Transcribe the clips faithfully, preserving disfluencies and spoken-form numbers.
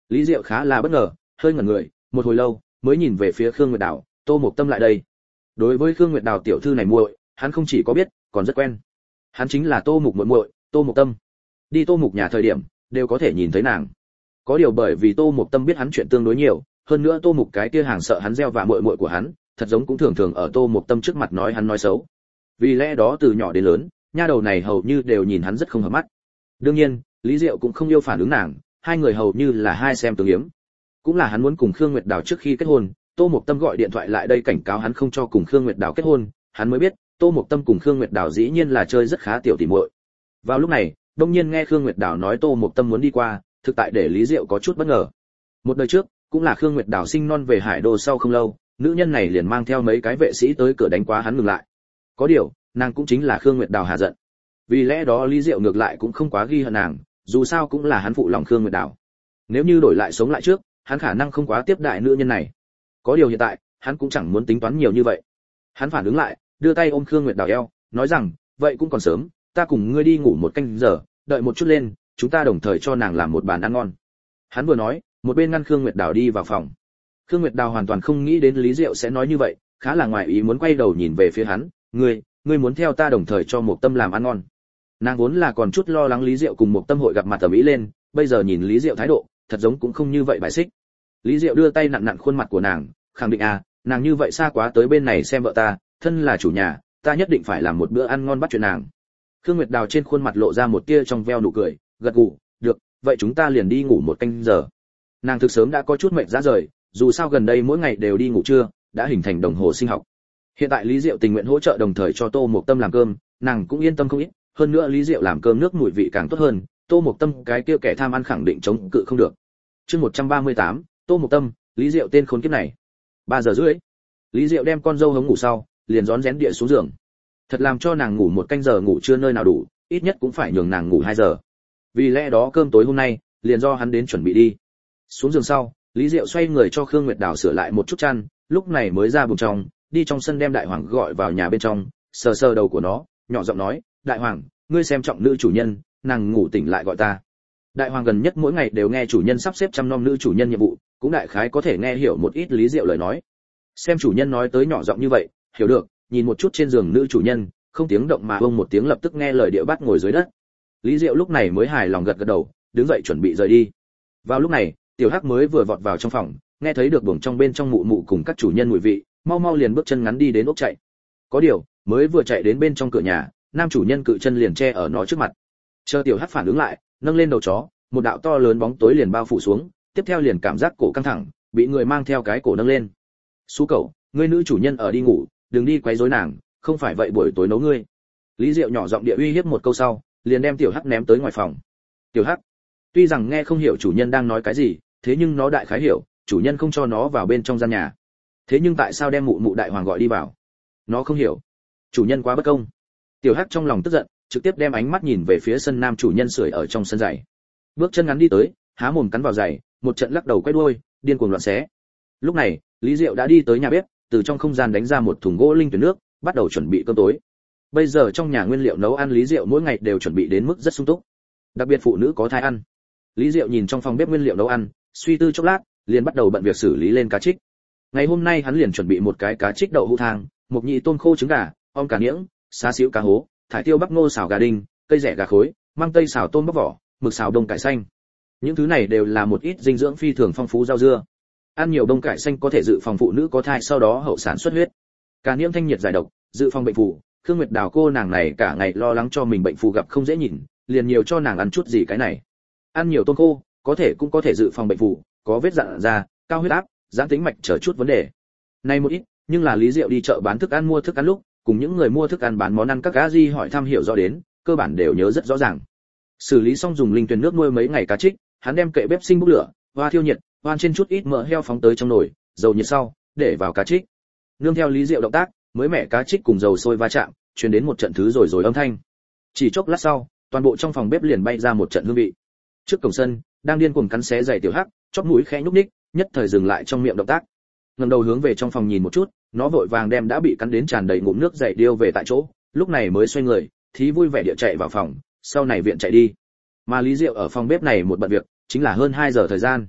Lý Diệu khá là bất ngờ, hơi ngẩn người, một hồi lâu mới nhìn về phía Khương Nguyệt Đào, Tô Mộc Tâm lại đây. Đối với Khương Nguyệt Đào tiểu thư này muội, hắn không chỉ có biết, còn rất quen. Hắn chính là Tô Mục muội muội, Tô Mộc Tâm. Đi Tô Mục nhà thời điểm, đều có thể nhìn thấy nàng. Có điều bởi vì Tô Mộc Tâm biết hắn chuyện tương đối nhiều, hơn nữa Tô Mục cái kia hàng sợ hắn gieo vạ muội muội của hắn, thật giống cũng thường thường ở Tô Mộc Tâm trước mặt nói hắn nói xấu. Vì lẽ đó từ nhỏ đến lớn, nha đầu này hầu như đều nhìn hắn rất không hợp mắt. Đương nhiên, Lý Diệu cũng không yêu phản ứng nàng, hai người hầu như là hai xem tương yếm. Cũng là hắn muốn cùng Khương Nguyệt Đào trước khi kết hôn, Tô Mộc Tâm gọi điện thoại lại đây cảnh cáo hắn không cho cùng Khương Nguyệt Đào kết hôn, hắn mới biết, Tô Mộc Tâm cùng Khương Nguyệt Đào dĩ nhiên là chơi rất khá tiểu tỉ muội. Vào lúc này, đông nhiên nghe Khương Nguyệt Đào nói Tô Mộc Tâm muốn đi qua, thực tại để Lý Diệu có chút bất ngờ. Một đời trước, cũng là Khương Nguyệt Đào sinh non về Hải Đô sau không lâu, nữ nhân này liền mang theo mấy cái vệ sĩ tới cửa đánh quá hắn ngừng lại. Có điều, nàng cũng chính là Khương Nguyệt Đào hạ giận. Vì lẽ đó Lý Diệu ngược lại cũng không quá ghi hận nàng, dù sao cũng là hắn phụ lòng Khương Nguyệt Đào. Nếu như đổi lại sống lại trước, hắn khả năng không quá tiếp đại nữ nhân này. Có điều hiện tại, hắn cũng chẳng muốn tính toán nhiều như vậy. Hắn phản ứng lại, đưa tay ôm Khương Nguyệt Đào eo, nói rằng, vậy cũng còn sớm, ta cùng ngươi đi ngủ một canh giờ, đợi một chút lên, chúng ta đồng thời cho nàng làm một bàn ăn ngon. Hắn vừa nói, một bên ngăn Khương Nguyệt Đào đi vào phòng. Khương Nguyệt Đào hoàn toàn không nghĩ đến Lý Diệu sẽ nói như vậy, khá là ngoài ý muốn quay đầu nhìn về phía hắn, ngươi, ngươi muốn theo ta đồng thời cho một tâm làm ăn ngon. Nàng vốn là còn chút lo lắng Lý Diệu cùng một tâm hội gặp mặt ở mỹ lên, bây giờ nhìn Lý Diệu thái độ, thật giống cũng không như vậy bài xích. Lý Diệu đưa tay nặn nặn khuôn mặt của nàng, khẳng định à, nàng như vậy xa quá tới bên này xem vợ ta, thân là chủ nhà, ta nhất định phải làm một bữa ăn ngon bắt chuyện nàng. Khương Nguyệt Đào trên khuôn mặt lộ ra một tia trong veo nụ cười, gật gù, được, vậy chúng ta liền đi ngủ một canh giờ. Nàng thực sớm đã có chút mệt rã rời, dù sao gần đây mỗi ngày đều đi ngủ trưa, đã hình thành đồng hồ sinh học. Hiện tại Lý Diệu tình nguyện hỗ trợ đồng thời cho Tô Mộc Tâm làm cơm, nàng cũng yên tâm không ít, hơn nữa Lý Diệu làm cơm nước mùi vị càng tốt hơn, Tô Mộc Tâm cái kia kẻ tham ăn khẳng định chống cự không được. Chương một trăm ba mươi tám, Tô Mộc Tâm, Lý Diệu tên khốn kiếp này. ba giờ rưỡi. Lý Diệu đem con dâu hống ngủ sau, liền rón rén địa xuống giường. Thật làm cho nàng ngủ một canh giờ ngủ chưa nơi nào đủ, ít nhất cũng phải nhường nàng ngủ hai giờ. Vì lẽ đó cơm tối hôm nay, liền do hắn đến chuẩn bị đi. Xuống giường sau, Lý Diệu xoay người cho Khương Nguyệt Đào sửa lại một chút chăn, lúc này mới ra buồng trong, đi trong sân đem Đại Hoàng gọi vào nhà bên trong, sờ sờ đầu của nó, nhỏ giọng nói, Đại Hoàng, ngươi xem trọng nữ chủ nhân, nàng ngủ tỉnh lại gọi ta. Đại Hoàng gần nhất mỗi ngày đều nghe chủ nhân sắp xếp chăm nom nữ chủ nhân nhiệm vụ, cũng đại khái có thể nghe hiểu một ít Lý Diệu lời nói. Xem chủ nhân nói tới nhỏ giọng như vậy, hiểu được, nhìn một chút trên giường nữ chủ nhân, không tiếng động mà ông một tiếng lập tức nghe lời địa bắt ngồi dưới đất. Lý Diệu lúc này mới hài lòng gật gật đầu, đứng dậy chuẩn bị rời đi. Vào lúc này, Tiểu Hắc mới vừa vọt vào trong phòng, nghe thấy được buồng trong bên trong mụ mụ cùng các chủ nhân mùi vị, mau mau liền bước chân ngắn đi đến ốc chạy. Có điều, mới vừa chạy đến bên trong cửa nhà, nam chủ nhân cự chân liền che ở nó trước mặt. Chờ Tiểu Hắc phản ứng lại, nâng lên đầu chó, một đạo to lớn bóng tối liền bao phủ xuống, tiếp theo liền cảm giác cổ căng thẳng, bị người mang theo cái cổ nâng lên. "Sú cậu, ngươi nữ chủ nhân ở đi ngủ, đừng đi quấy rối nàng, không phải vậy buổi tối nấu ngươi." Lý Diệu nhỏ giọng địa uy hiếp một câu sau, liền đem Tiểu Hắc ném tới ngoài phòng. Tiểu Hắc, tuy rằng nghe không hiểu chủ nhân đang nói cái gì, thế nhưng nó đại khái hiểu, chủ nhân không cho nó vào bên trong gian nhà. Thế nhưng tại sao đem mụ mụ Đại Hoàng gọi đi vào? Nó không hiểu. Chủ nhân quá bất công. Tiểu Hắc trong lòng tức giận, trực tiếp đem ánh mắt nhìn về phía sân nam chủ nhân sưởi ở trong sân giày. Bước chân ngắn đi tới, há mồm cắn vào giày, một trận lắc đầu quay đuôi, điên cuồng loạn xé. Lúc này, Lý Diệu đã đi tới nhà bếp, từ trong không gian đánh ra một thùng gỗ linh tuyển nước, bắt đầu chuẩn bị cơm tối. Bây giờ trong nhà nguyên liệu nấu ăn Lý Diệu mỗi ngày đều chuẩn bị đến mức rất sung túc. Đặc biệt phụ nữ có thai ăn. Lý Diệu nhìn trong phòng bếp nguyên liệu nấu ăn, suy tư chốc lát, liền bắt đầu bận việc xử lý lên cá trích. Ngày hôm nay hắn liền chuẩn bị một cái cá trích đậu hũ thang, một nhị tôm khô trứng gà, om cá niễng, xá xíu cá hố, thải tiêu bắp ngô xào gà đinh, cây rẻ gà khối, măng tây xào tôm bóc vỏ, mực xào đông cải xanh. Những thứ này đều là một ít dinh dưỡng phi thường phong phú rau dưa. Ăn nhiều đông cải xanh có thể dự phòng phụ nữ có thai sau đó hậu sản xuất huyết. Cá niễng thanh nhiệt giải độc, dự phòng bệnh phù. Khương Nguyệt Đào cô nàng này cả ngày lo lắng cho mình bệnh phù gặp không dễ nhìn, liền nhiều cho nàng ăn chút gì cái này. Ăn nhiều tôm khô, có thể cũng có thể dự phòng bệnh phù, có vết dạn da, cao huyết áp, giãn tính mạch chờ chút vấn đề. Này một ít, nhưng là Lý Diệu đi chợ bán thức ăn mua thức ăn lúc, cùng những người mua thức ăn bán món ăn các cá di hỏi thăm hiểu rõ đến, cơ bản đều nhớ rất rõ ràng. Xử lý xong dùng linh tuyền nước nuôi mấy ngày cá trích, hắn đem kệ bếp sinh bốc lửa, hoa thiêu nhiệt, hoan trên chút ít mỡ heo phóng tới trong nồi, dầu nhiệt sau, để vào cá trích. Nương theo Lý Diệu động tác, mới mẻ cá trích cùng dầu sôi va chạm, truyền đến một trận thứ rồi rồi âm thanh. Chỉ chốc lát sau, toàn bộ trong phòng bếp liền bay ra một trận hương vị. Trước cổng sân, đang điên cuồng cắn xé giày Tiểu Hắc, chóp mũi khẽ nhúc nhích, nhất thời dừng lại trong miệng động tác. Ngẩng đầu hướng về trong phòng nhìn một chút, nó vội vàng đem đã bị cắn đến tràn đầy ngụm nước giày điêu về tại chỗ, lúc này mới xoay người, thí vui vẻ địa chạy vào phòng, sau này viện chạy đi. Mà Lý Diệu ở phòng bếp này một bận việc, chính là hơn hai giờ thời gian.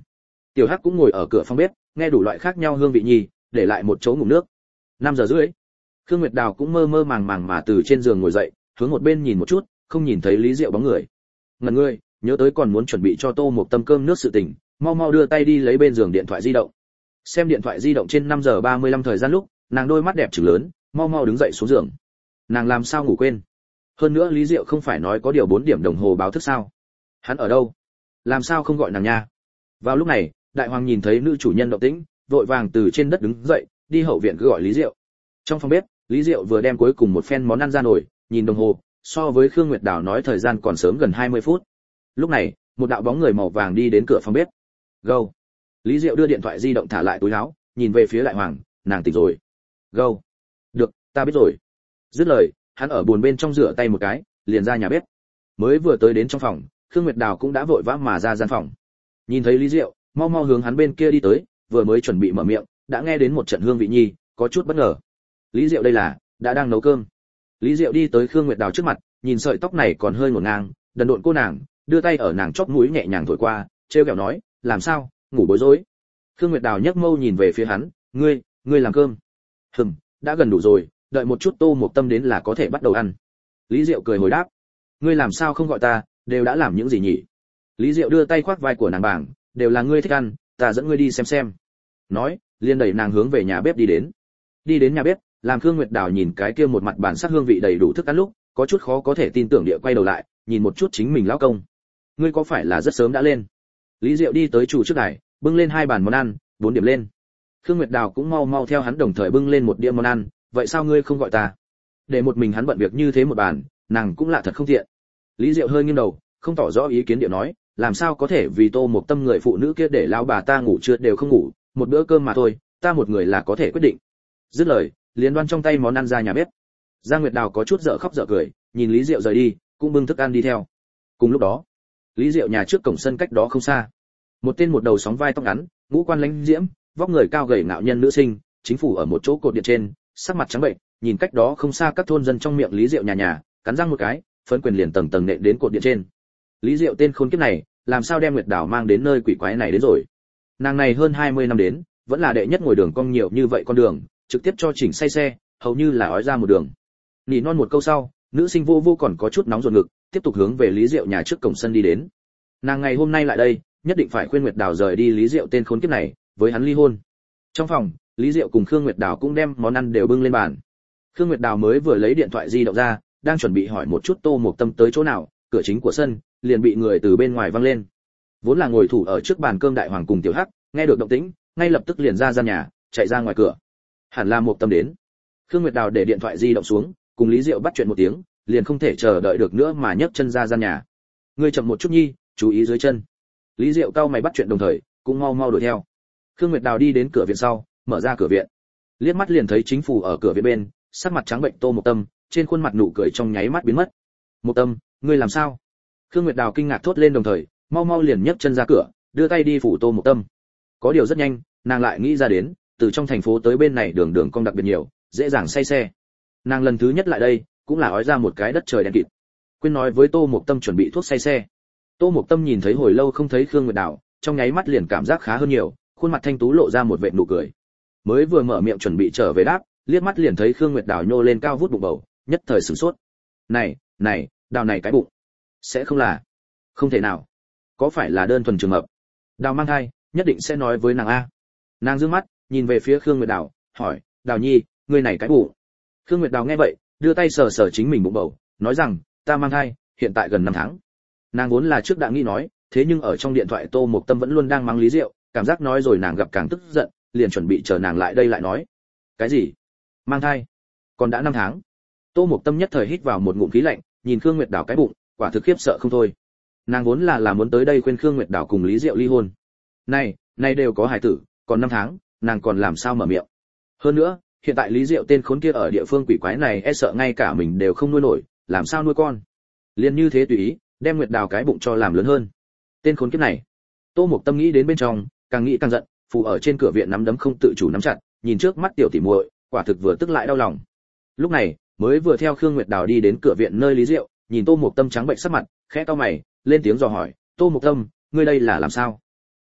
Tiểu Hắc cũng ngồi ở cửa phòng bếp, nghe đủ loại khác nhau hương vị nhì, để lại một chỗ ngủ nước. Năm giờ rưỡi, Khương Nguyệt Đào cũng mơ mơ màng màng mà từ trên giường ngồi dậy, hướng một bên nhìn một chút, không nhìn thấy Lý Diệu bóng người. Ngẩn người, nhớ tới còn muốn chuẩn bị cho Tô Mộc Tâm cơm nước sự tình, mau mau đưa tay đi lấy bên giường điện thoại di động. Xem điện thoại di động trên năm giờ ba mươi lăm thời gian lúc, nàng đôi mắt đẹp trừng lớn, mau mau đứng dậy xuống giường. Nàng làm sao ngủ quên? Hơn nữa Lý Diệu không phải nói có điều bốn điểm đồng hồ báo thức sao? Hắn ở đâu? Làm sao không gọi nàng nha? Vào lúc này, Đại Hoàng nhìn thấy nữ chủ nhân động tĩnh, vội vàng từ trên đất đứng dậy, đi hậu viện cứ gọi Lý Diệu. Trong phòng bếp, Lý Diệu vừa đem cuối cùng một phen món ăn ra nồi, nhìn đồng hồ, so với Khương Nguyệt Đào nói thời gian còn sớm gần hai mươi phút. Lúc này, một đạo bóng người màu vàng đi đến cửa phòng bếp. Gâu. Lý Diệu đưa điện thoại di động thả lại túi áo, nhìn về phía Đại Hoàng, nàng tỉnh rồi. Gâu. Được, ta biết rồi. Dứt lời, hắn ở buồn bên trong rửa tay một cái, liền ra nhà bếp. Mới vừa tới đến trong phòng, Khương Nguyệt Đào cũng đã vội vã mà ra gian phòng. Nhìn thấy Lý Diệu, mau mau hướng hắn bên kia đi tới, vừa mới chuẩn bị mở miệng, đã nghe đến một trận hương vị nhi, có chút bất ngờ. Lý Diệu đây là đã đang nấu cơm. Lý Diệu đi tới Khương Nguyệt Đào trước mặt, nhìn sợi tóc này còn hơi ngổn ngang, đần độn cô nàng, đưa tay ở nàng chóp mũi nhẹ nhàng thổi qua, trêu ghẹo nói, làm sao, ngủ bối rối. Khương Nguyệt Đào nhấc mâu nhìn về phía hắn, ngươi, ngươi làm cơm. Hừm, đã gần đủ rồi, đợi một chút Tô Mộc Tâm đến là có thể bắt đầu ăn. Lý Diệu cười hồi đáp, ngươi làm sao không gọi ta, đều đã làm những gì nhỉ? Lý Diệu đưa tay khoác vai của nàng bảng, đều là ngươi thích ăn, ta dẫn ngươi đi xem xem. Nói, liền đẩy nàng hướng về nhà bếp đi đến. Đi đến nhà bếp, làm Khương Nguyệt Đào nhìn cái kia một mặt bản sắc hương vị đầy đủ thức ăn lúc, có chút khó có thể tin tưởng địa quay đầu lại, nhìn một chút chính mình lão công. Ngươi có phải là rất sớm đã lên? Lý Diệu đi tới chủ trước đài, bưng lên hai bàn món ăn, bốn điểm lên. Khương Nguyệt Đào cũng mau mau theo hắn đồng thời bưng lên một đĩa món ăn, vậy sao ngươi không gọi ta? Để một mình hắn bận việc như thế một bàn, nàng cũng lạ thật không tiện. Lý Diệu hơi nghiêng đầu, không tỏ rõ ý kiến điệu nói, làm sao có thể vì Tô Mộc Tâm người phụ nữ kia để lão bà ta ngủ trưa đều không ngủ, một bữa cơm mà thôi, ta một người là có thể quyết định. Dứt lời, liền đoan trong tay món ăn ra nhà bếp. Giang Nguyệt Đào có chút dở khóc dở cười, nhìn Lý Diệu rời đi, cũng bưng thức ăn đi theo. Cùng lúc đó, Lý Diệu nhà trước cổng sân cách đó không xa, một tên một đầu sóng vai tóc ngắn, ngũ quan lãnh diễm, vóc người cao gầy ngạo nhân nữ sinh, chính phủ ở một chỗ cột điện trên, sắc mặt trắng bệnh, nhìn cách đó không xa các thôn dân trong miệng Lý Diệu nhà nhà, cắn răng một cái, phấn quyền liền tầng tầng nện đến cột điện trên. Lý Diệu tên khốn kiếp này, làm sao đem Nguyệt Đào mang đến nơi quỷ quái này đến rồi? Nàng này hơn hai mươi năm đến, vẫn là đệ nhất ngồi đường cong nhiều như vậy con đường, trực tiếp cho chỉnh say xe, hầu như là ói ra một đường. Nỉ non một câu sau, nữ sinh vô vô còn có chút nóng ruột ngực, tiếp tục hướng về Lý Diệu nhà trước cổng sân đi đến. Nàng ngày hôm nay lại đây, nhất định phải khuyên Nguyệt Đào rời đi Lý Diệu tên khốn kiếp này, với hắn ly hôn. Trong phòng, Lý Diệu cùng Khương Nguyệt Đào cũng đem món ăn đều bưng lên bàn. Khương Nguyệt Đào mới vừa lấy điện thoại di động ra, đang chuẩn bị hỏi một chút Tô Mộc Tâm tới chỗ nào, cửa chính của sân liền bị người từ bên ngoài văng lên. Vốn là ngồi thủ ở trước bàn cơm Đại Hoàng cùng Tiểu Hắc, nghe được động tĩnh, ngay lập tức liền ra gian nhà, chạy ra ngoài cửa. Hẳn là Mộc Tâm đến. Khương Nguyệt Đào để điện thoại di động xuống, cùng Lý Diệu bắt chuyện một tiếng, liền không thể chờ đợi được nữa mà nhấc chân ra gian nhà. Ngươi chậm một chút nhi, chú ý dưới chân. Lý Diệu cau mày bắt chuyện đồng thời, cũng mau mau đuổi theo. Khương Nguyệt Đào đi đến cửa viện sau, mở ra cửa viện. Liếc mắt liền thấy chính phủ ở cửa viện bên, sắc mặt trắng bệnh Tô Mộc Tâm, trên khuôn mặt nụ cười trong nháy mắt biến mất. Mộc Tâm, ngươi làm sao? Khương Nguyệt Đào kinh ngạc thốt lên đồng thời, mau mau liền nhấc chân ra cửa, đưa tay đi phủ Tô Mộc Tâm. Có điều rất nhanh, nàng lại nghĩ ra đến, từ trong thành phố tới bên này đường đường cong đặc biệt nhiều, dễ dàng say xe. Nàng lần thứ nhất lại đây, cũng là ói ra một cái đất trời đen kịt. Quên nói với Tô Mộc Tâm chuẩn bị thuốc say xe. Tô Mộc Tâm nhìn thấy hồi lâu không thấy Khương Nguyệt Đào, trong nháy mắt liền cảm giác khá hơn nhiều, khuôn mặt thanh tú lộ ra một vệt nụ cười. Mới vừa mở miệng chuẩn bị trở về đáp, liếc mắt liền thấy Khương Nguyệt Đào nhô lên cao vút bụng bầu, nhất thời sửng sốt. Này, này, Đào này cái bụng, sẽ không là, không thể nào, có phải là đơn thuần trường hợp? Đào mang thai, nhất định sẽ nói với nàng a. Nàng dương mắt, nhìn về phía Khương Nguyệt Đào, hỏi, Đào nhi, ngươi này cái bụng. Khương Nguyệt Đào nghe vậy, đưa tay sờ sờ chính mình bụng bầu, nói rằng, ta mang thai, hiện tại gần năm tháng. Nàng vốn là trước đã nghĩ nói, thế nhưng ở trong điện thoại Tô Mộc Tâm vẫn luôn đang mắng Lý Diệu, cảm giác nói rồi nàng gặp càng tức giận, liền chuẩn bị chờ nàng lại đây lại nói. Cái gì? Mang thai? Còn đã năm tháng? Tô Mộc Tâm nhất thời hít vào một ngụm khí lạnh, nhìn Khương Nguyệt Đào cái bụng, quả thực khiếp sợ không thôi. Nàng vốn là là muốn tới đây khuyên Khương Nguyệt Đào cùng Lý Diệu ly hôn. Này, này đều có hài tử, còn năm tháng, nàng còn làm sao mở miệng? Hơn nữa, hiện tại Lý Diệu tên khốn kia ở địa phương quỷ quái này e sợ ngay cả mình đều không nuôi nổi, làm sao nuôi con? Liên như thế tùy ý, đem Nguyệt Đào cái bụng cho làm lớn hơn. Tên khốn kiếp này. Tô Mộc Tâm nghĩ đến bên trong, càng nghĩ càng giận, phụ ở trên cửa viện nắm đấm không tự chủ nắm chặt, nhìn trước mắt tiểu tỷ muội, quả thực vừa tức lại đau lòng. Lúc này, mới vừa theo Khương Nguyệt Đào đi đến cửa viện nơi Lý Diệu, nhìn Tô Mộc Tâm trắng bệnh sắc mặt, khẽ cau mày, lên tiếng dò hỏi, "Tô Mộc Tâm, ngươi đây là làm sao?"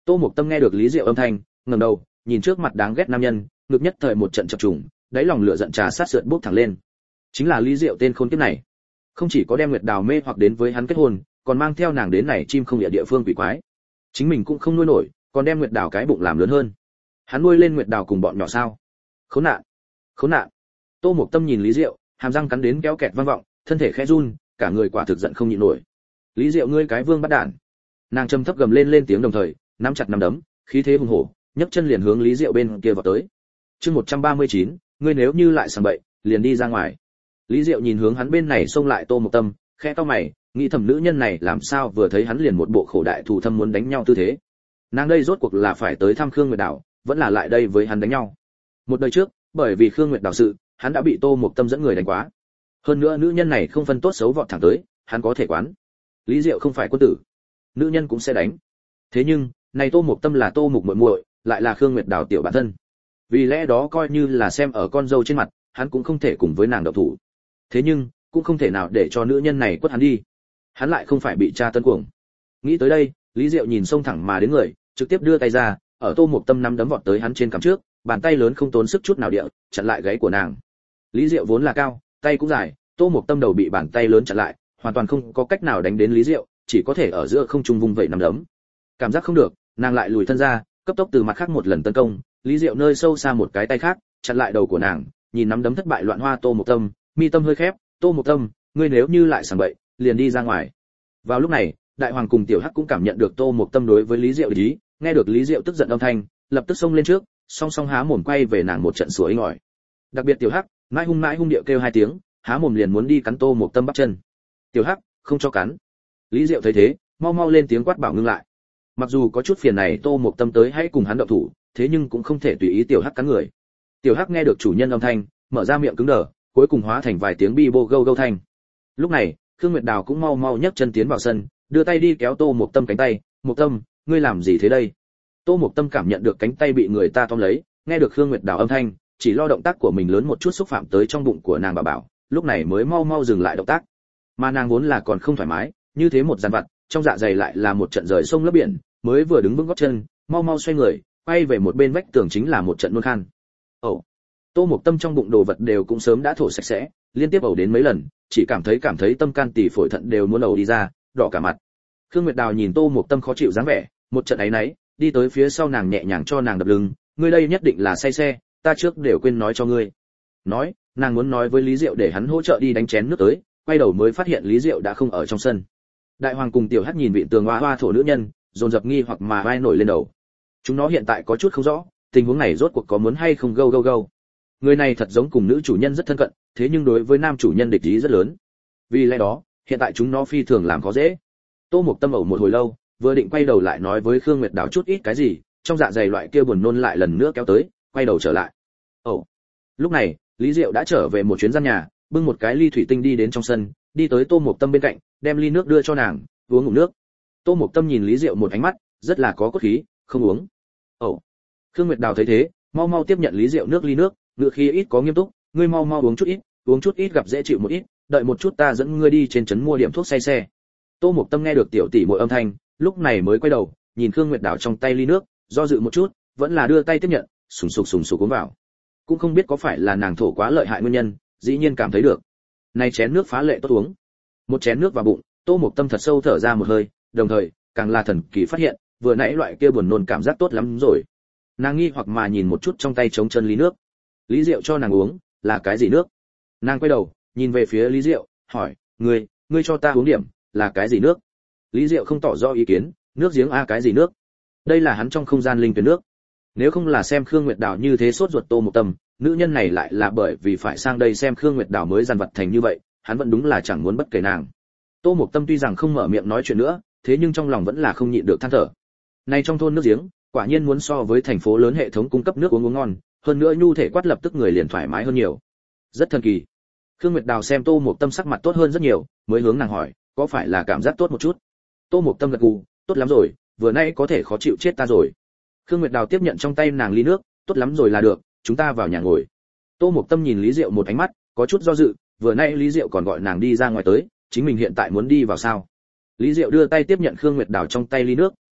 Tô Mộc Tâm nghe được Lý Diệu âm thanh, ngẩng đầu, nhìn trước mặt đáng ghét nam nhân, ngực nhất thời một trận chập trùng, đáy lòng lửa giận trà sát sượt bốc thẳng lên. Chính là Lý Diệu tên khốn kiếp này, không chỉ có đem Nguyệt Đào mê hoặc đến với hắn kết hôn, còn mang theo nàng đến này chim không địa địa phương quỷ quái. Chính mình cũng không nuôi nổi, còn đem Nguyệt Đào cái bụng làm lớn hơn. Hắn nuôi lên Nguyệt Đào cùng bọn nhỏ sao? Khốn nạn, khốn nạn. Tô Mộc Tâm nhìn Lý Diệu, hàm răng cắn đến kéo kẹt vang vọng, thân thể khẽ run, cả người quả thực giận không nhịn nổi. Lý Diệu ngươi cái vương bắt đản. Nàng trầm thấp gầm lên lên tiếng đồng thời, nắm chặt nắm đấm, khí thế hùng hổ, nhấc chân liền hướng Lý Diệu bên kia vọt tới. Chương một trăm ba mươi chín, ngươi nếu như lại sảng bậy, liền đi ra ngoài. Lý Diệu nhìn hướng hắn bên này xông lại Tô Mộc Tâm, khẽ cau mày, nghĩ thầm nữ nhân này làm sao vừa thấy hắn liền một bộ khổ đại thù thâm muốn đánh nhau tư thế. Nàng đây rốt cuộc là phải tới thăm Khương Nguyệt Đào, vẫn là lại đây với hắn đánh nhau. Một đời trước, bởi vì Khương Nguyệt Đào sự, hắn đã bị Tô Mộc Tâm dẫn người đánh quá. Hơn nữa nữ nhân này không phân tốt xấu vọt thẳng tới, hắn có thể quán. Lý Diệu không phải quân tử, nữ nhân cũng sẽ đánh. Thế nhưng, này Tô Mộc Tâm là Tô Mục muội muội, lại là Khương Nguyệt Đào tiểu bản thân. Vì lẽ đó coi như là xem ở con dâu trên mặt, hắn cũng không thể cùng với nàng động thủ. Thế nhưng, cũng không thể nào để cho nữ nhân này quất hắn đi. Hắn lại không phải bị cha tấn cuồng. Nghĩ tới đây, Lý Diệu nhìn xông thẳng mà đến người, trực tiếp đưa tay ra, ở Tô Mộc Tâm nắm đấm vọt tới hắn trên cằm trước, bàn tay lớn không tốn sức chút nào địa, chặn lại gáy của nàng. Lý Diệu vốn là cao, tay cũng dài, Tô Mộc Tâm đầu bị bàn tay lớn chặn lại, hoàn toàn không có cách nào đánh đến Lý Diệu, chỉ có thể ở giữa không trung vung vẩy nắm đấm. Cảm giác không được, nàng lại lùi thân ra, cấp tốc từ mặt khác một lần tấn công, Lý Diệu nơi sâu xa một cái tay khác, chặn lại đầu của nàng, nhìn nắm đấm thất bại loạn hoa Tô Mộc Tâm, mi tâm hơi khép, Tô Mộc Tâm, ngươi nếu như lại sảng bậy, liền đi ra ngoài. Vào lúc này, Đại Hoàng cùng Tiểu Hắc cũng cảm nhận được Tô Mộc Tâm đối với Lý Diệu ý, nghe được Lý Diệu tức giận âm thanh, lập tức xông lên trước, song song há mồm quay về nàng một trận sủa inh ỏi. Đặc biệt Tiểu Hắc, mãi hung mãi hung điệu kêu hai tiếng, há mồm liền muốn đi cắn Tô Mộc Tâm bắp chân. Tiểu Hắc, không cho cắn. Lý Diệu thấy thế, mau mau lên tiếng quát bảo ngưng lại. Mặc dù có chút phiền này Tô Mộc Tâm tới hãy cùng hắn động thủ, thế nhưng cũng không thể tùy ý Tiểu Hắc cắn người. Tiểu Hắc nghe được chủ nhân âm thanh, mở ra miệng cứng đờ, cuối cùng hóa thành vài tiếng bi bô gâu gâu thanh. Lúc này, Khương Nguyệt Đào cũng mau mau nhấc chân tiến vào sân, đưa tay đi kéo Tô Mộc Tâm cánh tay, "Mộc Tâm, ngươi làm gì thế đây?" Tô Mộc Tâm cảm nhận được cánh tay bị người ta tóm lấy, nghe được Khương Nguyệt Đào âm thanh, chỉ lo động tác của mình lớn một chút xúc phạm tới trong bụng của nàng bà bảo, lúc này mới mau mau dừng lại động tác. Mà nàng vốn là còn không thoải mái, như thế một dàn vặt, trong dạ dày lại là một trận rời sông lấp biển, mới vừa đứng vững gót chân, mau mau xoay người, quay về một bên vách tường chính là một trận nôn khan. Ồ. Tô Mộc Tâm trong bụng đồ vật đều cũng sớm đã thổ sạch sẽ, liên tiếp ẩu đến mấy lần, chỉ cảm thấy cảm thấy tâm can tỳ phổi thận đều muốn ẩu đi ra, đỏ cả mặt. Khương Nguyệt Đào nhìn Tô Mộc Tâm khó chịu dáng vẻ, một trận ấy nấy, đi tới phía sau nàng nhẹ nhàng cho nàng đập lưng, ngươi đây nhất định là say xe, ta trước đều quên nói cho ngươi. Nói, nàng muốn nói với Lý Diệu để hắn hỗ trợ đi đánh chén nước tới, quay đầu mới phát hiện Lý Diệu đã không ở trong sân. Đại Hoàng cùng Tiểu Hắc nhìn vị tường hoa hoa thổ nữ nhân, dồn dập nghi hoặc mà vai nổi lên đầu. Chúng nó hiện tại có chút không rõ, tình huống này rốt cuộc có muốn hay không gâu gâu gâu. Người này thật giống cùng nữ chủ nhân rất thân cận, thế nhưng đối với nam chủ nhân địch ý rất lớn. Vì lẽ đó, hiện tại chúng nó phi thường làm khó dễ. Tô Mộc Tâm ẩu một hồi lâu, vừa định quay đầu lại nói với Khương Nguyệt Đào chút ít cái gì, trong dạ dày loại kia buồn nôn lại lần nữa kéo tới, quay đầu trở lại. Ẩu. Lúc này, Lý Diệu đã trở về một chuyến gian nhà, bưng một cái ly thủy tinh đi đến trong sân, đi tới Tô Mộc Tâm bên cạnh, đem ly nước đưa cho nàng, uống ngụm nước. Tô Mộc Tâm nhìn Lý Diệu một ánh mắt, rất là có cốt khí, không uống. Ẩu. Khương Nguyệt Đào thấy thế, mau mau tiếp nhận Lý Diệu nước ly nước, ngựa khí ít có nghiêm túc, ngươi mau mau uống chút ít, uống chút ít gặp dễ chịu một ít, đợi một chút ta dẫn ngươi đi trên trấn mua điểm thuốc say xe. Tô Mộc Tâm nghe được tiểu tỷ muội âm thanh, lúc này mới quay đầu, nhìn Khương Nguyệt Đào trong tay ly nước, do dự một chút, vẫn là đưa tay tiếp nhận, sùng sục sùng sục uống vào. Cũng không biết có phải là nàng thổ quá lợi hại nguyên nhân, dĩ nhiên cảm thấy được. Này chén nước phá lệ tốt uống. Một chén nước vào bụng, Tô Mộc Tâm thật sâu thở ra một hơi, đồng thời, càng là thần kỳ phát hiện, vừa nãy loại kia buồn nôn cảm giác tốt lắm rồi. Nàng nghi hoặc mà nhìn một chút trong tay trống chân ly nước. Lý Diệu cho nàng uống, là cái gì nước? Nàng quay đầu, nhìn về phía Lý Diệu, hỏi, ngươi, ngươi cho ta uống điểm, là cái gì nước? Lý Diệu không tỏ rõ ý kiến, nước giếng a cái gì nước? Đây là hắn trong không gian linh tuyển nước. Nếu không là xem Khương Nguyệt Đào như thế sốt ruột Tô Mộc Tâm, nữ nhân này lại là bởi vì phải sang đây xem Khương Nguyệt Đào mới dằn vặt thành như vậy, hắn vẫn đúng là chẳng muốn bất kể nàng. Tô Mộc Tâm tuy rằng không mở miệng nói chuyện nữa, thế nhưng trong lòng vẫn là không nhịn được than thở. Này trong thôn nước giếng, quả nhiên muốn so với thành phố lớn hệ thống cung cấp nước uống uống ngon, hơn nữa nhu thể quát lập tức người liền thoải mái hơn nhiều. Rất thần kỳ. Khương Nguyệt Đào xem Tô Mộc Tâm sắc mặt tốt hơn rất nhiều, mới hướng nàng hỏi, có phải là cảm giác tốt một chút? Tô Mộc Tâm gật gù, tốt lắm rồi, vừa nãy có thể khó chịu chết ta rồi. Khương Nguyệt Đào tiếp nhận trong tay nàng ly nước, tốt lắm rồi là được, chúng ta vào nhà ngồi. Tô Mộc Tâm nhìn Lý Diệu một ánh mắt, có chút do dự, vừa nãy Lý Diệu còn gọi nàng đi ra ngoài tới, chính mình hiện tại muốn đi vào sao? Lý Diệu đưa tay tiếp nhận Khương Nguyệt Đào trong tay ly nước,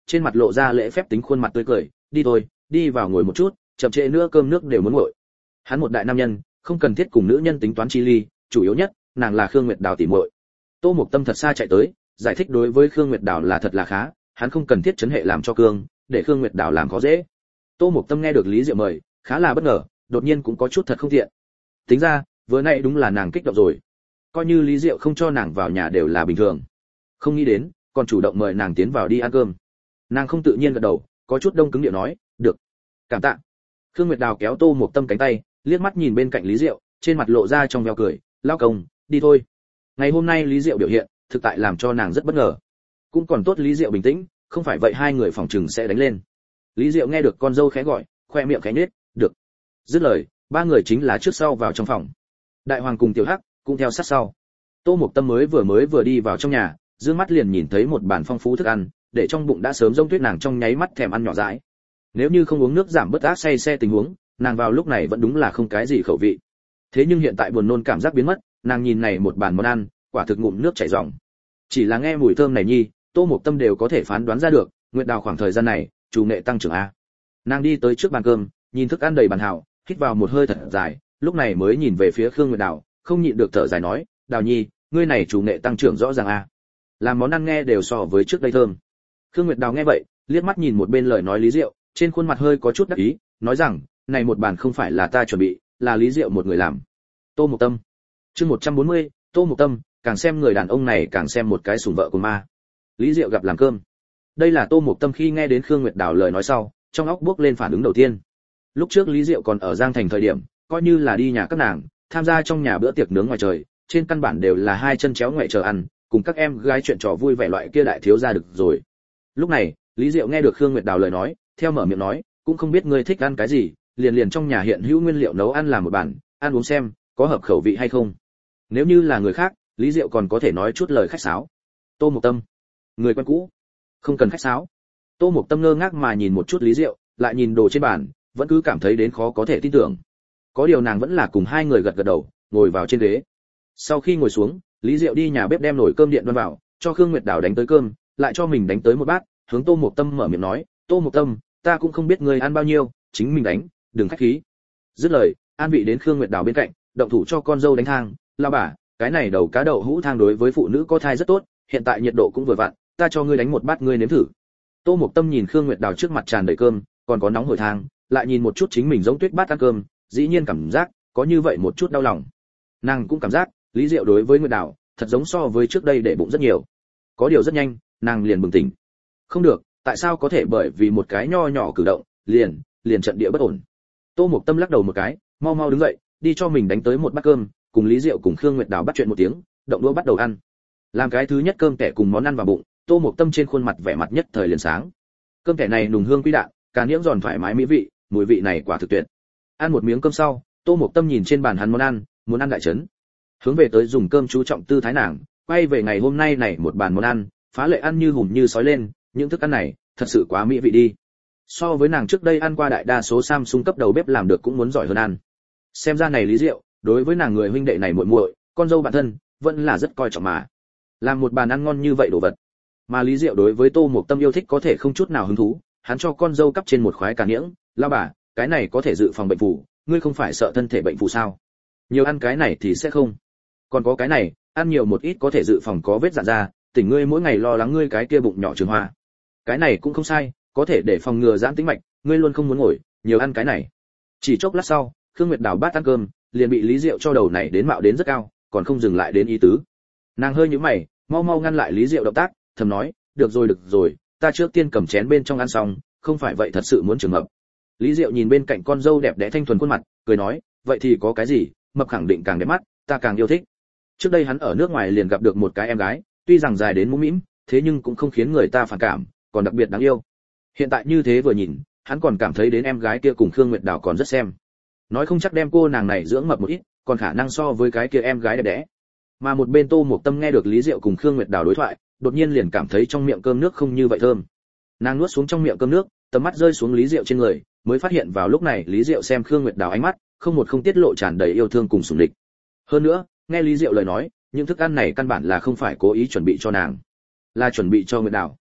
trên mặt lộ ra lễ phép tính khuôn mặt tươi cười, đi thôi, đi vào ngồi một chút, chậm trễ nữa cơm nước đều muốn nguội. Hắn một đại nam nhân, không cần thiết cùng nữ nhân tính toán chi ly, chủ yếu nhất, nàng là Khương Nguyệt Đào tỉ muội. Tô Mộc Tâm thật xa chạy tới, giải thích đối với Khương Nguyệt Đào là thật là khá, hắn không cần thiết chấn hệ làm cho cương, để Khương Nguyệt Đào làm khó dễ. Tô Mộc Tâm nghe được Lý Diệu mời, khá là bất ngờ, đột nhiên cũng có chút thật không tiện. Tính ra, vừa nãy đúng là nàng kích động rồi. Coi như Lý Diệu không cho nàng vào nhà đều là bình thường. Không nghĩ đến, còn chủ động mời nàng tiến vào đi ăn cơm. Nàng không tự nhiên gật đầu, có chút đông cứng điệu nói, "Được, cảm tạ." Khương Nguyệt Đào kéo Tô Mộc Tâm cánh tay, liếc mắt nhìn bên cạnh Lý Diệu, trên mặt lộ ra trong veo cười, "Lão công, đi thôi." Ngày hôm nay Lý Diệu biểu hiện, thực tại làm cho nàng rất bất ngờ. Cũng còn tốt Lý Diệu bình tĩnh, không phải vậy hai người phòng trừng sẽ đánh lên. Lý Diệu nghe được con dâu khẽ gọi, khoe miệng khẽ nhếch, "Được." Dứt lời, ba người chính là trước sau vào trong phòng. Đại Hoàng cùng Tiểu Hắc cũng theo sát sau. Tô Mộc Tâm mới vừa mới vừa đi vào trong nhà, dương mắt liền nhìn thấy một bàn phong phú thức ăn, để trong bụng đã sớm rông tuyết, nàng trong nháy mắt thèm ăn nhỏ dãi. Nếu như không uống nước giảm bớt ác say xe tình huống, nàng vào lúc này vẫn đúng là không cái gì khẩu vị. Thế nhưng hiện tại buồn nôn cảm giác biến mất, nàng nhìn này một bàn món ăn, quả thực ngụm nước chảy ròng. Chỉ là nghe mùi thơm này nhi, Tô Mộc Tâm đều có thể phán đoán ra được, Nguyệt Đào khoảng thời gian này, chủ nghệ tăng trưởng a. Nàng đi tới trước bàn cơm, nhìn thức ăn đầy bàn hảo, hít vào một hơi thật dài, lúc này mới nhìn về phía Khương Nguyệt Đào, không nhịn được thở dài nói, "Đào nhi, ngươi này chủ nghệ tăng trưởng rõ ràng a." Làm món ăn nghe đều so với trước đây thơm. Khương Nguyệt Đào nghe vậy, liếc mắt nhìn một bên lời nói Lý Diệu, trên khuôn mặt hơi có chút đắc ý, nói rằng, "Này một bàn không phải là ta chuẩn bị, là Lý Diệu một người làm." Tô Mộc Tâm. Chương một trăm bốn mươi, Tô Mộc Tâm, càng xem người đàn ông này càng xem một cái sủng vợ của ma. Lý Diệu gặp làm cơm. Đây là Tô Mộc Tâm khi nghe đến Khương Nguyệt Đào lời nói sau, trong óc bước lên phản ứng đầu tiên. Lúc trước Lý Diệu còn ở Giang Thành thời điểm, coi như là đi nhà các nàng, tham gia trong nhà bữa tiệc nướng ngoài trời, trên căn bản đều là hai chân chéo ngoại chờ ăn, cùng các em gái chuyện trò vui vẻ loại kia đại thiếu gia được rồi. Lúc này, Lý Diệu nghe được Khương Nguyệt Đào lời nói, theo mở miệng nói, "Cũng không biết ngươi thích ăn cái gì, liền liền trong nhà hiện hữu nguyên liệu nấu ăn làm một bản, ăn uống xem, có hợp khẩu vị hay không." Nếu như là người khác, Lý Diệu còn có thể nói chút lời khách sáo. Tô Mộc Tâm, người quen cũ, không cần khách sáo. Tô Mộc Tâm ngơ ngác mà nhìn một chút Lý Diệu, lại nhìn đồ trên bàn, vẫn cứ cảm thấy đến khó có thể tin tưởng. Có điều nàng vẫn là cùng hai người gật gật đầu, ngồi vào trên ghế. Sau khi ngồi xuống, Lý Diệu đi nhà bếp đem nồi cơm điện đoan vào, cho Khương Nguyệt Đào đánh tới cơm, lại cho mình đánh tới một bát, hướng Tô Mộc Tâm mở miệng nói, "Tô Mộc Tâm, ta cũng không biết ngươi ăn bao nhiêu, chính mình đánh, đừng khách khí." Dứt lời, an vị đến Khương Nguyệt Đào bên cạnh, động thủ cho con dâu đánh thang, "Lão bà, cái này đầu cá đậu hũ thang đối với phụ nữ có thai rất tốt, hiện tại nhiệt độ cũng vừa vặn, ta cho ngươi đánh một bát ngươi nếm thử." Tô Mộc Tâm nhìn Khương Nguyệt Đào trước mặt tràn đầy cơm, còn có nóng hổi thang, lại nhìn một chút chính mình giống tuyết bát ăn cơm, dĩ nhiên cảm giác có như vậy một chút đau lòng. Nàng cũng cảm giác Lý Diệu đối với Nguyệt Đào thật giống so với trước đây để bụng rất nhiều. Có điều rất nhanh, nàng liền bừng tỉnh. Không được, tại sao có thể bởi vì một cái nho nhỏ cử động, liền liền trận địa bất ổn. Tô Mộc Tâm lắc đầu một cái, mau mau đứng dậy, đi cho mình đánh tới một bát cơm, cùng Lý Diệu cùng Khương Nguyệt Đào bắt chuyện một tiếng, động đũa bắt đầu ăn. Làm cái thứ nhất cơm kẻ cùng món ăn vào bụng, Tô Mộc Tâm trên khuôn mặt vẻ mặt nhất thời liền sáng. Cơm kẻ này nùng hương quý đạn, cá niễng giòn thoải mái mỹ vị, mùi vị này quả thực tuyệt. Ăn một miếng cơm sau, Tô Mộc Tâm nhìn trên bàn hắn món ăn, muốn ăn đại chấn. Hướng về tới dùng cơm chú trọng tư thái nàng, quay về ngày hôm nay này một bàn món ăn, phá lệ ăn như hùm như sói lên, những thức ăn này, thật sự quá mỹ vị đi. So với nàng trước đây ăn qua đại đa số Samsung cấp đầu bếp làm được cũng muốn giỏi hơn ăn. Xem ra này Lý Diệu, đối với nàng người huynh đệ này muội muội, con dâu bạn thân, vẫn là rất coi trọng mà. Làm một bàn ăn ngon như vậy đồ vật. Mà Lý Diệu đối với Tô Mộc Tâm yêu thích có thể không chút nào hứng thú, hắn cho con dâu cắp trên một khoái cà niễng, "Lão bà, cái này có thể dự phòng bệnh phù, ngươi không phải sợ thân thể bệnh phù sao? Nhiều ăn cái này thì sẽ không. Còn có cái này, ăn nhiều một ít có thể dự phòng có vết dạn da, tỉnh ngươi mỗi ngày lo lắng ngươi cái kia bụng nhỏ trường hoa. Cái này cũng không sai, có thể để phòng ngừa giãn tĩnh mạch, ngươi luôn không muốn ngồi, nhiều ăn cái này." Chỉ chốc lát sau, Khương Nguyệt Đào bát ăn cơm, liền bị Lý Diệu cho đầu này đến mạo đến rất cao, còn không dừng lại đến ý tứ. Nàng hơi nhíu mày, mau mau ngăn lại Lý Diệu động tác, thầm nói, "Được rồi được rồi, ta trước tiên cầm chén bên trong ăn xong, không phải vậy thật sự muốn trường mập." Lý Diệu nhìn bên cạnh con dâu đẹp đẽ thanh thuần khuôn mặt, cười nói, "Vậy thì có cái gì, mập khẳng định càng đẹp mắt, ta càng yêu thích." Trước đây hắn ở nước ngoài liền gặp được một cái em gái, tuy rằng dài đến mũm mĩm, thế nhưng cũng không khiến người ta phản cảm, còn đặc biệt đáng yêu. Hiện tại như thế vừa nhìn, hắn còn cảm thấy đến em gái kia cùng Khương Nguyệt Đào còn rất xem. Nói không chắc đem cô nàng này dưỡng mập một ít, còn khả năng so với cái kia em gái đẹp đẽ. Mà một bên Tô Mộc Tâm nghe được Lý Diệu cùng Khương Nguyệt Đào đối thoại, đột nhiên liền cảm thấy trong miệng cơm nước không như vậy thơm. Nàng nuốt xuống trong miệng cơm nước, tầm mắt rơi xuống Lý Diệu trên người, mới phát hiện vào lúc này Lý Diệu xem Khương Nguyệt Đào ánh mắt, không một không tiết lộ tràn đầy yêu thương cùng sủng lịch. Hơn nữa, nghe Lý Diệu lời nói, những thức ăn này căn bản là không phải cố ý chuẩn bị cho nàng, là chuẩn bị cho Nguyệt Đào.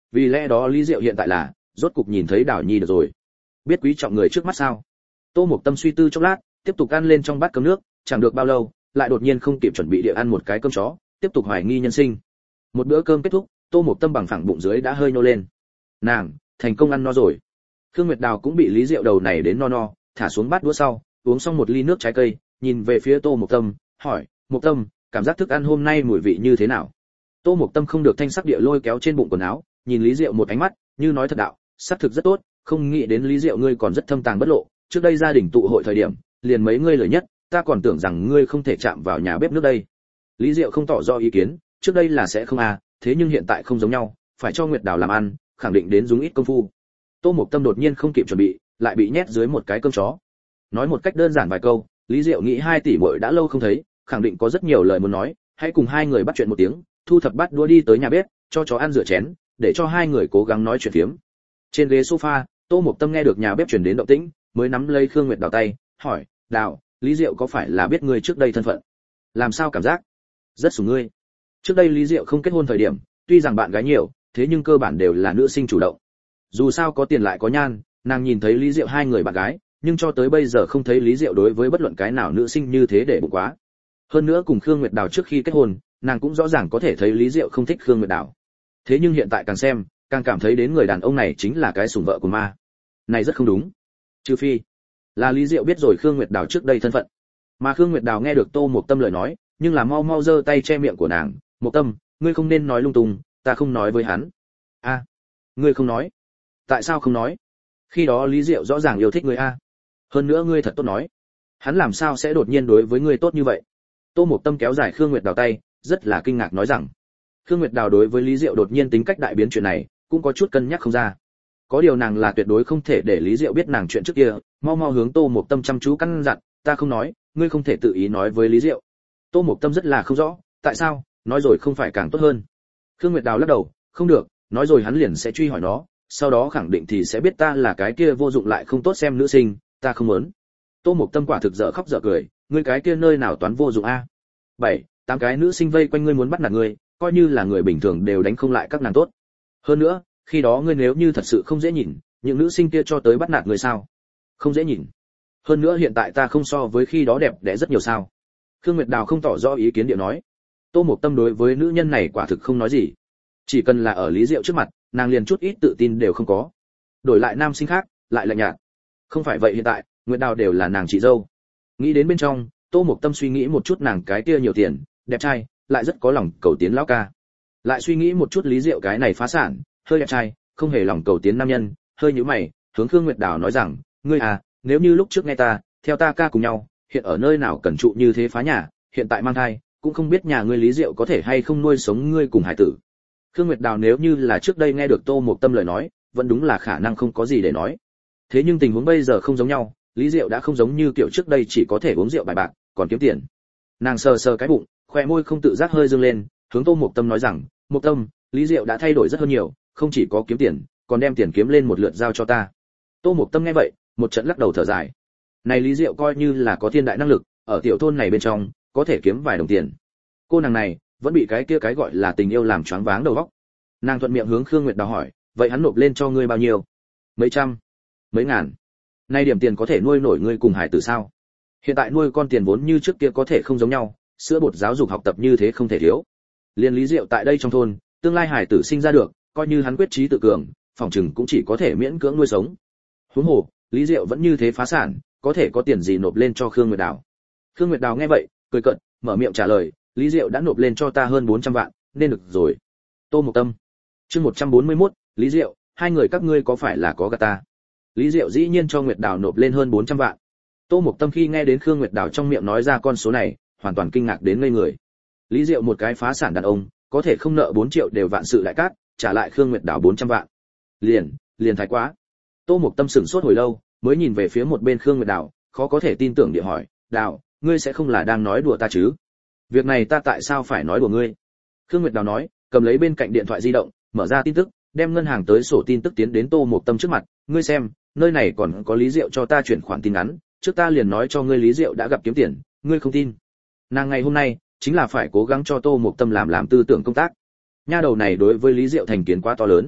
Vì lẽ đó Lý Diệu hiện tại là rốt cục nhìn thấy Đào Nhi được rồi. Biết quý trọng người trước mắt sao? Tô Mộc Tâm suy tư chốc lát, tiếp tục ăn lên trong bát cơm nước, chẳng được bao lâu, lại đột nhiên không kịp chuẩn bị địa ăn một cái cơm chó, tiếp tục hoài nghi nhân sinh. Một bữa cơm kết thúc, Tô Mộc Tâm bằng phẳng bụng dưới đã hơi nhô lên. Nàng thành công ăn no rồi. Khương Nguyệt Đào cũng bị Lý Diệu đầu này đến no no, thả xuống bát đũa sau, uống xong một ly nước trái cây, nhìn về phía Tô Mộc Tâm, hỏi: "Mộc Tâm, cảm giác thức ăn hôm nay mùi vị như thế nào?" Tô Mộc Tâm không được thanh sắc địa lôi kéo trên bụng quần áo, nhìn Lý Diệu một ánh mắt, như nói thật đạo, sắc thực rất tốt, không nghĩ đến Lý Diệu ngươi còn rất thâm tàng bất lộ, trước đây gia đình tụ hội thời điểm, liền mấy ngươi lời nhất, ta còn tưởng rằng ngươi không thể chạm vào nhà bếp nước đây. Lý Diệu không tỏ rõ ý kiến, trước đây là sẽ không à, thế nhưng hiện tại không giống nhau, phải cho Nguyệt Đào làm ăn, khẳng định đến dùng ít công phu. Tô Mộc Tâm đột nhiên không kịp chuẩn bị, lại bị nhét dưới một cái cơm chó. Nói một cách đơn giản vài câu, Lý Diệu nghĩ hai tỷ muội đã lâu không thấy, khẳng định có rất nhiều lời muốn nói, hãy cùng hai người bắt chuyện một tiếng, thu thập bát đũa đi tới nhà bếp, cho chó ăn rửa chén, để cho hai người cố gắng nói chuyện phiếm. Trên ghế sofa, Tô Mộc Tâm nghe được nhà bếp truyền đến động tĩnh, mới nắm lấy Khương Nguyệt Đào tay, hỏi: "Đào, Lý Diệu có phải là biết ngươi trước đây thân phận? Làm sao cảm giác rất sủng ngươi?" Trước đây Lý Diệu không kết hôn thời điểm, tuy rằng bạn gái nhiều, thế nhưng cơ bản đều là nữ sinh chủ động. Dù sao có tiền lại có nhan, nàng nhìn thấy Lý Diệu hai người bạn gái, nhưng cho tới bây giờ không thấy Lý Diệu đối với bất luận cái nào nữ sinh như thế để bụng quá. Hơn nữa cùng Khương Nguyệt Đào trước khi kết hôn, nàng cũng rõ ràng có thể thấy Lý Diệu không thích Khương Nguyệt Đào. Thế nhưng hiện tại càng xem, càng cảm thấy đến người đàn ông này chính là cái sủng vợ của ma. Này rất không đúng. Trừ phi là Lý Diệu biết rồi Khương Nguyệt Đào trước đây thân phận. Mà Khương Nguyệt Đào nghe được Tô Mộc Tâm lời nói, nhưng là mau mau giơ tay che miệng của nàng, "Mộc Tâm, ngươi không nên nói lung tung, ta không nói với hắn." "A, à, ngươi không nói? Tại sao không nói? Khi đó Lý Diệu rõ ràng yêu thích ngươi a. Hơn nữa ngươi thật tốt nói, hắn làm sao sẽ đột nhiên đối với ngươi tốt như vậy?" Tô Mộc Tâm kéo dài Khương Nguyệt Đào tay, rất là kinh ngạc nói rằng, Khương Nguyệt Đào đối với Lý Diệu đột nhiên tính cách đại biến chuyện này, cũng có chút cân nhắc không ra. Có điều nàng là tuyệt đối không thể để Lý Diệu biết nàng chuyện trước kia, mau mau hướng Tô Mộc Tâm chăm chú căn dặn, "Ta không nói, ngươi không thể tự ý nói với Lý Diệu." Tô Mộc Tâm rất là không rõ, tại sao, nói rồi không phải càng tốt hơn. Khương Nguyệt Đào lắc đầu, "Không được, nói rồi hắn liền sẽ truy hỏi nó, sau đó khẳng định thì sẽ biết ta là cái kia vô dụng lại không tốt xem nữ sinh, ta không muốn." Tô Mộc Tâm quả thực dở khóc dở cười, "Ngươi cái kia nơi nào toán vô dụng a? Bảy, tám cái nữ sinh vây quanh ngươi muốn bắt nạt ngươi, coi như là người bình thường đều đánh không lại các nàng tốt. Hơn nữa, khi đó ngươi nếu như thật sự không dễ nhìn, những nữ sinh kia cho tới bắt nạt ngươi sao? Không dễ nhìn. Hơn nữa hiện tại ta không so với khi đó đẹp đẽ rất nhiều sao?" Khương Nguyệt Đào không tỏ rõ ý kiến địa nói. Tô Mộc Tâm đối với nữ nhân này quả thực không nói gì. Chỉ cần là ở Lý Diệu trước mặt, nàng liền chút ít tự tin đều không có. Đổi lại nam sinh khác, lại lạnh nhạt. Không phải vậy hiện tại, Nguyệt Đào đều là nàng chị dâu. Nghĩ đến bên trong, Tô Mộc Tâm suy nghĩ một chút nàng cái kia nhiều tiền, đẹp trai, lại rất có lòng cầu tiến lão ca. Lại suy nghĩ một chút Lý Diệu cái này phá sản, hơi đẹp trai, không hề lòng cầu tiến nam nhân, hơi nhíu mày, hướng Khương Nguyệt Đào nói rằng, "Ngươi à, nếu như lúc trước nghe ta, theo ta ca cùng nhau, hiện ở nơi nào cần trụ như thế phá nhà, hiện tại mang thai, cũng không biết nhà ngươi Lý Diệu có thể hay không nuôi sống ngươi cùng hải tử." Khương Nguyệt Đào nếu như là trước đây nghe được Tô Mộc Tâm lời nói, vẫn đúng là khả năng không có gì để nói. Thế nhưng tình huống bây giờ không giống nhau, Lý Diệu đã không giống như kiểu trước đây chỉ có thể uống rượu bài bạc, còn kiếm tiền. Nàng sờ sờ cái bụng, khóe môi không tự giác hơi dương lên, hướng Tô Mộc Tâm nói rằng, "Mộc Tâm, Lý Diệu đã thay đổi rất hơn nhiều, không chỉ có kiếm tiền, còn đem tiền kiếm lên một lượt giao cho ta." Tô Mộc Tâm nghe vậy, một trận lắc đầu thở dài. Này Lý Diệu coi như là có thiên đại năng lực, ở tiểu thôn này bên trong, có thể kiếm vài đồng tiền. Cô nàng này, vẫn bị cái kia cái gọi là tình yêu làm choáng váng đầu óc. Nàng thuận miệng hướng Khương Nguyệt Đào hỏi, "Vậy hắn nộp lên cho ngươi bao nhiêu?" "Mấy trăm, mấy ngàn." "Nay điểm tiền có thể nuôi nổi ngươi cùng hải tử sao? Hiện tại nuôi con tiền vốn như trước kia có thể không giống nhau, sữa bột giáo dục học tập như thế không thể thiếu. Liên Lý Diệu tại đây trong thôn, tương lai hải tử sinh ra được, coi như hắn quyết chí tự cường, phòng trừng cũng chỉ có thể miễn cưỡng nuôi sống. Huống hồ, Lý Diệu vẫn như thế phá sản, có thể có tiền gì nộp lên cho Khương Nguyệt Đào?" Khương Nguyệt Đào nghe vậy, cười cợt, mở miệng trả lời, "Lý Diệu đã nộp lên cho ta hơn bốn trăm vạn, nên được rồi." Tô Mộc Tâm. Chương một trăm bốn mươi mốt, Lý Diệu, hai người các ngươi có phải là có gạt ta? Lý Diệu dĩ nhiên cho Nguyệt Đào nộp lên hơn bốn trăm vạn. Tô Mộc Tâm khi nghe đến Khương Nguyệt Đào trong miệng nói ra con số này, hoàn toàn kinh ngạc đến ngây người. Lý Diệu một cái phá sản đàn ông, có thể không nợ bốn triệu đều vạn sự đại cát, trả lại Khương Nguyệt Đào bốn trăm vạn. Liền, liền thái quá. Tô Mộc Tâm sững sốt hồi lâu, mới nhìn về phía một bên Khương Nguyệt Đào, khó có thể tin tưởng địa hỏi, "Đào, ngươi sẽ không là đang nói đùa ta chứ? Việc này ta tại sao phải nói đùa ngươi?" Khương Nguyệt Đào nói, cầm lấy bên cạnh điện thoại di động, mở ra tin tức, đem ngân hàng tới sổ tin tức tiến đến Tô Mộc Tâm trước mặt, "Ngươi xem, nơi này còn có Lý Diệu cho ta chuyển khoản tin ngắn, trước ta liền nói cho ngươi Lý Diệu đã gặp kiếm tiền, ngươi không tin." Nàng ngày hôm nay chính là phải cố gắng cho Tô Mộc Tâm làm làm tư tưởng công tác. Nha đầu này đối với Lý Diệu thành kiến quá to lớn.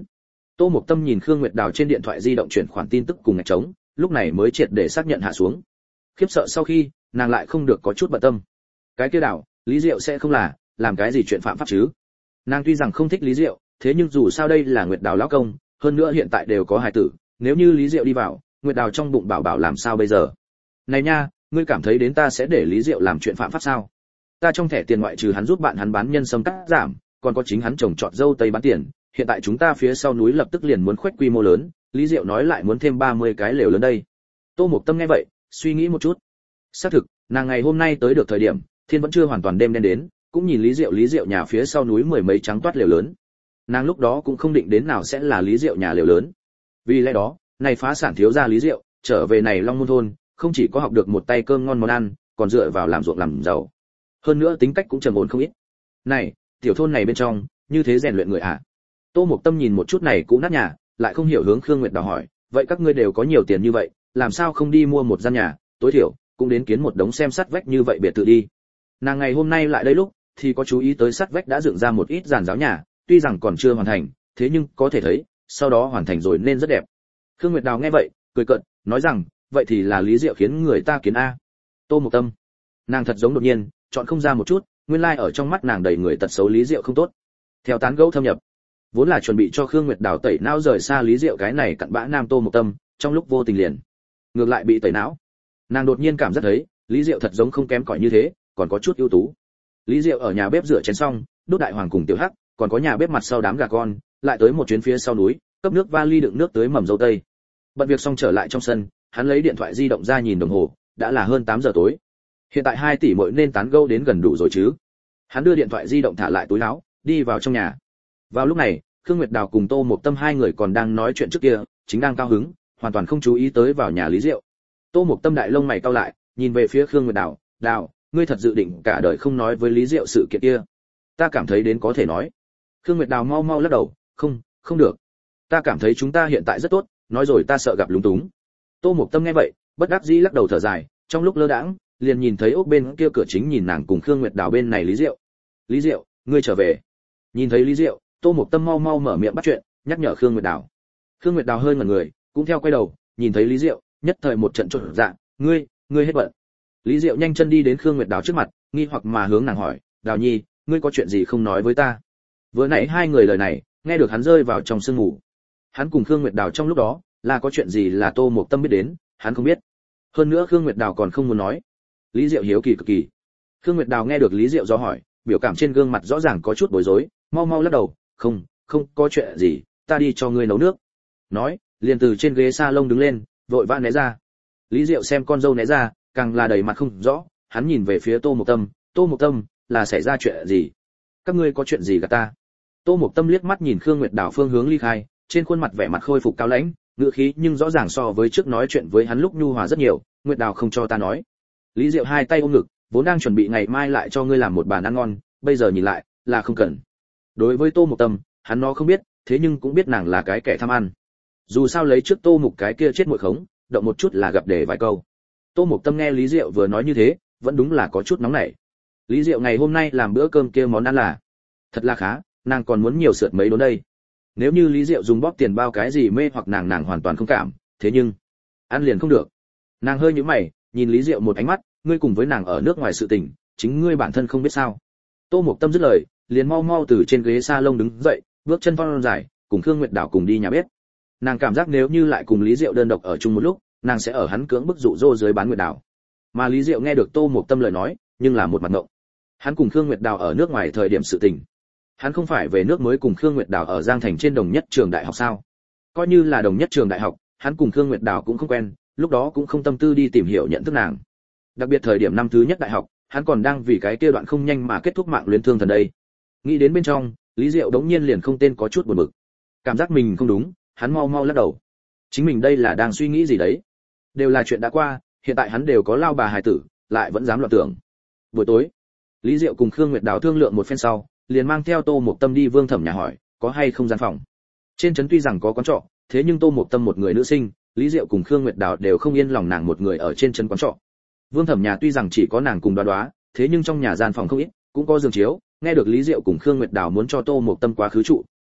Tô Mộc Tâm nhìn Khương Nguyệt Đào trên điện thoại di động chuyển khoản tin tức cùng ngạch trống, lúc này mới triệt để xác nhận hạ xuống. Khiếp sợ sau khi, nàng lại không được có chút bận tâm. Cái kia Đào, Lý Diệu sẽ không là làm cái gì chuyện phạm pháp chứ? Nàng tuy rằng không thích Lý Diệu, thế nhưng dù sao đây là Nguyệt Đào lão công, hơn nữa hiện tại đều có hài tử, nếu như Lý Diệu đi vào, Nguyệt Đào trong bụng bảo bảo làm sao bây giờ? Này nha, ngươi cảm thấy đến ta sẽ để Lý Diệu làm chuyện phạm pháp sao? Ta trong thẻ tiền ngoại trừ hắn giúp bạn hắn bán nhân sâm cắt giảm, còn có chính hắn trồng trọt dâu tây bán tiền, hiện tại chúng ta phía sau núi lập tức liền muốn khoét quy mô lớn, Lý Diệu nói lại muốn thêm ba mươi cái lều lớn đây. Tô Mộc Tâm nghe vậy, suy nghĩ một chút. Xác thực, nàng ngày hôm nay tới được thời điểm, thiên vẫn chưa hoàn toàn đêm đen đến, cũng nhìn Lý Diệu Lý Diệu nhà phía sau núi mười mấy trắng toát lều lớn. Nàng lúc đó cũng không định đến nào sẽ là Lý Diệu nhà lều lớn. Vì lẽ đó, này phá sản thiếu gia Lý Diệu, trở về này Long Môn thôn, không chỉ có học được một tay cơm ngon món ăn, còn dựa vào làm ruộng làm giàu. Hơn nữa tính cách cũng trầm ổn không ít. Này, tiểu thôn này bên trong, như thế rèn luyện người à? Tô Mộc Tâm nhìn một chút này cũ nát nhà, lại không hiểu hướng Khương Nguyệt Đào hỏi, vậy các ngươi đều có nhiều tiền như vậy, làm sao không đi mua một gian nhà, tối thiểu cũng đến kiến một đống xem sắt vách như vậy biệt thự đi. Nàng ngày hôm nay lại đây lúc, thì có chú ý tới sắt vách đã dựng ra một ít giàn giáo nhà, tuy rằng còn chưa hoàn thành, thế nhưng có thể thấy, sau đó hoàn thành rồi nên rất đẹp. Khương Nguyệt Đào nghe vậy, cười cợt, nói rằng, vậy thì là Lý Diệu khiến người ta kiến a. Tô Mộc Tâm, nàng thật giống đột nhiên, chọn không ra một chút, nguyên lai like ở trong mắt nàng đầy người tật xấu Lý Diệu không tốt. Theo tán gẫu thâm nhập, vốn là chuẩn bị cho Khương Nguyệt Đào tẩy não rời xa Lý Diệu cái này cặn bã nam Tô Mộc Tâm, trong lúc vô tình liền ngược lại bị tẩy não. Nàng đột nhiên cảm giác thấy, Lý Diệu thật giống không kém cỏi như thế, còn có chút ưu tú. Lý Diệu ở nhà bếp rửa chén xong, đốt đại hoàng cùng tiểu hắc, còn có nhà bếp mặt sau đám gà con, lại tới một chuyến phía sau núi, cấp nước vali đựng nước tới mầm dâu tây. Bận việc xong trở lại trong sân, hắn lấy điện thoại di động ra nhìn đồng hồ, đã là hơn tám giờ tối. Hiện tại hai tỷ muội nên tán gẫu đến gần đủ rồi chứ. Hắn đưa điện thoại di động thả lại túi áo, đi vào trong nhà. Vào lúc này, Khương Nguyệt Đào cùng Tô Mộc Tâm hai người còn đang nói chuyện trước kia, chính đang cao hứng, hoàn toàn không chú ý tới vào nhà Lý Diệu. Tô Mộc Tâm đại lông mày cau lại, nhìn về phía Khương Nguyệt Đào, "Đào, ngươi thật dự định cả đời không nói với Lý Diệu sự kiện kia?" "Ta cảm thấy đến có thể nói." Khương Nguyệt Đào mau mau lắc đầu, "Không, không được. Ta cảm thấy chúng ta hiện tại rất tốt, nói rồi ta sợ gặp lúng túng." Tô Mộc Tâm nghe vậy, bất đắc dĩ lắc đầu thở dài, trong lúc lơ đãng, liền nhìn thấy ốc bên kia cửa chính nhìn nàng cùng Khương Nguyệt Đào bên này Lý Diệu. "Lý Diệu, ngươi trở về." Nhìn thấy Lý Diệu, Tô Mộc Tâm mau mau mở miệng bắt chuyện, nhắc nhở Khương Nguyệt Đào. Khương Nguyệt Đào hơi ngẩn người, cũng theo quay đầu, nhìn thấy Lý Diệu, nhất thời một trận chột dạ, "Ngươi, ngươi hết bận." Lý Diệu nhanh chân đi đến Khương Nguyệt Đào trước mặt, nghi hoặc mà hướng nàng hỏi, "Đào Nhi, ngươi có chuyện gì không nói với ta?" Vừa nãy hai người lời này, nghe được hắn rơi vào trong sương ngủ. Hắn cùng Khương Nguyệt Đào trong lúc đó, là có chuyện gì là Tô Mộc Tâm biết đến, hắn không biết. Hơn nữa Khương Nguyệt Đào còn không muốn nói. Lý Diệu hiếu kỳ cực kỳ. Khương Nguyệt Đào nghe được Lý Diệu do hỏi, biểu cảm trên gương mặt rõ ràng có chút bối rối, mau mau lắc đầu, "Không, không có chuyện gì, ta đi cho ngươi nấu nước." Nói, liền từ trên ghế salon đứng lên, vội vã né ra. Lý Diệu xem con dâu né ra, càng là đầy mặt không rõ, hắn nhìn về phía Tô Mộc Tâm, "Tô Mộc Tâm, là xảy ra chuyện gì? Các ngươi có chuyện gì gạt ta?" Tô Mộc Tâm liếc mắt nhìn Khương Nguyệt Đào phương hướng ly khai, trên khuôn mặt vẻ mặt khôi phục cao lãnh, ngữ khí nhưng rõ ràng so với trước nói chuyện với hắn lúc nhu hòa rất nhiều, "Nguyệt Đào không cho ta nói." Lý Diệu hai tay ôm ngực, vốn đang chuẩn bị ngày mai lại cho ngươi làm một bàn ăn ngon, bây giờ nhìn lại, là không cần. Đối với Tô Mộc Tâm, hắn nó không biết, thế nhưng cũng biết nàng là cái kẻ tham ăn. Dù sao lấy trước Tô Mục cái kia chết muội khống, động một chút là gặp đề vài câu. Tô Mộc Tâm nghe Lý Diệu vừa nói như thế, vẫn đúng là có chút nóng nảy. Lý Diệu ngày hôm nay làm bữa cơm kia món ăn là thật là khá, nàng còn muốn nhiều sượt mấy đốn đây. Nếu như Lý Diệu dùng bóp tiền bao cái gì mê hoặc nàng nàng hoàn toàn không cảm, thế nhưng ăn liền không được. Nàng hơi nhíu mày, nhìn Lý Diệu một ánh mắt, "Ngươi cùng với nàng ở nước ngoài sự tình, chính ngươi bản thân không biết sao?" Tô Mộc Tâm dứt lời, liền mau mau từ trên ghế salon đứng dậy, bước chân thon dài, cùng Khương Nguyệt Đào cùng đi nhà bếp. Nàng cảm giác nếu như lại cùng Lý Diệu đơn độc ở chung một lúc, nàng sẽ ở hắn cưỡng bức dụ dỗ dưới bán Nguyệt Đào. Mà Lý Diệu nghe được Tô Mộc Tâm lời nói, nhưng là một mặt ngộng. Hắn cùng Khương Nguyệt Đào ở nước ngoài thời điểm sự tình, hắn không phải về nước mới cùng Khương Nguyệt Đào ở Giang Thành trên đồng nhất trường đại học sao? Coi như là đồng nhất trường đại học, hắn cùng Khương Nguyệt Đào cũng không quen, lúc đó cũng không tâm tư đi tìm hiểu nhận thức nàng. Đặc biệt thời điểm năm thứ nhất đại học, hắn còn đang vì cái kia đoạn không nhanh mà kết thúc mạng luyến thương thần đây. Nghĩ đến bên trong, Lý Diệu đống nhiên liền không tên có chút buồn bực. Cảm giác mình không đúng, hắn mau mau lắc đầu. Chính mình đây là đang suy nghĩ gì đấy? Đều là chuyện đã qua, hiện tại hắn đều có lao bà hài tử, lại vẫn dám loạn tưởng. Buổi tối, Lý Diệu cùng Khương Nguyệt Đào thương lượng một phen sau, liền mang theo Tô Mộc Tâm đi Vương Thẩm nhà hỏi, có hay không gian phòng. Trên trấn tuy rằng có quán trọ, thế nhưng Tô Mộc Tâm một người nữ sinh, Lý Diệu cùng Khương Nguyệt Đào đều không yên lòng nàng một người ở trên trấn quán trọ. Vương Thẩm nhà tuy rằng chỉ có nàng cùng Đoá Đoá, thế nhưng trong nhà gian phòng không ít, cũng có giường chiếu, nghe được Lý Diệu cùng Khương Nguyệt Đào muốn cho Tô Mộc Tâm quá khứ trụ,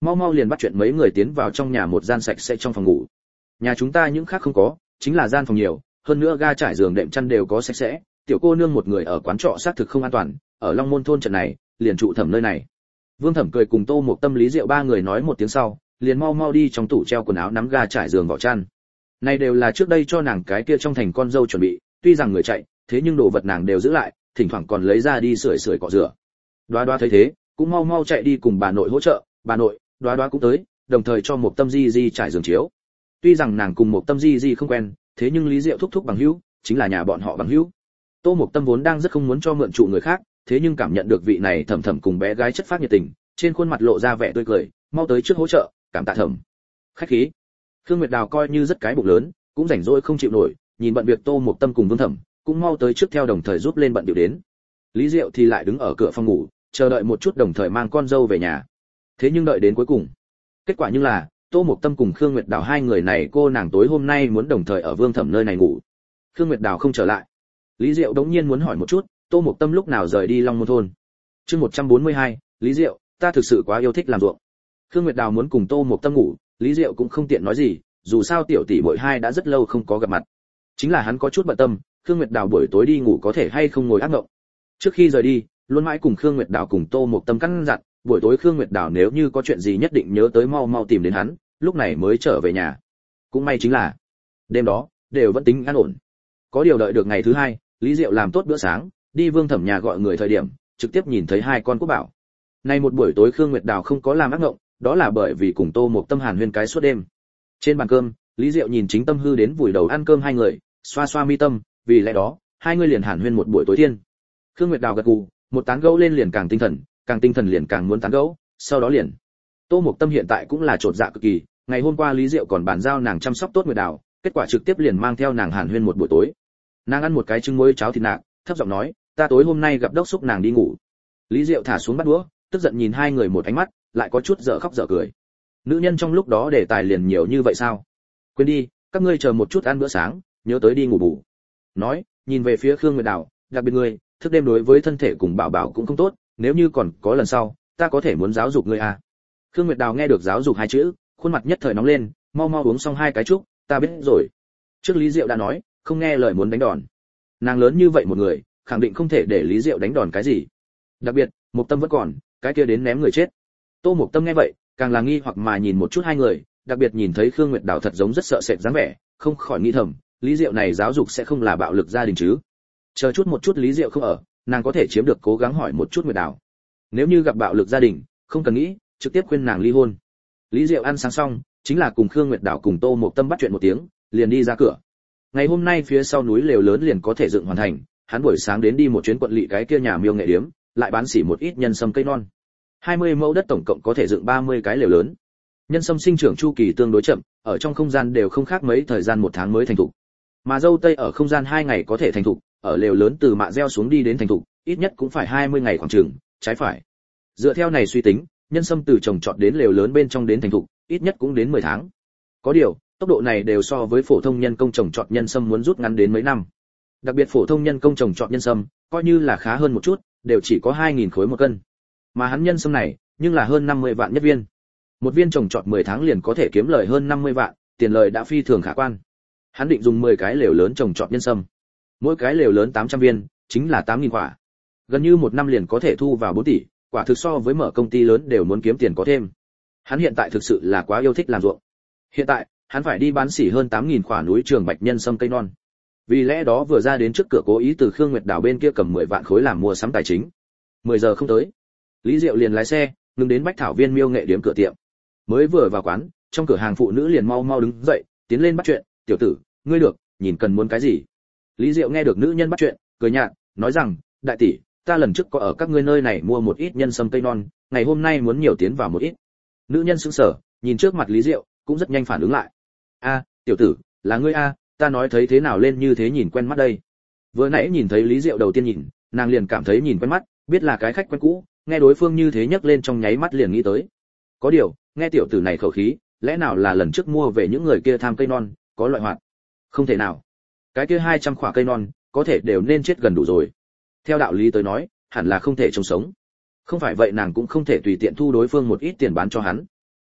mau mau liền bắt chuyện mấy người tiến vào trong nhà một gian sạch sẽ trong phòng ngủ. Nhà chúng ta những khác không có, chính là gian phòng nhiều, hơn nữa ga trải giường đệm chăn đều có sạch sẽ, tiểu cô nương một người ở quán trọ xác thực không an toàn, ở Long Môn thôn trận này, liền trụ thẩm nơi này. Vương Thẩm cười cùng Tô Mục Tâm Lý Diệu ba người nói một tiếng sau, liền mau mau đi trong tủ treo quần áo nắm ga trải giường vỏ chăn. Này đều là trước đây cho nàng cái kia trong thành con dâu chuẩn bị, tuy rằng người chạy, thế nhưng đồ vật nàng đều giữ lại, thỉnh thoảng còn lấy ra đi sưởi sưởi cọ rửa. Đoá Đoá thấy thế, cũng mau mau chạy đi cùng bà nội hỗ trợ, bà nội, Đoá Đoá cũng tới, đồng thời cho Mục Tâm Di Di trải giường chiếu. Tuy rằng nàng cùng Mục Tâm Di Di không quen, thế nhưng Lý Diệu thúc thúc bằng hữu, chính là nhà bọn họ bằng hữu. Tô Mục Tâm vốn đang rất không muốn cho mượn trụ người khác, thế nhưng cảm nhận được vị này thẩm thẩm cùng bé gái chất phác nhiệt tình, trên khuôn mặt lộ ra vẻ tươi cười, mau tới trước hỗ trợ, cảm tạ thẩm. Khách khí. Khương Nguyệt Đào coi như rất cái bụng lớn, cũng rảnh rỗi không chịu nổi, nhìn bận việc Tô Mục Tâm cùng Vương Thẩm, cũng mau tới trước theo đồng thời giúp lên bận điệu đến. Lý Diệu thì lại đứng ở cửa phòng ngủ, chờ đợi một chút đồng thời mang con dâu về nhà. Thế nhưng đợi đến cuối cùng, kết quả như là Tô Mục Tâm cùng Khương Nguyệt Đào hai người này cô nàng tối hôm nay muốn đồng thời ở Vương Thẩm nơi này ngủ. Khương Nguyệt Đào không trở lại. Lý Diệu đống nhiên muốn hỏi một chút, Tô Mục Tâm lúc nào rời đi Long Môn thôn. Chương một trăm bốn mươi hai, Lý Diệu, ta thực sự quá yêu thích làm ruộng. Khương Nguyệt Đào muốn cùng Tô Mục Tâm ngủ, Lý Diệu cũng không tiện nói gì, dù sao tiểu tỷ muội hai đã rất lâu không có gặp mặt. Chính là hắn có chút bận tâm, Khương Nguyệt Đào buổi tối đi ngủ có thể hay không ngồi ác mộng. Trước khi rời đi, luôn mãi cùng Khương Nguyệt Đào cùng Tô Mục Tâm căn dặn, buổi tối Khương Nguyệt Đào nếu như có chuyện gì nhất định nhớ tới mau mau tìm đến hắn, lúc này mới trở về nhà. Cũng may chính là đêm đó đều vẫn tính an ổn. Có điều đợi được ngày thứ hai, Lý Diệu làm tốt bữa sáng, đi Vương Thẩm nhà gọi người thời điểm, trực tiếp nhìn thấy hai con quốc bảo. Nay một buổi tối Khương Nguyệt Đào không có làm ác mộng, đó là bởi vì cùng Tô Mục Tâm hàn huyên cái suốt đêm. Trên bàn cơm, Lý Diệu nhìn Chính Tâm Hư đến vùi đầu ăn cơm hai người, xoa xoa mi tâm, vì lẽ đó, hai người liền hàn huyên một buổi tối thiên. Khương Nguyệt Đào gật gù, một tán gẫu lên liền càng tinh thần, càng tinh thần liền càng muốn tán gẫu, sau đó liền. Tô Mục Tâm hiện tại cũng là trột dạ cực kỳ, ngày hôm qua Lý Diệu còn bàn giao nàng chăm sóc tốt Nguyệt Đào, kết quả trực tiếp liền mang theo nàng hàn huyên một buổi tối. Nàng ăn một cái trứng muối cháo thịt nạc, thấp giọng nói, ta tối hôm nay gặp đốc xúc nàng đi ngủ. Lý Diệu thả xuống bát đũa, tức giận nhìn hai người một ánh mắt, lại có chút dở khóc dở cười. Nữ nhân trong lúc đó đề tài liền nhiều như vậy sao? Quên đi, các ngươi chờ một chút ăn bữa sáng, nhớ tới đi ngủ bù. Nói, nhìn về phía Khương Nguyệt Đào, đặc biệt ngươi, thức đêm đối với thân thể cùng bảo bảo cũng không tốt, nếu như còn có lần sau, ta có thể muốn giáo dục ngươi à? Khương Nguyệt Đào nghe được giáo dục hai chữ, khuôn mặt nhất thời nóng lên, mau mau uống xong hai cái chúc, ta biết rồi. Trước Lý Diệu đã nói, không nghe lời muốn đánh đòn. Nàng lớn như vậy một người, khẳng định không thể để Lý Diệu đánh đòn cái gì. Đặc biệt, Mục Tâm vẫn còn, cái kia đến ném người chết. Tô Mục Tâm nghe vậy, càng là nghi hoặc mà nhìn một chút hai người, đặc biệt nhìn thấy Khương Nguyệt Đào thật giống rất sợ sệt dáng vẻ, không khỏi nghĩ thầm, Lý Diệu này giáo dục sẽ không là bạo lực gia đình chứ? Chờ chút một chút Lý Diệu không ở, nàng có thể chiếm được cố gắng hỏi một chút Nguyệt Đào. Nếu như gặp bạo lực gia đình, không cần nghĩ, trực tiếp khuyên nàng ly hôn. Lý Diệu ăn sáng xong, chính là cùng Khương Nguyệt Đào cùng Tô Mục Tâm bắt chuyện một tiếng, liền đi ra cửa. Ngày hôm nay phía sau núi lều lớn liền có thể dựng hoàn thành, hắn buổi sáng đến đi một chuyến quận lỵ cái kia nhà miêu nghệ điếm, lại bán xỉ một ít nhân sâm cây non. hai mươi mẫu đất tổng cộng có thể dựng ba mươi cái lều lớn. Nhân sâm sinh trưởng chu kỳ tương đối chậm, ở trong không gian đều không khác mấy thời gian một tháng mới thành thục. Mà dâu tây ở không gian hai ngày có thể thành thục, ở lều lớn từ mạ gieo xuống đi đến thành thục, ít nhất cũng phải hai mươi ngày khoảng chừng, trái phải. Dựa theo này suy tính, nhân sâm từ trồng trọt đến lều lớn bên trong đến thành thục, ít nhất cũng đến mười tháng. Có điều, tốc độ này đều so với phổ thông nhân công trồng trọt nhân sâm muốn rút ngắn đến mấy năm. Đặc biệt phổ thông nhân công trồng trọt nhân sâm, coi như là khá hơn một chút, đều chỉ có hai nghìn khối một cân. Mà hắn nhân sâm này, nhưng là hơn năm mươi vạn nhất viên. Một viên trồng trọt mười tháng liền có thể kiếm lời hơn năm mươi vạn, tiền lời đã phi thường khả quan. Hắn định dùng mười cái lều lớn trồng trọt nhân sâm. Mỗi cái lều lớn tám trăm viên, chính là tám nghìn quả. Gần như một năm liền có thể thu vào bốn tỷ, quả thực so với mở công ty lớn đều muốn kiếm tiền có thêm. Hắn hiện tại thực sự là quá yêu thích làm ruộng. Hiện tại, hắn phải đi bán xỉ hơn tám nghìn quả núi trường bạch nhân sâm cây non. Vì lẽ đó vừa ra đến trước cửa cố ý từ Khương Nguyệt Đào bên kia cầm mười vạn khối làm mua sắm tài chính. mười giờ không tới, Lý Diệu liền lái xe, ngừng đến Bách Thảo Viên miêu nghệ điểm cửa tiệm. Mới vừa vào quán, trong cửa hàng phụ nữ liền mau mau đứng dậy, tiến lên bắt chuyện, "Tiểu tử, ngươi được, nhìn cần muốn cái gì?" Lý Diệu nghe được nữ nhân bắt chuyện, cười nhạt, nói rằng, "Đại tỷ, ta lần trước có ở các ngươi nơi này mua một ít nhân sâm cây non, ngày hôm nay muốn nhiều tiến vào một ít." Nữ nhân sững sờ, nhìn trước mặt Lý Diệu, cũng rất nhanh phản ứng lại. "A, tiểu tử, là ngươi a, ta nói thấy thế nào lên như thế nhìn quen mắt đây." Vừa nãy nhìn thấy Lý Diệu đầu tiên nhìn, nàng liền cảm thấy nhìn quen mắt, biết là cái khách quen cũ, nghe đối phương như thế nhắc lên trong nháy mắt liền nghĩ tới. Có điều, nghe tiểu tử này khẩu khí, lẽ nào là lần trước mua về những người kia tham cây non, có loại hoạt? Không thể nào. Cái kia hai trăm quả cây non, có thể đều nên chết gần đủ rồi. Theo đạo lý tới nói, hẳn là không thể trông sống. Không phải vậy nàng cũng không thể tùy tiện thu đối phương một ít tiền bán cho hắn.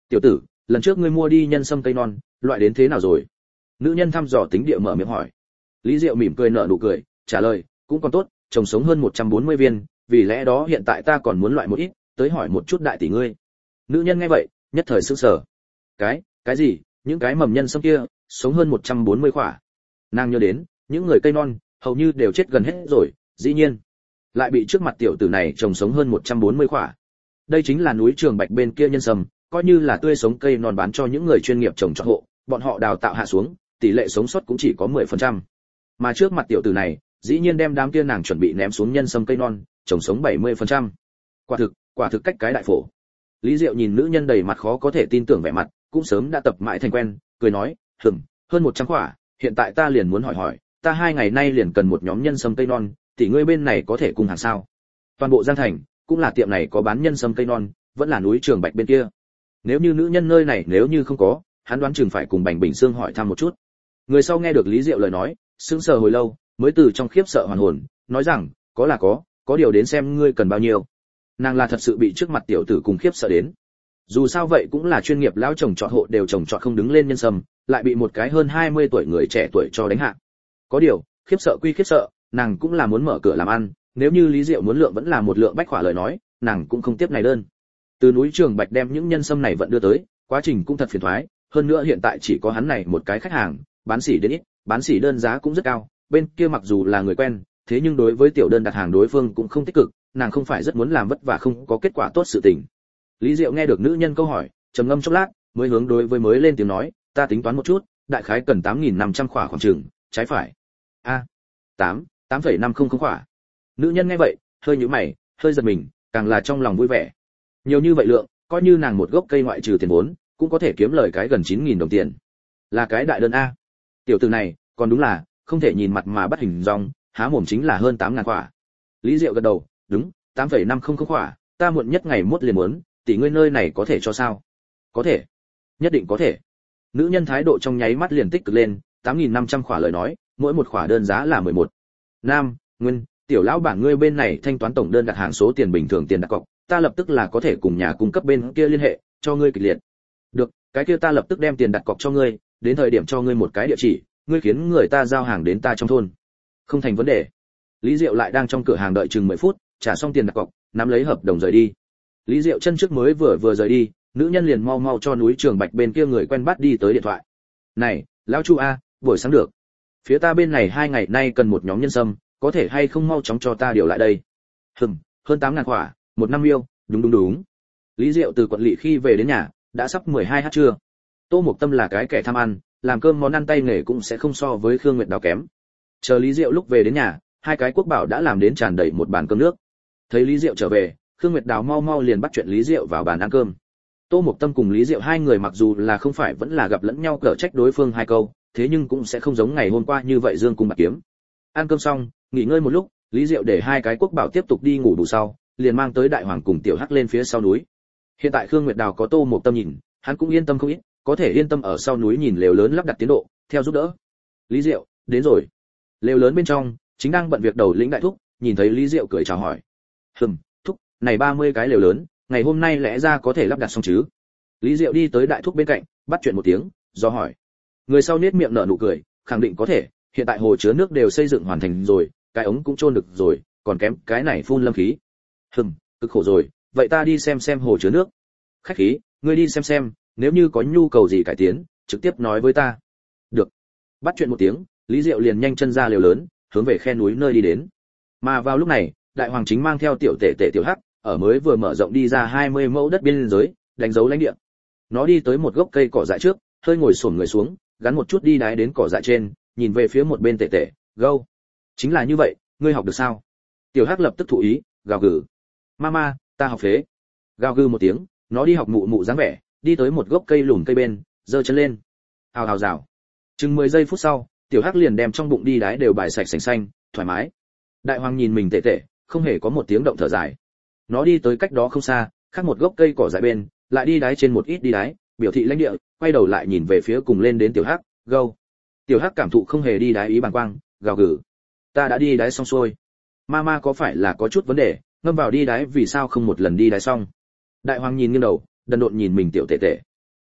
tiểu tử, lần trước ngươi mua đi nhân sâm cây non, loại đến thế nào rồi? Nữ nhân thăm dò tính địa mở miệng hỏi. Lý Diệu mỉm cười nở nụ cười, trả lời, cũng còn tốt, trồng sống hơn một trăm bốn mươi viên, vì lẽ đó hiện tại ta còn muốn loại một ít, tới hỏi một chút đại tỷ ngươi. Nữ nhân nghe vậy, nhất thời sửng sở. Cái, cái gì? Những cái mầm nhân sâm kia, sống hơn một trăm bốn mươi quả. Nàng nhớ đến, những người cây non, hầu như đều chết gần hết rồi, dĩ nhiên, lại bị trước mặt tiểu tử này trồng sống hơn một trăm bốn mươi quả. Đây chính là núi Trường Bạch bên kia nhân sâm, coi như là tươi sống cây non bán cho những người chuyên nghiệp trồng trọt hộ, bọn họ đào tạo hạ xuống, tỷ lệ sống sót cũng chỉ có mười phần trăm. Mà trước mặt tiểu tử này, dĩ nhiên đem đám kia nàng chuẩn bị ném xuống nhân sâm cây non, trồng sống bảy mươi phần trăm. Quả thực, quả thực cách cái đại phổ. Lý Diệu nhìn nữ nhân đầy mặt khó có thể tin tưởng vẻ mặt, cũng sớm đã tập mãi thành quen, cười nói, "Ừm, hơn một trăm quả, hiện tại ta liền muốn hỏi hỏi, ta hai ngày nay liền cần một nhóm nhân sâm cây non, tỷ ngươi bên này có thể cùng hàng sao?" Toàn bộ Giang Thành, cũng là tiệm này có bán nhân sâm cây non, vẫn là núi Trường Bạch bên kia. Nếu như nữ nhân nơi này nếu như không có, hắn đoán chừng phải cùng Bành Bình Sương hỏi thăm một chút. Người sau nghe được Lý Diệu lời nói, sững sờ hồi lâu, mới từ trong khiếp sợ hoàn hồn, nói rằng, có là có, có điều đến xem ngươi cần bao nhiêu. Nàng là thật sự bị trước mặt tiểu tử cùng khiếp sợ đến. Dù sao vậy cũng là chuyên nghiệp lão trồng trọt hộ đều trồng trọt không đứng lên nhân sâm, lại bị một cái hơn hai mươi tuổi người trẻ tuổi cho đánh hạ. Có điều, khiếp sợ quy khiếp sợ, nàng cũng là muốn mở cửa làm ăn, nếu như Lý Diệu muốn lượng vẫn là một lượng bách khỏa lời nói, nàng cũng không tiếp này đơn. Từ núi Trường Bạch đem những nhân sâm này vận đưa tới, quá trình cũng thật phiền toái, hơn nữa hiện tại chỉ có hắn này một cái khách hàng, bán sỉ đến ít, bán sỉ đơn giá cũng rất cao, bên kia mặc dù là người quen, thế nhưng đối với tiểu đơn đặt hàng đối phương cũng không tích cực, nàng không phải rất muốn làm vất vả không có kết quả tốt sự tình. Lý Diệu nghe được nữ nhân câu hỏi, trầm ngâm chốc lát, mới hướng đối với mới lên tiếng nói, ta tính toán một chút, đại khái cần tám nghìn năm trăm khỏa khoảng chừng, trái phải. A, tám, tám phẩy năm không không khỏa. Nữ nhân nghe vậy, hơi nhíu mày, hơi giật mình, càng là trong lòng vui vẻ. Nhiều như vậy lượng, coi như nàng một gốc cây ngoại trừ tiền vốn, cũng có thể kiếm lời cái gần chín nghìn đồng tiền. Là cái đại đơn a. Tiểu tử này, còn đúng là, không thể nhìn mặt mà bắt hình dong, há mồm chính là hơn tám ngàn khỏa. Lý Diệu gật đầu, đúng, tám phẩy năm không không khỏa, ta muộn nhất ngày mốt liền muốn, tỷ ngươi nơi này có thể cho sao? Có thể, nhất định có thể. Nữ nhân thái độ trong nháy mắt liền tích cực lên, tám nghìn năm trăm khỏa lời nói, mỗi một khỏa đơn giá là mười một. Nam, Nguyên, tiểu lão bản ngươi bên này thanh toán tổng đơn đặt hàng số tiền bình thường tiền đặt cọc, ta lập tức là có thể cùng nhà cung cấp bên kia liên hệ, cho ngươi kịch liệt. Được, cái kia ta lập tức đem tiền đặt cọc cho ngươi, đến thời điểm cho ngươi một cái địa chỉ, ngươi khiến người ta giao hàng đến ta trong thôn. Không thành vấn đề. Lý Diệu lại đang trong cửa hàng đợi chừng mười phút, trả xong tiền đặt cọc, nắm lấy hợp đồng rời đi. Lý Diệu chân trước mới vừa vừa rời đi, nữ nhân liền mau mau cho núi Trường Bạch bên kia người quen bắt đi tới điện thoại. Này, lão Chu a, buổi sáng được. Phía ta bên này hai ngày nay cần một nhóm nhân sâm, có thể hay không mau chóng cho ta điều lại đây. Hừm, hơn tám ngàn quả, một năm yêu, đúng đúng đúng. Lý Diệu từ quận lỵ khi về đến nhà, đã sắp mười hai h trưa. Tô Mộc Tâm là cái kẻ tham ăn, làm cơm món ăn tay nghề cũng sẽ không so với Khương Nguyệt Đào kém. Chờ Lý Diệu lúc về đến nhà, hai cái quốc bảo đã làm đến tràn đầy một bàn cơm nước. Thấy Lý Diệu trở về, Khương Nguyệt Đào mau mau liền bắt chuyện Lý Diệu vào bàn ăn cơm. Tô Mộc Tâm cùng Lý Diệu hai người mặc dù là không phải vẫn là gặp lẫn nhau cở trách đối phương hai câu, thế nhưng cũng sẽ không giống ngày hôm qua như vậy dương cung bạc kiếm. Ăn cơm xong, nghỉ ngơi một lúc, Lý Diệu để hai cái quốc bảo tiếp tục đi ngủ đủ sau, liền mang tới Đại Hoàng cùng Tiểu Hắc lên phía sau núi. Hiện tại Khương Nguyệt Đào có Tô Mộc Tâm nhìn, hắn cũng yên tâm không ít, có thể yên tâm ở sau núi nhìn lều lớn lắp đặt tiến độ, theo giúp đỡ. Lý Diệu, đến rồi. Lều lớn bên trong, chính đang bận việc đầu lĩnh đại thúc, nhìn thấy Lý Diệu cười chào hỏi. Hừm, thúc, này ba mươi cái lều lớn, ngày hôm nay lẽ ra có thể lắp đặt xong chứ? Lý Diệu đi tới đại thúc bên cạnh, bắt chuyện một tiếng, do hỏi. Người sau nết miệng nở nụ cười, khẳng định có thể, hiện tại hồ chứa nước đều xây dựng hoàn thành rồi, cái ống cũng chôn được rồi, còn kém cái này phun lâm khí. Hừm, cực khổ rồi, vậy ta đi xem xem hồ chứa nước. Khách khí, ngươi đi xem xem, nếu như có nhu cầu gì cải tiến, trực tiếp nói với ta. Được. Bắt chuyện một tiếng, Lý Diệu liền nhanh chân ra lều lớn, hướng về khe núi nơi đi đến. Mà vào lúc này, Đại Hoàng chính mang theo tiểu tể tể tiểu Hắc, ở mới vừa mở rộng đi ra hai mươi mẫu đất biên giới, đánh dấu lãnh địa. Nó đi tới một gốc cây cỏ dại trước, hơi ngồi xổm người xuống, gắn một chút đi đái đến cỏ dại trên, nhìn về phía một bên tể tể, gâu. Chính là như vậy, ngươi học được sao? Tiểu Hắc lập tức thụ ý, gào gừ. Mama, ta học phế. Gào gừ một tiếng, nó đi học mụ mụ dáng vẻ, đi tới một gốc cây lùn cây bên, giơ chân lên. Hào hào rào. Chừng mười giây phút sau, Tiểu Hắc liền đem trong bụng đi đái đều bài sạch sành xanh, thoải mái. Đại Hoàng nhìn mình tệ tệ, không hề có một tiếng động thở dài. Nó đi tới cách đó không xa, khác một gốc cây cỏ dại bên, lại đi đái trên một ít đi đái, biểu thị lãnh địa, quay đầu lại nhìn về phía cùng lên đến Tiểu Hắc, gâu. Tiểu Hắc cảm thụ không hề đi đái ý bàng quang, gào gừ. Ta đã đi đái xong xuôi. Mama có phải là có chút vấn đề, ngâm vào đi đái vì sao không một lần đi đái xong? Đại Hoàng nhìn nghiêng đầu, đần độn nhìn mình tiểu tệ tệ,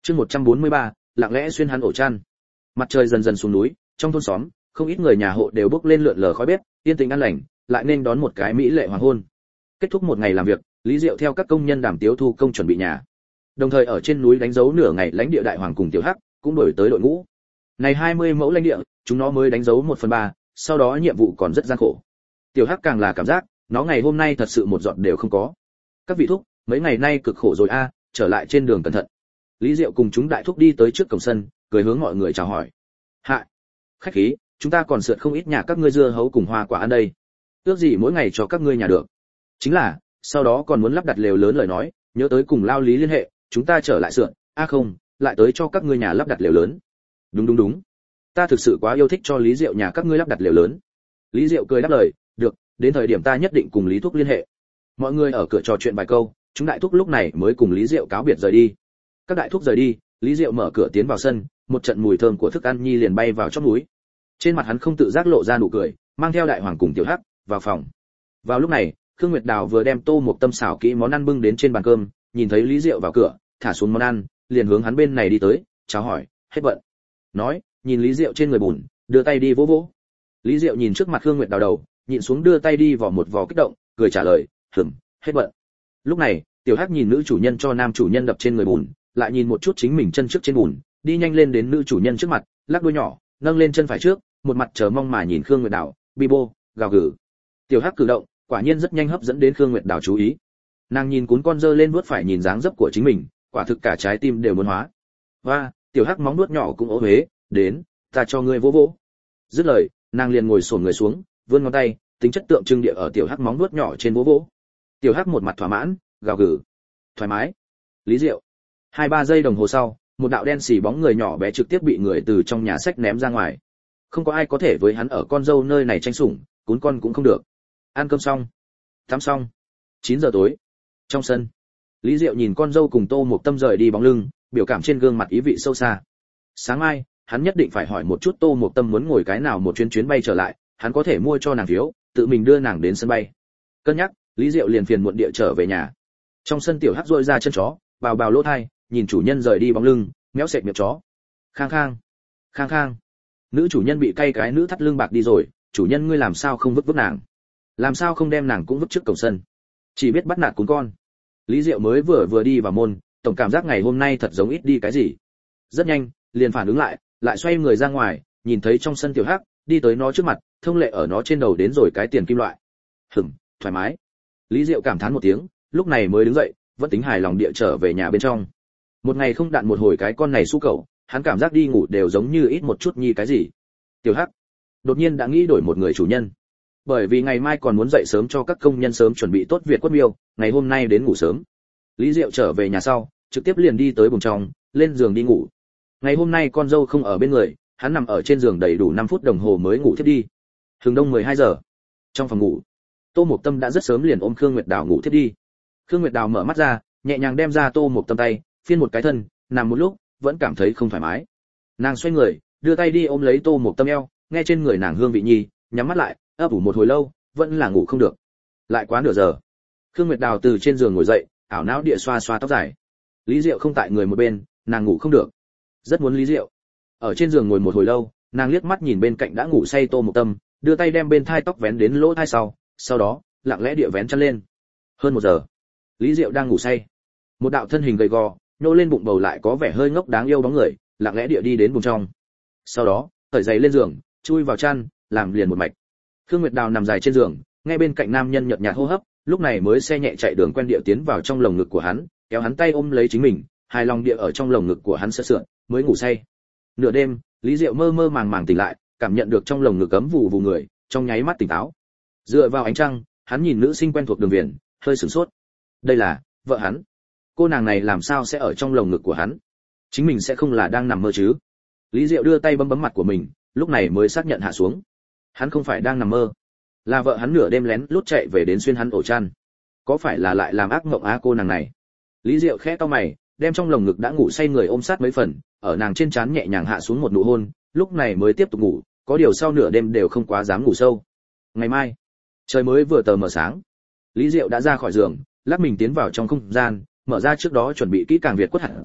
Chương một trăm bốn mươi ba, lặng lẽ xuyên hắn ổ chăn. Mặt trời dần dần xuống núi, trong thôn xóm, không ít người nhà hộ đều bốc lên lượn lờ khói bếp, yên tĩnh an lành, lại nên đón một cái mỹ lệ hoàng hôn. Kết thúc một ngày làm việc, Lý Diệu theo các công nhân đảm tiếu thu công chuẩn bị nhà. Đồng thời ở trên núi đánh dấu nửa ngày lãnh địa đại hoàng cùng tiểu hắc cũng đổi tới đội ngũ. Này hai mươi mẫu lãnh địa, chúng nó mới đánh dấu một phần ba, sau đó nhiệm vụ còn rất gian khổ. Tiểu hắc càng là cảm giác, nó ngày hôm nay thật sự một giọt đều không có. Các vị thúc, mấy ngày nay cực khổ rồi a, trở lại trên đường cẩn thận. Lý Diệu cùng chúng đại thúc đi tới trước cổng sân, cười hướng mọi người chào hỏi. Hạ, khách khí, chúng ta còn sượt không ít nhà các ngươi dưa hấu cùng hoa quả ăn đây. Ước gì mỗi ngày cho các ngươi nhà được. Chính là, sau đó còn muốn lắp đặt lều lớn lời nói, nhớ tới cùng lao Lý liên hệ, chúng ta trở lại sượn, a à không, lại tới cho các ngươi nhà lắp đặt lều lớn. Đúng đúng đúng. Ta thực sự quá yêu thích cho Lý Diệu nhà các ngươi lắp đặt lều lớn. Lý Diệu cười đáp lời, được, đến thời điểm ta nhất định cùng Lý thúc liên hệ. Mọi người ở cửa trò chuyện vài câu, chúng đại thúc lúc này mới cùng Lý Diệu cáo biệt rời đi. Các đại thúc rời đi, Lý Diệu mở cửa tiến vào sân, một trận mùi thơm của thức ăn nhi liền bay vào trong núi. Trên mặt hắn không tự giác lộ ra nụ cười, mang theo đại hoàng cùng tiểu hắc vào phòng. Vào lúc này, Khương Nguyệt Đào vừa đem tô một tâm xào kỹ món ăn bưng đến trên bàn cơm, nhìn thấy Lý Diệu vào cửa, thả xuống món ăn, liền hướng hắn bên này đi tới, chào hỏi, hết bận. Nói, nhìn Lý Diệu trên người bùn, đưa tay đi vỗ vỗ. Lý Diệu nhìn trước mặt Khương Nguyệt Đào đầu, nhịn xuống đưa tay đi vò một vò kích động, cười trả lời, hừm, hết bận. Lúc này, tiểu hắc nhìn nữ chủ nhân cho nam chủ nhân đập trên người bùn, lại nhìn một chút chính mình chân trước trên bùn, đi nhanh lên đến nữ chủ nhân trước mặt, lắc đuôi nhỏ, nâng lên chân phải trước, một mặt chờ mong mà nhìn Khương Nguyệt Đào, Bibo, gào gừ. Tiểu hắc cử động, quả nhiên rất nhanh hấp dẫn đến Khương Nguyệt Đào chú ý. Nàng nhìn cuốn con dơ lên vuốt phải nhìn dáng dấp của chính mình, quả thực cả trái tim đều muốn hóa. Và, tiểu hắc móng nuốt nhỏ cũng ố huế, đến, ta cho ngươi vỗ vỗ. Dứt lời, nàng liền ngồi xổm người xuống, vươn ngón tay, tính chất tượng trưng địa ở tiểu hắc móng nuốt nhỏ trên vỗ vỗ. Tiểu hắc một mặt thỏa mãn, gào gừ. Thoải mái. Lý Diệu. Hai ba giây đồng hồ sau, một đạo đen xì bóng người nhỏ bé trực tiếp bị người từ trong nhà sách ném ra ngoài. Không có ai có thể với hắn ở con dâu nơi này tranh sủng, cuốn con cũng không được. Ăn cơm xong, tắm xong. chín giờ tối. Trong sân, Lý Diệu nhìn con dâu cùng Tô Mộc Tâm rời đi bóng lưng, biểu cảm trên gương mặt ý vị sâu xa. Sáng mai, hắn nhất định phải hỏi một chút Tô Mộc Tâm muốn ngồi cái nào một chuyến chuyến bay trở lại, hắn có thể mua cho nàng phiếu, tự mình đưa nàng đến sân bay. Cân nhắc, Lý Diệu liền phiền muộn địa trở về nhà. Trong sân tiểu hắc rôi ra chân chó, bào bào lỗ thai, nhìn chủ nhân rời đi bóng lưng, méo sệt miệng chó. Khang khang, khang khang. Nữ chủ nhân bị cay cái nữ thắt lưng bạc đi rồi, chủ nhân ngươi làm sao không vứt vứt nàng? Làm sao không đem nàng cũng vứt trước cổng sân? Chỉ biết bắt nạt cuốn con. Lý Diệu mới vừa vừa đi vào môn, tổng cảm giác ngày hôm nay thật giống ít đi cái gì. Rất nhanh, liền phản ứng lại, lại xoay người ra ngoài, nhìn thấy trong sân tiểu hắc, đi tới nó trước mặt, thông lệ ở nó trên đầu đến rồi cái tiền kim loại. Hửm, thoải mái. Lý Diệu cảm thán một tiếng, lúc này mới đứng dậy, vẫn tính hài lòng địa trở về nhà bên trong. Một ngày không đạn một hồi cái con này su cậu, hắn cảm giác đi ngủ đều giống như ít một chút nhi cái gì. Tiểu hắc đột nhiên đã nghĩ đổi một người chủ nhân, bởi vì ngày mai còn muốn dậy sớm cho các công nhân sớm chuẩn bị tốt Việt quất miêu, ngày hôm nay đến ngủ sớm. Lý Diệu trở về nhà sau, trực tiếp liền đi tới buồng trong, lên giường đi ngủ. Ngày hôm nay con dâu không ở bên người, hắn nằm ở trên giường đầy đủ năm phút đồng hồ mới ngủ thiếp đi. Hừng đông mười hai giờ. Trong phòng ngủ, Tô Mộc Tâm đã rất sớm liền ôm Khương Nguyệt Đào ngủ thiếp đi. Khương Nguyệt Đào mở mắt ra, nhẹ nhàng đem ra Tô Mộc Tâm tay, phiên một cái thân, nằm một lúc, vẫn cảm thấy không thoải mái. Nàng xoay người, đưa tay đi ôm lấy Tô Mộc Tâm eo, nghe trên người nàng hương vị nhi, nhắm mắt lại, ấp ủ một hồi lâu, vẫn là ngủ không được. Lại quá nửa giờ, Khương Nguyệt Đào từ trên giường ngồi dậy, ảo não địa xoa xoa tóc dài. Lý Diệu không tại người một bên, nàng ngủ không được. Rất muốn Lý Diệu. Ở trên giường ngồi một hồi lâu, nàng liếc mắt nhìn bên cạnh đã ngủ say Tô Mộc Tâm, đưa tay đem bên thai tóc vén đến lỗ thai sau, sau đó, lặng lẽ địa vén chăn lên. Hơn một giờ, Lý Diệu đang ngủ say. Một đạo thân hình gầy gò, nhô lên bụng bầu lại có vẻ hơi ngốc đáng yêu bóng người, lặng lẽ địa đi đến buồng trong. Sau đó, cởi giày lên giường, chui vào chăn, làm liền một mạch. Khương Nguyệt Đào nằm dài trên giường, nghe bên cạnh nam nhân nhợt nhạt hô hấp, lúc này mới xe nhẹ chạy đường quen địa tiến vào trong lồng ngực của hắn, kéo hắn tay ôm lấy chính mình, hài lòng địa ở trong lồng ngực của hắn sữa sượn, mới ngủ say. Nửa đêm, Lý Diệu mơ mơ màng màng tỉnh lại, cảm nhận được trong lồng ngực ấm vụ vụ người, trong nháy mắt tỉnh táo. Dựa vào ánh trăng, hắn nhìn nữ sinh quen thuộc đường viền, hơi sửng sốt. Đây là vợ hắn. Cô nàng này làm sao sẽ ở trong lồng ngực của hắn? Chính mình sẽ không là đang nằm mơ chứ? Lý Diệu đưa tay bấm bấm mặt của mình, lúc này mới xác nhận hạ xuống. Hắn không phải đang nằm mơ, là vợ hắn nửa đêm lén lút chạy về đến xuyên hắn ổ chăn. Có phải là lại làm ác mộng á cô nàng này? Lý Diệu khẽ cau mày, đem trong lồng ngực đã ngủ say người ôm sát mấy phần, ở nàng trên trán nhẹ nhàng hạ xuống một nụ hôn, lúc này mới tiếp tục ngủ, có điều sau nửa đêm đều không quá dám ngủ sâu. Ngày mai, trời mới vừa tờ mờ sáng, Lý Diệu đã ra khỏi giường, lắc mình tiến vào trong không gian, mở ra trước đó chuẩn bị kỹ càng Việt quất hạt giống,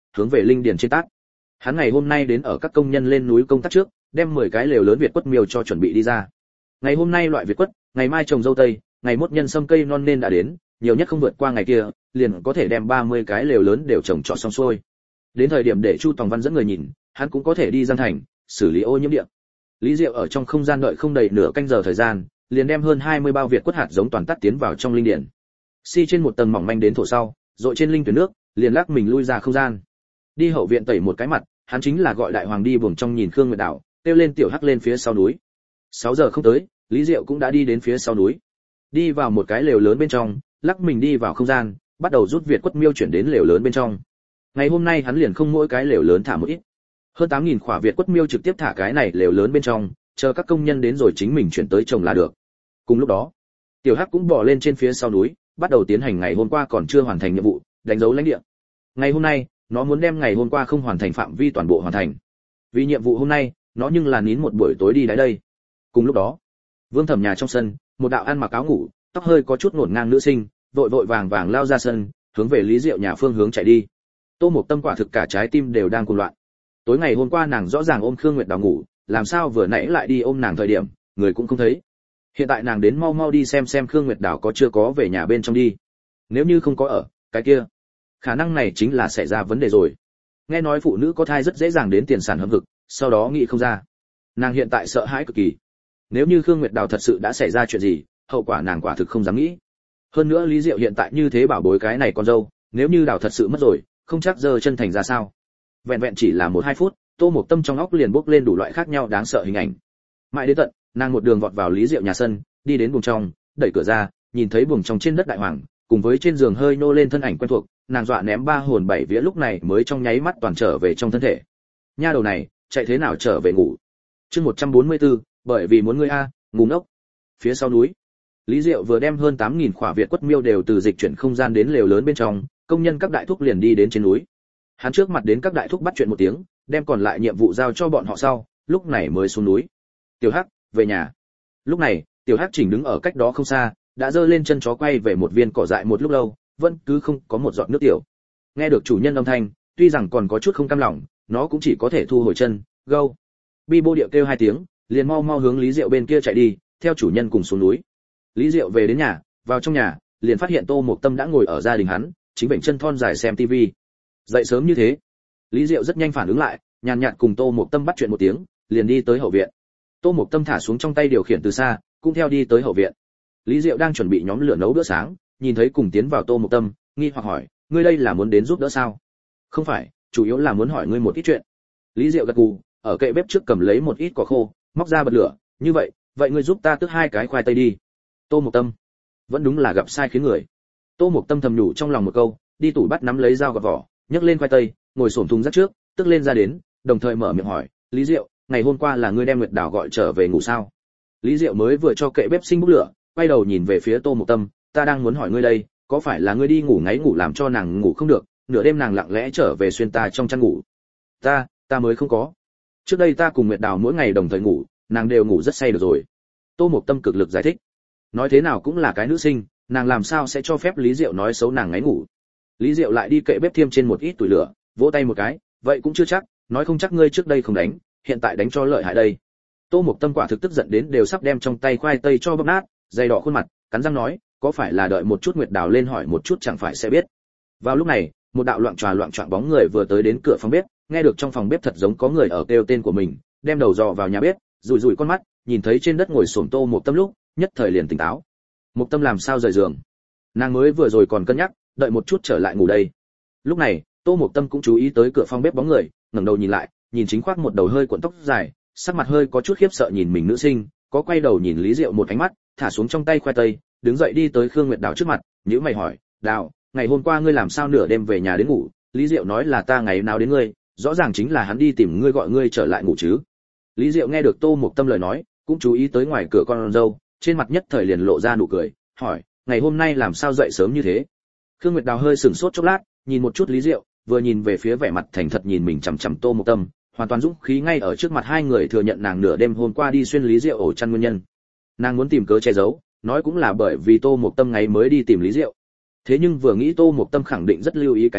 hướng về linh điền trên tát. Hắn ngày hôm nay đến ở các công nhân lên núi công tác trước, đem mười cái lều lớn việt quất miêu cho chuẩn bị đi ra. Ngày hôm nay loại việt quất, ngày mai trồng dâu tây, ngày mốt nhân sâm cây non nên đã đến, nhiều nhất không vượt qua ngày kia, liền có thể đem ba mươi cái lều lớn đều trồng trọt xong xuôi. Đến thời điểm để Chu Tòng Văn dẫn người nhìn, hắn cũng có thể đi Giang Thành, xử lý ô nhiễm địa. Lý Diệu ở trong không gian đợi không đầy nửa canh giờ thời gian, liền đem hơn hai mươi bao việt quất hạt giống toàn tắt tiến vào trong linh điển. Xi trên một tầng mỏng manh đến thổ sau, dội trên linh tuyển nước, liền lắc mình lui ra không gian. Đi hậu viện tẩy một cái mặt, hắn chính là gọi đại hoàng đi buồng trong nhìn Khương Nguyệt Đảo, kêu lên tiểu hắc lên phía sau núi. sáu giờ không tới, Lý Diệu cũng đã đi đến phía sau núi. Đi vào một cái lều lớn bên trong, lắc mình đi vào không gian, bắt đầu rút việt quất miêu chuyển đến lều lớn bên trong. Ngày hôm nay hắn liền không mỗi cái lều lớn thả một ít. Hơn tám nghìn khỏa việt quất miêu trực tiếp thả cái này lều lớn bên trong, chờ các công nhân đến rồi chính mình chuyển tới trồng là được. Cùng lúc đó, tiểu hắc cũng bò lên trên phía sau núi, bắt đầu tiến hành ngày hôm qua còn chưa hoàn thành nhiệm vụ, đánh dấu lãnh địa. Ngày hôm nay, nó muốn đem ngày hôm qua không hoàn thành phạm vi toàn bộ hoàn thành. Vì nhiệm vụ hôm nay, nó nhưng là nín một buổi tối đi đáy đây. Cùng lúc đó, Vương Thẩm nhà trong sân, một đạo ăn mặc áo ngủ, tóc hơi có chút ngổn ngang nữ sinh, vội vội vàng vàng lao ra sân, hướng về Lý Diệu nhà phương hướng chạy đi. Tô Mộc Tâm quả thực cả trái tim đều đang cuồng loạn. Tối ngày hôm qua nàng rõ ràng ôm Khương Nguyệt Đào ngủ, làm sao vừa nãy lại đi ôm nàng thời điểm, người cũng không thấy. Hiện tại nàng đến mau mau đi xem xem Khương Nguyệt Đào có chưa có về nhà bên trong đi. Nếu như không có ở, cái kia, khả năng này chính là xảy ra vấn đề rồi. Nghe nói phụ nữ có thai rất dễ dàng đến tiền sản hâm hực, sau đó nghĩ không ra. Nàng hiện tại sợ hãi cực kỳ. Nếu như Khương Nguyệt Đào thật sự đã xảy ra chuyện gì, hậu quả nàng quả thực không dám nghĩ. Hơn nữa Lý Diệu hiện tại như thế bảo bối cái này con dâu, nếu như Đào thật sự mất rồi, không chắc giờ chân thành ra sao. Vẹn vẹn chỉ là một hai phút, Tô Mộc Tâm trong óc liền bốc lên đủ loại khác nhau đáng sợ hình ảnh. Mãi đến tận, nàng một đường vọt vào Lý Diệu nhà sân, đi đến buồng trong, đẩy cửa ra, nhìn thấy buồng trong trên đất đại hoàng, cùng với trên giường hơi nô lên thân ảnh quen thuộc, nàng dọa ném ba hồn bảy vía lúc này mới trong nháy mắt toàn trở về trong thân thể. Nha đầu này, chạy thế nào trở về ngủ? Chương một trăm bốn mươi tư, bởi vì muốn ngươi a, ngu ngốc. Phía sau núi, Lý Diệu vừa đem hơn tám nghìn khỏa việt quất miêu đều từ dịch chuyển không gian đến lều lớn bên trong, công nhân các đại thúc liền đi đến trên núi. Hắn trước mặt đến các đại thúc bắt chuyện một tiếng, đem còn lại nhiệm vụ giao cho bọn họ sau, lúc này mới xuống núi. Tiểu Hắc, về nhà. Lúc này, Tiểu Hắc chỉnh đứng ở cách đó không xa, đã giơ lên chân chó quay về một viên cỏ dại một lúc lâu, vẫn cứ không có một giọt nước tiểu. Nghe được chủ nhân âm thanh, tuy rằng còn có chút không cam lòng, nó cũng chỉ có thể thu hồi chân, gâu. Bi bô điệu kêu hai tiếng, liền mau mau hướng Lý Diệu bên kia chạy đi, theo chủ nhân cùng xuống núi. Lý Diệu về đến nhà, vào trong nhà, liền phát hiện Tô Mộc Tâm đã ngồi ở gia đình hắn, chính bệnh chân thon dài xem tivi. Dậy sớm như thế, Lý Diệu rất nhanh phản ứng lại, nhàn nhạt cùng Tô Mộc Tâm bắt chuyện một tiếng, liền đi tới hậu viện. Tô Mộc Tâm thả xuống trong tay điều khiển từ xa, cũng theo đi tới hậu viện. Lý Diệu đang chuẩn bị nhóm lửa nấu bữa sáng, nhìn thấy cùng tiến vào Tô Mộc Tâm, nghi hoặc hỏi, ngươi đây là muốn đến giúp đỡ sao? Không phải, chủ yếu là muốn hỏi ngươi một ít chuyện. Lý Diệu gật gù, ở kệ bếp trước cầm lấy một ít cỏ khô, móc ra bật lửa, như vậy, vậy ngươi giúp ta tước hai cái khoai tây đi. Tô Mộc Tâm, vẫn đúng là gặp sai khiến người. Tô Mộc Tâm thầm nhủ trong lòng một câu, đi tủ bắt nắm lấy dao gọt vỏ, nhấc lên khoai tây, ngồi xổm thùng rác trước, tức lên ra đến, đồng thời mở miệng hỏi, Lý Diệu, ngày hôm qua là ngươi đem Nguyệt Đào gọi trở về ngủ sao? Lý Diệu mới vừa cho kệ bếp sinh bốc lửa, quay đầu nhìn về phía Tô Mộc Tâm, ta đang muốn hỏi ngươi đây, có phải là ngươi đi ngủ ngáy ngủ làm cho nàng ngủ không được, nửa đêm nàng lặng lẽ trở về xuyên ta trong chăn ngủ? Ta, ta mới không có. Trước đây ta cùng Nguyệt Đào mỗi ngày đồng thời ngủ, nàng đều ngủ rất say được rồi. Tô Mộc Tâm cực lực giải thích. Nói thế nào cũng là cái nữ sinh, nàng làm sao sẽ cho phép Lý Diệu nói xấu nàng ngáy ngủ? Lý Diệu lại đi kệ bếp thêm trên một ít tuổi lửa, vỗ tay một cái, vậy cũng chưa chắc, nói không chắc ngươi trước đây không đánh, hiện tại đánh cho lợi hại đây. Tô Mộc Tâm quả thực tức giận đến đều sắp đem trong tay khoai tây cho bóp nát, dày đỏ khuôn mặt, cắn răng nói, có phải là đợi một chút Nguyệt Đào lên hỏi một chút chẳng phải sẽ biết. Vào lúc này, một đạo loạn tròa loạn choạng bóng người vừa tới đến cửa phòng bếp, nghe được trong phòng bếp thật giống có người ở kêu tên của mình, đem đầu dò vào nhà bếp, rủi rủi con mắt, nhìn thấy trên đất ngồi xổm Tô Mộc Tâm lúc, nhất thời liền tỉnh táo. Mộc Tâm làm sao rời giường? Nàng mới vừa rồi còn cân nhắc, đợi một chút trở lại ngủ đây. Lúc này, Tô Mộc Tâm cũng chú ý tới cửa phòng bếp bóng người, ngẩng đầu nhìn lại, nhìn chính khoác một đầu hơi cuộn tóc dài, sắc mặt hơi có chút khiếp sợ nhìn mình nữ sinh, có quay đầu nhìn Lý Diệu một ánh mắt, thả xuống trong tay khoai tây, đứng dậy đi tới Khương Nguyệt Đào trước mặt, nhíu mày hỏi, "Đào, ngày hôm qua ngươi làm sao nửa đêm về nhà đến ngủ? Lý Diệu nói là ta ngày nào đến ngươi, rõ ràng chính là hắn đi tìm ngươi gọi ngươi trở lại ngủ chứ?" Lý Diệu nghe được Tô Mộc Tâm lời nói, cũng chú ý tới ngoài cửa con dâu, trên mặt nhất thời liền lộ ra nụ cười, hỏi, "Ngày hôm nay làm sao dậy sớm như thế?" Khương Nguyệt Đào hơi sửng sốt chốc lát, nhìn một chút Lý Diệu, vừa nhìn về phía vẻ mặt thành thật nhìn mình chằm chằm Tô Mộc Tâm, hoàn toàn dũng khí ngay ở trước mặt hai người thừa nhận nàng nửa đêm hôm qua đi xuyên Lý Diệu ổ chăn nguyên nhân. Nàng muốn tìm cớ che giấu, nói cũng là bởi vì Tô Mộc Tâm ngày mới đi tìm Lý Diệu. Thế nhưng vừa nghĩ Tô Mộc Tâm khẳng định rất lưu ý cái này,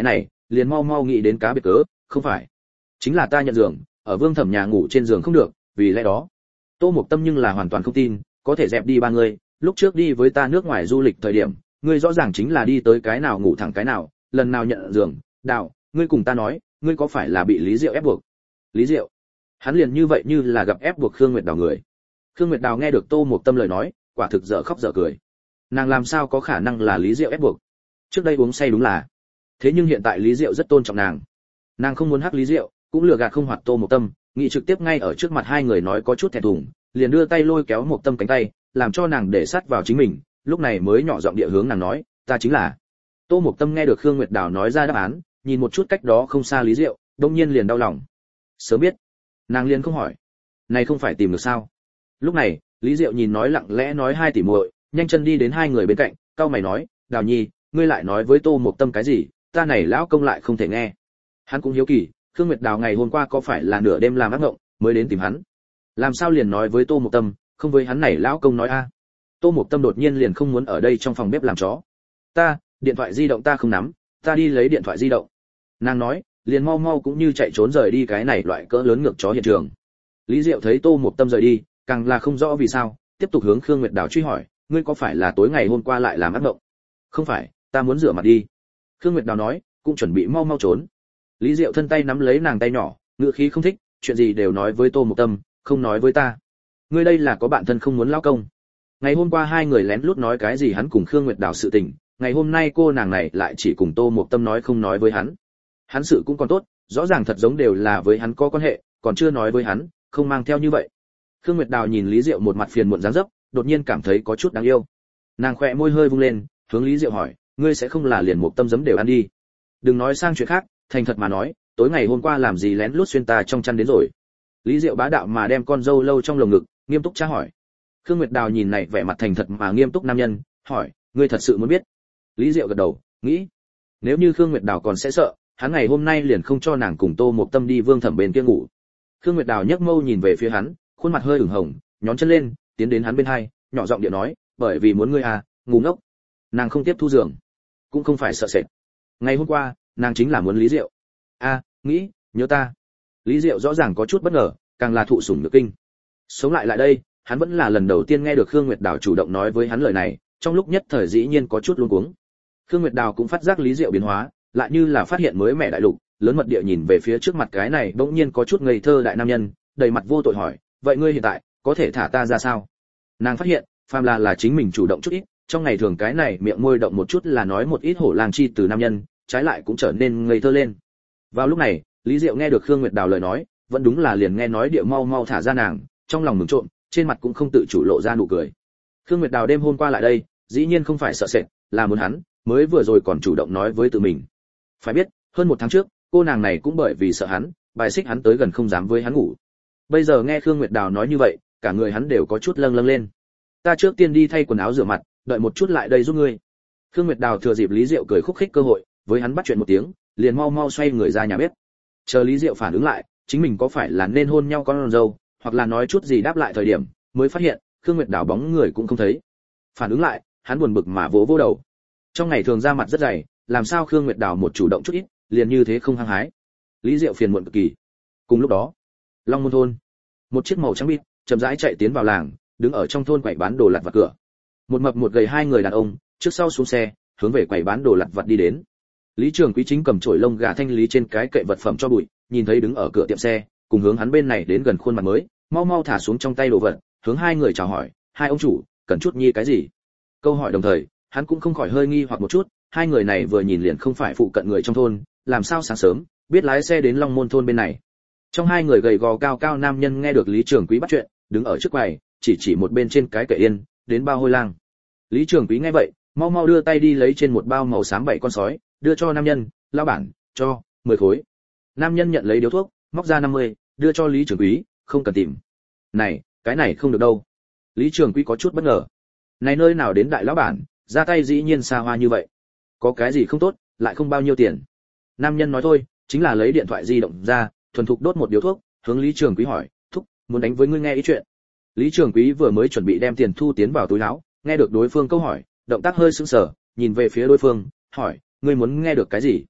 liền mau mau nghĩ đến cá biệt cớ, không phải, chính là ta nhận giường, ở Vương Thẩm nhà ngủ trên giường không được, vì lẽ đó. Tô Mộc Tâm nhưng là hoàn toàn không tin, có thể dẹp đi ba người, lúc trước đi với ta nước ngoài du lịch thời điểm, ngươi rõ ràng chính là đi tới cái nào ngủ thẳng cái nào, lần nào nhận giường, Đào, ngươi cùng ta nói, ngươi có phải là bị Lý Diệu ép buộc? Lý Diệu? Hắn liền như vậy như là gặp ép buộc Khương Nguyệt Đào người. Khương Nguyệt Đào nghe được Tô Mộc Tâm lời nói, quả thực dở khóc dở cười. Nàng làm sao có khả năng là Lý Diệu ép buộc? Trước đây uống say đúng là. Thế nhưng hiện tại Lý Diệu rất tôn trọng nàng. Nàng không muốn hắc Lý Diệu, cũng lừa gạt không hoạt Tô Mộc Tâm, nghĩ trực tiếp ngay ở trước mặt hai người nói có chút thẹn thùng, liền đưa tay lôi kéo Mộc Tâm cánh tay, làm cho nàng để sát vào chính mình, lúc này mới nhỏ giọng địa hướng nàng nói, ta chính là. Tô Mộc Tâm nghe được Khương Nguyệt Đào nói ra đáp án, nhìn một chút cách đó không xa Lý Diệu, đột nhiên liền đau lòng. Sớm biết, nàng liền không hỏi. Này không phải tìm được sao? Lúc này, Lý Diệu nhìn nói lặng lẽ nói hai tỷ muội, nhanh chân đi đến hai người bên cạnh, cau mày nói, Đào Nhi, ngươi lại nói với Tô Mộc Tâm cái gì, ta này lão công lại không thể nghe. Hắn cũng hiếu kỳ, Khương Nguyệt Đào ngày hôm qua có phải là nửa đêm làm ác mộng mới đến tìm hắn? Làm sao liền nói với Tô Mộc Tâm, không với hắn này lão công nói a? Tô Mộc Tâm đột nhiên liền không muốn ở đây trong phòng bếp làm chó. Ta, điện thoại di động ta không nắm, ta đi lấy điện thoại di động. Nàng nói, liền mau mau cũng như chạy trốn rời đi cái này loại cỡ lớn ngược chó hiện trường. Lý Diệu thấy Tô Mộc Tâm rời đi, càng là không rõ vì sao, tiếp tục hướng Khương Nguyệt Đào truy hỏi, ngươi có phải là tối ngày hôm qua lại làm ác mộng? Không phải, ta muốn rửa mặt đi. Khương Nguyệt Đào nói, cũng chuẩn bị mau mau trốn. Lý Diệu thân tay nắm lấy nàng tay nhỏ, ngữ khí không thích, chuyện gì đều nói với Tô Mộc Tâm, không nói với ta. Ngươi đây là có bạn thân không muốn lao công. Ngày hôm qua hai người lén lút nói cái gì hắn cùng Khương Nguyệt Đào sự tình, ngày hôm nay cô nàng này lại chỉ cùng Tô Mộc Tâm nói không nói với hắn. Hắn sự cũng còn tốt, rõ ràng thật giống đều là với hắn có quan hệ, còn chưa nói với hắn, không mang theo như vậy. Khương Nguyệt Đào nhìn Lý Diệu một mặt phiền muộn dáng dấp, đột nhiên cảm thấy có chút đáng yêu. Nàng khẽ môi hơi vung lên, hướng Lý Diệu hỏi, ngươi sẽ không là liền Mộc Tâm giấm đều ăn đi? Đừng nói sang chuyện khác, thành thật mà nói, tối ngày hôm qua làm gì lén lút xuyên ta trong chăn đến rồi? Lý Diệu bá đạo mà đem con dâu lâu trong lồng ngực, nghiêm túc tra hỏi. Khương Nguyệt Đào nhìn này vẻ mặt thành thật mà nghiêm túc nam nhân, hỏi, ngươi thật sự muốn biết? Lý Diệu gật đầu, nghĩ, nếu như Khương Nguyệt Đào còn sẽ sợ, hắn ngày hôm nay liền không cho nàng cùng Tô Mộc Tâm đi Vương Thẩm bên kia ngủ. Khương Nguyệt Đào nhấc mâu nhìn về phía hắn, khuôn mặt hơi ửng hồng, nhón chân lên, tiến đến hắn bên hai, nhỏ giọng điệu nói, bởi vì muốn ngươi à, ngu ngốc. Nàng không tiếp thu giường, cũng không phải sợ sệt. Ngày hôm qua, nàng chính là muốn Lý Diệu. A, à, nghĩ, nhớ ta. Lý Diệu rõ ràng có chút bất ngờ, càng là thụ sủng nhược kinh. Sống lại lại đây, hắn vẫn là lần đầu tiên nghe được Khương Nguyệt Đào chủ động nói với hắn lời này, trong lúc nhất thời dĩ nhiên có chút luống cuống. Khương Nguyệt Đào cũng phát giác Lý Diệu biến hóa, lại như là phát hiện mới mẹ đại lục, lớn mật địa nhìn về phía trước mặt cái này bỗng nhiên có chút ngây thơ đại nam nhân, đầy mặt vô tội hỏi, vậy ngươi hiện tại có thể thả ta ra sao? Nàng phát hiện, phàm là là chính mình chủ động chút ít, trong ngày thường cái này miệng môi động một chút là nói một ít hổ lang chi từ nam nhân, trái lại cũng trở nên ngây thơ lên. Vào lúc này, Lý Diệu nghe được Khương Nguyệt Đào lời nói, vẫn đúng là liền nghe nói địa mau mau thả ra nàng, trong lòng mừng trộm, trên mặt cũng không tự chủ lộ ra nụ cười. Khương Nguyệt Đào đêm hôm qua lại đây, dĩ nhiên không phải sợ sệt, là muốn hắn, mới vừa rồi còn chủ động nói với tự mình. Phải biết, hơn một tháng trước, cô nàng này cũng bởi vì sợ hắn, bài xích hắn tới gần không dám với hắn ngủ. Bây giờ nghe Khương Nguyệt Đào nói như vậy, cả người hắn đều có chút lâng lâng lên. Ta trước tiên đi thay quần áo rửa mặt, đợi một chút lại đây giúp ngươi. Khương Nguyệt Đào thừa dịp Lý Diệu cười khúc khích cơ hội, với hắn bắt chuyện một tiếng, liền mau mau xoay người ra nhà bếp. Chờ Lý Diệu phản ứng lại, chính mình có phải là nên hôn nhau con dâu, hoặc là nói chút gì đáp lại thời điểm, mới phát hiện, Khương Nguyệt Đào bóng người cũng không thấy. Phản ứng lại, hắn buồn bực mà vỗ vỗ đầu. Trong ngày thường ra mặt rất dày, làm sao Khương Nguyệt Đào một chủ động chút ít, liền như thế không hăng hái. Lý Diệu phiền muộn cực kỳ. Cùng lúc đó, Long Môn thôn, một chiếc màu trắng bít chậm rãi chạy tiến vào làng, đứng ở trong thôn quầy bán đồ lặt vặt cửa. Một mập một gầy hai người đàn ông, trước sau xuống xe, hướng về quầy bán đồ lặt vặt đi đến. Lý Trường Quý chính cầm chổi lông gà thanh lý trên cái kệ vật phẩm cho bụi, nhìn thấy đứng ở cửa tiệm xe, cùng hướng hắn bên này đến gần khuôn mặt mới, mau mau thả xuống trong tay đồ vật, hướng hai người chào hỏi, hai ông chủ, cần chút nhi cái gì? Câu hỏi đồng thời, hắn cũng không khỏi hơi nghi hoặc một chút, hai người này vừa nhìn liền không phải phụ cận người trong thôn, làm sao sáng sớm biết lái xe đến Long Môn thôn bên này. Trong hai người gầy gò cao cao nam nhân nghe được Lý Trường Quý bắt chuyện, đứng ở trước quầy, chỉ chỉ một bên trên cái kệ yên, đến bao hôi lang. Lý Trường Quý nghe vậy, mau mau đưa tay đi lấy trên một bao màu xám bảy con sói, đưa cho nam nhân, lão bản, cho mười khối. Nam nhân nhận lấy điếu thuốc, móc ra năm mươi, đưa cho Lý Trường Quý, không cần tìm. Này, cái này không được đâu. Lý Trường Quý có chút bất ngờ. Này nơi nào đến đại lão bản, ra tay dĩ nhiên xa hoa như vậy. Có cái gì không tốt, lại không bao nhiêu tiền. Nam nhân nói thôi, chính là lấy điện thoại di động ra, thuần thục đốt một điếu thuốc, hướng Lý Trường Quý hỏi, thúc, muốn đánh với ngươi nghe ý chuyện. Lý Trường Quý vừa mới chuẩn bị đem tiền thu tiến vào túi áo, nghe được đối phương câu hỏi, động tác hơi sững sờ, nhìn về phía đối phương, hỏi, ngươi muốn nghe được cái gì?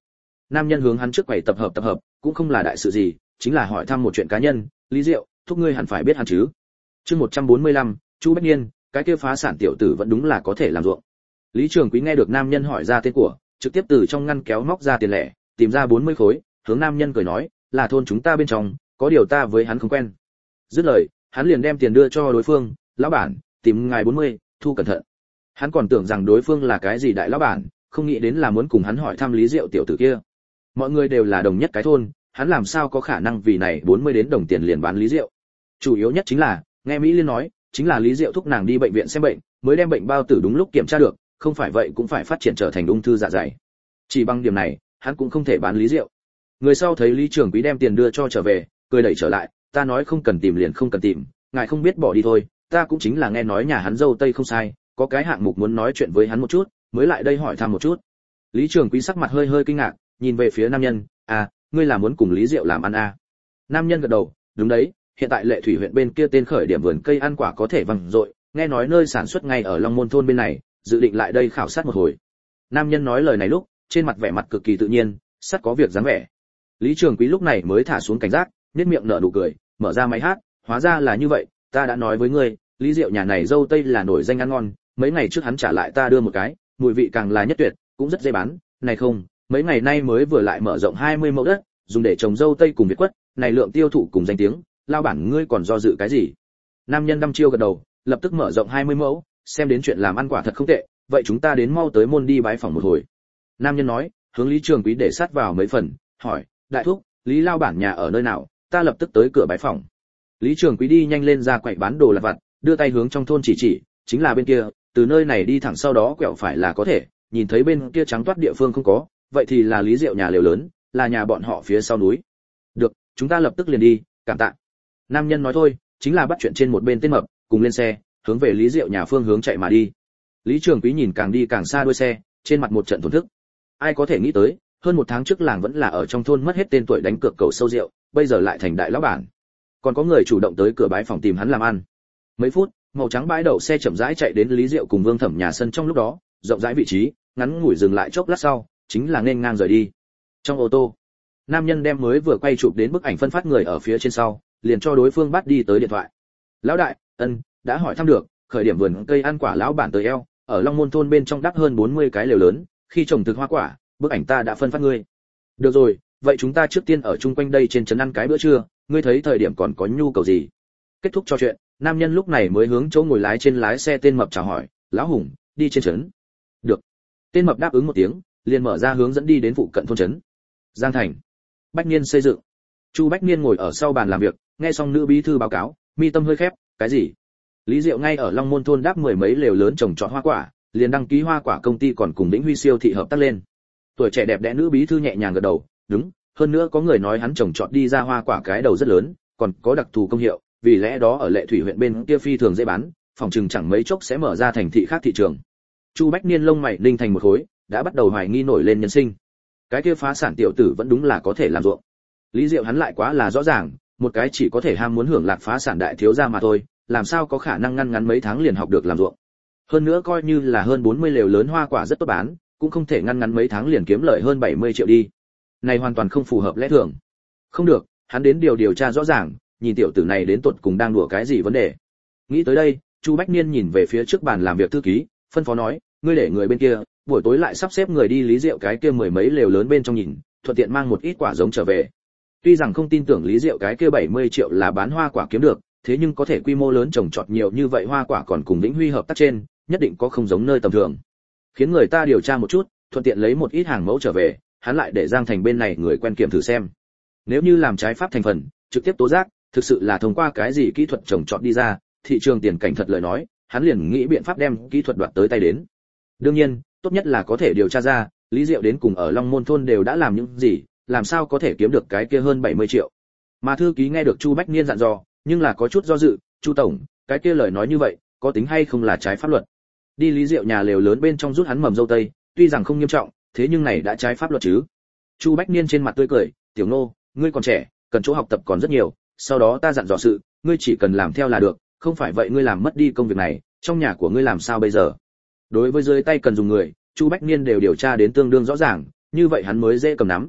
Nam nhân hướng hắn trước quầy tập hợp tập hợp, cũng không là đại sự gì, chính là hỏi thăm một chuyện cá nhân, Lý Diệu, thúc ngươi hẳn phải biết hắn chứ. Chương một trăm bốn mươi lăm, Chu Bách Niên, cái kia phá sản tiểu tử vẫn đúng là có thể làm ruộng. Lý Trường Quý nghe được nam nhân hỏi ra tên của, trực tiếp từ trong ngăn kéo móc ra tiền lẻ, tìm ra bốn mươi khối, hướng nam nhân cười nói, là thôn chúng ta bên trong, có điều ta với hắn không quen. Dứt lời, hắn liền đem tiền đưa cho đối phương, lão bản, tìm ngài bốn mươi, thu cẩn thận. Hắn còn tưởng rằng đối phương là cái gì đại lão bản, không nghĩ đến là muốn cùng hắn hỏi thăm Lý Diệu tiểu tử kia. Mọi người đều là đồng nhất cái thôn, hắn làm sao có khả năng vì này bốn mươi đến đồng tiền liền bán Lý Diệu. Chủ yếu nhất chính là, nghe Mỹ Liên nói, chính là Lý Diệu thúc nàng đi bệnh viện xem bệnh, mới đem bệnh bao tử đúng lúc kiểm tra được, không phải vậy cũng phải phát triển trở thành ung thư dạ dày. Chỉ bằng điểm này, hắn cũng không thể bán Lý Diệu. Người sau thấy Lý Trường Quý đem tiền đưa cho trở về, cười đẩy trở lại, ta nói không cần tìm liền không cần tìm, ngài không biết bỏ đi thôi, ta cũng chính là nghe nói nhà hắn dâu tây không sai, có cái hạng mục muốn nói chuyện với hắn một chút, mới lại đây hỏi thăm một chút. Lý Trường Quý sắc mặt hơi hơi kinh ngạc, nhìn về phía nam nhân, à, ngươi là muốn cùng Lý Diệu làm ăn à? Nam nhân gật đầu, đúng đấy, hiện tại Lệ Thủy huyện bên kia tên khởi điểm vườn cây ăn quả có thể vang dội, nghe nói nơi sản xuất ngay ở Long Môn thôn bên này, dự định lại đây khảo sát một hồi. Nam nhân nói lời này lúc, trên mặt vẻ mặt cực kỳ tự nhiên, sắt có việc dáng vẻ. Lý Trường Quý lúc này mới thả xuống cảnh giác, nhếch miệng nở nụ cười, mở ra máy hát, hóa ra là như vậy, ta đã nói với ngươi, Lý Diệu nhà này dâu tây là nổi danh ăn ngon, mấy ngày trước hắn trả lại ta đưa một cái, mùi vị càng là nhất tuyệt, cũng rất dễ bán, này không, mấy ngày nay mới vừa lại mở rộng hai mươi mẫu đất, dùng để trồng dâu tây cùng việt quất, này lượng tiêu thụ cùng danh tiếng, lao bản ngươi còn do dự cái gì? Nam nhân đăm chiêu gật đầu, lập tức mở rộng hai mươi mẫu, xem đến chuyện làm ăn quả thật không tệ, vậy chúng ta đến mau tới môn đi bái phỏng một hồi. Nam nhân nói, hướng Lý Trường Quý để sát vào mấy phần, hỏi, đại thúc, Lý lao bản nhà ở nơi nào, ta lập tức tới cửa bái phỏng. Lý Trường Quý đi nhanh lên ra quầy bán đồ lặt vặt, đưa tay hướng trong thôn chỉ chỉ, chính là bên kia, từ nơi này đi thẳng sau đó quẹo phải là có thể, nhìn thấy bên kia trắng toát địa phương không có, vậy thì là Lý Diệu nhà lều lớn, là nhà bọn họ phía sau núi. Được, chúng ta lập tức liền đi, cảm tạ. Nam nhân nói thôi, chính là bắt chuyện trên một bên tên mập, cùng lên xe, hướng về Lý Diệu nhà phương hướng chạy mà đi. Lý Trường Quý nhìn càng đi càng xa đuôi xe, trên mặt một trận thổn thức. Ai có thể nghĩ tới, hơn một tháng trước làng vẫn là ở trong thôn mất hết tên tuổi đánh cược cầu sâu rượu, bây giờ lại thành đại lão bản. Còn có người chủ động tới cửa bái phòng tìm hắn làm ăn. Mấy phút, màu trắng bãi đậu xe chậm rãi chạy đến Lý Diệu cùng Vương Thẩm nhà sân trong lúc đó, rộng rãi vị trí, ngắn ngủi dừng lại chốc lát sau, chính là nên ngang rời đi. Trong ô tô, nam nhân đem mới vừa quay chụp đến bức ảnh phân phát người ở phía trên sau, liền cho đối phương bắt đi tới điện thoại. Lão đại, ân, đã hỏi thăm được, khởi điểm vườn cây ăn quả lão bản tới eo, ở Long Môn thôn bên trong đắp hơn bốn mươi cái lều lớn, khi trồng thực hoa quả, bức ảnh ta đã phân phát ngươi. Được rồi, vậy chúng ta trước tiên ở chung quanh đây trên trấn ăn cái bữa trưa, ngươi thấy thời điểm còn có nhu cầu gì? Kết thúc trò chuyện, nam nhân lúc này mới hướng chỗ ngồi lái trên lái xe tên mập chào hỏi, lão Hùng, đi trên trấn. Được. Tên mập đáp ứng một tiếng, liền mở ra hướng dẫn đi đến phụ cận thôn trấn. Giang Thành. Bách Niên xây dựng. Chu Bách Niên ngồi ở sau bàn làm việc, nghe xong nữ bí thư báo cáo, mi tâm hơi khép, cái gì? Lý Diệu ngay ở Long Môn thôn đáp mười mấy lều lớn trồng trọt hoa quả, liền đăng ký hoa quả công ty còn cùng Vĩnh Huy siêu thị hợp tác lên. Tuổi trẻ đẹp đẽ nữ bí thư nhẹ nhàng gật đầu, đúng, hơn nữa có người nói hắn trồng trọt đi ra hoa quả cái đầu rất lớn, còn có đặc thù công hiệu, vì lẽ đó ở Lệ Thủy huyện bên kia phi thường dễ bán, phòng chừng chẳng mấy chốc sẽ mở ra thành thị khác thị trường. Chu Bách Niên lông mày ninh thành một khối, đã bắt đầu hoài nghi nổi lên nhân sinh. Cái kia phá sản tiểu tử vẫn đúng là có thể làm ruộng. Lý Diệu hắn lại quá là rõ ràng, một cái chỉ có thể ham muốn hưởng lạc phá sản đại thiếu gia mà thôi, làm sao có khả năng ngăn ngắn mấy tháng liền học được làm ruộng. Hơn nữa coi như là hơn bốn mươi lều lớn hoa quả rất tốt bán, cũng không thể ngăn ngắn mấy tháng liền kiếm lợi hơn bảy mươi triệu đi. Này hoàn toàn không phù hợp lẽ thường. Không được, hắn đến điều điều tra rõ ràng, nhìn tiểu tử này đến tuột cùng đang đùa cái gì vấn đề. Nghĩ tới đây, Chu Bách Niên nhìn về phía trước bàn làm việc thư ký, phân phó nói, ngươi để người bên kia, buổi tối lại sắp xếp người đi Lý Diệu cái kia mười mấy lều lớn bên trong nhìn, thuận tiện mang một ít quả giống trở về. Tuy rằng không tin tưởng Lý Diệu cái kia bảy mươi triệu là bán hoa quả kiếm được, thế nhưng có thể quy mô lớn trồng trọt nhiều như vậy hoa quả còn cùng Vĩnh Huy hợp tác trên, nhất định có không giống nơi tầm thường. Khiến người ta điều tra một chút, thuận tiện lấy một ít hàng mẫu trở về, hắn lại để Giang Thành bên này người quen kiểm thử xem. Nếu như làm trái pháp thành phần, trực tiếp tố giác, thực sự là thông qua cái gì kỹ thuật trồng trọt đi ra, thị trường tiền cảnh thật lời nói, hắn liền nghĩ biện pháp đem kỹ thuật đoạt tới tay đến. Đương nhiên, tốt nhất là có thể điều tra ra, Lý Diệu đến cùng ở Long Môn thôn đều đã làm những gì, làm sao có thể kiếm được cái kia hơn bảy mươi triệu. Mà thư ký nghe được Chu Bách Niên dặn dò, nhưng là có chút do dự, "Chu tổng, cái kia lời nói như vậy, có tính hay không là trái pháp luật?" Đi Lý Diệu nhà lều lớn bên trong rút hắn mầm dâu tây, tuy rằng không nghiêm trọng, thế nhưng này đã trái pháp luật chứ. Chu Bách Niên trên mặt tươi cười, "Tiểu Nô, ngươi còn trẻ, cần chỗ học tập còn rất nhiều, sau đó ta dặn dò sự, ngươi chỉ cần làm theo là được, không phải vậy ngươi làm mất đi công việc này, trong nhà của ngươi làm sao bây giờ?" Đối với dưới tay cần dùng người, Chu Bách Niên đều điều tra đến tương đương rõ ràng, như vậy hắn mới dễ cầm nắm,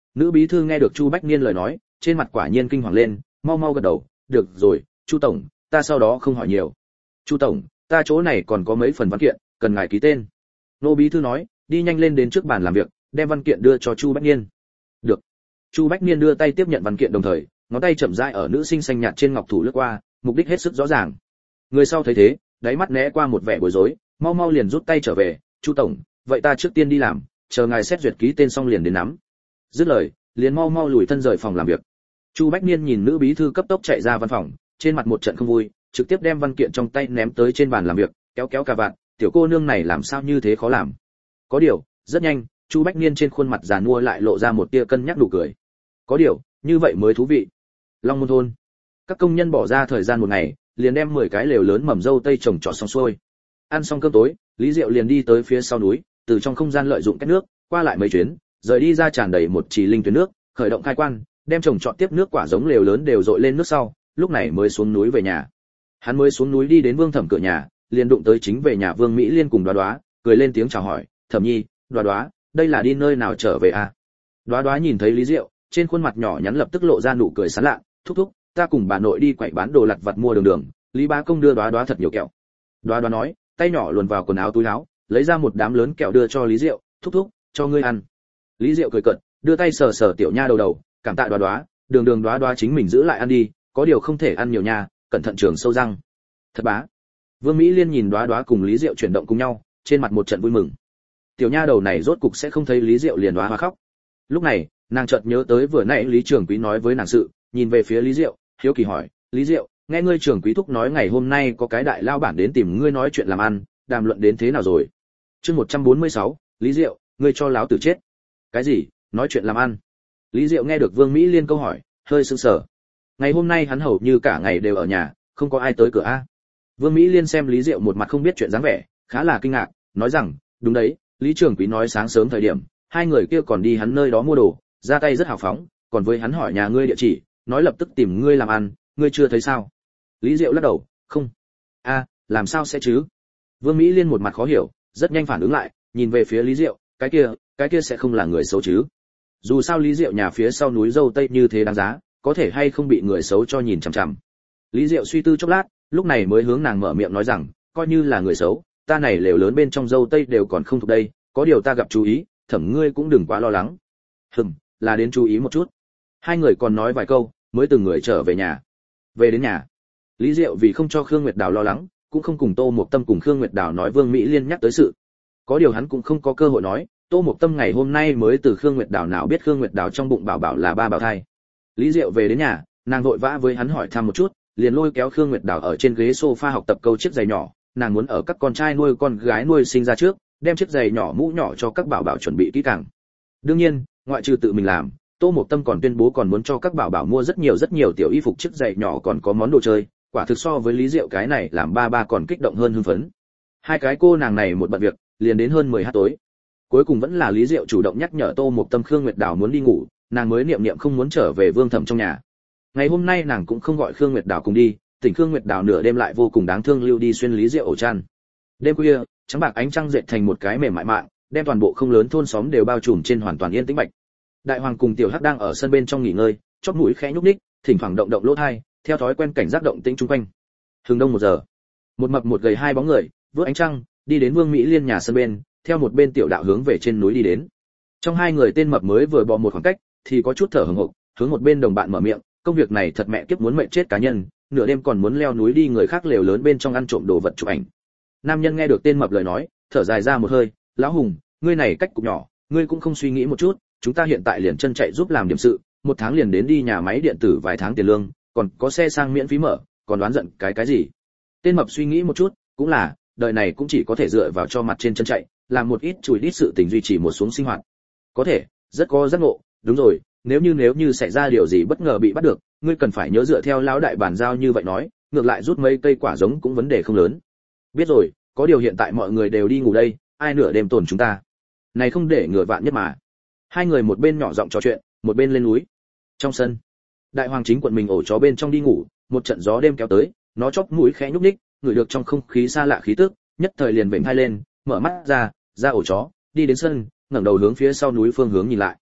Nữ bí thư nghe được Chu Bách Niên lời nói, trên mặt quả nhiên kinh hoàng lên, mau mau gật đầu, "Được rồi, Chu tổng, ta sau đó không hỏi nhiều." "Chu tổng, ta chỗ này còn có mấy phần văn kiện, cần ngài ký tên." Nô bí thư nói, đi nhanh lên đến trước bàn làm việc, đem văn kiện đưa cho Chu Bách Niên. "Được." Chu Bách Niên đưa tay tiếp nhận văn kiện đồng thời, ngón tay chậm rãi ở nữ sinh xanh nhạt trên ngọc thủ lướt qua, mục đích hết sức rõ ràng. Người sau thấy thế, đáy mắt né qua một vẻ bối rối, mau mau liền rút tay trở về, "Chu tổng, vậy ta trước tiên đi làm, chờ ngài xét duyệt ký tên xong liền đến nắm." Dứt lời, liền mau mau lùi thân rời phòng làm việc. Chu Bách Niên nhìn nữ bí thư cấp tốc chạy ra văn phòng, trên mặt một trận không vui, trực tiếp đem văn kiện trong tay ném tới trên bàn làm việc, kéo kéo cà vạt, "Tiểu cô nương này làm sao như thế khó làm?" Có điều, rất nhanh, Chu Bách Niên trên khuôn mặt già nua lại lộ ra một tia cân nhắc nụ cười. Có điều, như vậy mới thú vị. Long Môn thôn, các công nhân bỏ ra thời gian một ngày, liền đem mười cái lều lớn mầm dâu tây trồng trọt xong xuôi. Ăn xong cơm tối, Lý Diệu liền đi tới phía sau núi, từ trong không gian lợi dụng cách nước, qua lại mấy chuyến, rời đi ra tràn đầy một chỉ linh tuyến nước, khởi động khai quan, đem trồng trọt tiếp nước quả giống lều lớn đều dội lên nước sau, lúc này mới xuống núi về nhà. Hắn mới xuống núi đi đến Vương Thẩm cửa nhà, liền đụng tới chính về nhà Vương Mỹ Liên cùng Đoá Đoá, cười lên tiếng chào hỏi, "Thẩm Nhi, Đoá Đoá, đây là đi nơi nào trở về à?" Đoá Đoá nhìn thấy Lý Diệu, trên khuôn mặt nhỏ nhắn lập tức lộ ra nụ cười sán lạ, "Thúc thúc, ta cùng bà nội đi quậy bán đồ lặt vặt mua đường đường, Lý bá công đưa Đoá Đoá thật nhiều kẹo." Đoá Đoá nói, tay nhỏ luồn vào quần áo túi áo, lấy ra một đám lớn kẹo đưa cho Lý Diệu, "Thúc thúc, cho ngươi ăn." Lý Diệu cười cợt, đưa tay sờ sờ tiểu nha đầu đầu, "Cảm tạ Đoá Đoá, đường đường Đoá Đoá chính mình giữ lại ăn đi, có điều không thể ăn nhiều nha, cẩn thận trường sâu răng." "Thật bá." Vương Mỹ Liên nhìn Đoá Đoá cùng Lý Diệu chuyển động cùng nhau, trên mặt một trận vui mừng. Tiểu nha đầu này rốt cục sẽ không thấy Lý Diệu liền Đoá Đoá khóc. Lúc này, nàng chợt nhớ tới vừa nãy Lý trưởng quý nói với nàng sự, nhìn về phía Lý Diệu, hiếu kỳ hỏi, "Lý Diệu, nghe ngươi trưởng quý thúc nói ngày hôm nay có cái đại lao bản đến tìm ngươi nói chuyện làm ăn, đàm luận đến thế nào rồi?" Chương một trăm bốn mươi sáu, Lý Diệu, ngươi cho láo tử chết. "Cái gì? Nói chuyện làm ăn?" Lý Diệu nghe được Vương Mỹ Liên câu hỏi, hơi sững sờ. Ngày hôm nay hắn hầu như cả ngày đều ở nhà, không có ai tới cửa a. Vương Mỹ Liên xem Lý Diệu một mặt không biết chuyện dáng vẻ, khá là kinh ngạc, nói rằng, "Đúng đấy, Lý trưởng quý nói sáng sớm thời điểm, hai người kia còn đi hắn nơi đó mua đồ, ra tay rất hào phóng, còn với hắn hỏi nhà ngươi địa chỉ, nói lập tức tìm ngươi làm ăn, ngươi chưa thấy sao?" Lý Diệu lắc đầu, "Không." "A, làm sao sẽ chứ?" Vương Mỹ Liên một mặt khó hiểu, rất nhanh phản ứng lại, nhìn về phía Lý Diệu, "Cái kia, cái kia sẽ không là người xấu chứ? Dù sao Lý Diệu nhà phía sau núi dâu tây như thế đáng giá, có thể hay không bị người xấu cho nhìn chằm chằm." Lý Diệu suy tư chốc lát, lúc này mới hướng nàng mở miệng nói rằng, "Coi như là người xấu, ta này lều lớn bên trong dâu tây đều còn không thuộc đây, có điều ta gặp chú ý, Thẩm ngươi cũng đừng quá lo lắng." "Hừm, là đến chú ý một chút." Hai người còn nói vài câu, mới từng người trở về nhà. Về đến nhà, Lý Diệu vì không cho Khương Nguyệt Đào lo lắng, cũng không cùng Tô Mộc Tâm cùng Khương Nguyệt Đào nói Vương Mỹ Liên nhắc tới sự. Có điều hắn cũng không có cơ hội nói, Tô Mộc Tâm ngày hôm nay mới từ Khương Nguyệt Đào nào biết Khương Nguyệt Đào trong bụng bảo bảo là ba bảo thai. Lý Diệu về đến nhà, nàng vội vã với hắn hỏi thăm một chút, liền lôi kéo Khương Nguyệt Đào ở trên ghế sofa học tập câu chiếc giày nhỏ, nàng muốn ở các con trai nuôi con gái nuôi sinh ra trước, đem chiếc giày nhỏ mũ nhỏ cho các bảo bảo chuẩn bị kỹ càng. Đương nhiên, ngoại trừ tự mình làm, Tô Mộc Tâm còn tuyên bố còn muốn cho các bảo bảo mua rất nhiều rất nhiều tiểu y phục chiếc giày nhỏ còn có món đồ chơi, quả thực so với Lý Diệu cái này làm ba ba còn kích động hơn hưng phấn. Hai cái cô nàng này một bận việc, liền đến hơn mười h tối. Cuối cùng vẫn là Lý Diệu chủ động nhắc nhở Tô Mộc Tâm Khương Nguyệt Đào muốn đi ngủ, nàng mới niệm niệm không muốn trở về Vương Thẩm trong nhà. Ngày hôm nay nàng cũng không gọi Khương Nguyệt Đào cùng đi, tỉnh Khương Nguyệt Đào nửa đêm lại vô cùng đáng thương lưu đi xuyên Lý Diệu ổ chăn. Đêm khuya, trắng bạc ánh trăng dệt thành một cái mềm mại mạng, đem toàn bộ không lớn thôn xóm đều bao trùm trên hoàn toàn yên tĩnh bạch. Đại Hoàng cùng Tiểu Hắc đang ở sân bên trong nghỉ ngơi, chóp mũi khẽ nhúc nhích, thỉnh thoảng động động lỗ tai, theo thói quen cảnh giác động tĩnh xung quanh. Hừng đông một giờ, một mập một gầy hai bóng người, vớt ánh trăng, đi đến Vương Mỹ Liên nhà sân bên, theo một bên tiểu đạo hướng về trên núi đi đến. Trong hai người tên mập mới vừa bò một khoảng cách, thì có chút thở hổn hộc, hướng một bên đồng bạn mở miệng, "Công việc này thật mẹ kiếp muốn mệt chết cá nhân, nửa đêm còn muốn leo núi đi người khác lều lớn bên trong ăn trộm đồ vật chụp ảnh." Nam nhân nghe được tên mập lời nói, thở dài ra một hơi, "Lão Hùng, ngươi này cách cục nhỏ, ngươi cũng không suy nghĩ một chút, chúng ta hiện tại liền chân chạy giúp làm điểm sự, một tháng liền đến đi nhà máy điện tử vài tháng tiền lương, còn có xe sang miễn phí mở, còn đoán giận cái cái gì?" Tên mập suy nghĩ một chút, cũng là, đời này cũng chỉ có thể dựa vào cho mặt trên chân chạy, làm một ít chùi đít sự tình duy trì một xuống sinh hoạt. Có thể, rất có giác ngộ, đúng rồi, nếu như nếu như xảy ra điều gì bất ngờ bị bắt được, ngươi cần phải nhớ dựa theo lão đại bản giao như vậy nói, ngược lại rút mấy cây quả giống cũng vấn đề không lớn. Biết rồi, có điều hiện tại mọi người đều đi ngủ đây, ai nửa đêm tổn chúng ta. Này không để ngừa vạn nhất mà. Hai người một bên nhỏ giọng trò chuyện, một bên lên núi. Trong sân, Đại Hoàng chính quận mình ổ chó bên trong đi ngủ, một trận gió đêm kéo tới, nó chóp mũi khẽ nhúc nhích, ngửi được trong không khí xa lạ khí tức, nhất thời liền vểnh hai lên, mở mắt ra, ra ổ chó, đi đến sân, ngẩng đầu hướng phía sau núi phương hướng nhìn lại.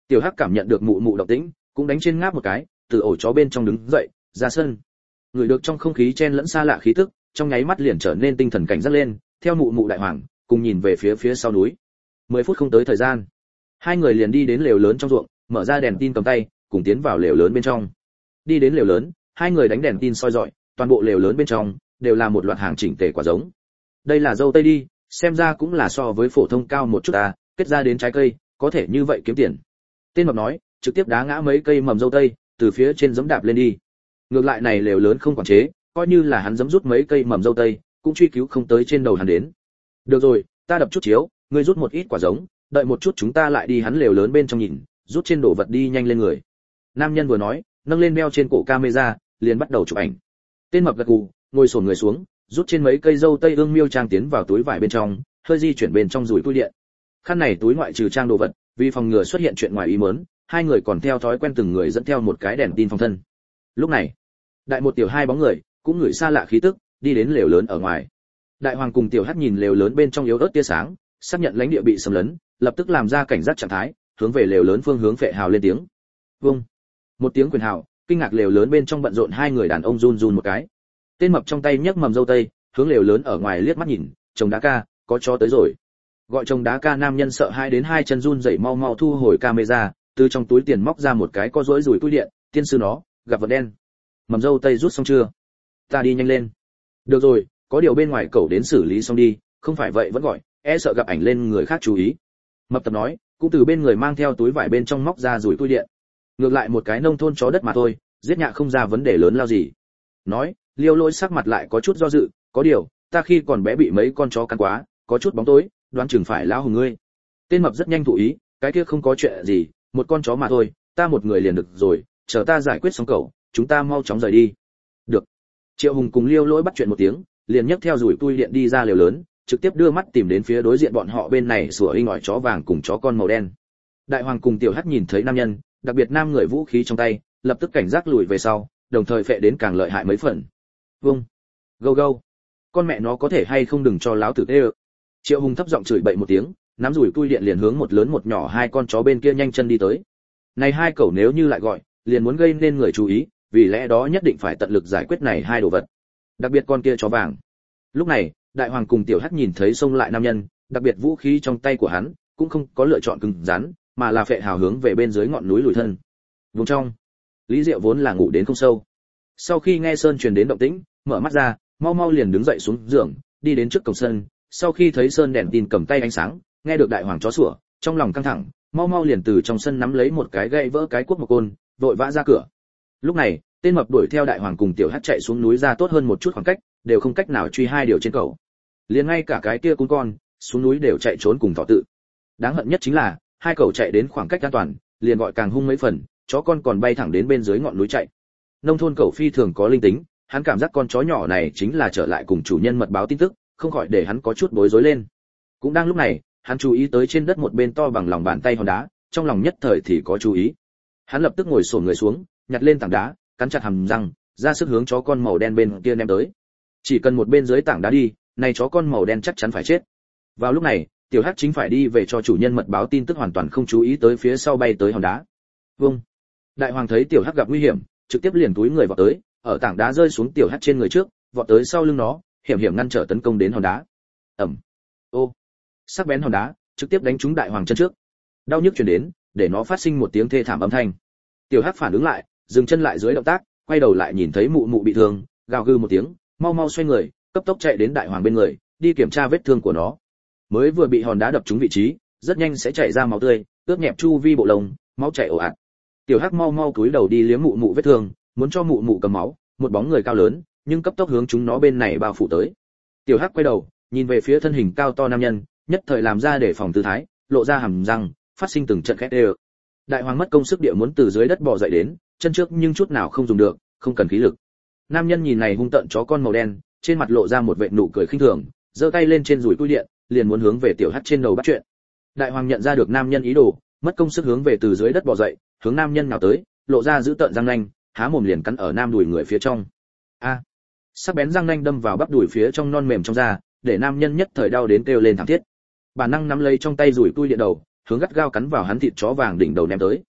Tiểu Hắc cảm nhận được mụ mụ động tĩnh, cũng đánh trên ngáp một cái, từ ổ chó bên trong đứng dậy, ra sân. Người được trong không khí chen lẫn xa lạ khí tức, trong nháy mắt liền trở nên tinh thần cảnh giác lên, theo mụ mụ đại hoàng, cùng nhìn về phía phía sau núi. Mười phút không tới thời gian, hai người liền đi đến lều lớn trong ruộng, mở ra đèn tin cầm tay, cùng tiến vào lều lớn bên trong. Đi đến lều lớn, hai người đánh đèn tin soi rọi, toàn bộ lều lớn bên trong đều là một loạt hàng chỉnh tề quả giống. Đây là dâu tây đi, xem ra cũng là so với phổ thông cao một chút à, kết ra đến trái cây, có thể như vậy kiếm tiền. Tên mập nói, trực tiếp đá ngã mấy cây mầm dâu tây, từ phía trên giẫm đạp lên đi. Ngược lại này lều lớn không quản chế, coi như là hắn giẫm rút mấy cây mầm dâu tây, cũng truy cứu không tới trên đầu hắn đến. Được rồi, ta đập chút chiếu, ngươi rút một ít quả giống, đợi một chút chúng ta lại đi hắn lều lớn bên trong nhìn, rút trên đồ vật đi nhanh lên người. Nam nhân vừa nói, nâng lên đeo trên cổ camera, liền bắt đầu chụp ảnh. Tên mập gật gù, ngồi xổm người xuống, rút trên mấy cây dâu tây ương miêu trang tiến vào túi vải bên trong, hơi di chuyển bên trong rủi túi điện. Khăn này túi ngoại trừ trang đồ vật, vì phòng ngừa xuất hiện chuyện ngoài ý muốn, hai người còn theo thói quen từng người dẫn theo một cái đèn tin phòng thân. Lúc này, đại một tiểu hai bóng người, cũng ngửi xa lạ khí tức, đi đến lều lớn ở ngoài. Đại hoàng cùng tiểu hắc nhìn lều lớn bên trong yếu ớt tia sáng, xác nhận lãnh địa bị xâm lấn, lập tức làm ra cảnh giác trạng thái, hướng về lều lớn phương hướng phệ hào lên tiếng. Vâng. Một tiếng quyền hào, kinh ngạc lều lớn bên trong bận rộn hai người đàn ông run run một cái. Tên mập trong tay nhấc mầm dâu tây, hướng lều lớn ở ngoài liếc mắt nhìn, chồng đá ca, có chó tới rồi. Gọi chồng đá ca nam nhân sợ hai đến hai chân run rẩy mau mau thu hồi camera, từ trong túi tiền móc ra một cái có rỗi rủi túi điện, tiên sư nó, gặp vật đen. Mầm dâu tây rút xong chưa? Ta đi nhanh lên. Được rồi, có điều bên ngoài cậu đến xử lý xong đi, không phải vậy vẫn gọi, e sợ gặp ảnh lên người khác chú ý. Mập tập nói, cũng từ bên người mang theo túi vải bên trong móc ra rủi túi điện. Ngược lại một cái nông thôn chó đất mà thôi, giết nhạ không ra vấn đề lớn lao gì. Nói, Liêu Lỗi sắc mặt lại có chút do dự, có điều, ta khi còn bé bị mấy con chó cắn quá, có chút bóng tối, đoán chừng phải lão hùng ngươi. Tên mập rất nhanh thụ ý, cái kia không có chuyện gì, một con chó mà thôi, ta một người liền được rồi, chờ ta giải quyết xong cậu, chúng ta mau chóng rời đi. Được. Triệu Hùng cùng Liêu Lỗi bắt chuyện một tiếng, liền nhấc theo rủi tui điện đi ra lều lớn, trực tiếp đưa mắt tìm đến phía đối diện bọn họ bên này sủa inh ỏi chó vàng cùng chó con màu đen. Đại hoàng cùng tiểu hắc nhìn thấy nam nhân, đặc biệt nam người vũ khí trong tay, lập tức cảnh giác lùi về sau, đồng thời phệ đến càng lợi hại mấy phần. Vung. Gâu gâu. Con mẹ nó có thể hay không đừng cho láo tử tê ơ. Triệu Hùng thấp giọng chửi bậy một tiếng, nắm rủi tui điện liền hướng một lớn một nhỏ hai con chó bên kia nhanh chân đi tới. Này hai cẩu nếu như lại gọi, liền muốn gây nên người chú ý, vì lẽ đó nhất định phải tận lực giải quyết này hai đồ vật. Đặc biệt con kia chó vàng. Lúc này, đại hoàng cùng tiểu hắc nhìn thấy xông lại nam nhân, đặc biệt vũ khí trong tay của hắn cũng không có lựa chọn cứng rắn, mà là phệ hào hướng về bên dưới ngọn núi lùi thân. Vùng trong, Lý Diệu vốn là ngủ đến không sâu. Sau khi nghe Sơn truyền đến động tĩnh, mở mắt ra, mau mau liền đứng dậy xuống giường, đi đến trước cổng sân. Sau khi thấy Sơn đèn tin cầm tay ánh sáng, nghe được đại hoàng chó sủa, trong lòng căng thẳng, mau mau liền từ trong sân nắm lấy một cái gậy vỡ cái cuốc một côn, vội vã ra cửa. Lúc này, tên mập đuổi theo đại hoàng cùng tiểu hắc chạy xuống núi ra tốt hơn một chút khoảng cách, đều không cách nào truy hai điều trên cầu. Liền ngay cả cái kia cún con, xuống núi đều chạy trốn cùng thọ tự. Đáng hận nhất chính là, hai cậu chạy đến khoảng cách an toàn, liền gọi càng hung mấy phần, chó con còn bay thẳng đến bên dưới ngọn núi chạy. Nông thôn cậu phi thường có linh tính, hắn cảm giác con chó nhỏ này chính là trở lại cùng chủ nhân mật báo tin tức, không khỏi để hắn có chút bối rối lên. Cũng đang lúc này, hắn chú ý tới trên đất một bên to bằng lòng bàn tay hòn đá, trong lòng nhất thời thì có chú ý. Hắn lập tức ngồi xổm người xuống, nhặt lên tảng đá, cắn chặt hàm răng, ra sức hướng chó con màu đen bên kia ném tới. Chỉ cần một bên dưới tảng đá đi, này chó con màu đen chắc chắn phải chết. Vào lúc này, tiểu hắc chính phải đi về cho chủ nhân mật báo tin tức, hoàn toàn không chú ý tới phía sau bay tới hòn đá. Vâng. Đại hoàng thấy tiểu hắc gặp nguy hiểm, trực tiếp liền túi người vọt tới, ở tảng đá rơi xuống tiểu hắc trên người trước, vọt tới sau lưng nó, hiểm hiểm ngăn trở tấn công đến hòn đá. Ầm. Ô. Sắc bén hòn đá trực tiếp đánh trúng đại hoàng chân trước. Đau nhức truyền đến, để nó phát sinh một tiếng thê thảm âm thanh. Tiểu hắc phản ứng lại, dừng chân lại dưới động tác, quay đầu lại nhìn thấy mụ mụ bị thương, gào gừ một tiếng, mau mau xoay người, cấp tốc chạy đến đại hoàng bên người, đi kiểm tra vết thương của nó. Mới vừa bị hòn đá đập trúng vị trí, rất nhanh sẽ chảy ra máu tươi, ướt nhẹp chu vi bộ lông, máu chảy ồ ạt. Tiểu hắc mau mau cúi đầu đi liếm mụ mụ vết thương, muốn cho mụ mụ cầm máu, một bóng người cao lớn, nhưng cấp tốc hướng chúng nó bên này bao phủ tới. Tiểu hắc quay đầu, nhìn về phía thân hình cao to nam nhân, nhất thời làm ra để phòng tư thái, lộ ra hàm răng, phát sinh từng trận khét đều. Đại hoàng mất công sức địa muốn từ dưới đất bò dậy đến, chân trước nhưng chút nào không dùng được, không cần khí lực. Nam nhân nhìn này hung tợn chó con màu đen, trên mặt lộ ra một vệt nụ cười khinh thường, giơ tay lên trên rủi tui điện, liền muốn hướng về tiểu hắc trên đầu bắt chuyện. Đại hoàng nhận ra được nam nhân ý đồ, mất công sức hướng về từ dưới đất bò dậy, hướng nam nhân nào tới, lộ ra giữ tợn răng nanh, há mồm liền cắn ở nam đùi người phía trong. A! À, sắc bén răng nanh đâm vào bắp đùi phía trong non mềm trong da, để nam nhân nhất thời đau đến kêu lên thảm thiết. Bản năng nắm lấy trong tay rủi tui điện đầu, hướng gắt gao cắn vào hắn thịt chó vàng đỉnh đầu ném tới.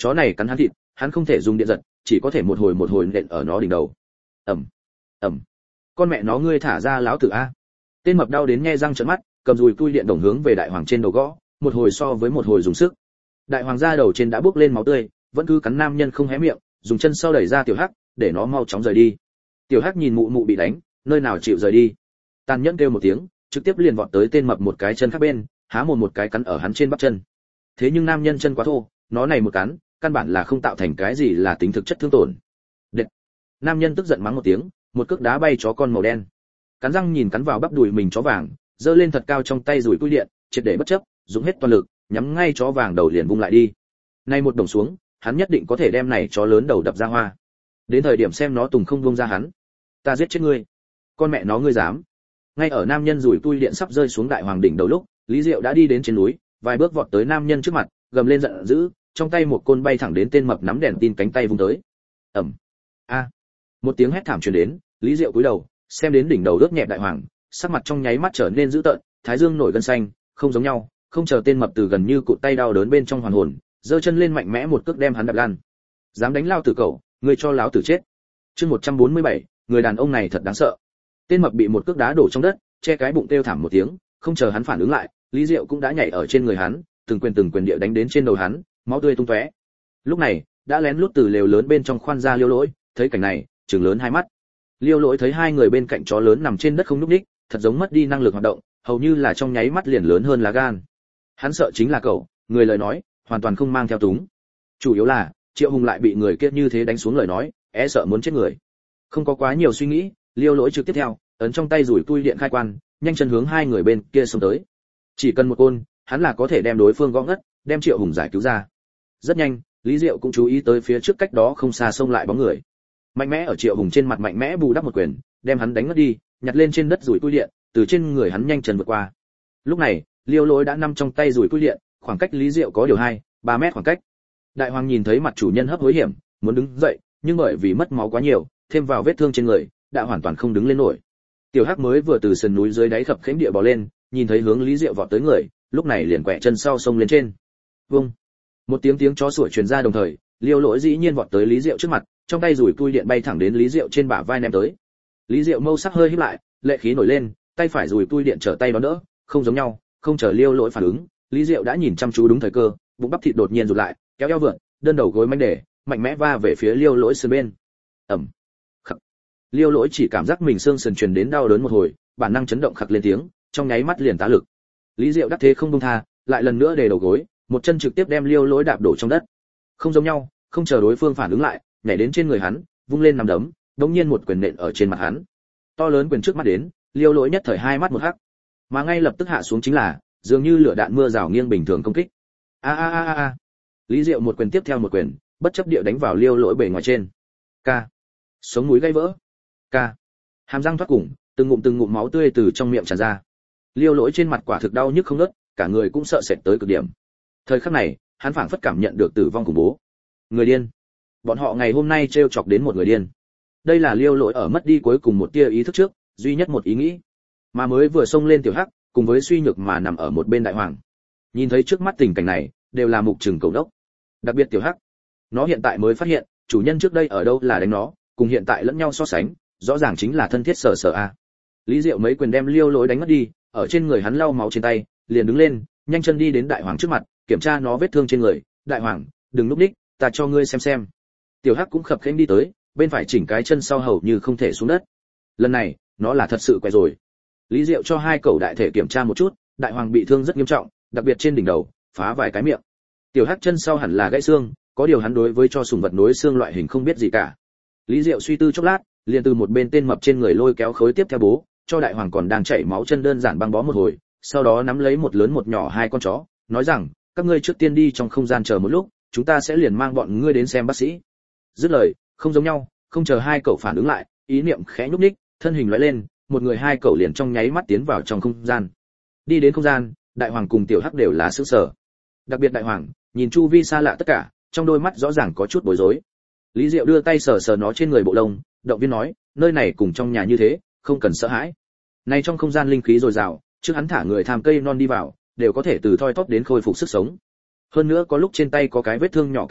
Chó này cắn hắn thịt, hắn không thể dùng điện giật, chỉ có thể một hồi một hồi nện ở nó đỉnh đầu. Ầm, ầm. Con mẹ nó ngươi thả ra lão tử a. Tên mập đau đến nhe răng trợn mắt, cầm dùi cui điện đồng hướng về đại hoàng trên đầu gõ, một hồi so với một hồi dùng sức. Đại hoàng da đầu trên đã bốc lên máu tươi, vẫn cứ cắn nam nhân không hé miệng, dùng chân sau đẩy ra tiểu hắc, để nó mau chóng rời đi. Tiểu hắc nhìn mụ mụ bị đánh, nơi nào chịu rời đi. Tàn nhẫn kêu một tiếng, trực tiếp liền vọt tới tên mập một cái chân khác bên, há mồm một cái cắn ở hắn trên bắp chân. Thế nhưng nam nhân chân quá thô, nó này một cắn, căn bản là không tạo thành cái gì là tính thực chất thương tổn. Đệt. Nam nhân tức giận mắng một tiếng, một cước đá bay chó con màu đen. Cắn răng nhìn cắn vào bắp đùi mình chó vàng, giơ lên thật cao trong tay rủi cui điện, triệt để bất chấp, dùng hết toàn lực, nhắm ngay chó vàng đầu liền vung lại đi. Nay một đồng xuống, hắn nhất định có thể đem này chó lớn đầu đập ra hoa. Đến thời điểm xem nó tùng không buông ra hắn, ta giết chết ngươi. Con mẹ nó ngươi dám. Ngay ở nam nhân rủi cui điện sắp rơi xuống đại hoàng đỉnh đầu lúc, Lý Diệu đã đi đến trên núi, vài bước vọt tới nam nhân trước mặt, gầm lên giận dữ, trong tay một côn bay thẳng đến tên mập nắm đèn tin cánh tay vung tới. Ầm. A. Một tiếng hét thảm truyền đến, Lý Diệu cúi đầu, xem đến đỉnh đầu đớp nhẹp đại hoàng, sắc mặt trong nháy mắt trở nên dữ tợn, thái dương nổi gân xanh, không giống nhau, không chờ tên mập từ gần như cụt tay đau đớn bên trong hoàn hồn, giơ chân lên mạnh mẽ một cước đem hắn đập lăn. Dám đánh lao tử cậu, ngươi cho láo tử chết. Chương một trăm bốn mươi bảy, người đàn ông này thật đáng sợ. Tên mập bị một cước đá đổ trong đất, che cái bụng kêu thảm một tiếng, không chờ hắn phản ứng lại, Lý Diệu cũng đã nhảy ở trên người hắn, từng quyền từng quyền địa đánh đến trên đầu hắn, máu tươi tung tóe. Lúc này, đã lén lút từ lều lớn bên trong khoan ra Liêu Lỗi, thấy cảnh này, trừng lớn hai mắt. Liêu Lỗi thấy hai người bên cạnh chó lớn nằm trên đất không nhúc nhích, thật giống mất đi năng lực hoạt động, hầu như là trong nháy mắt liền lớn hơn lá gan. Hắn sợ chính là cậu, người lời nói, hoàn toàn không mang theo túng. Chủ yếu là, Triệu Hùng lại bị người kia như thế đánh xuống lời nói, e sợ muốn chết người. Không có quá nhiều suy nghĩ, Liêu Lỗi trực tiếp theo, ấn trong tay rủi cui điện khai quan, nhanh chân hướng hai người bên kia xông tới. Chỉ cần một côn, hắn là có thể đem đối phương gõ ngất, đem Triệu Hùng giải cứu ra. Rất nhanh, Lý Diệu cũng chú ý tới phía trước cách đó không xa xông lại bóng người. Mạnh mẽ ở Triệu Hùng trên mặt mạnh mẽ bù đắp một quyền, đem hắn đánh ngất đi, nhặt lên trên đất rủi cui điện, từ trên người hắn nhanh chân vượt qua. Lúc này, Liêu Lỗi đã nằm trong tay rủi cui điện, khoảng cách Lý Diệu có điều hai, ba mét khoảng cách. Đại Hoàng nhìn thấy mặt chủ nhân hấp hối hiểm, muốn đứng dậy, nhưng bởi vì mất máu quá nhiều, thêm vào vết thương trên người, đã hoàn toàn không đứng lên nổi. Tiểu Hắc mới vừa từ sườn núi dưới đáy khập khiễng địa bò lên, nhìn thấy hướng Lý Diệu vọt tới người, lúc này liền quẹ chân sau xông lên trên. Vung. Một tiếng tiếng chó sủa truyền ra đồng thời, Liêu Lỗi dĩ nhiên vọt tới Lý Diệu trước mặt, trong tay rủi cui điện bay thẳng đến Lý Diệu trên bả vai ném tới. Lý Diệu mâu sắc hơi híp lại, lệ khí nổi lên, tay phải rủi cui điện trở tay đón đỡ, không giống nhau, không chờ Liêu Lỗi phản ứng, Lý Diệu đã nhìn chăm chú đúng thời cơ, bụng bắp thịt đột nhiên rụt lại, kéo eo vượn, đơn đầu gối manh để, mạnh mẽ va về phía Liêu Lỗi sườn bên. Ầm. Khắc. Liêu Lỗi chỉ cảm giác mình xương sườn truyền đến đau đớn một hồi, bản năng chấn động khặc lên tiếng, trong nháy mắt liền tá lực. Lý Diệu đắc thế không buông tha, lại lần nữa để đầu gối, một chân trực tiếp đem Liêu Lỗi đạp đổ trong đất. Không giống nhau, không chờ đối phương phản ứng lại, nhảy đến trên người hắn, vung lên nắm đấm, đống nhiên một quyền nện ở trên mặt hắn. To lớn quyền trước mắt đến, Liêu Lỗi nhất thời hai mắt một hắc, mà ngay lập tức hạ xuống chính là, dường như lửa đạn mưa rào nghiêng bình thường công kích. A a a a. Lý Diệu một quyền tiếp theo một quyền, bất chấp địa đánh vào Liêu Lỗi bề ngoài trên. Ca. Sống mũi gãy vỡ. Ca. Hàm răng thoát cùng, từng ngụm từng ngụm máu tươi từ trong miệng tràn ra. Liêu Lỗi trên mặt quả thực đau nhức không ngớt, cả người cũng sợ sệt tới cực điểm. Thời khắc này, hắn phảng phất cảm nhận được tử vong khủng bố. Người điên. Bọn họ ngày hôm nay trêu chọc đến một người điên. Đây là Liêu Lỗi ở mất đi cuối cùng một tia ý thức trước, duy nhất một ý nghĩ. Mà mới vừa xông lên Tiểu Hắc, cùng với suy nhược mà nằm ở một bên Đại Hoàng. Nhìn thấy trước mắt tình cảnh này, đều là mục trừng cầu đốc. Đặc biệt Tiểu Hắc, nó hiện tại mới phát hiện, chủ nhân trước đây ở đâu là đánh nó, cùng hiện tại lẫn nhau so sánh, rõ ràng chính là thân thiết sở sở a. Lý Diệu mấy quyền đem Liêu Lỗi đánh mất đi, ở trên người hắn lau máu trên tay, liền đứng lên, nhanh chân đi đến Đại Hoàng trước mặt, kiểm tra nó vết thương trên người. Đại Hoàng, đừng núp đích, ta cho ngươi xem xem. Tiểu Hắc cũng khập khiễng đi tới, bên phải chỉnh cái chân sau hầu như không thể xuống đất. Lần này, nó là thật sự quẻ rồi. Lý Diệu cho hai cậu đại thể kiểm tra một chút, Đại Hoàng bị thương rất nghiêm trọng, đặc biệt trên đỉnh đầu, phá vài cái miệng. Tiểu Hắc chân sau hẳn là gãy xương, có điều hắn đối với cho sủng vật nối xương loại hình không biết gì cả. Lý Diệu suy tư chốc lát, liền từ một bên tên mập trên người lôi kéo khối tiếp theo bố, cho Đại Hoàng còn đang chảy máu chân đơn giản băng bó một hồi, sau đó nắm lấy một lớn một nhỏ hai con chó, nói rằng, các ngươi trước tiên đi trong không gian chờ một lúc, chúng ta sẽ liền mang bọn ngươi đến xem bác sĩ. Dứt lời, không giống nhau, không chờ hai cậu phản ứng lại, ý niệm khẽ nhúc nhích, thân hình lóe lên, một người hai cậu liền trong nháy mắt tiến vào trong không gian. Đi đến không gian, Đại Hoàng cùng Tiểu Hắc đều là sửng sở. Đặc biệt Đại Hoàng, nhìn chu vi xa lạ tất cả, trong đôi mắt rõ ràng có chút bối rối. Lý Diệu đưa tay sờ sờ nó trên người bộ lông, động viên nói, nơi này cùng trong nhà như thế, không cần sợ hãi. Này trong không gian linh khí dồi dào, trước hắn thả người tham cây non đi vào, đều có thể từ thoi thóp đến khôi phục sức sống. Hơn nữa có lúc trên tay có cái vết thương nhỏ cái gì,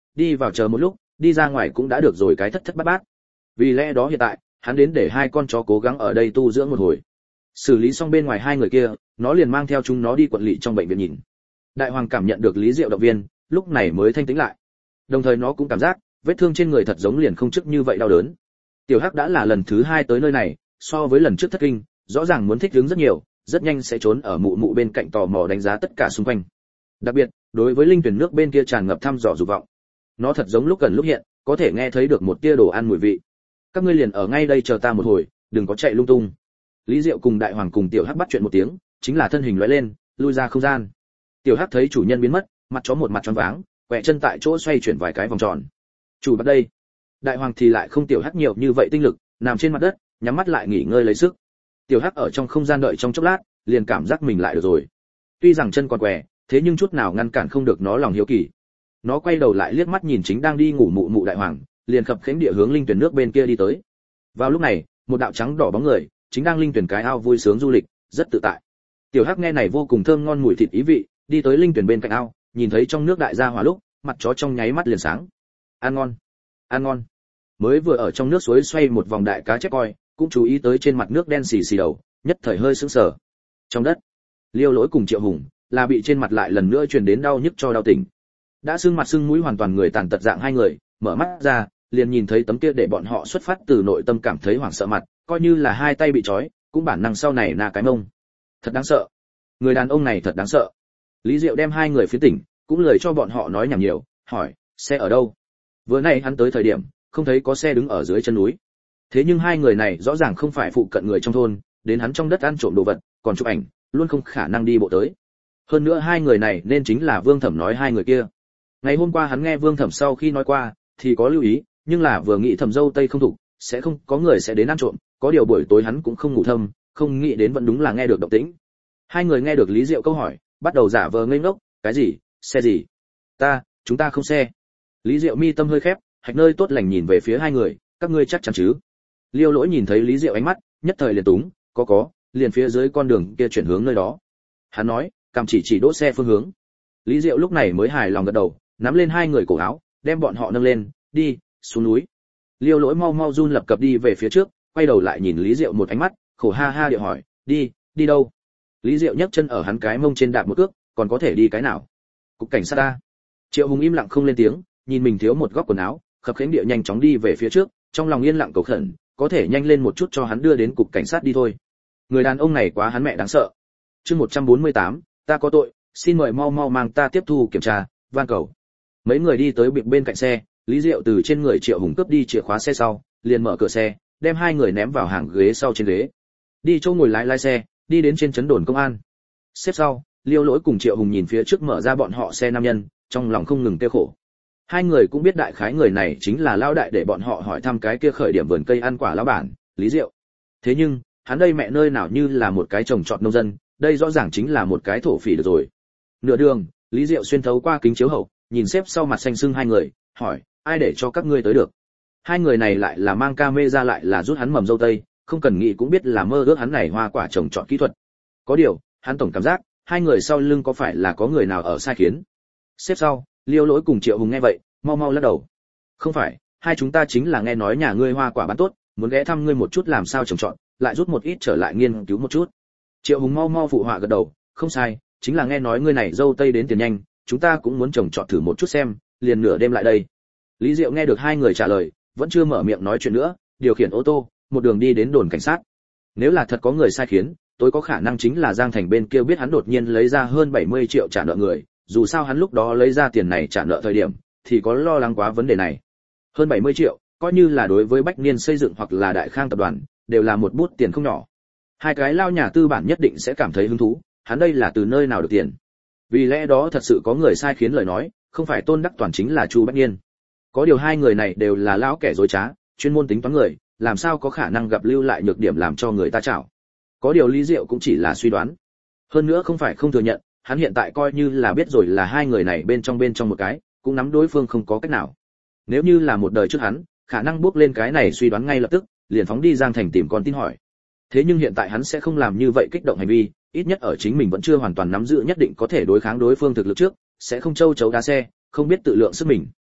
đi vào chờ một lúc, đi ra ngoài cũng đã được rồi cái thất thất bát bát. Vì lẽ đó hiện tại, hắn đến để hai con chó cố gắng ở đây tu dưỡng một hồi. Xử lý xong bên ngoài hai người kia, nó liền mang theo chúng nó đi quận lỵ trong bệnh viện nhìn. Đại hoàng cảm nhận được Lý Diệu động viên, lúc này mới thanh tĩnh lại. Đồng thời nó cũng cảm giác, vết thương trên người thật giống liền không trước như vậy đau đớn. Tiểu Hắc đã là lần thứ hai tới nơi này, so với lần trước thất kinh, rõ ràng muốn thích ứng rất nhiều, rất nhanh sẽ trốn ở mụ mụ bên cạnh tò mò đánh giá tất cả xung quanh. Đặc biệt, đối với linh tuyển nước bên kia tràn ngập thăm dò dục vọng. Nó thật giống lúc gần lúc hiện, có thể nghe thấy được một tia đồ ăn mùi vị. Các ngươi liền ở ngay đây chờ ta một hồi, đừng có chạy lung tung. Lý Diệu cùng Đại Hoàng cùng Tiểu Hắc bắt chuyện một tiếng, chính là thân hình lóe lên, lui ra không gian. Tiểu Hắc thấy chủ nhân biến mất, mặt chó một mặt choáng váng, quẹ chân tại chỗ xoay chuyển vài cái vòng tròn. Chủ bắt đây. Đại Hoàng thì lại không Tiểu Hắc nhiều như vậy tinh lực, nằm trên mặt đất, nhắm mắt lại nghỉ ngơi lấy sức. Tiểu Hắc ở trong không gian đợi trong chốc lát, liền cảm giác mình lại được rồi. Tuy rằng chân còn quẹ, thế nhưng chút nào ngăn cản không được nó lòng hiếu kỳ. Nó quay đầu lại liếc mắt nhìn chính đang đi ngủ mụ mụ Đại Hoàng, liền khập khiễng địa hướng linh tuyển nước bên kia đi tới. Vào lúc này, một đạo trắng đỏ bóng người chính đang linh tuyển cái ao vui sướng du lịch, rất tự tại. Tiểu Hắc nghe này vô cùng thơm ngon mùi thịt ý vị, đi tới linh tuyển bên cạnh ao, nhìn thấy trong nước đại gia hỏa lúc, mặt chó trong nháy mắt liền sáng. Ăn ngon, ăn ngon. Mới vừa ở trong nước suối xoay một vòng đại cá chép coi, cũng chú ý tới trên mặt nước đen xì xì đầu, nhất thời hơi sững sờ. Trong đất, Liêu Lỗi cùng Triệu Hùng là bị trên mặt lại lần nữa truyền đến đau nhức cho đau tỉnh. Đã sưng mặt sưng mũi hoàn toàn người tàn tật dạng hai người, mở mắt ra, liền nhìn thấy tấm kia để bọn họ xuất phát từ nội tâm cảm thấy hoảng sợ mặt, coi như là hai tay bị trói, cũng bản năng sau này là cái mông. Thật đáng sợ. Người đàn ông này thật đáng sợ. Lý Diệu đem hai người phía tỉnh, cũng lời cho bọn họ nói nhảm nhiều, hỏi, xe ở đâu? Vừa nay hắn tới thời điểm, không thấy có xe đứng ở dưới chân núi. Thế nhưng hai người này rõ ràng không phải phụ cận người trong thôn, đến hắn trong đất ăn trộm đồ vật, còn chụp ảnh, luôn không khả năng đi bộ tới. Hơn nữa hai người này nên chính là Vương Thẩm nói hai người kia. Ngày hôm qua hắn nghe Vương Thẩm sau khi nói qua, thì có lưu ý, nhưng là vừa nghĩ Thẩm dâu tây không thủ, sẽ không có người sẽ đến ăn trộm, có điều buổi tối hắn cũng không ngủ thâm, không nghĩ đến vẫn đúng là nghe được động tĩnh. Hai người nghe được Lý Diệu câu hỏi, bắt đầu giả vờ ngây ngốc, cái gì, xe gì? Ta, chúng ta không xe. Lý Diệu mi tâm hơi khép, hạch nơi tốt lành nhìn về phía hai người, các ngươi chắc chắn chứ? Liêu Lỗi nhìn thấy Lý Diệu ánh mắt, nhất thời liền túng, có có, liền phía dưới con đường kia chuyển hướng nơi đó. Hắn nói, cầm chỉ chỉ đỗ xe phương hướng. Lý Diệu lúc này mới hài lòng gật đầu, nắm lên hai người cổ áo, đem bọn họ nâng lên, đi, xuống núi. Liêu Lỗi mau mau run lập cập đi về phía trước, quay đầu lại nhìn Lý Diệu một ánh mắt, khổ ha ha điệu hỏi, đi, đi đâu? Lý Diệu nhấc chân ở hắn cái mông trên đạp một cước, còn có thể đi cái nào? Cục cảnh sát ta. Triệu Hùng im lặng không lên tiếng, nhìn mình thiếu một góc quần áo, khập khiễng địa nhanh chóng đi về phía trước, trong lòng yên lặng cầu khẩn, có thể nhanh lên một chút cho hắn đưa đến cục cảnh sát đi thôi. Người đàn ông này quá hắn mẹ đáng sợ. Chương một trăm bốn mươi tám, ta có tội, xin mời mau mau mang ta tiếp thu kiểm tra, van cầu. Mấy người đi tới bên cạnh xe, Lý Diệu từ trên người Triệu Hùng cướp đi chìa khóa xe sau, liền mở cửa xe, đem hai người ném vào hàng ghế sau trên ghế. Đi chỗ ngồi lái lái xe, đi đến trên trấn đồn công an. Xếp sau, Liêu Lỗi cùng Triệu Hùng nhìn phía trước mở ra bọn họ xe nam nhân, trong lòng không ngừng tiêu khổ. Hai người cũng biết đại khái người này chính là lão đại để bọn họ hỏi thăm cái kia khởi điểm vườn cây ăn quả lão bản, Lý Diệu. Thế nhưng, hắn đây mẹ nơi nào như là một cái trồng trọt nông dân, đây rõ ràng chính là một cái thổ phỉ được rồi. Nửa đường, Lý Diệu xuyên thấu qua kính chiếu hậu, nhìn xếp sau mặt xanh sưng hai người, hỏi, ai để cho các ngươi tới được? Hai người này lại là mang camera lại là rút hắn mầm dâu tây, không cần nghĩ cũng biết là mơ ước hắn này hoa quả trồng trọt kỹ thuật. Có điều, hắn tổng cảm giác, hai người sau lưng có phải là có người nào ở sai khiến. Xếp sau, Liêu Lỗi cùng Triệu Hùng nghe vậy, mau mau lắc đầu. Không phải, hai chúng ta chính là nghe nói nhà ngươi hoa quả bán tốt, muốn ghé thăm ngươi một chút làm sao trồng trọt, lại rút một ít trở lại nghiên cứu một chút. Triệu Hùng mau mau phụ họa gật đầu, không sai, chính là nghe nói ngươi này dâu tây đến tiền nhanh, chúng ta cũng muốn trồng trọt thử một chút xem, liền nửa đêm lại đây. Lý Diệu nghe được hai người trả lời, vẫn chưa mở miệng nói chuyện nữa, điều khiển ô tô, một đường đi đến đồn cảnh sát. Nếu là thật có người sai khiến, tối có khả năng chính là Giang Thành bên kia biết hắn đột nhiên lấy ra hơn bảy mươi triệu trả nợ người, dù sao hắn lúc đó lấy ra tiền này trả nợ thời điểm, thì có lo lắng quá vấn đề này. Hơn bảy mươi triệu, coi như là đối với Bách Niên xây dựng hoặc là Đại Khang tập đoàn, đều là một bút tiền không nhỏ. Hai cái lao nhà tư bản nhất định sẽ cảm thấy hứng thú, hắn đây là từ nơi nào được tiền. Vì lẽ đó thật sự có người sai khiến lời nói, không phải Tôn Đắc Toàn chính là Chu Bách Niên. Có điều hai người này đều là lão kẻ dối trá, chuyên môn tính toán người, làm sao có khả năng gặp lưu lại nhược điểm làm cho người ta chảo. Có điều Lý Diệu cũng chỉ là suy đoán. Hơn nữa không phải không thừa nhận, hắn hiện tại coi như là biết rồi là hai người này bên trong bên trong một cái, cũng nắm đối phương không có cách nào. Nếu như là một đời trước hắn, khả năng bước lên cái này suy đoán ngay lập tức, liền phóng đi Giang Thành tìm con tin hỏi. Thế nhưng hiện tại hắn sẽ không làm như vậy kích động hành vi, ít nhất ở chính mình vẫn chưa hoàn toàn nắm giữ nhất định có thể đối kháng đối phương thực lực trước, sẽ không châu chấu đá xe, không biết tự lượng sức mình.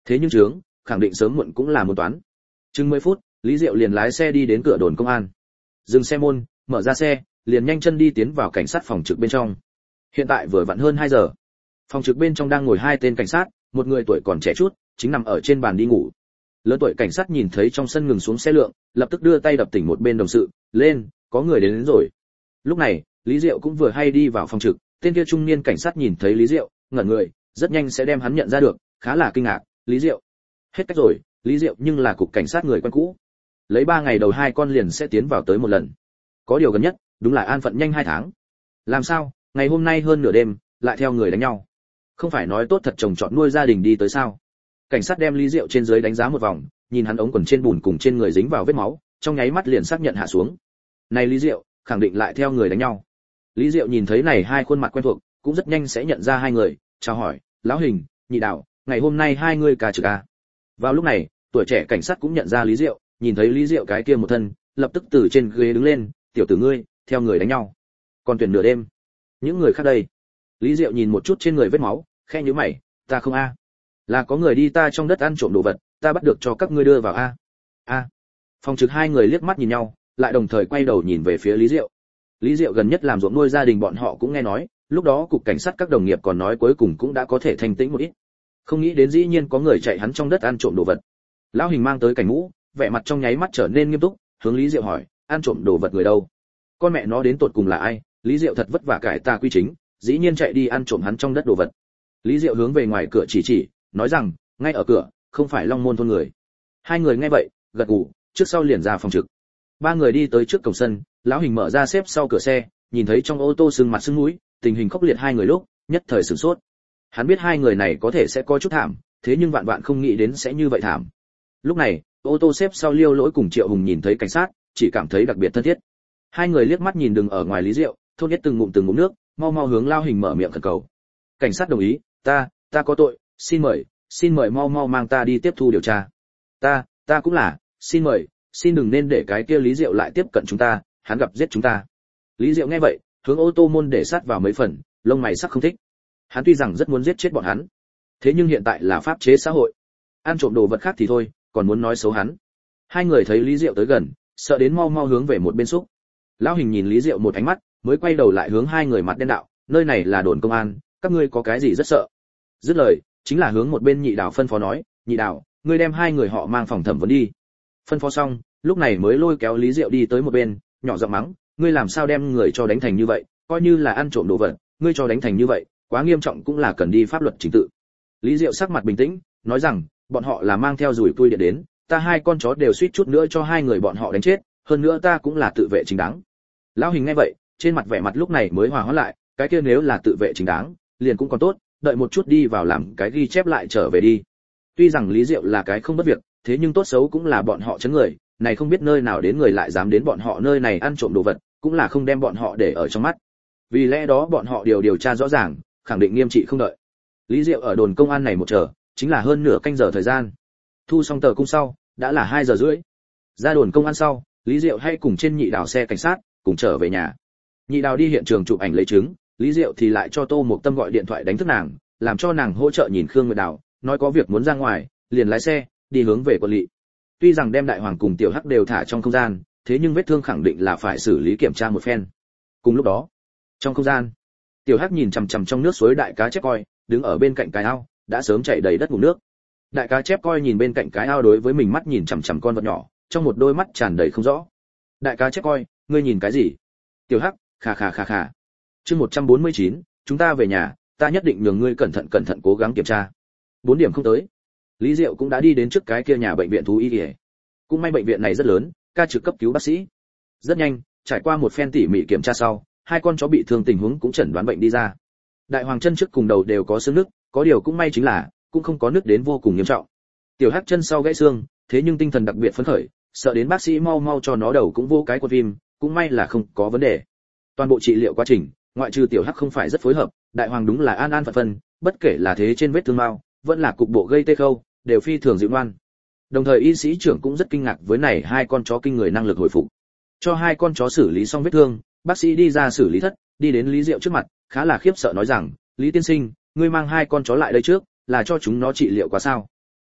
thế nhưng chướng khẳng định sớm muộn cũng là một toán. Chừng mười phút, Lý Diệu liền lái xe đi đến cửa đồn công an. Dừng xe môn, mở ra xe, liền nhanh chân đi tiến vào cảnh sát phòng trực bên trong. Hiện tại vừa vặn hơn hai giờ. Phòng trực bên trong đang ngồi hai tên cảnh sát, một người tuổi còn trẻ chút, chính nằm ở trên bàn đi ngủ. Lớn tuổi cảnh sát nhìn thấy trong sân ngừng xuống xe lượng, lập tức đưa tay đập tỉnh một bên đồng sự, "Lên, có người đến, đến rồi." Lúc này, Lý Diệu cũng vừa hay đi vào phòng trực, tên kia trung niên cảnh sát nhìn thấy Lý Diệu, ngẩn người, rất nhanh sẽ đem hắn nhận ra được, khá là kinh ngạc, "Lý Diệu." Hết cách rồi, Lý Diệu nhưng là cục cảnh sát người quen cũ. Lấy ba ngày đầu hai con liền sẽ tiến vào tới một lần. Có điều gần nhất, đúng là an phận nhanh hai tháng. Làm sao, ngày hôm nay hơn nửa đêm, lại theo người đánh nhau. Không phải nói tốt thật chồng chọn nuôi gia đình đi tới sao? Cảnh sát đem Lý Diệu trên dưới đánh giá một vòng, nhìn hắn ống quần trên bùn cùng trên người dính vào vết máu, trong nháy mắt liền xác nhận hạ xuống. Này Lý Diệu, khẳng định lại theo người đánh nhau. Lý Diệu nhìn thấy này hai khuôn mặt quen thuộc, cũng rất nhanh sẽ nhận ra hai người, chào hỏi, "Lão Hình, Nhị Đạo, ngày hôm nay hai người ca trực à?" Vào lúc này, tuổi trẻ cảnh sát cũng nhận ra Lý Diệu, nhìn thấy Lý Diệu cái kia một thân, lập tức từ trên ghế đứng lên, "Tiểu tử ngươi, theo người đánh nhau. Còn tuyển nửa đêm. Những người khác đây?" Lý Diệu nhìn một chút trên người vết máu, khẽ nhíu mày, "Ta không a. Là có người đi ta trong đất ăn trộm đồ vật, ta bắt được cho các ngươi đưa vào a." "A." Phòng trực hai người liếc mắt nhìn nhau, lại đồng thời quay đầu nhìn về phía Lý Diệu. Lý Diệu gần nhất làm ruộng nuôi gia đình bọn họ cũng nghe nói, lúc đó cục cảnh sát các đồng nghiệp còn nói cuối cùng cũng đã có thể thanh tĩnh một ít. Không nghĩ đến dĩ nhiên có người chạy hắn trong đất ăn trộm đồ vật. Lão Hình mang tới cảnh mũ, vẻ mặt trong nháy mắt trở nên nghiêm túc, hướng Lý Diệu hỏi, "Ăn trộm đồ vật người đâu? Con mẹ nó đến tột cùng là ai?" Lý Diệu thật vất vả cải ta quy chính, dĩ nhiên chạy đi ăn trộm hắn trong đất đồ vật. Lý Diệu hướng về ngoài cửa chỉ chỉ, nói rằng, "Ngay ở cửa, không phải Long Môn thôn người." Hai người nghe vậy, gật gù, trước sau liền ra phòng trực. Ba người đi tới trước cổng sân, Lão Hình mở ra xếp sau cửa xe, nhìn thấy trong ô tô sưng mặt sưng mũi, tình hình khốc liệt hai người lúc, nhất thời sửng sốt. Hắn biết hai người này có thể sẽ có chút thảm, thế nhưng vạn vạn không nghĩ đến sẽ như vậy thảm. Lúc này, ô tô xếp sau Liêu Lỗi cùng Triệu Hùng nhìn thấy cảnh sát, chỉ cảm thấy đặc biệt thân thiết. Hai người liếc mắt nhìn đường ở ngoài Lý Diệu, thôn nhất từng ngụm từng ngụm nước, mau mau hướng Lao Hình mở miệng khẩn cầu. Cảnh sát đồng ý, "Ta, ta có tội, xin mời, xin mời mau mau mang ta đi tiếp thu điều tra." "Ta, ta cũng là, xin mời, xin đừng nên để cái kia Lý Diệu lại tiếp cận chúng ta, hắn gặp giết chúng ta." Lý Diệu nghe vậy, hướng ô tô môn để sát vào mấy phần, lông mày sắc không thích. Hắn tuy rằng rất muốn giết chết bọn hắn, thế nhưng hiện tại là pháp chế xã hội, ăn trộm đồ vật khác thì thôi, còn muốn nói xấu hắn. Hai người thấy Lý Diệu tới gần, sợ đến mau mau hướng về một bên xúc. Lão Hình nhìn Lý Diệu một ánh mắt, mới quay đầu lại hướng hai người mặt đen đạo, "Nơi này là đồn công an, các ngươi có cái gì rất sợ?" Dứt lời, chính là hướng một bên Nhị Đạo phân phó nói, "Nhị Đạo, ngươi đem hai người họ mang phòng thẩm vấn đi." Phân phó xong, lúc này mới lôi kéo Lý Diệu đi tới một bên, nhỏ giọng mắng, "Ngươi làm sao đem người cho đánh thành như vậy, coi như là ăn trộm đồ vật, ngươi cho đánh thành như vậy, quá nghiêm trọng cũng là cần đi pháp luật trình tự." Lý Diệu sắc mặt bình tĩnh, nói rằng, "Bọn họ là mang theo dùi cui điện đến, ta hai con chó đều suýt chút nữa cho hai người bọn họ đánh chết, hơn nữa ta cũng là tự vệ chính đáng." Lão Hình nghe vậy, trên mặt vẻ mặt lúc này mới hòa hoãn lại, cái kia nếu là tự vệ chính đáng, liền cũng còn tốt, đợi một chút đi vào làm cái ghi chép lại trở về đi. Tuy rằng Lý Diệu là cái không bất việc, thế nhưng tốt xấu cũng là bọn họ chấn người, này không biết nơi nào đến người lại dám đến bọn họ nơi này ăn trộm đồ vật, cũng là không đem bọn họ để ở trong mắt. Vì lẽ đó bọn họ điều điều tra rõ ràng, khẳng định nghiêm trị không đợi. Lý Diệu ở đồn công an này một chờ, chính là hơn nửa canh giờ thời gian. Thu xong tờ cung sau, đã là hai giờ rưỡi. Ra đồn công an sau, Lý Diệu hay cùng trên Nhị Đào xe cảnh sát, cùng trở về nhà. Nhị Đào đi hiện trường chụp ảnh lấy chứng, Lý Diệu thì lại cho Tô Mộc Tâm gọi điện thoại đánh thức nàng, làm cho nàng hỗ trợ nhìn Khương Nguyệt Đào, nói có việc muốn ra ngoài, liền lái xe đi hướng về quận lỵ. Tuy rằng đem Đại Hoàng cùng Tiểu Hắc đều thả trong không gian, thế nhưng vết thương khẳng định là phải xử lý kiểm tra một phen. Cùng lúc đó, trong không gian, Tiểu Hắc nhìn chằm chằm trong nước suối đại cá chép coi, đứng ở bên cạnh cái ao, đã sớm chảy đầy đất ngụm nước. Đại cá chép coi nhìn bên cạnh cái ao đối với mình mắt nhìn chằm chằm con vật nhỏ, trong một đôi mắt tràn đầy không rõ. Đại cá chép coi, ngươi nhìn cái gì? Tiểu Hắc, khà khà khà khà. Chương một trăm bốn mươi chín, chúng ta về nhà, ta nhất định nhường ngươi cẩn thận cẩn thận cố gắng kiểm tra. Bốn điểm không tới. Lý Diệu cũng đã đi đến trước cái kia nhà bệnh viện thú y y. Cũng may bệnh viện này rất lớn, ca trực cấp cứu bác sĩ. Rất nhanh, trải qua một phen tỉ mỉ kiểm tra sau, hai con chó bị thương tình huống cũng chẩn đoán bệnh đi ra. Đại Hoàng chân trước cùng đầu đều có xương nứt, có điều cũng may chính là cũng không có nứt đến vô cùng nghiêm trọng. Tiểu Hắc chân sau gãy xương, thế nhưng tinh thần đặc biệt phấn khởi, sợ đến bác sĩ mau mau cho nó đầu cũng vô cái quật viêm, cũng may là không có vấn đề. Toàn bộ trị liệu quá trình, ngoại trừ Tiểu Hắc không phải rất phối hợp, Đại Hoàng đúng là an an phận phận, bất kể là thế trên vết thương mao, vẫn là cục bộ gây tê khâu, đều phi thường dịu ngoan. Đồng thời y sĩ trưởng cũng rất kinh ngạc với này hai con chó kinh người năng lực hồi phục. Cho hai con chó xử lý xong vết thương, bác sĩ đi ra xử lý thất, đi đến Lý Diệu trước mặt, khá là khiếp sợ nói rằng, "Lý tiên sinh, ngươi mang hai con chó lại đây trước, là cho chúng nó trị liệu quá sao?"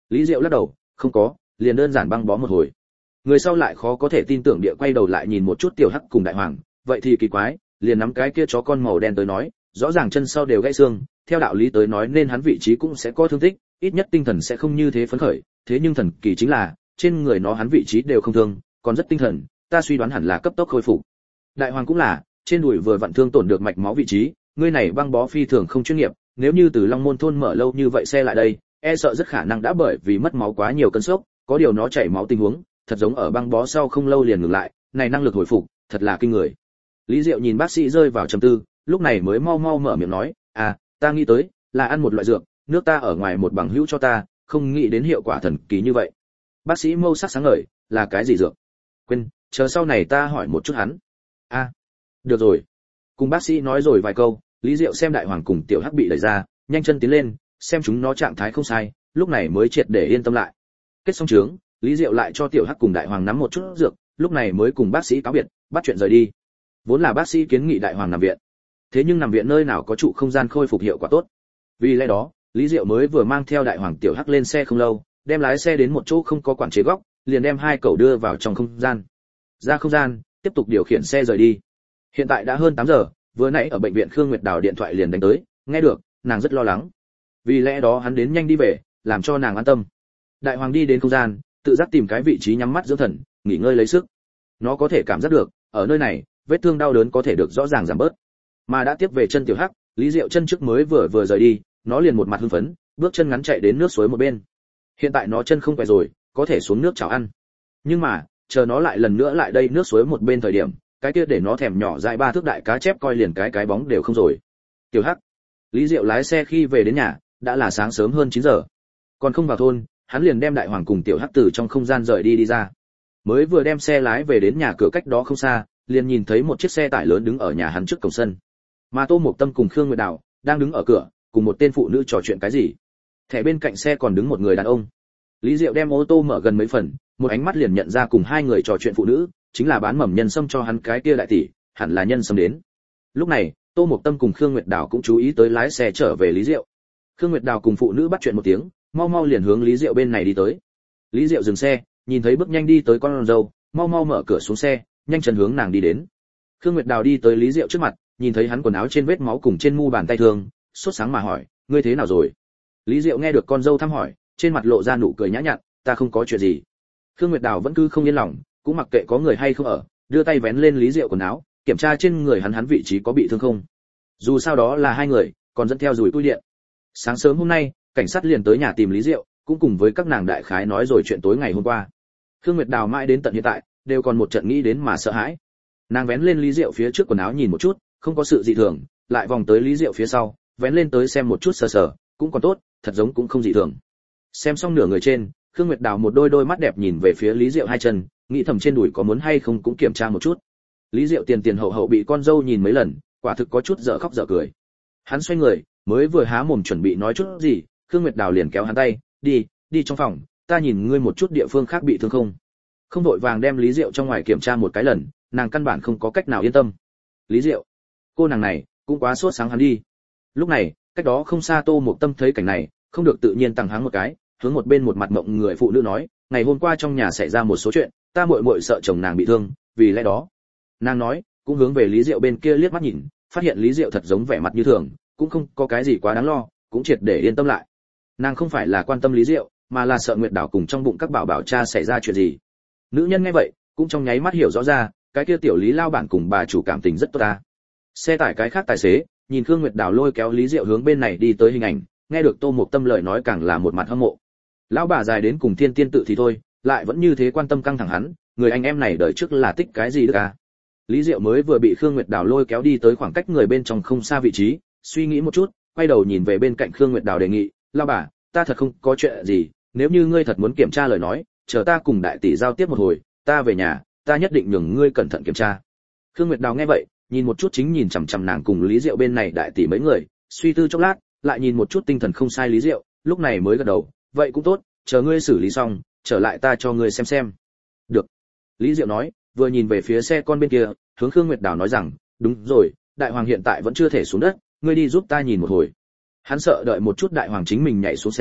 Lý Diệu lắc đầu, không có, liền đơn giản băng bó một hồi. Người sau lại khó có thể tin tưởng địa quay đầu lại nhìn một chút Tiểu Hắc cùng Đại Hoàng, vậy thì kỳ quái, liền nắm cái kia chó con màu đen tới nói, rõ ràng chân sau đều gãy xương, theo đạo lý tới nói nên hắn vị trí cũng sẽ có thương tích, ít nhất tinh thần sẽ không như thế phấn khởi, thế nhưng thần kỳ chính là, trên người nó hắn vị trí đều không thương, còn rất tinh thần, ta suy đoán hẳn là cấp tốc khôi phục. Đại Hoàng cũng là, trên đùi vừa vặn thương tổn được mạch máu vị trí, ngươi này băng bó phi thường không chuyên nghiệp, nếu như từ Long Môn thôn mở lâu như vậy xe lại đây, e sợ rất khả năng đã bởi vì mất máu quá nhiều cơn sốc, có điều nó chảy máu tình huống, thật giống ở băng bó sau không lâu liền ngừng lại, này năng lực hồi phục, thật là kinh người. Lý Diệu nhìn bác sĩ rơi vào trầm tư, lúc này mới mau mau mở miệng nói, "À, ta nghĩ tới, là ăn một loại dược, nước ta ở ngoài một bằng hữu cho ta, không nghĩ đến hiệu quả thần kỳ như vậy." Bác sĩ mâu sắc sáng ngời, "Là cái gì dược?" "Quên, chờ sau này ta hỏi một chút hắn." "A, à, được rồi." Cùng bác sĩ nói rồi vài câu, Lý Diệu xem Đại Hoàng cùng Tiểu Hắc bị đẩy ra, nhanh chân tiến lên, xem chúng nó trạng thái không sai, lúc này mới triệt để yên tâm lại. Kết xong trướng, Lý Diệu lại cho Tiểu Hắc cùng Đại Hoàng nắm một chút dược, lúc này mới cùng bác sĩ cáo biệt, bắt chuyện rời đi. Vốn là bác sĩ kiến nghị Đại Hoàng nằm viện, thế nhưng nằm viện nơi nào có trụ không gian khôi phục hiệu quả tốt. Vì lẽ đó, Lý Diệu mới vừa mang theo Đại Hoàng Tiểu Hắc lên xe không lâu, đem lái xe đến một chỗ không có quản chế góc, liền đem hai cậu đưa vào trong không gian. Ra không gian, tiếp tục điều khiển xe rời đi. Hiện tại đã hơn tám giờ, vừa nãy ở bệnh viện Khương Nguyệt Đào điện thoại liền đánh tới, nghe được, nàng rất lo lắng. Vì lẽ đó hắn đến nhanh đi về, làm cho nàng an tâm. Đại Hoàng đi đến không gian, tự giác tìm cái vị trí nhắm mắt dưỡng thần, nghỉ ngơi lấy sức. Nó có thể cảm giác được, ở nơi này, vết thương đau đớn có thể được rõ ràng giảm bớt. Mà đã tiếp về chân Tiểu Hắc, Lý Diệu chân trước mới vừa vừa rời đi, nó liền một mặt hưng phấn, bước chân ngắn chạy đến nước suối một bên. Hiện tại nó chân không khỏe rồi, có thể xuống nước chảo ăn. Nhưng mà, chờ nó lại lần nữa lại đây nước suối một bên thời điểm, cái kia để nó thèm nhỏ dại ba thước đại cá chép coi liền cái cái bóng đều không rồi. Tiểu Hắc, Lý Diệu lái xe khi về đến nhà, đã là sáng sớm hơn chín giờ. Còn không vào thôn, hắn liền đem Đại Hoàng cùng Tiểu Hắc từ trong không gian rời đi đi ra. Mới vừa đem xe lái về đến nhà cửa cách đó không xa, liền nhìn thấy một chiếc xe tải lớn đứng ở nhà hắn trước cổng sân. Mà Tô Mộc Tâm cùng Khương Nguyệt Đào đang đứng ở cửa, cùng một tên phụ nữ trò chuyện cái gì. Thẻ bên cạnh xe còn đứng một người đàn ông. Lý Diệu đem ô tô mở gần mấy phần, một ánh mắt liền nhận ra cùng hai người trò chuyện phụ nữ, chính là bán mầm nhân sâm cho hắn cái kia đại tỷ, hẳn là nhân sâm đến. Lúc này, Tô Mộc Tâm cùng Khương Nguyệt Đào cũng chú ý tới lái xe trở về Lý Diệu. Khương Nguyệt Đào cùng phụ nữ bắt chuyện một tiếng, mau mau liền hướng Lý Diệu bên này đi tới. Lý Diệu dừng xe, nhìn thấy bước nhanh đi tới con dâu, mau mau mở cửa xuống xe, nhanh chân hướng nàng đi đến. Khương Nguyệt Đào đi tới Lý Diệu trước mặt, nhìn thấy hắn quần áo trên vết máu cùng trên mu bàn tay thương, sốt sáng mà hỏi, ngươi thế nào rồi? Lý Diệu nghe được con dâu thăm hỏi, trên mặt lộ ra nụ cười nhã nhặn, ta không có chuyện gì. Khương Nguyệt Đào vẫn cứ không yên lòng, cũng mặc kệ có người hay không ở, đưa tay vén lên Lý Diệu quần áo, kiểm tra trên người hắn hắn vị trí có bị thương không. Dù sao đó là hai người, còn dẫn theo dùi cui điện. Sáng sớm hôm nay, cảnh sát liền tới nhà tìm Lý Diệu, cũng cùng với các nàng đại khái nói rồi chuyện tối ngày hôm qua. Khương Nguyệt Đào mãi đến tận hiện tại, đều còn một trận nghĩ đến mà sợ hãi. Nàng vén lên Lý Diệu phía trước quần áo nhìn một chút, không có sự dị thường, lại vòng tới Lý Diệu phía sau, vén lên tới xem một chút sờ sờ, cũng còn tốt, thật giống cũng không dị thường. Xem xong nửa người trên, Khương Nguyệt Đào một đôi đôi mắt đẹp nhìn về phía Lý Diệu hai chân, nghĩ thầm trên đùi có muốn hay không cũng kiểm tra một chút. Lý Diệu tiền tiền hậu hậu bị con dâu nhìn mấy lần, quả thực có chút dở khóc dở cười. Hắn xoay người, mới vừa há mồm chuẩn bị nói chút gì, Khương Nguyệt Đào liền kéo hắn tay, đi, đi trong phòng, ta nhìn ngươi một chút địa phương khác bị thương không. Không đội vàng đem Lý Diệu trong ngoài kiểm tra một cái lần, nàng căn bản không có cách nào yên tâm. Lý Diệu, cô nàng này cũng quá sốt sáng hắn đi. Lúc này, cách đó không xa Tô Mộc Tâm thấy cảnh này, không được tự nhiên tăng háng một cái, hướng một bên một mặt mộng người phụ nữ nói, ngày hôm qua trong nhà xảy ra một số chuyện, ta muội muội sợ chồng nàng bị thương, vì lẽ đó. Nàng nói, cũng hướng về Lý Diệu bên kia liếc mắt nhìn, phát hiện Lý Diệu thật giống vẻ mặt như thường, cũng không có cái gì quá đáng lo, cũng triệt để yên tâm lại. Nàng không phải là quan tâm Lý Diệu, mà là sợ Nguyệt Đào cùng trong bụng các bảo bảo cha xảy ra chuyện gì. Nữ nhân nghe vậy, cũng trong nháy mắt hiểu rõ ra, cái kia tiểu Lý lao bản cùng bà chủ cảm tình rất tốt ta. Xe tải cái khác tài xế, nhìn Khương Nguyệt Đào lôi kéo Lý Diệu hướng bên này đi tới hình ảnh, nghe được Tô Mộc Tâm lời nói càng là một mặt hâm mộ. Lão bà dài đến cùng thiên tiên tự thì thôi, lại vẫn như thế quan tâm căng thẳng hắn, người anh em này đời trước là tích cái gì được à? Lý Diệu mới vừa bị Khương Nguyệt Đào lôi kéo đi tới khoảng cách người bên trong không xa vị trí, suy nghĩ một chút, quay đầu nhìn về bên cạnh Khương Nguyệt Đào đề nghị, "Lão bà, ta thật không có chuyện gì, nếu như ngươi thật muốn kiểm tra lời nói, chờ ta cùng đại tỷ giao tiếp một hồi, ta về nhà, ta nhất định nhường ngươi cẩn thận kiểm tra." Khương Nguyệt Đào nghe vậy, nhìn một chút chính nhìn chằm chằm nàng cùng Lý Diệu bên này đại tỷ mấy người, suy tư chốc lát, lại nhìn một chút tinh thần không sai Lý Diệu, lúc này mới gật đầu, "Vậy cũng tốt, chờ ngươi xử lý xong, trở lại ta cho ngươi xem xem." "Được." Lý Diệu nói, vừa nhìn về phía xe con bên kia, hướng Khương Nguyệt Đào nói rằng, "Đúng rồi, đại hoàng hiện tại vẫn chưa thể xuống đất, ngươi đi giúp ta nhìn một hồi." Hắn sợ đợi một chút đại hoàng chính mình nhảy xuống xe,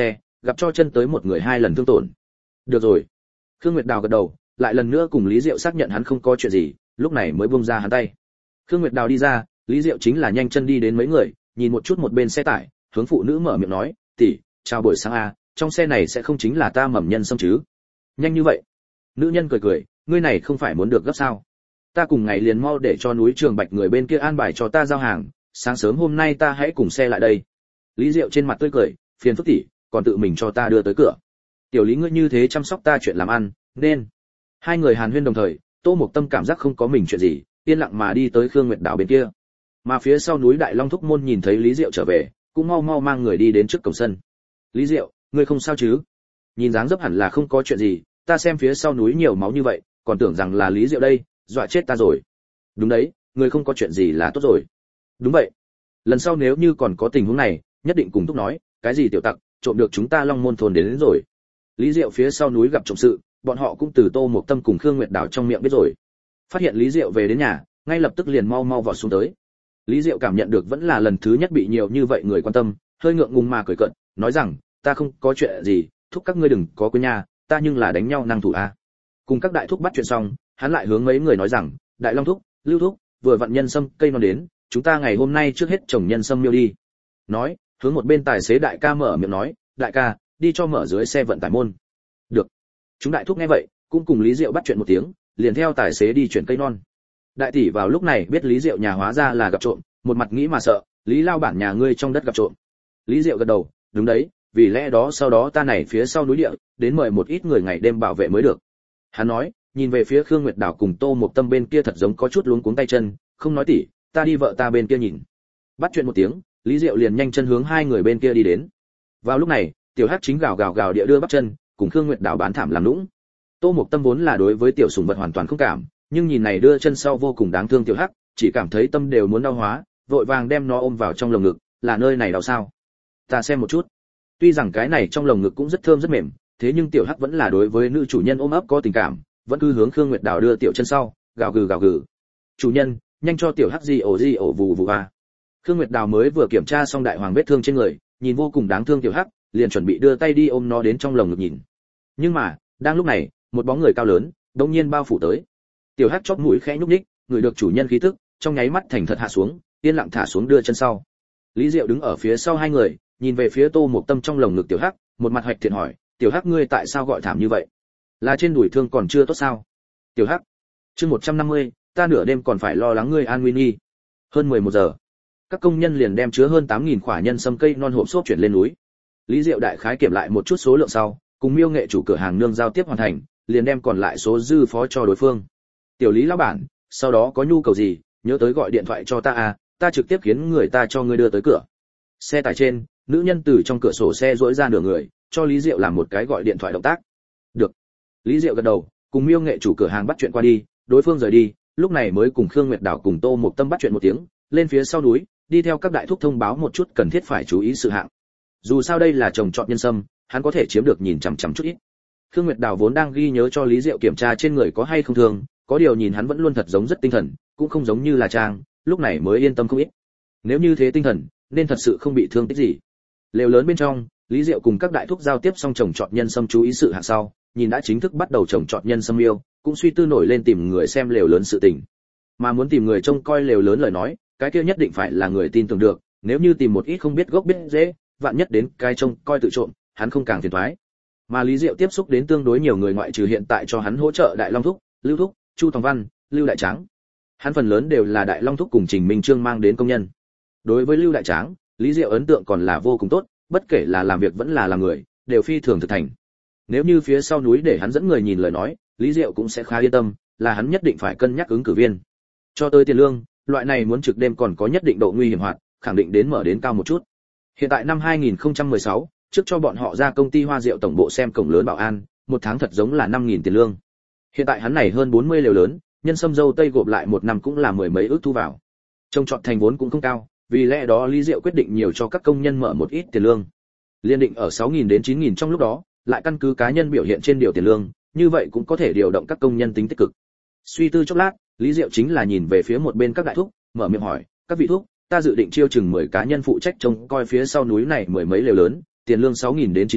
gặp cho chân tới một người hai lần thương tổn. Được rồi. Khương Nguyệt Đào gật đầu, lại lần nữa cùng Lý Diệu xác nhận hắn không có chuyện gì, lúc này mới buông ra hắn tay. Khương Nguyệt Đào đi ra, Lý Diệu chính là nhanh chân đi đến mấy người, nhìn một chút một bên xe tải, hướng phụ nữ mở miệng nói, "Tỷ, chào buổi sáng a, trong xe này sẽ không chính là ta mầm nhân xâm chứ?" Nhanh như vậy? Nữ nhân cười cười, "Ngươi này không phải muốn được gấp sao? Ta cùng ngày liền mau để cho núi Trường Bạch người bên kia an bài cho ta giao hàng, sáng sớm hôm nay ta hãy cùng xe lại đây." Lý Diệu trên mặt tươi cười, "Phiền phức tỷ, còn tự mình cho ta đưa tới cửa. Tiểu Lý ngươi như thế chăm sóc ta chuyện làm ăn, nên." Hai người hàn huyên đồng thời, Tô Mộc Tâm cảm giác không có mình chuyện gì, yên lặng mà đi tới Khương Nguyệt Đảo bên kia. Mà phía sau núi Đại Long Thúc môn nhìn thấy Lý Diệu trở về, cũng mau mau mang người đi đến trước cổng sân. "Lý Diệu, ngươi không sao chứ?" Nhìn dáng dấp hẳn là không có chuyện gì, ta xem phía sau núi nhiều máu như vậy, còn tưởng rằng là Lý Diệu đây, dọa chết ta rồi. "Đúng đấy, ngươi không có chuyện gì là tốt rồi." "Đúng vậy. Lần sau nếu như còn có tình huống này, nhất định cùng Thúc nói, cái gì tiểu tặc, trộm được chúng ta Long Môn thôn đến, đến rồi." Lý Diệu phía sau núi gặp trộm sự, bọn họ cũng từ Tô Mộc Tâm cùng Khương Nguyệt Đảo trong miệng biết rồi. Phát hiện Lý Diệu về đến nhà, ngay lập tức liền mau mau vọt xuống tới. Lý Diệu cảm nhận được vẫn là lần thứ nhất bị nhiều như vậy người quan tâm, hơi ngượng ngùng mà cười cợt, nói rằng, "Ta không có chuyện gì, thúc các ngươi đừng có quên nha, ta nhưng là đánh nhau năng thủ a." Cùng các đại thúc bắt chuyện xong, hắn lại hướng mấy người nói rằng, "Đại Long thúc, Lưu thúc, vừa vặn nhân sâm cây non đến, chúng ta ngày hôm nay trước hết trồng nhân sâm miêu đi." Nói, hướng một bên tài xế đại ca mở miệng nói, "Đại ca, đi cho mở dưới xe vận tải môn." "Được." Chúng đại thúc nghe vậy, cũng cùng Lý Diệu bắt chuyện một tiếng, liền theo tài xế đi chuyển cây non. Đại tỷ vào lúc này biết Lý Diệu nhà hóa ra là gặp trộm, một mặt nghĩ mà sợ, "Lý lao bản nhà ngươi trong đất gặp trộm." Lý Diệu gật đầu, "Đúng đấy, vì lẽ đó sau đó ta này phía sau núi địa, đến mời một ít người ngày đêm bảo vệ mới được." Hắn nói, nhìn về phía Khương Nguyệt Đảo cùng Tô Mộc Tâm bên kia thật giống có chút luống cuống tay chân, không nói tỉ, ta đi vợ ta bên kia nhìn. Bắt chuyện một tiếng, Lý Diệu liền nhanh chân hướng hai người bên kia đi đến. Vào lúc này, Tiểu Hắc chính gào gào gào địa đưa bắp chân, cùng Khương Nguyệt Đảo bán thảm làm lũng. Tô Mộc Tâm vốn là đối với tiểu sủng vật hoàn toàn không cảm, nhưng nhìn này đưa chân sau vô cùng đáng thương Tiểu Hắc, chỉ cảm thấy tâm đều muốn đau hóa, vội vàng đem nó ôm vào trong lồng ngực, "Là nơi này đau sao? Ta xem một chút." Tuy rằng cái này trong lồng ngực cũng rất thơm rất mềm, thế nhưng Tiểu Hắc vẫn là đối với nữ chủ nhân ôm ấp có tình cảm, vẫn cứ hướng Khương Nguyệt Đảo đưa tiểu chân sau, gào gừ gào gừ. "Chủ nhân, nhanh cho Tiểu Hắc gì ổ gì ổ vù vù a." Khương Nguyệt Đảo mới vừa kiểm tra xong đại hoàng vết thương trên người, nhìn vô cùng đáng thương Tiểu Hắc, liền chuẩn bị đưa tay đi ôm nó đến trong lồng ngực nhìn. Nhưng mà, đang lúc này, một bóng người cao lớn đột nhiên bao phủ tới. Tiểu Hắc chóp mũi khẽ nhúc nhích, người được chủ nhân khí tức, trong nháy mắt thành thật hạ xuống, yên lặng thả xuống đưa chân sau. Lý Diệu đứng ở phía sau hai người, nhìn về phía Tô Mộc Tâm trong lồng ngực Tiểu Hắc, một mặt hoạch thiện hỏi, "Tiểu Hắc ngươi tại sao gọi thảm như vậy? Là trên đùi thương còn chưa tốt sao?" Tiểu Hắc, chương một trăm năm mươi, ta nửa đêm còn phải lo lắng ngươi an nguy nghi. Hơn mười một giờ, các công nhân liền đem chứa hơn tám nghìn quả nhân sâm cây non hộp xốp chuyển lên núi. Lý Diệu đại khái kiểm lại một chút số lượng sau, cùng Miêu nghệ chủ cửa hàng nương giao tiếp hoàn thành, liền đem còn lại số dư phó cho đối phương. "Tiểu Lý lão bản, sau đó có nhu cầu gì, nhớ tới gọi điện thoại cho ta à, ta trực tiếp khiến người ta cho ngươi đưa tới cửa." Xe tải trên, nữ nhân từ trong cửa sổ xe duỗi ra nửa người, cho Lý Diệu làm một cái gọi điện thoại động tác. "Được." Lý Diệu gật đầu, cùng Miêu nghệ chủ cửa hàng bắt chuyện qua đi, đối phương rời đi, lúc này mới cùng Khương Nguyệt Đảo cùng Tô Mộc Tâm bắt chuyện một tiếng, lên phía sau núi, đi theo các đại thúc thông báo một chút cần thiết phải chú ý sự hạng. Dù sao đây là trồng trọt nhân sâm, hắn có thể chiếm được nhìn chằm chằm chút ít. Khương Nguyệt Đào vốn đang ghi nhớ cho Lý Diệu kiểm tra trên người có hay không thương, có điều nhìn hắn vẫn luôn thật giống rất tinh thần, cũng không giống như là trang, lúc này mới yên tâm không ít. Nếu như thế tinh thần, nên thật sự không bị thương tích gì. Lều lớn bên trong, Lý Diệu cùng các đại thúc giao tiếp xong trồng trọt nhân sâm chú ý sự hạng sau, nhìn đã chính thức bắt đầu trồng trọt nhân sâm yêu, cũng suy tư nổi lên tìm người xem lều lớn sự tình. Mà muốn tìm người trông coi lều lớn lời nói, cái kia nhất định phải là người tin tưởng được, nếu như tìm một ít không biết gốc biết rễ, vạn nhất đến cái trông coi tự trộm, hắn không càng phiền toái. Mà Lý Diệu tiếp xúc đến tương đối nhiều người ngoại trừ hiện tại cho hắn hỗ trợ Đại Long thúc, Lưu thúc, Chu Tòng Văn, Lưu Đại Tráng. Hắn phần lớn đều là Đại Long thúc cùng Trình Minh Trương mang đến công nhân. Đối với Lưu Đại Tráng, Lý Diệu ấn tượng còn là vô cùng tốt, bất kể là làm việc vẫn là làm người, đều phi thường thực thành. Nếu như phía sau núi để hắn dẫn người nhìn lời nói, Lý Diệu cũng sẽ khá yên tâm, là hắn nhất định phải cân nhắc ứng cử viên. Cho tới tiền lương, loại này muốn trực đêm còn có nhất định độ nguy hiểm hoạt, khẳng định đến mở đến cao một chút. Hiện tại năm hai nghìn không trăm mười sáu, trước cho bọn họ ra công ty Hoa Diệu tổng bộ xem cổng lớn bảo an, một tháng thật giống là năm nghìn tiền lương. Hiện tại hắn này hơn bốn mươi lều lớn, nhân sâm dâu tây gộp lại một năm cũng là mười mấy ước thu vào. Trông chọn thành vốn cũng không cao, vì lẽ đó Lý Diệu quyết định nhiều cho các công nhân mở một ít tiền lương. Liên định ở sáu nghìn đến chín nghìn trong lúc đó, lại căn cứ cá nhân biểu hiện trên điều tiền lương, như vậy cũng có thể điều động các công nhân tính tích cực. Suy tư chốc lát, Lý Diệu chính là nhìn về phía một bên các đại thúc, mở miệng hỏi, các vị thúc, ta dự định chiêu chừng mười cá nhân phụ trách trông coi phía sau núi này mười mấy lều lớn, tiền lương sáu nghìn đến chín nghìn,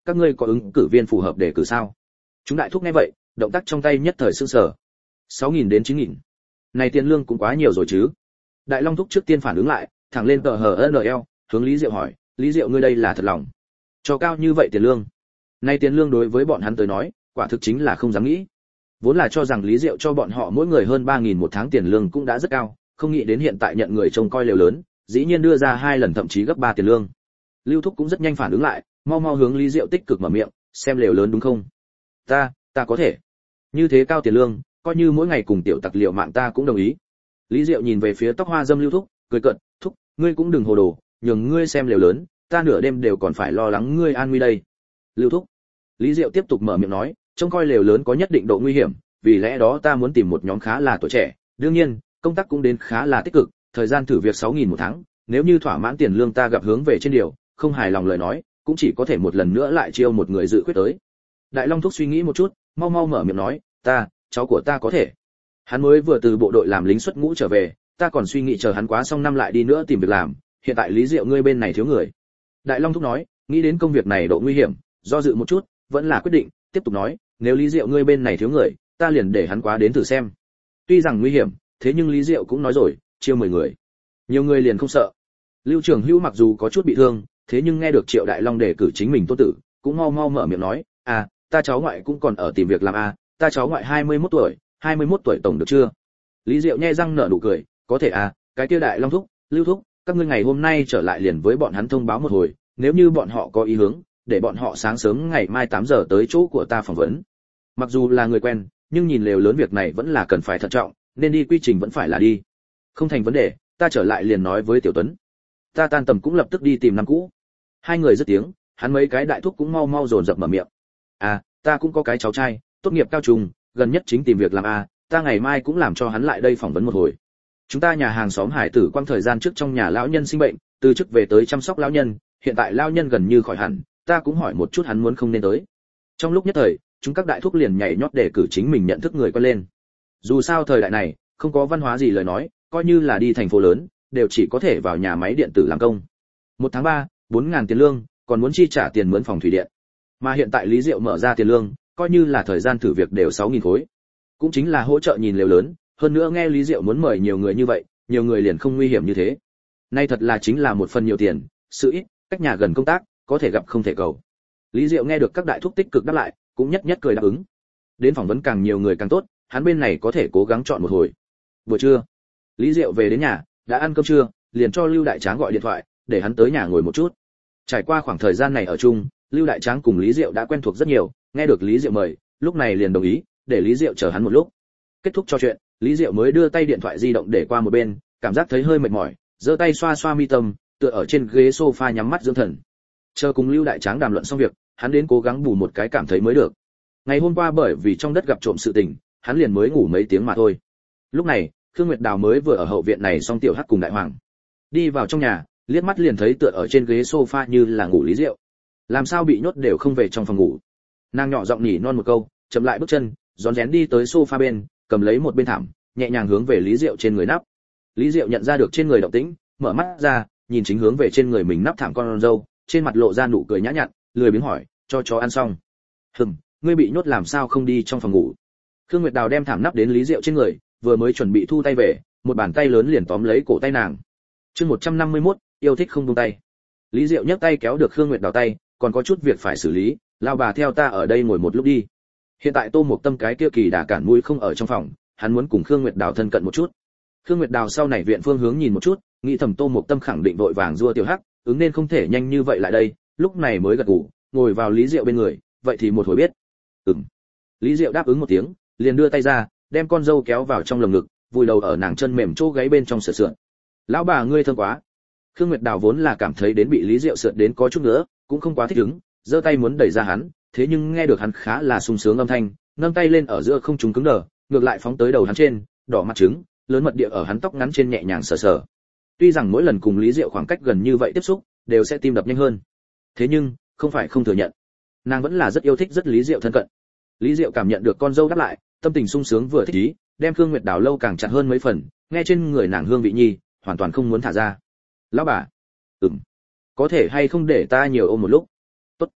các ngươi có ứng cử viên phù hợp để cử sao? Chúng đại thúc nghe vậy, động tác trong tay nhất thời sững sờ. sáu nghìn đến chín nghìn. Này tiền lương cũng quá nhiều rồi chứ. Đại Long thúc trước tiên phản ứng lại, thẳng lên tờ hờ en lờ, hướng Lý Diệu hỏi, Lý Diệu ngươi đây là thật lòng cho cao như vậy tiền lương? Này tiền lương đối với bọn hắn tới nói, quả thực chính là không dám nghĩ. Vốn là cho rằng Lý Diệu cho bọn họ mỗi người hơn ba nghìn một tháng tiền lương cũng đã rất cao, không nghĩ đến hiện tại nhận người trông coi lều lớn, dĩ nhiên đưa ra hai lần thậm chí gấp ba tiền lương. Lưu thúc cũng rất nhanh phản ứng lại, mau mau hướng Lý Diệu tích cực mở miệng, xem lều lớn đúng không? Ta, ta có thể. Như thế cao tiền lương, coi như mỗi ngày cùng tiểu tặc liệu mạng ta cũng đồng ý. Lý Diệu nhìn về phía tóc hoa dâm Lưu thúc, cười cợt, thúc, ngươi cũng đừng hồ đồ, nhường ngươi xem lều lớn, ta nửa đêm đều còn phải lo lắng ngươi an nguy đây. Lưu thúc. Lý Diệu tiếp tục mở miệng nói, trông coi lều lớn có nhất định độ nguy hiểm, vì lẽ đó ta muốn tìm một nhóm khá là tuổi trẻ, đương nhiên, công tác cũng đến khá là tích cực, thời gian thử việc sáu nghìn một tháng, nếu như thỏa mãn tiền lương ta gặp hướng về trên điều, không hài lòng lời nói, cũng chỉ có thể một lần nữa lại chiêu một người dự quyết tới. Đại Long thúc suy nghĩ một chút, mau mau mở miệng nói, ta, cháu của ta có thể. Hắn mới vừa từ bộ đội làm lính xuất ngũ trở về, ta còn suy nghĩ chờ hắn quá xong năm lại đi nữa tìm việc làm, hiện tại Lý Diệu ngươi bên này thiếu người. Đại Long thúc nói, nghĩ đến công việc này độ nguy hiểm, do dự một chút, vẫn là quyết định, tiếp tục nói, nếu Lý Diệu ngươi bên này thiếu người, ta liền để hắn quá đến thử xem. Tuy rằng nguy hiểm, thế nhưng Lý Diệu cũng nói rồi, chiêu mười người. Nhiều người liền không sợ. Lưu Trường Hữu mặc dù có chút bị thương, thế nhưng nghe được Triệu Đại Long đề cử chính mình tôn tử, cũng mau mau mở miệng nói, à, ta cháu ngoại cũng còn ở tìm việc làm à, ta cháu ngoại hai mươi mốt tuổi, hai mươi mốt tuổi tổng được chưa? Lý Diệu nhe răng nở nụ cười, có thể à, cái kia Đại Long thúc, Lưu thúc, các ngươi ngày hôm nay trở lại liền với bọn hắn thông báo một hồi, nếu như bọn họ có ý hướng, để bọn họ sáng sớm ngày mai tám giờ tới chỗ của ta phỏng vấn. Mặc dù là người quen, nhưng nhìn lều lớn việc này vẫn là cần phải thận trọng, nên đi quy trình vẫn phải là đi. Không thành vấn đề, ta trở lại liền nói với Tiểu Tuấn. Ta tan tầm cũng lập tức đi tìm năm cũ. Hai người dứt tiếng, hắn mấy cái đại thúc cũng mau mau dồn dập mở miệng. À, ta cũng có cái cháu trai, tốt nghiệp cao trung, gần nhất chính tìm việc làm à, ta ngày mai cũng làm cho hắn lại đây phỏng vấn một hồi. Chúng ta nhà hàng xóm Hải Tử quang thời gian trước trong nhà lão nhân sinh bệnh, từ chức về tới chăm sóc lão nhân, hiện tại lão nhân gần như khỏi hẳn, ta cũng hỏi một chút hắn muốn không nên tới. Trong lúc nhất thời, chúng các đại thúc liền nhảy nhót để cử chính mình nhận thức người quen lên. Dù sao thời đại này, không có văn hóa gì lời nói, coi như là đi thành phố lớn, đều chỉ có thể vào nhà máy điện tử làm công. Một tháng ba, bốn ngàn tiền lương, còn muốn chi trả tiền mướn phòng thủy điện. Mà hiện tại Lý Diệu mở ra tiền lương, coi như là thời gian thử việc đều sáu nghìn khối. Cũng chính là hỗ trợ nhìn lều lớn, hơn nữa nghe Lý Diệu muốn mời nhiều người như vậy, nhiều người liền không nguy hiểm như thế. Nay thật là chính là một phần nhiều tiền, sự ít, cách nhà gần công tác, có thể gặp không thể cầu. Lý Diệu nghe được các đại thúc tích cực đáp lại, cũng nhất nhất cười đáp ứng. Đến phỏng vấn càng nhiều người càng tốt, hắn bên này có thể cố gắng chọn một hồi. Buổi trưa, Lý Diệu về đến nhà, đã ăn cơm trưa, liền cho Lưu Đại Tráng gọi điện thoại, để hắn tới nhà ngồi một chút. Trải qua khoảng thời gian này ở chung, Lưu Đại Tráng cùng Lý Diệu đã quen thuộc rất nhiều, nghe được Lý Diệu mời, lúc này liền đồng ý, để Lý Diệu chờ hắn một lúc. Kết thúc trò chuyện, Lý Diệu mới đưa tay điện thoại di động để qua một bên, cảm giác thấy hơi mệt mỏi, giơ tay xoa xoa mi tâm, tựa ở trên ghế sofa nhắm mắt dưỡng thần. Chờ cùng Lưu Đại Tráng đàm luận xong việc, hắn đến cố gắng bù một cái cảm thấy mới được. Ngày hôm qua bởi vì trong đất gặp trộm sự tình, hắn liền mới ngủ mấy tiếng mà thôi. Lúc này, Khương Nguyệt Đào mới vừa ở hậu viện này xong tiểu hắc cùng Đại Hoàng. Đi vào trong nhà, liếc mắt liền thấy tựa ở trên ghế sofa như là ngủ Lý Diệu. Làm sao bị nhốt đều không về trong phòng ngủ. Nàng nhỏ giọng nhỉ non một câu, chậm lại bước chân, rón rén đi tới sofa bên, cầm lấy một bên thảm, nhẹ nhàng hướng về Lý Diệu trên người nắp. Lý Diệu nhận ra được trên người động tĩnh, mở mắt ra, nhìn chính hướng về trên người mình nắp thảm con râu, trên mặt lộ ra nụ cười nhã nhặn, lười biếng hỏi, cho chó ăn xong. Hừm, ngươi bị nhốt làm sao không đi trong phòng ngủ? Khương Nguyệt Đào đem thảm nắp đến Lý Diệu trên người, vừa mới chuẩn bị thu tay về, một bàn tay lớn liền tóm lấy cổ tay nàng. Chương một trăm năm mươi mốt, yêu thích không buông tay. Lý Diệu nhấc tay kéo được Khương Nguyệt Đào tay, còn có chút việc phải xử lý, lao bà theo ta ở đây ngồi một lúc đi. Hiện tại Tô Mộc Tâm cái kia kỳ đà cản mũi không ở trong phòng, hắn muốn cùng Khương Nguyệt Đào thân cận một chút. Khương Nguyệt Đào sau này viện phương hướng nhìn một chút, nghĩ thầm Tô Mộc Tâm khẳng định vội vàng rua tiểu hắc, ứng nên không thể nhanh như vậy lại đây, lúc này mới gật gù, ngồi vào Lý Diệu bên người, vậy thì một hồi biết. Ừm. Lý Diệu đáp ứng một tiếng, liền đưa tay ra, đem con dâu kéo vào trong lồng ngực, vùi đầu ở nàng chân mềm chỗ gáy bên trong sửa sượn. Lão bà ngươi thơm quá. Khương Nguyệt Đào vốn là cảm thấy đến bị Lý Diệu sượn đến có chút nữa, cũng không quá thích ứng, giơ tay muốn đẩy ra hắn, thế nhưng nghe được hắn khá là sung sướng âm thanh, nâng tay lên ở giữa không trung cứng đờ, ngược lại phóng tới đầu hắn trên, đỏ mặt trứng, lớn mật địa ở hắn tóc ngắn trên nhẹ nhàng sờ sờ. Tuy rằng mỗi lần cùng Lý Diệu khoảng cách gần như vậy tiếp xúc, đều sẽ tim đập nhanh hơn. Thế nhưng, không phải không thừa nhận, nàng vẫn là rất yêu thích rất Lý Diệu thân cận. Lý Diệu cảm nhận được con dâu đáp lại, tâm tình sung sướng vừa thích ý, đem Khương Nguyệt Đào lâu càng chặt hơn mấy phần, nghe trên người nàng hương vị nhi, hoàn toàn không muốn thả ra. Lão bà, ừm, có thể hay không để ta nhiều ôm một lúc? Tốt.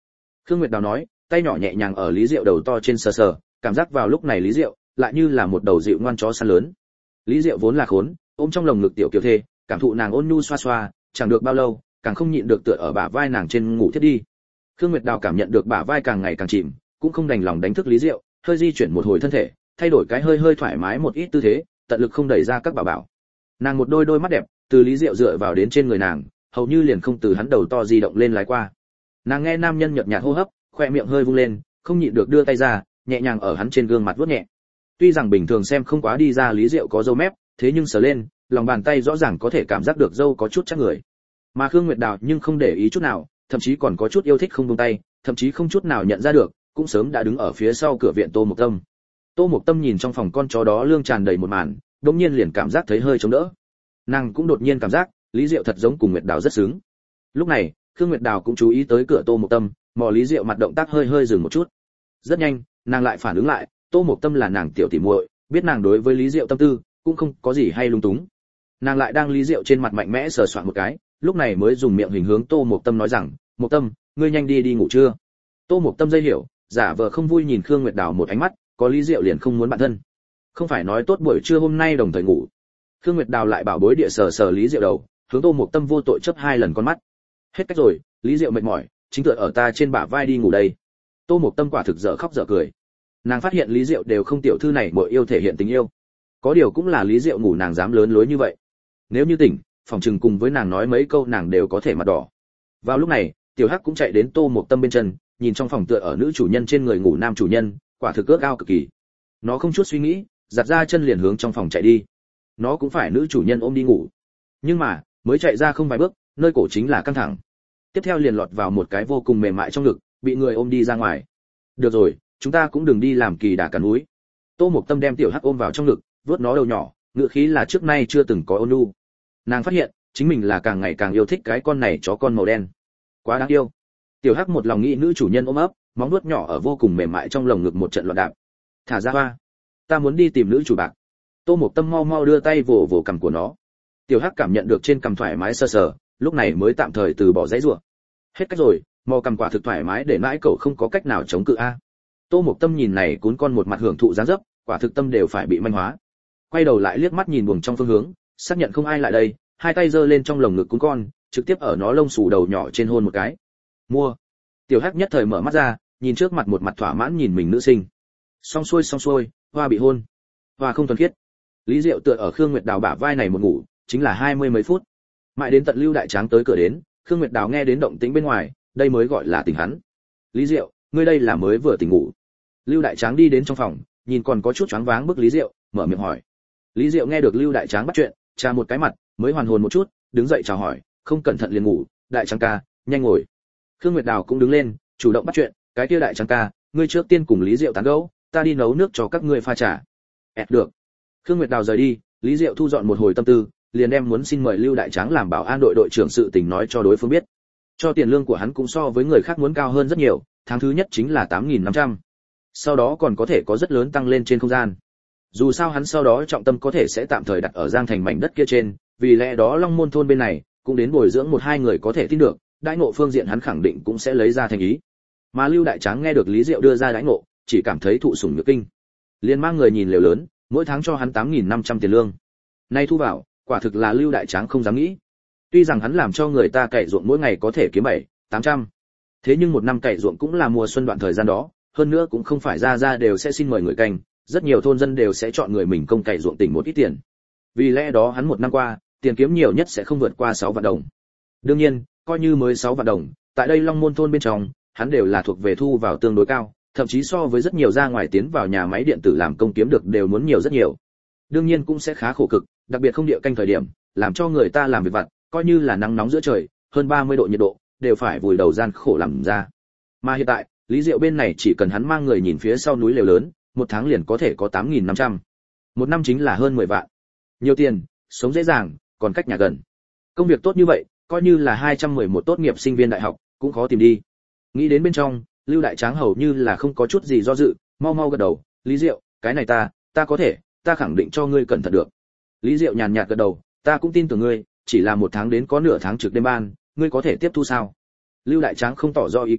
Khương Nguyệt Đào nói, tay nhỏ nhẹ nhàng ở Lý Diệu đầu to trên sờ sờ, cảm giác vào lúc này Lý Diệu lại như là một đầu dịu ngoan chó săn lớn. Lý Diệu vốn là khốn, ôm trong lồng ngực tiểu kiều thê, cảm thụ nàng ôn nhu xoa xoa, chẳng được bao lâu, càng không nhịn được tựa ở bả vai nàng trên ngủ thiết đi. Khương Nguyệt Đào cảm nhận được bả vai càng ngày càng chìm, cũng không đành lòng đánh thức Lý Diệu, hơi di chuyển một hồi thân thể, thay đổi cái hơi hơi thoải mái một ít tư thế, tận lực không đẩy ra các bảo bảo. Nàng một đôi đôi mắt đẹp, từ Lý Diệu dựa vào đến trên người nàng, hầu như liền không từ hắn đầu to di động lên lái qua. Nàng nghe nam nhân nhợt nhạt hô hấp, khoe miệng hơi vung lên, không nhịn được đưa tay ra, nhẹ nhàng ở hắn trên gương mặt vuốt nhẹ. Tuy rằng bình thường xem không quá đi ra Lý Diệu có râu mép, thế nhưng sờ lên, lòng bàn tay rõ ràng có thể cảm giác được râu có chút chắc người. Mà Khương Nguyệt Đào nhưng không để ý chút nào, thậm chí còn có chút yêu thích không buông tay, thậm chí không chút nào nhận ra được, cũng sớm đã đứng ở phía sau cửa viện Tô Mộc Tâm. Tô Mộc Tâm nhìn trong phòng con chó đó lương tràn đầy một màn, đột nhiên liền cảm giác thấy hơi chống đỡ. Nàng cũng đột nhiên cảm giác, Lý Diệu thật giống cùng Nguyệt Đào rất sướng. Lúc này, Khương Nguyệt Đào cũng chú ý tới cửa Tô Mộc Tâm, mò Lý Diệu mặt động tác hơi hơi dừng một chút. Rất nhanh, nàng lại phản ứng lại, Tô Mộc Tâm là nàng tiểu tỷ muội, biết nàng đối với Lý Diệu tâm tư, cũng không có gì hay lung túng. Nàng lại đang Lý Diệu trên mặt mạnh mẽ sờ soạn một cái, lúc này mới dùng miệng hình hướng Tô Mộc Tâm nói rằng, "Mộc Tâm, ngươi nhanh đi đi ngủ chưa?" Tô Mộc Tâm dây hiểu, giả vờ không vui nhìn Khương Nguyệt Đào một ánh mắt, có Lý Diệu liền không muốn bạn thân. Không phải nói tốt buổi trưa hôm nay đồng thời ngủ. Khương Nguyệt Đào lại bảo bối địa sờ sờ Lý Diệu đầu, hướng Tô Mộc Tâm vô tội chớp hai lần con mắt. Hết cách rồi, Lý Diệu mệt mỏi, chính tựa ở ta trên bả vai đi ngủ đây. Tô Mộc Tâm quả thực dở khóc dở cười. Nàng phát hiện Lý Diệu đều không tiểu thư này muội yêu thể hiện tình yêu. Có điều cũng là Lý Diệu ngủ nàng dám lớn lối như vậy. Nếu như tỉnh, phòng trừng cùng với nàng nói mấy câu nàng đều có thể mặt đỏ. Vào lúc này, Tiểu Hắc cũng chạy đến Tô Mộc Tâm bên chân, nhìn trong phòng tựa ở nữ chủ nhân trên người ngủ nam chủ nhân, quả thực ước ao cực kỳ. Nó không chút suy nghĩ, giặt ra chân liền hướng trong phòng chạy đi. Nó cũng phải nữ chủ nhân ôm đi ngủ. Nhưng mà, mới chạy ra không vài bước, nơi cổ chính là căng thẳng. Tiếp theo liền lọt vào một cái vô cùng mềm mại trong ngực, bị người ôm đi ra ngoài. Được rồi, chúng ta cũng đừng đi làm kỳ đà cắn núi. Tô Mộc Tâm đem Tiểu Hắc ôm vào trong ngực, vuốt nó đầu nhỏ, ngựa khí là trước nay chưa từng có ôn nhu. Nàng phát hiện, chính mình là càng ngày càng yêu thích cái con này chó con màu đen. Quá đáng yêu. Tiểu Hắc một lòng nghĩ nữ chủ nhân ôm ấp, móng vuốt nhỏ ở vô cùng mềm mại trong lồng ngực một trận loạn đạp. Thả ra hoa, ta muốn đi tìm nữ chủ bạc. Tô Mộc Tâm mau mau đưa tay vồ vồ cằm của nó. Tiểu Hắc cảm nhận được trên cằm thoải mái sờ sờ, lúc này mới tạm thời từ bỏ dãy rủa. Hết cách rồi, mò cằm quả thực thoải mái để mãi cậu không có cách nào chống cự a. Tô Mộc Tâm nhìn này cuốn con một mặt hưởng thụ dáng dấp, quả thực tâm đều phải bị manh hóa. Quay đầu lại liếc mắt nhìn buồng trong phương hướng, xác nhận không ai lại đây, hai tay giơ lên trong lồng ngực cuốn con, trực tiếp ở nó lông xù đầu nhỏ trên hôn một cái. Mua. Tiểu Hắc nhất thời mở mắt ra, nhìn trước mặt một mặt thỏa mãn nhìn mình nữ sinh. Xong xuôi xong xuôi, hoa bị hôn. Hoa không thuần khiết. Lý Diệu tựa ở Khương Nguyệt Đào bả vai này một ngủ, chính là hai mươi mấy phút. Mãi đến tận Lưu Đại Tráng tới cửa đến, Khương Nguyệt Đào nghe đến động tĩnh bên ngoài, đây mới gọi là tỉnh hắn. Lý Diệu, ngươi đây là mới vừa tỉnh ngủ. Lưu Đại Tráng đi đến trong phòng, nhìn còn có chút choáng váng bức Lý Diệu, mở miệng hỏi. Lý Diệu nghe được Lưu Đại Tráng bắt chuyện, trà một cái mặt, mới hoàn hồn một chút, đứng dậy chào hỏi, không cẩn thận liền ngủ, Đại Tráng ca, nhanh ngồi. Khương Nguyệt Đào cũng đứng lên, chủ động bắt chuyện, cái kia Đại Tráng ca, ngươi trước tiên cùng Lý Diệu tán gẫu, ta đi nấu nước cho các ngươi pha trà. Ẹt được. Khương Nguyệt Đào rời đi, Lý Diệu thu dọn một hồi tâm tư, liền đem muốn xin mời Lưu Đại Tráng làm bảo an đội đội trưởng sự tình nói cho đối phương biết. Cho tiền lương của hắn cũng so với người khác muốn cao hơn rất nhiều, tháng thứ nhất chính là tám nghìn năm trăm. Sau đó còn có thể có rất lớn tăng lên trên không gian. Dù sao hắn sau đó trọng tâm có thể sẽ tạm thời đặt ở Giang Thành mảnh đất kia trên, vì lẽ đó Long Môn thôn bên này cũng đến bồi dưỡng một hai người có thể tin được, đãi ngộ phương diện hắn khẳng định cũng sẽ lấy ra thành ý. Mà Lưu Đại Tráng nghe được Lý Diệu đưa ra đãi ngộ, chỉ cảm thấy thụ sủng nhược kinh. Liền mang người nhìn lều lớn, mỗi tháng cho hắn tám nghìn năm trăm tiền lương. Nay thu vào, quả thực là Lưu Đại Tráng không dám nghĩ. Tuy rằng hắn làm cho người ta cày ruộng mỗi ngày có thể kiếm bảy, tám trăm. Thế nhưng một năm cày ruộng cũng là mùa xuân đoạn thời gian đó, hơn nữa cũng không phải ra ra đều sẽ xin mời người canh, rất nhiều thôn dân đều sẽ chọn người mình công cày ruộng tỉnh một ít tiền. Vì lẽ đó hắn một năm qua, tiền kiếm nhiều nhất sẽ không vượt qua sáu vạn đồng. Đương nhiên, coi như mới sáu vạn đồng, tại đây Long Môn thôn bên trong, hắn đều là thuộc về thu vào tương đối cao, thậm chí so với rất nhiều ra ngoài tiến vào nhà máy điện tử làm công kiếm được đều muốn nhiều rất nhiều. Đương nhiên cũng sẽ khá khổ cực, đặc biệt không địa canh thời điểm, làm cho người ta làm việc vặt, coi như là nắng nóng giữa trời, hơn ba mươi độ nhiệt độ, đều phải vùi đầu gian khổ làm ra. Mà hiện tại, Lý Diệu bên này chỉ cần hắn mang người nhìn phía sau núi lều lớn, một tháng liền có thể có tám nghìn năm trăm. Một năm chính là hơn mười vạn. Nhiều tiền, sống dễ dàng, còn cách nhà gần. Công việc tốt như vậy, coi như là hai trăm mười một tốt nghiệp sinh viên đại học, cũng khó tìm đi. Nghĩ đến bên trong, Lưu Đại Tráng hầu như là không có chút gì do dự, mau mau gật đầu, Lý Diệu, cái này ta, ta có thể, ta khẳng định cho ngươi cẩn thận được. Lý Diệu nhàn nhạt gật đầu, ta cũng tin tưởng ngươi, chỉ là một tháng đến có nửa tháng trực đêm ban, ngươi có thể tiếp thu sao? Lưu Đại Tráng không tỏ rõ ý kiến,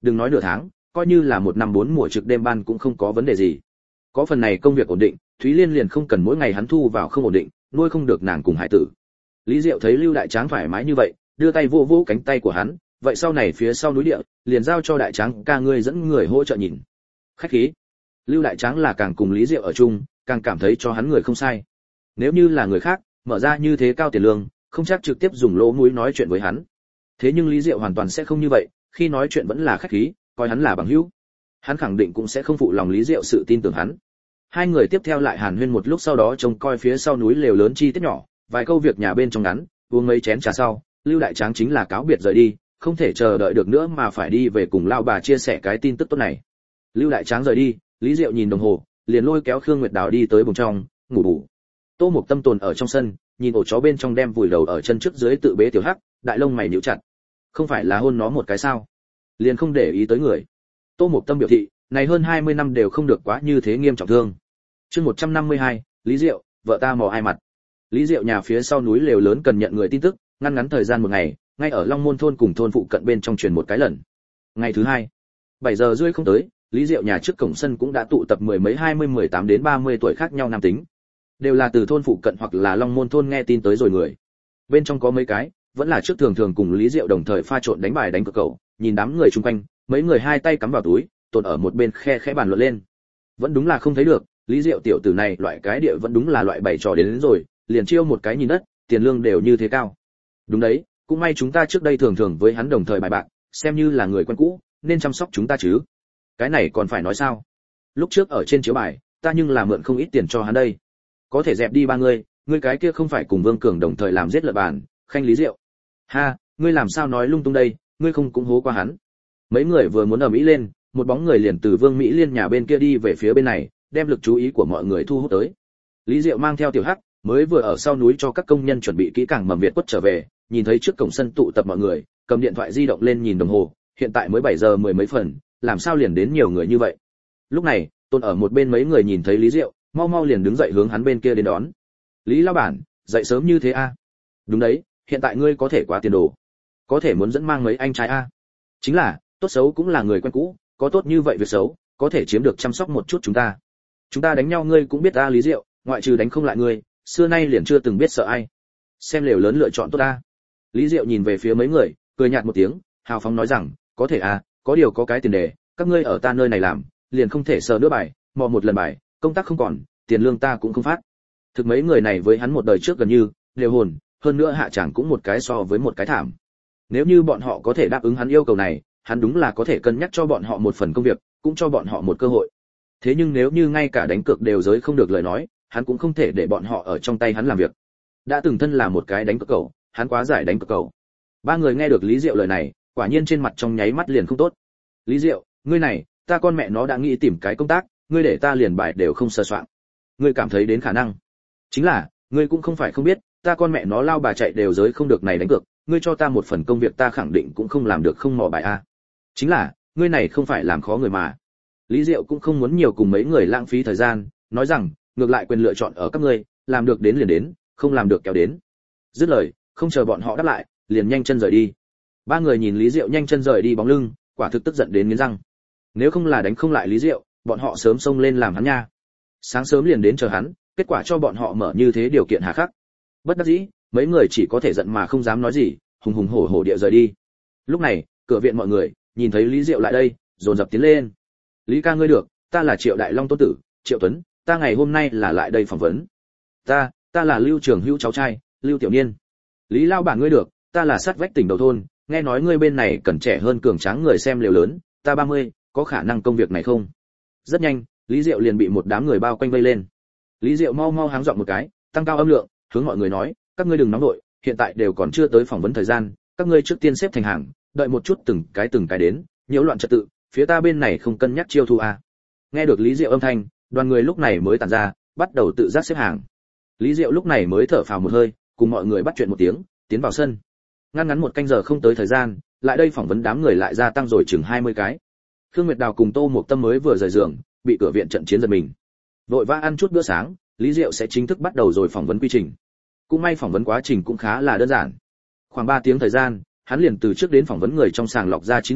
đừng nói nửa tháng, coi như là một năm bốn mùa trực đêm ban cũng không có vấn đề gì. Có phần này công việc ổn định, Thúy Liên liền không cần mỗi ngày hắn thu vào không ổn định, nuôi không được nàng cùng hải tử. Lý Diệu thấy Lưu Đại Tráng thoải mái như vậy, đưa tay vỗ vỗ cánh tay của hắn, vậy sau này phía sau núi địa, liền giao cho Đại Tráng ca ngươi dẫn người hỗ trợ nhìn. Khách khí. Lưu Đại Tráng là càng cùng Lý Diệu ở chung, càng cảm thấy cho hắn người không sai. Nếu như là người khác, mở ra như thế cao tiền lương, không chắc trực tiếp dùng lỗ mũi nói chuyện với hắn. Thế nhưng Lý Diệu hoàn toàn sẽ không như vậy, khi nói chuyện vẫn là khách khí, coi hắn là bằng hữu. Hắn khẳng định cũng sẽ không phụ lòng Lý Diệu sự tin tưởng hắn. Hai người tiếp theo lại hàn huyên một lúc, sau đó trông coi phía sau núi lều lớn chi tiết nhỏ, vài câu việc nhà bên trong ngắn, uống mấy chén trà sau, Lưu Đại Tráng chính là cáo biệt rời đi, không thể chờ đợi được nữa mà phải đi về cùng lao bà chia sẻ cái tin tức tốt này. Lưu Đại Tráng rời đi, Lý Diệu nhìn đồng hồ, liền lôi kéo Khương Nguyệt Đào đi tới buồng trong, ngủ bù. Tô Mục Tâm tồn ở trong sân, nhìn ổ chó bên trong đem vùi đầu ở chân trước dưới tự bế tiểu hắc, đại lông mày nhíu chặt. Không phải là hôn nó một cái sao? Liền không để ý tới người. Tô Mục Tâm biểu thị, này hơn hai mươi năm đều không được quá như thế nghiêm trọng thương. Chương một trăm năm mươi hai, Lý Diệu, vợ ta mò ai mặt. Lý Diệu nhà phía sau núi lều lớn cần nhận người tin tức, ngăn ngắn thời gian một ngày, ngay ở Long Môn thôn cùng thôn phụ cận bên trong truyền một cái lần. Ngày thứ hai, bảy giờ rưỡi không tới, Lý Diệu nhà trước cổng sân cũng đã tụ tập mười mấy hai mươi mười tám đến ba mươi tuổi khác nhau nam tính. Đều là từ thôn phụ cận hoặc là Long Môn thôn nghe tin tới rồi người. Bên trong có mấy cái, vẫn là trước thường thường cùng Lý Diệu đồng thời pha trộn đánh bài đánh cược cầu, nhìn đám người chung quanh, mấy người hai tay cắm vào túi, tồn ở một bên khe khẽ bàn luận lên. Vẫn đúng là không thấy được, Lý Diệu tiểu tử này loại cái địa vẫn đúng là loại bảy trò đến, đến rồi, liền chiêu một cái nhìn đất, tiền lương đều như thế cao. Đúng đấy, cũng may chúng ta trước đây thường thường với hắn đồng thời bài bạc, xem như là người quen cũ, nên chăm sóc chúng ta chứ. Cái này còn phải nói sao? Lúc trước ở trên chiếu bài, ta nhưng là mượn không ít tiền cho hắn đây. Có thể dẹp đi ba người, ngươi cái kia không phải cùng Vương Cường đồng thời làm giết lợn bàn, khanh Lý Diệu. Ha, ngươi làm sao nói lung tung đây, ngươi không cũng hố qua hắn. Mấy người vừa muốn ở Mỹ lên, một bóng người liền từ Vương Mỹ Liên nhà bên kia đi về phía bên này, đem lực chú ý của mọi người thu hút tới. Lý Diệu mang theo tiểu hắc, mới vừa ở sau núi cho các công nhân chuẩn bị kỹ càng mầm Việt quất trở về, nhìn thấy trước cổng sân tụ tập mọi người, cầm điện thoại di động lên nhìn đồng hồ, hiện tại mới bảy giờ mười mấy phần, làm sao liền đến nhiều người như vậy. Lúc này, Tôn ở một bên mấy người nhìn thấy Lý Diệu, mau mau liền đứng dậy hướng hắn bên kia đến đón. Lý lão bản, dậy sớm như thế a? À? Đúng đấy, hiện tại ngươi có thể quá tiền đồ, có thể muốn dẫn mang mấy anh trai a? À? Chính là, tốt xấu cũng là người quen cũ, có tốt như vậy việc xấu, có thể chiếm được chăm sóc một chút chúng ta. Chúng ta đánh nhau ngươi cũng biết a Lý Diệu, ngoại trừ đánh không lại ngươi, xưa nay liền chưa từng biết sợ ai. Xem lều lớn lựa chọn tốt a. Lý Diệu nhìn về phía mấy người, cười nhạt một tiếng, hào phóng nói rằng, có thể a, có điều có cái tiền đề, các ngươi ở ta nơi này làm, liền không thể sờ nữa bài, mò một lần bài, công tác không còn, tiền lương ta cũng không phát. Thực mấy người này với hắn một đời trước gần như đều hồn, hơn nữa hạ chẳng cũng một cái so với một cái thảm. Nếu như bọn họ có thể đáp ứng hắn yêu cầu này, hắn đúng là có thể cân nhắc cho bọn họ một phần công việc, cũng cho bọn họ một cơ hội. Thế nhưng nếu như ngay cả đánh cược đều giới không được lời nói, hắn cũng không thể để bọn họ ở trong tay hắn làm việc. Đã từng thân là một cái đánh cược cầu, hắn quá giải đánh cược cầu. Ba người nghe được Lý Diệu lời này, quả nhiên trên mặt trong nháy mắt liền không tốt. Lý Diệu, ngươi này, ta con mẹ nó đã nghĩ tìm cái công tác, ngươi để ta liền bài đều không sơ soạn. Ngươi cảm thấy đến khả năng? Chính là, ngươi cũng không phải không biết, ta con mẹ nó lao bà chạy đều giới không được này đánh cược, ngươi cho ta một phần công việc ta khẳng định cũng không làm được không mò bài a. Chính là, ngươi này không phải làm khó người mà. Lý Diệu cũng không muốn nhiều cùng mấy người lãng phí thời gian, nói rằng, ngược lại quyền lựa chọn ở các ngươi, làm được đến liền đến, không làm được kéo đến. Dứt lời, không chờ bọn họ đáp lại, liền nhanh chân rời đi. Ba người nhìn Lý Diệu nhanh chân rời đi bóng lưng, quả thực tức giận đến nghiến răng. Nếu không là đánh không lại Lý Diệu, bọn họ sớm xông lên làm hắn nha. Sáng sớm liền đến chờ hắn, kết quả cho bọn họ mở như thế điều kiện hà khắc. Bất đắc dĩ, mấy người chỉ có thể giận mà không dám nói gì, hùng hùng hổ hổ địa rời đi. Lúc này, cửa viện mọi người nhìn thấy Lý Diệu lại đây, dồn dập tiến lên. Lý ca ngươi được, ta là Triệu Đại Long tôn tử, Triệu Tuấn, ta ngày hôm nay là lại đây phỏng vấn. Ta, ta là Lưu Trường Hữu cháu trai, Lưu Tiểu Niên. Lý lao bản ngươi được, ta là sát vách tỉnh đầu thôn, nghe nói ngươi bên này cần trẻ hơn cường tráng người xem lều lớn, ta ba mươi, có khả năng công việc này không? Rất nhanh, Lý Diệu liền bị một đám người bao quanh vây lên. Lý Diệu mau mau háng giọng một cái, tăng cao âm lượng, hướng mọi người nói, các ngươi đừng nóng nội, hiện tại đều còn chưa tới phỏng vấn thời gian, các ngươi trước tiên xếp thành hàng, đợi một chút từng cái từng cái đến, nhiễu loạn trật tự, phía ta bên này không cân nhắc chiêu thu a. Nghe được Lý Diệu âm thanh, đoàn người lúc này mới tản ra, bắt đầu tự giác xếp hàng. Lý Diệu lúc này mới thở phào một hơi, cùng mọi người bắt chuyện một tiếng, tiến vào sân. Ngắn ngắn một canh giờ không tới thời gian, lại đây phỏng vấn đám người lại gia tăng rồi chừng hai mươi cái. Khương Nguyệt Đào cùng Tô Mộc Tâm mới vừa rời giường, bị cửa viện trận chiến giật mình. Vội vã ăn chút bữa sáng, Lý Diệu sẽ chính thức bắt đầu rồi phỏng vấn quy trình. Cũng may phỏng vấn quá trình cũng khá là đơn giản. Khoảng ba tiếng thời gian, hắn liền từ trước đến phỏng vấn người trong sàng lọc ra chín người,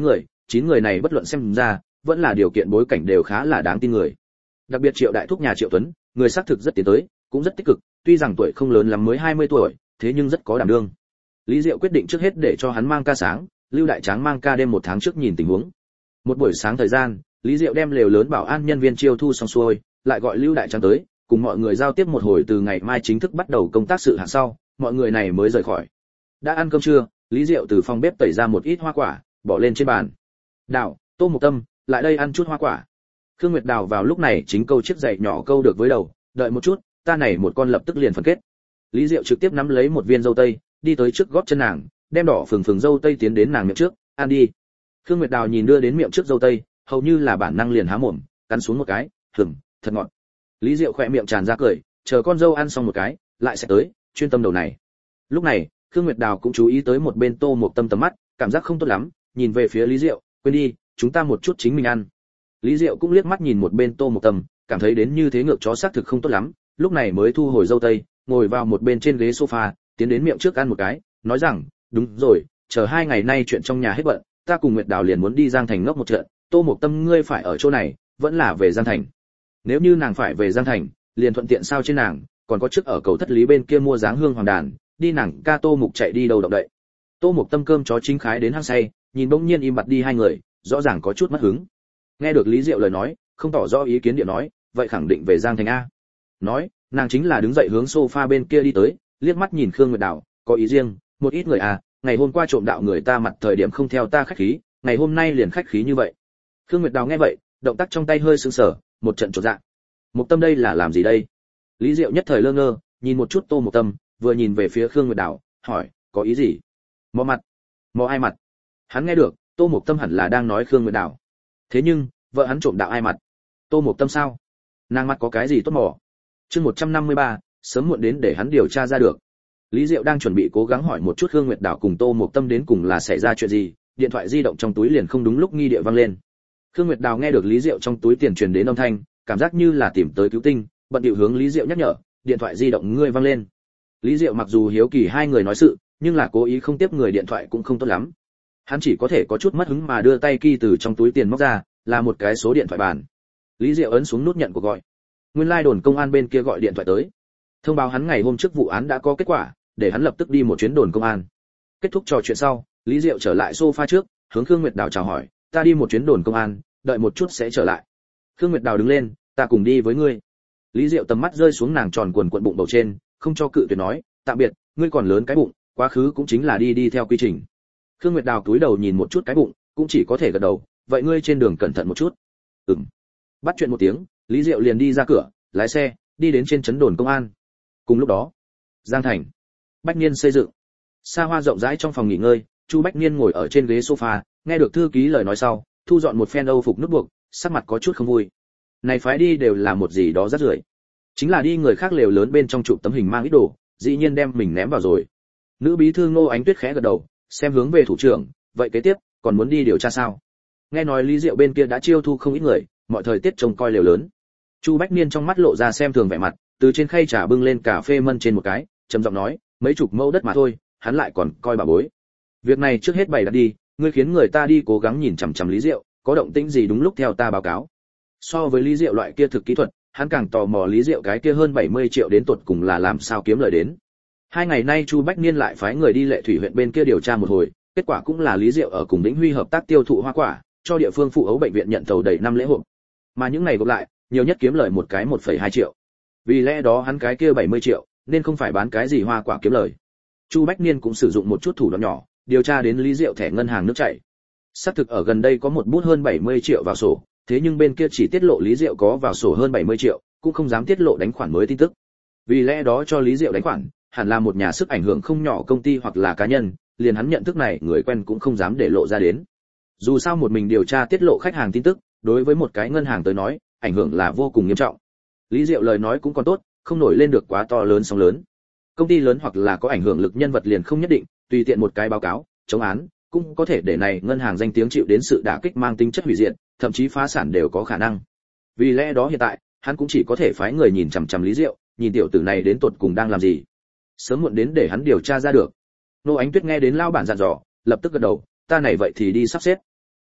chín người này bất luận xem ra, vẫn là điều kiện bối cảnh đều khá là đáng tin người. Đặc biệt Triệu đại thúc nhà Triệu Tuấn, người xác thực rất tiến tới, cũng rất tích cực, tuy rằng tuổi không lớn lắm mới hai mươi tuổi, thế nhưng rất có đảm đương. Lý Diệu quyết định trước hết để cho hắn mang ca sáng, Lưu Đại Tráng mang ca đêm một tháng trước nhìn tình huống. Một buổi sáng thời gian, Lý Diệu đem lều lớn bảo an nhân viên chiêu thu xong xuôi, lại gọi Lưu Đại Tráng tới, cùng mọi người giao tiếp một hồi từ ngày mai chính thức bắt đầu công tác sự hạn sau, mọi người này mới rời khỏi. Đã ăn cơm trưa, Lý Diệu từ phòng bếp tẩy ra một ít hoa quả, bỏ lên trên bàn. "Đào, Tô Mộc Tâm, lại đây ăn chút hoa quả." Khương Nguyệt Đào vào lúc này chính câu chiếc giày nhỏ câu được với đầu, "Đợi một chút, ta này một con lập tức liền phân kết." Lý Diệu trực tiếp nắm lấy một viên dâu tây, đi tới trước gót chân nàng, đem đỏ phừng phừng dâu tây tiến đến nàng miệng trước, "Ăn đi." Khương Nguyệt Đào nhìn đưa đến miệng trước dâu tây, hầu như là bản năng liền há mồm, cắn xuống một cái, "Hửm, thật ngọt." Lý Diệu khẽ miệng tràn ra cười, chờ con dâu ăn xong một cái, lại sẽ tới, chuyên tâm đầu này. Lúc này, Khương Nguyệt Đào cũng chú ý tới một bên Tô Mộc Tâm tầm mắt, cảm giác không tốt lắm, nhìn về phía Lý Diệu, "Quên đi, chúng ta một chút chính mình ăn." Lý Diệu cũng liếc mắt nhìn một bên Tô Mộc Tâm, cảm thấy đến như thế ngược chó xác thực không tốt lắm, lúc này mới thu hồi dâu tây, ngồi vào một bên trên ghế sofa, tiến đến miệng trước ăn một cái, nói rằng, "Đúng rồi, chờ hai ngày nay chuyện trong nhà hết bận, ta cùng Nguyệt Đào liền muốn đi Giang Thành ngốc một trận, Tô Mộc Tâm ngươi phải ở chỗ này, vẫn là về Giang Thành. Nếu như nàng phải về Giang Thành, liền thuận tiện sao trên nàng, còn có trước ở cầu Thất Lý bên kia mua dáng hương hoàng đàn, đi nàng ca Tô Mục chạy đi đâu động đậy." Tô Mộc Tâm cơm chó chính khái đến hăng say, nhìn bỗng nhiên im bặt đi hai người, rõ ràng có chút mất hứng. Nghe được Lý Diệu lời nói, không tỏ rõ ý kiến địa nói, "Vậy khẳng định về Giang Thành a." Nói, nàng chính là đứng dậy hướng sofa bên kia đi tới, liếc mắt nhìn Khương Nguyệt Đào, "Có ý riêng, một ít người à, ngày hôm qua trộm đạo người ta mặt thời điểm không theo ta khách khí, ngày hôm nay liền khách khí như vậy." Khương Nguyệt Đào nghe vậy, động tác trong tay hơi sững sờ, một trận chột dạ. "Mộc Tâm đây là làm gì đây?" Lý Diệu nhất thời lơ ngơ, nhìn một chút Tô Mộc Tâm, vừa nhìn về phía Khương Nguyệt Đào, hỏi, "Có ý gì?" "Mò mặt." "Mò ai mặt?" Hắn nghe được, Tô Mộc Tâm hẳn là đang nói Khương Nguyệt Đào. Thế nhưng, vợ hắn trộm đạo ai mặt? Tô Mộc Tâm sao? Nàng mặt có cái gì tốt mò? Chương một trăm năm mươi ba, sớm muộn đến để hắn điều tra ra được. Lý Diệu đang chuẩn bị cố gắng hỏi một chút Khương Nguyệt Đào cùng Tô Mộc Tâm đến cùng là xảy ra chuyện gì, điện thoại di động trong túi liền không đúng lúc nghi địa vang lên. Khương Nguyệt Đào nghe được Lý Diệu trong túi tiền truyền đến âm thanh, cảm giác như là tìm tới cứu tinh, bận điệu hướng Lý Diệu nhắc nhở, "Điện thoại di động ngươi vang lên." Lý Diệu mặc dù hiếu kỳ hai người nói sự, nhưng là cố ý không tiếp người điện thoại cũng không tốt lắm. Hắn chỉ có thể có chút mất hứng mà đưa tay kỳ từ trong túi tiền móc ra, là một cái số điện thoại bàn. Lý Diệu ấn xuống nút nhận cuộc gọi. Nguyên lai đồn công an bên kia gọi điện thoại tới, thông báo hắn ngày hôm trước vụ án đã có kết quả, để hắn lập tức đi một chuyến đồn công an. Kết thúc trò chuyện sau, Lý Diệu trở lại sofa trước, hướng Khương Nguyệt Đào chào hỏi, "Ta đi một chuyến đồn công an, đợi một chút sẽ trở lại." Khương Nguyệt Đào đứng lên, "Ta cùng đi với ngươi." Lý Diệu tầm mắt rơi xuống nàng tròn quần quận bụng bầu trên, không cho cự tuyệt nói, "Tạm biệt, ngươi còn lớn cái bụng, quá khứ cũng chính là đi đi theo quy trình." Khương Nguyệt Đào cúi đầu nhìn một chút cái bụng, cũng chỉ có thể gật đầu, "Vậy ngươi trên đường cẩn thận một chút." "Ừm." Bắt chuyện một tiếng, Lý Diệu liền đi ra cửa, lái xe, đi đến trên trấn đồn công an. Cùng lúc đó, Giang Thành, Bách Niên xây dựng. Xa hoa rộng rãi trong phòng nghỉ ngơi, Chu Bách Niên ngồi ở trên ghế sofa, nghe được thư ký lời nói sau, thu dọn một phen âu phục nút buộc, sắc mặt có chút không vui. Này phái đi đều là một gì đó rất rưởi. Chính là đi người khác lều lớn bên trong chụp tấm hình mang ít đồ, dĩ nhiên đem mình ném vào rồi. Nữ bí thư Ngô Ánh Tuyết khẽ gật đầu, xem hướng về thủ trưởng, "Vậy kế tiếp, còn muốn đi điều tra sao?" Nghe nói Lý Diệu bên kia đã chiêu thu không ít người, mọi thời tiết trông coi lều lớn. Chu Bách Niên trong mắt lộ ra xem thường vẻ mặt, từ trên khay trà bưng lên cà phê mân trên một cái, trầm giọng nói, "Mấy chục mẫu đất mà thôi, hắn lại còn coi bà bối. Việc này trước hết bày đặt đi, ngươi khiến người ta đi cố gắng nhìn chằm chằm Lý Diệu, có động tĩnh gì đúng lúc theo ta báo cáo." So với Lý Diệu loại kia thực kỹ thuật, hắn càng tò mò Lý Diệu cái kia hơn bảy mươi triệu đến tuột cùng là làm sao kiếm lời đến. Hai ngày nay Chu Bách Niên lại phái người đi Lệ Thủy huyện bên kia điều tra một hồi, kết quả cũng là Lý Diệu ở cùng Vĩnh Huy hợp tác tiêu thụ hoa quả, cho địa phương phụ ấu bệnh viện nhận thầu đầy năm lễ hội. Mà những ngày gộp lại, nhiều nhất kiếm lời một cái một phẩy hai triệu. Vì lẽ đó hắn cái kia bảy mươi triệu, nên không phải bán cái gì hoa quả kiếm lời. Chu Bách Niên cũng sử dụng một chút thủ đoạn nhỏ, điều tra đến Lý Diệu thẻ ngân hàng nước chảy. Xác thực ở gần đây có một bút hơn bảy mươi triệu vào sổ, thế nhưng bên kia chỉ tiết lộ Lý Diệu có vào sổ hơn bảy mươi triệu, cũng không dám tiết lộ đánh khoản mới tin tức. Vì lẽ đó cho Lý Diệu đánh khoản, hẳn là một nhà sức ảnh hưởng không nhỏ công ty hoặc là cá nhân, liền hắn nhận thức này người quen cũng không dám để lộ ra đến. Dù sao một mình điều tra tiết lộ khách hàng tin tức, đối với một cái ngân hàng tới nói, ảnh hưởng là vô cùng nghiêm trọng. Lý Diệu lời nói cũng còn tốt, không nổi lên được quá to lớn sóng lớn. Công ty lớn hoặc là có ảnh hưởng lực nhân vật liền không nhất định, tùy tiện một cái báo cáo, chống án, cũng có thể để này ngân hàng danh tiếng chịu đến sự đả kích mang tính chất hủy diệt, thậm chí phá sản đều có khả năng. Vì lẽ đó hiện tại, hắn cũng chỉ có thể phái người nhìn chằm chằm Lý Diệu, nhìn tiểu tử này đến tột cùng đang làm gì. Sớm muộn đến để hắn điều tra ra được. Nô Ánh Tuyết nghe đến lao bản dặn dò, lập tức gật đầu, "Ta này vậy thì đi sắp xếp."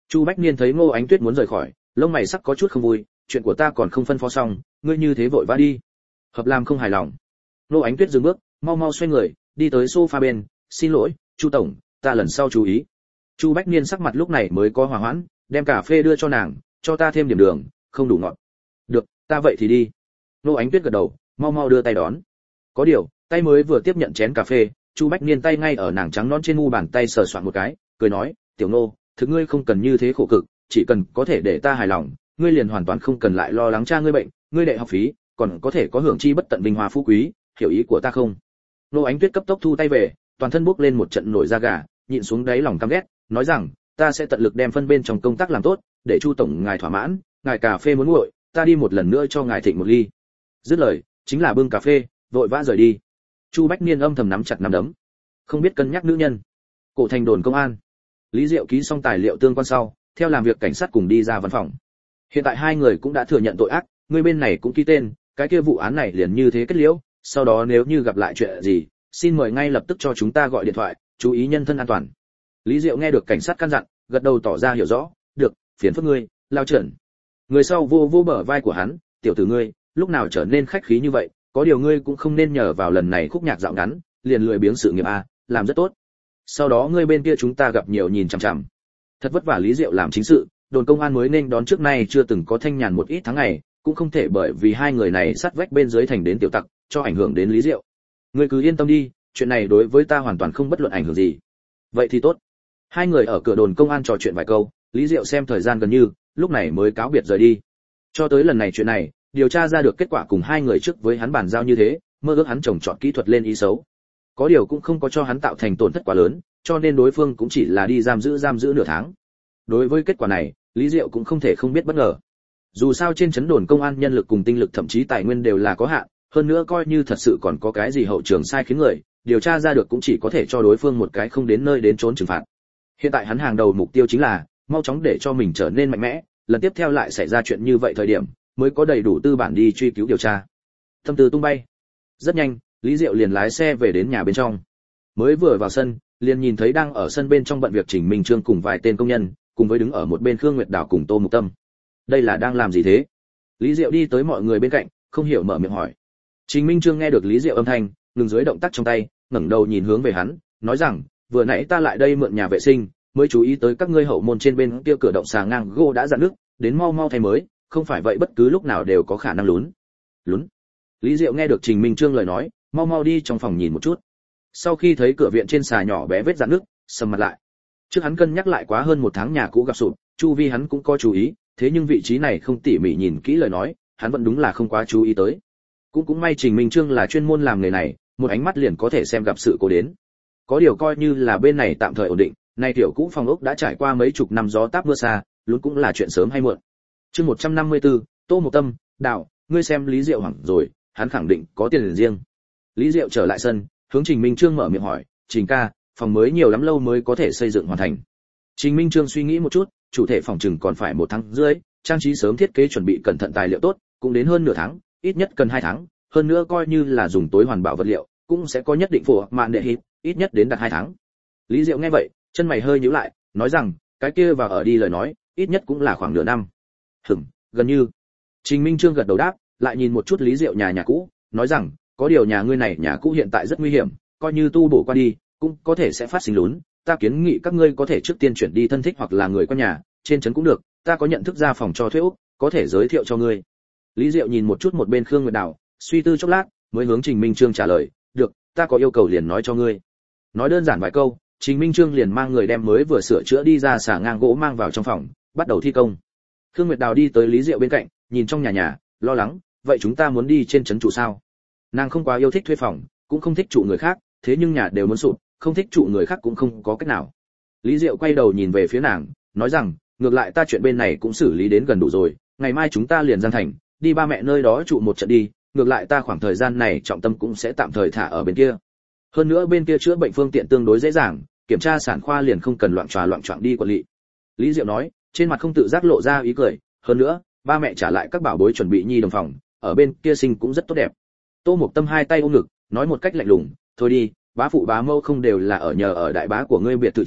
Chu Bách Niên thấy Ngô Ánh Tuyết muốn rời khỏi, lông mày sắc có chút không vui, chuyện của ta còn không phân phó xong, ngươi như thế vội vã đi. Hợp Lam không hài lòng. Ngô Ánh Tuyết dừng bước, mau mau xoay người, đi tới sofa bên, xin lỗi, Chu tổng, ta lần sau chú ý. Chu Bách Niên sắc mặt lúc này mới có hòa hoãn, đem cà phê đưa cho nàng, cho ta thêm điểm đường, không đủ ngọt. Được, ta vậy thì đi. Ngô Ánh Tuyết gật đầu, mau mau đưa tay đón. Có điều, tay mới vừa tiếp nhận chén cà phê, Chu Bách Niên tay ngay ở nàng trắng nõn trên mu bàn tay sờ soạn một cái, cười nói, tiểu Ngô, thực ngươi không cần như thế khổ cực, chỉ cần có thể để ta hài lòng, ngươi liền hoàn toàn không cần lại lo lắng cha ngươi bệnh, ngươi đệ học phí, còn có thể có hưởng chi bất tận vinh hoa phú quý, hiểu ý của ta không? Ngô Ánh Tuyết cấp tốc thu tay về, toàn thân bốc lên một trận nổi da gà, nhịn xuống đáy lòng căm ghét, nói rằng, ta sẽ tận lực đem phân bên trong công tác làm tốt, để Chu tổng ngài thỏa mãn, ngài cà phê muốn nguội, ta đi một lần nữa cho ngài thịnh một ly. Dứt lời, chính là bưng cà phê, vội vã rời đi. Chu Bách Niên âm thầm nắm chặt nắm đấm, không biết cân nhắc nữ nhân. Cổ thành đồn công an, Lý Diệu ký xong tài liệu tương quan sau, theo làm việc cảnh sát cùng đi ra văn phòng. Hiện tại hai người cũng đã thừa nhận tội ác, người bên này cũng ký tên, cái kia vụ án này liền như thế kết liễu, sau đó nếu như gặp lại chuyện gì, xin mời ngay lập tức cho chúng ta gọi điện thoại, chú ý nhân thân an toàn. Lý Diệu nghe được cảnh sát căn dặn, gật đầu tỏ ra hiểu rõ, được, phiền phức ngươi, lao trần. Người sau vô vô bờ vai của hắn, tiểu tử ngươi, lúc nào trở nên khách khí như vậy, có điều ngươi cũng không nên nhờ vào lần này khúc nhạc dạo ngắn, liền lười biếng sự nghiệp a, làm rất tốt. Sau đó ngươi bên kia chúng ta gặp nhiều nhìn chằm chằm. Thật vất vả Lý Diệu làm chính sự, đồn công an mới nên đón trước nay chưa từng có thanh nhàn một ít tháng ngày, cũng không thể bởi vì hai người này sát vách bên dưới thành đến tiểu tặc, cho ảnh hưởng đến Lý Diệu. Ngươi cứ yên tâm đi, chuyện này đối với ta hoàn toàn không bất luận ảnh hưởng gì. Vậy thì tốt. Hai người ở cửa đồn công an trò chuyện vài câu, Lý Diệu xem thời gian gần như, lúc này mới cáo biệt rời đi. Cho tới lần này chuyện này, điều tra ra được kết quả cùng hai người trước với hắn bàn giao như thế, mơ ước hắn trồng trọt kỹ thuật lên ý xấu. Có điều cũng không có cho hắn tạo thành tổn thất quá lớn, cho nên đối phương cũng chỉ là đi giam giữ giam giữ nửa tháng. Đối với kết quả này, Lý Diệu cũng không thể không biết bất ngờ. Dù sao trên chấn đồn công an nhân lực cùng tinh lực thậm chí tài nguyên đều là có hạn, hơn nữa coi như thật sự còn có cái gì hậu trường sai khiến người, điều tra ra được cũng chỉ có thể cho đối phương một cái không đến nơi đến trốn trừng phạt. Hiện tại hắn hàng đầu mục tiêu chính là mau chóng để cho mình trở nên mạnh mẽ, lần tiếp theo lại xảy ra chuyện như vậy thời điểm, mới có đầy đủ tư bản đi truy cứu điều tra. Tâm tư tung bay. Rất nhanh, Lý Diệu liền lái xe về đến nhà bên trong. Mới vừa vào sân, liền nhìn thấy đang ở sân bên trong bận việc Trình Minh Trương cùng vài tên công nhân, cùng với đứng ở một bên Khương Nguyệt Đào cùng Tô Mục Tâm. Đây là đang làm gì thế? Lý Diệu đi tới mọi người bên cạnh, không hiểu mở miệng hỏi. Trình Minh Trương nghe được Lý Diệu âm thanh, ngừng dưới động tác trong tay, ngẩng đầu nhìn hướng về hắn, nói rằng, vừa nãy ta lại đây mượn nhà vệ sinh, mới chú ý tới các ngươi hậu môn trên bên kia cửa động xà ngang gỗ đã dạn nước, đến mau mau thay mới, không phải vậy bất cứ lúc nào đều có khả năng lún. Lún. Lý Diệu nghe được Trình Minh Trương lời nói, mau mau đi trong phòng nhìn một chút. Sau khi thấy cửa viện trên xà nhỏ bé vết dạn nước, sầm mặt lại. Trước hắn cân nhắc lại quá hơn một tháng nhà cũ gặp sụp, chu vi hắn cũng có chú ý, thế nhưng vị trí này không tỉ mỉ nhìn kỹ lời nói, hắn vẫn đúng là không quá chú ý tới. Cũng cũng may Trình Minh Trương là chuyên môn làm nghề này, một ánh mắt liền có thể xem gặp sự cố đến. Có điều coi như là bên này tạm thời ổn định, nay tiểu cũ phòng ốc đã trải qua mấy chục năm gió táp mưa xa, luôn cũng là chuyện sớm hay muộn. Chương một trăm năm mươi tư, Tô Mộc Tâm, đạo, ngươi xem Lý Diệu hoảng rồi, hắn khẳng định có tiền riêng. Lý Diệu trở lại sân, hướng Trình Minh Trương mở miệng hỏi, "Trình ca, phòng mới nhiều lắm lâu mới có thể xây dựng hoàn thành?" Trình Minh Trương suy nghĩ một chút, chủ thể phòng chừng còn phải một tháng rưỡi, trang trí sớm thiết kế chuẩn bị cẩn thận tài liệu tốt, cũng đến hơn nửa tháng, ít nhất cần hai tháng, hơn nữa coi như là dùng tối hoàn bảo vật liệu, cũng sẽ có nhất định phù mạn đệ hít, ít nhất đến đạt hai tháng. Lý Diệu nghe vậy, chân mày hơi nhíu lại, nói rằng, cái kia vào ở đi lời nói, ít nhất cũng là khoảng nửa năm. Hừm, gần như. Trình Minh Trương gật đầu đáp, lại nhìn một chút Lý Diệu nhà nhà cũ, nói rằng, có điều nhà ngươi này nhà cũ hiện tại rất nguy hiểm, coi như tu bổ qua đi, cũng có thể sẽ phát sinh lún, ta kiến nghị các ngươi có thể trước tiên chuyển đi thân thích hoặc là người qua nhà, trên trấn cũng được, ta có nhận thức ra phòng cho thuê Úc, có thể giới thiệu cho ngươi. Lý Diệu nhìn một chút một bên Khương Nguyệt Đào, suy tư chốc lát, mới hướng Trình Minh Trương trả lời, được, ta có yêu cầu liền nói cho ngươi. Nói đơn giản vài câu, Trình Minh Trương liền mang người đem mới vừa sửa chữa đi ra xà ngang gỗ mang vào trong phòng, bắt đầu thi công. Khương Nguyệt Đào đi tới Lý Diệu bên cạnh, nhìn trong nhà nhà, lo lắng, vậy chúng ta muốn đi trên trấn trụ sao? Nàng không quá yêu thích thuê phòng, cũng không thích trụ người khác, thế nhưng nhà đều muốn sụp, không thích trụ người khác cũng không có cách nào. Lý Diệu quay đầu nhìn về phía nàng, nói rằng, ngược lại ta chuyện bên này cũng xử lý đến gần đủ rồi, ngày mai chúng ta liền Giang Thành, đi ba mẹ nơi đó trụ một trận đi, ngược lại ta khoảng thời gian này trọng tâm cũng sẽ tạm thời thả ở bên kia. Hơn nữa bên kia chữa bệnh phương tiện tương đối dễ dàng, kiểm tra sản khoa liền không cần loạn tròa loạn choạng đi quản lý. Lý Diệu nói, trên mặt không tự giác lộ ra ý cười, hơn nữa, ba mẹ trả lại các bảo bối chuẩn bị nhi đồng phòng, ở bên kia sinh cũng rất tốt đẹp. Tô Mộc Tâm hai tay ôm ngực, nói một cách lạnh lùng, thôi đi, bá phụ bá mâu không đều là ở nhờ ở đại bá của ngươi biệt thự trong,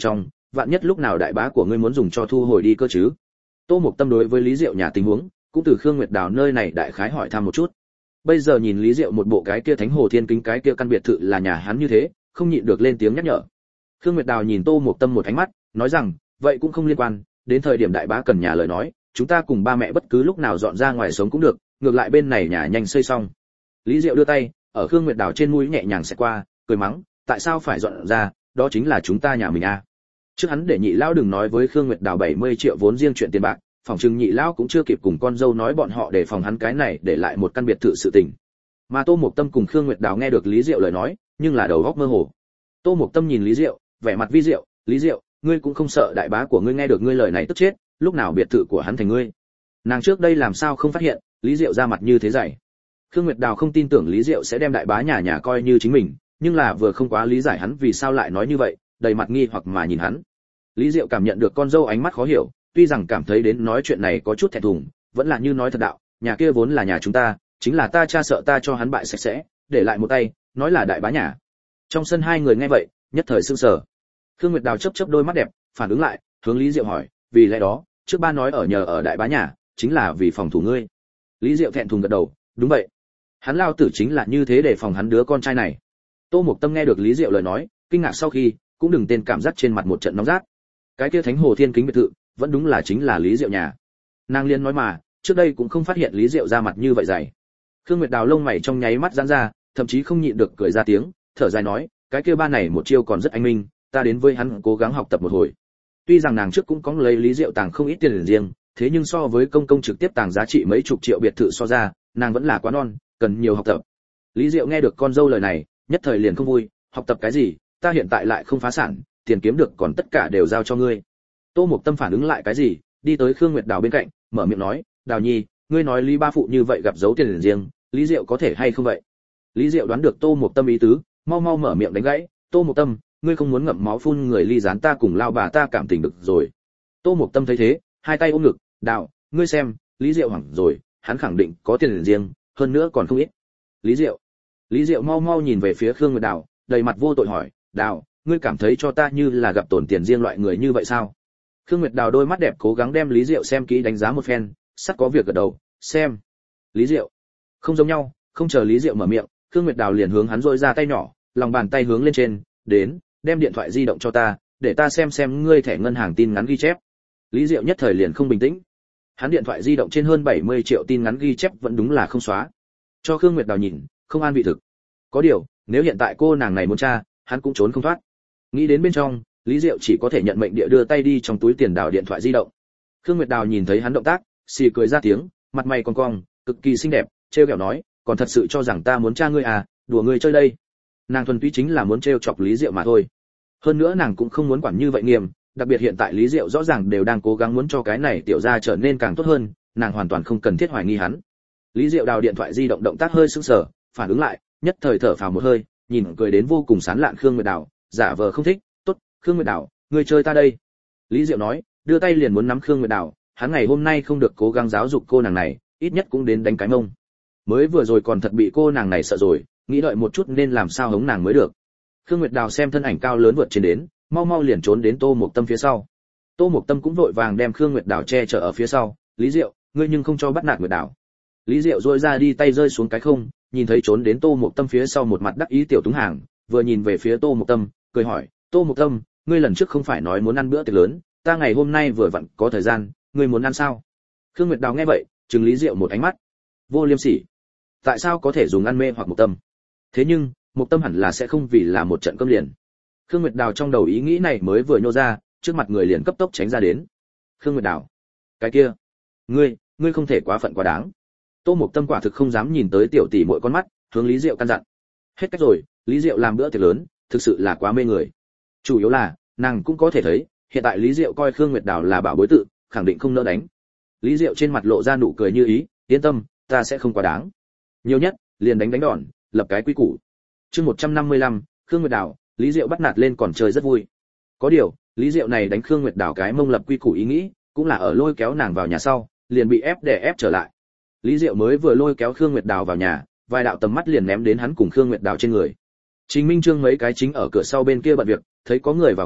vạn nhất lúc nào đại bá của ngươi muốn dùng cho thu hồi đi cơ chứ. Tô Mộc Tâm đối với Lý Diệu nhà tình huống cũng từ Khương Nguyệt Đào nơi này đại khái hỏi thăm một chút. Bây giờ nhìn Lý Diệu một bộ cái kia Thánh Hồ Thiên Kính cái kia căn biệt thự là nhà hắn như thế, không nhịn được lên tiếng nhắc nhở. Khương Nguyệt Đào nhìn Tô Mộc Tâm một ánh mắt, nói rằng, vậy cũng không liên quan, đến thời điểm đại bá cần nhà lời nói, chúng ta cùng ba mẹ bất cứ lúc nào dọn ra ngoài sống cũng được, ngược lại bên này nhà nhanh xây xong. Lý Diệu đưa tay ở Khương Nguyệt Đào trên mũi nhẹ nhàng xẹt qua, cười mắng, tại sao phải dọn ra, đó chính là chúng ta nhà mình à. Trước hắn để nhị lão đừng nói với Khương Nguyệt Đào bảy mươi triệu vốn riêng chuyện tiền bạc, phòng trừng nhị lão cũng chưa kịp cùng con dâu nói bọn họ để phòng hắn cái này để lại một căn biệt thự sự tình. Mà Tô Mộc Tâm cùng Khương Nguyệt Đào nghe được Lý Diệu lời nói, nhưng là đầu óc mơ hồ. Tô Mộc Tâm nhìn Lý Diệu, vẻ mặt vi diệu, Lý Diệu, ngươi cũng không sợ đại bá của ngươi nghe được ngươi lời này tức chết, lúc nào biệt thự của hắn thành ngươi. Nàng trước đây làm sao không phát hiện, Lý Diệu ra mặt như thế dày. Khương Nguyệt Đào không tin tưởng Lý Diệu sẽ đem đại bá nhà nhà coi như chính mình, nhưng là vừa không quá lý giải hắn vì sao lại nói như vậy, đầy mặt nghi hoặc mà nhìn hắn. Lý Diệu cảm nhận được con dâu ánh mắt khó hiểu, tuy rằng cảm thấy đến nói chuyện này có chút thẹn thùng, vẫn là như nói thật đạo, nhà kia vốn là nhà chúng ta, chính là ta cha sợ ta cho hắn bại sạch sẽ, để lại một tay, nói là đại bá nhà. Trong sân hai người nghe vậy, nhất thời sững sờ. Khương Nguyệt Đào chớp chớp đôi mắt đẹp, phản ứng lại, hướng Lý Diệu hỏi, vì lẽ đó, trước ba nói ở nhờ ở đại bá nhà, chính là vì phòng thủ ngươi. Lý Diệu thẹn thùng gật đầu, đúng vậy. Hắn lao tử chính là như thế để phòng hắn đứa con trai này. Tô Mộc Tâm nghe được Lý Diệu lời nói, kinh ngạc sau khi, cũng đừng tên cảm giác trên mặt một trận nóng rát. Cái kia Thánh Hồ Thiên Kính biệt thự, vẫn đúng là chính là Lý Diệu nhà. Nàng liên nói mà, trước đây cũng không phát hiện Lý Diệu ra mặt như vậy dày. Khương Nguyệt Đào lông mày trong nháy mắt giãn ra, thậm chí không nhịn được cười ra tiếng, thở dài nói, cái kia ba này một chiêu còn rất anh minh, ta đến với hắn cố gắng học tập một hồi. Tuy rằng nàng trước cũng có lấy Lý Diệu tàng không ít tiền riêng, thế nhưng so với công công trực tiếp tàng giá trị mấy chục triệu biệt thự so ra, nàng vẫn là quá non, cần nhiều học tập. Lý Diệu nghe được con dâu lời này, nhất thời liền không vui, học tập cái gì, ta hiện tại lại không phá sản, tiền kiếm được còn tất cả đều giao cho ngươi. Tô Mộc Tâm phản ứng lại cái gì, đi tới Khương Nguyệt Đào bên cạnh, mở miệng nói, Đào Nhi, ngươi nói Lý ba phụ như vậy gặp dấu tiền riêng, Lý Diệu có thể hay không vậy? Lý Diệu đoán được Tô Mộc Tâm ý tứ, mau mau mở miệng đánh gãy, Tô Mộc Tâm, ngươi không muốn ngậm máu phun người ly gián ta cùng lao bà ta cảm tình được rồi. Tô Mộc Tâm thấy thế, hai tay ôm ngực, Đào, ngươi xem, Lý Diệu hoảng rồi, hắn khẳng định có tiền riêng, hơn nữa còn không ít. Lý Diệu. Lý Diệu mau mau nhìn về phía Khương Nguyệt Đào, đầy mặt vô tội hỏi, Đào, ngươi cảm thấy cho ta như là gặp tổn tiền riêng loại người như vậy sao? Khương Nguyệt Đào đôi mắt đẹp cố gắng đem Lý Diệu xem kỹ đánh giá một phen, sắp có việc gật đầu, xem. Lý Diệu. Không giống nhau, không chờ Lý Diệu mở miệng, Khương Nguyệt Đào liền hướng hắn rỗi ra tay nhỏ, lòng bàn tay hướng lên trên, đến, đem điện thoại di động cho ta, để ta xem xem ngươi thẻ ngân hàng tin ngắn ghi chép. Lý Diệu nhất thời liền không bình tĩnh. Hắn điện thoại di động trên hơn bảy mươi triệu tin ngắn ghi chép vẫn đúng là không xóa. Cho Khương Nguyệt Đào nhìn, không an vị thực. Có điều, nếu hiện tại cô nàng này muốn tra, hắn cũng trốn không thoát. Nghĩ đến bên trong, Lý Diệu chỉ có thể nhận mệnh địa đưa tay đi trong túi tiền đào điện thoại di động. Khương Nguyệt Đào nhìn thấy hắn động tác, xì cười ra tiếng, mặt mày cong cong, cực kỳ xinh đẹp, trêu ghẹo nói, còn thật sự cho rằng ta muốn tra ngươi à, đùa ngươi chơi đây. Nàng thuần túy chính là muốn trêu chọc Lý Diệu mà thôi. Hơn nữa nàng cũng không muốn quản như vậy nghiêm, đặc biệt hiện tại Lý Diệu rõ ràng đều đang cố gắng muốn cho cái này tiểu gia trở nên càng tốt hơn, nàng hoàn toàn không cần thiết hoài nghi hắn. Lý Diệu đào điện thoại di động động tác hơi sững sờ, phản ứng lại, nhất thời thở phào một hơi, nhìn cười đến vô cùng sán lạn Khương Nguyệt Đào, giả vờ không thích, "Tốt, Khương Nguyệt Đào, ngươi chơi ta đây." Lý Diệu nói, đưa tay liền muốn nắm Khương Nguyệt Đào, hắn ngày hôm nay không được cố gắng giáo dục cô nàng này, ít nhất cũng đến đánh cái mông. Mới vừa rồi còn thật bị cô nàng này sợ rồi, nghĩ đợi một chút nên làm sao hống nàng mới được. Khương Nguyệt Đào xem thân ảnh cao lớn vượt trên đến, mau mau liền trốn đến Tô Mộc Tâm phía sau. Tô Mộc Tâm cũng vội vàng đem Khương Nguyệt Đào che chở ở phía sau, "Lý Diệu, ngươi nhưng không cho bắt nạt Nguyệt Đào." Lý Diệu duỗi ra đi tay rơi xuống cái không, nhìn thấy trốn đến Tô Mộc Tâm phía sau một mặt đắc ý tiểu túng hàng, vừa nhìn về phía Tô Mộc Tâm, cười hỏi, "Tô Mộc Tâm, ngươi lần trước không phải nói muốn ăn bữa tiệc lớn, ta ngày hôm nay vừa vặn có thời gian, ngươi muốn ăn sao?" Khương Nguyệt Đào nghe vậy, trừng Lý Diệu một ánh mắt. Vô liêm sỉ. Tại sao có thể dùng ăn mê hoặc Mộc Tâm? Thế nhưng, Mộc Tâm hẳn là sẽ không vì là một trận cơm liền. Khương Nguyệt Đào trong đầu ý nghĩ này mới vừa nhô ra, trước mặt người liền cấp tốc tránh ra đến. Khương Nguyệt Đào, cái kia, ngươi, ngươi không thể quá phận quá đáng. Tô Mộc Tâm quả thực không dám nhìn tới tiểu tỷ muội con mắt, hướng Lý Diệu căn dặn. Hết cách rồi, Lý Diệu làm bữa tiệc lớn, thực sự là quá mê người. Chủ yếu là, nàng cũng có thể thấy, hiện tại Lý Diệu coi Khương Nguyệt Đào là bảo bối tự, khẳng định không nỡ đánh. Lý Diệu trên mặt lộ ra nụ cười như ý, yên tâm, ta sẽ không quá đáng. Nhiều nhất, liền đánh đánh đòn, lập cái quy củ. Chương một trăm năm mươi lăm, Khương Nguyệt Đào, Lý Diệu bắt nạt lên còn chơi rất vui. Có điều, Lý Diệu này đánh Khương Nguyệt Đào cái mông lập quy củ ý nghĩ, cũng là ở lôi kéo nàng vào nhà sau, liền bị ép để ép trở lại. Lý Diệu mới vừa lôi kéo Khương Nguyệt Đào vào nhà, vài đạo tầm mắt liền ném đến hắn cùng Khương Nguyệt Đào trên người. Trình Minh Trương mấy cái chính ở cửa sau bên kia bận việc, thấy có người vào cửa,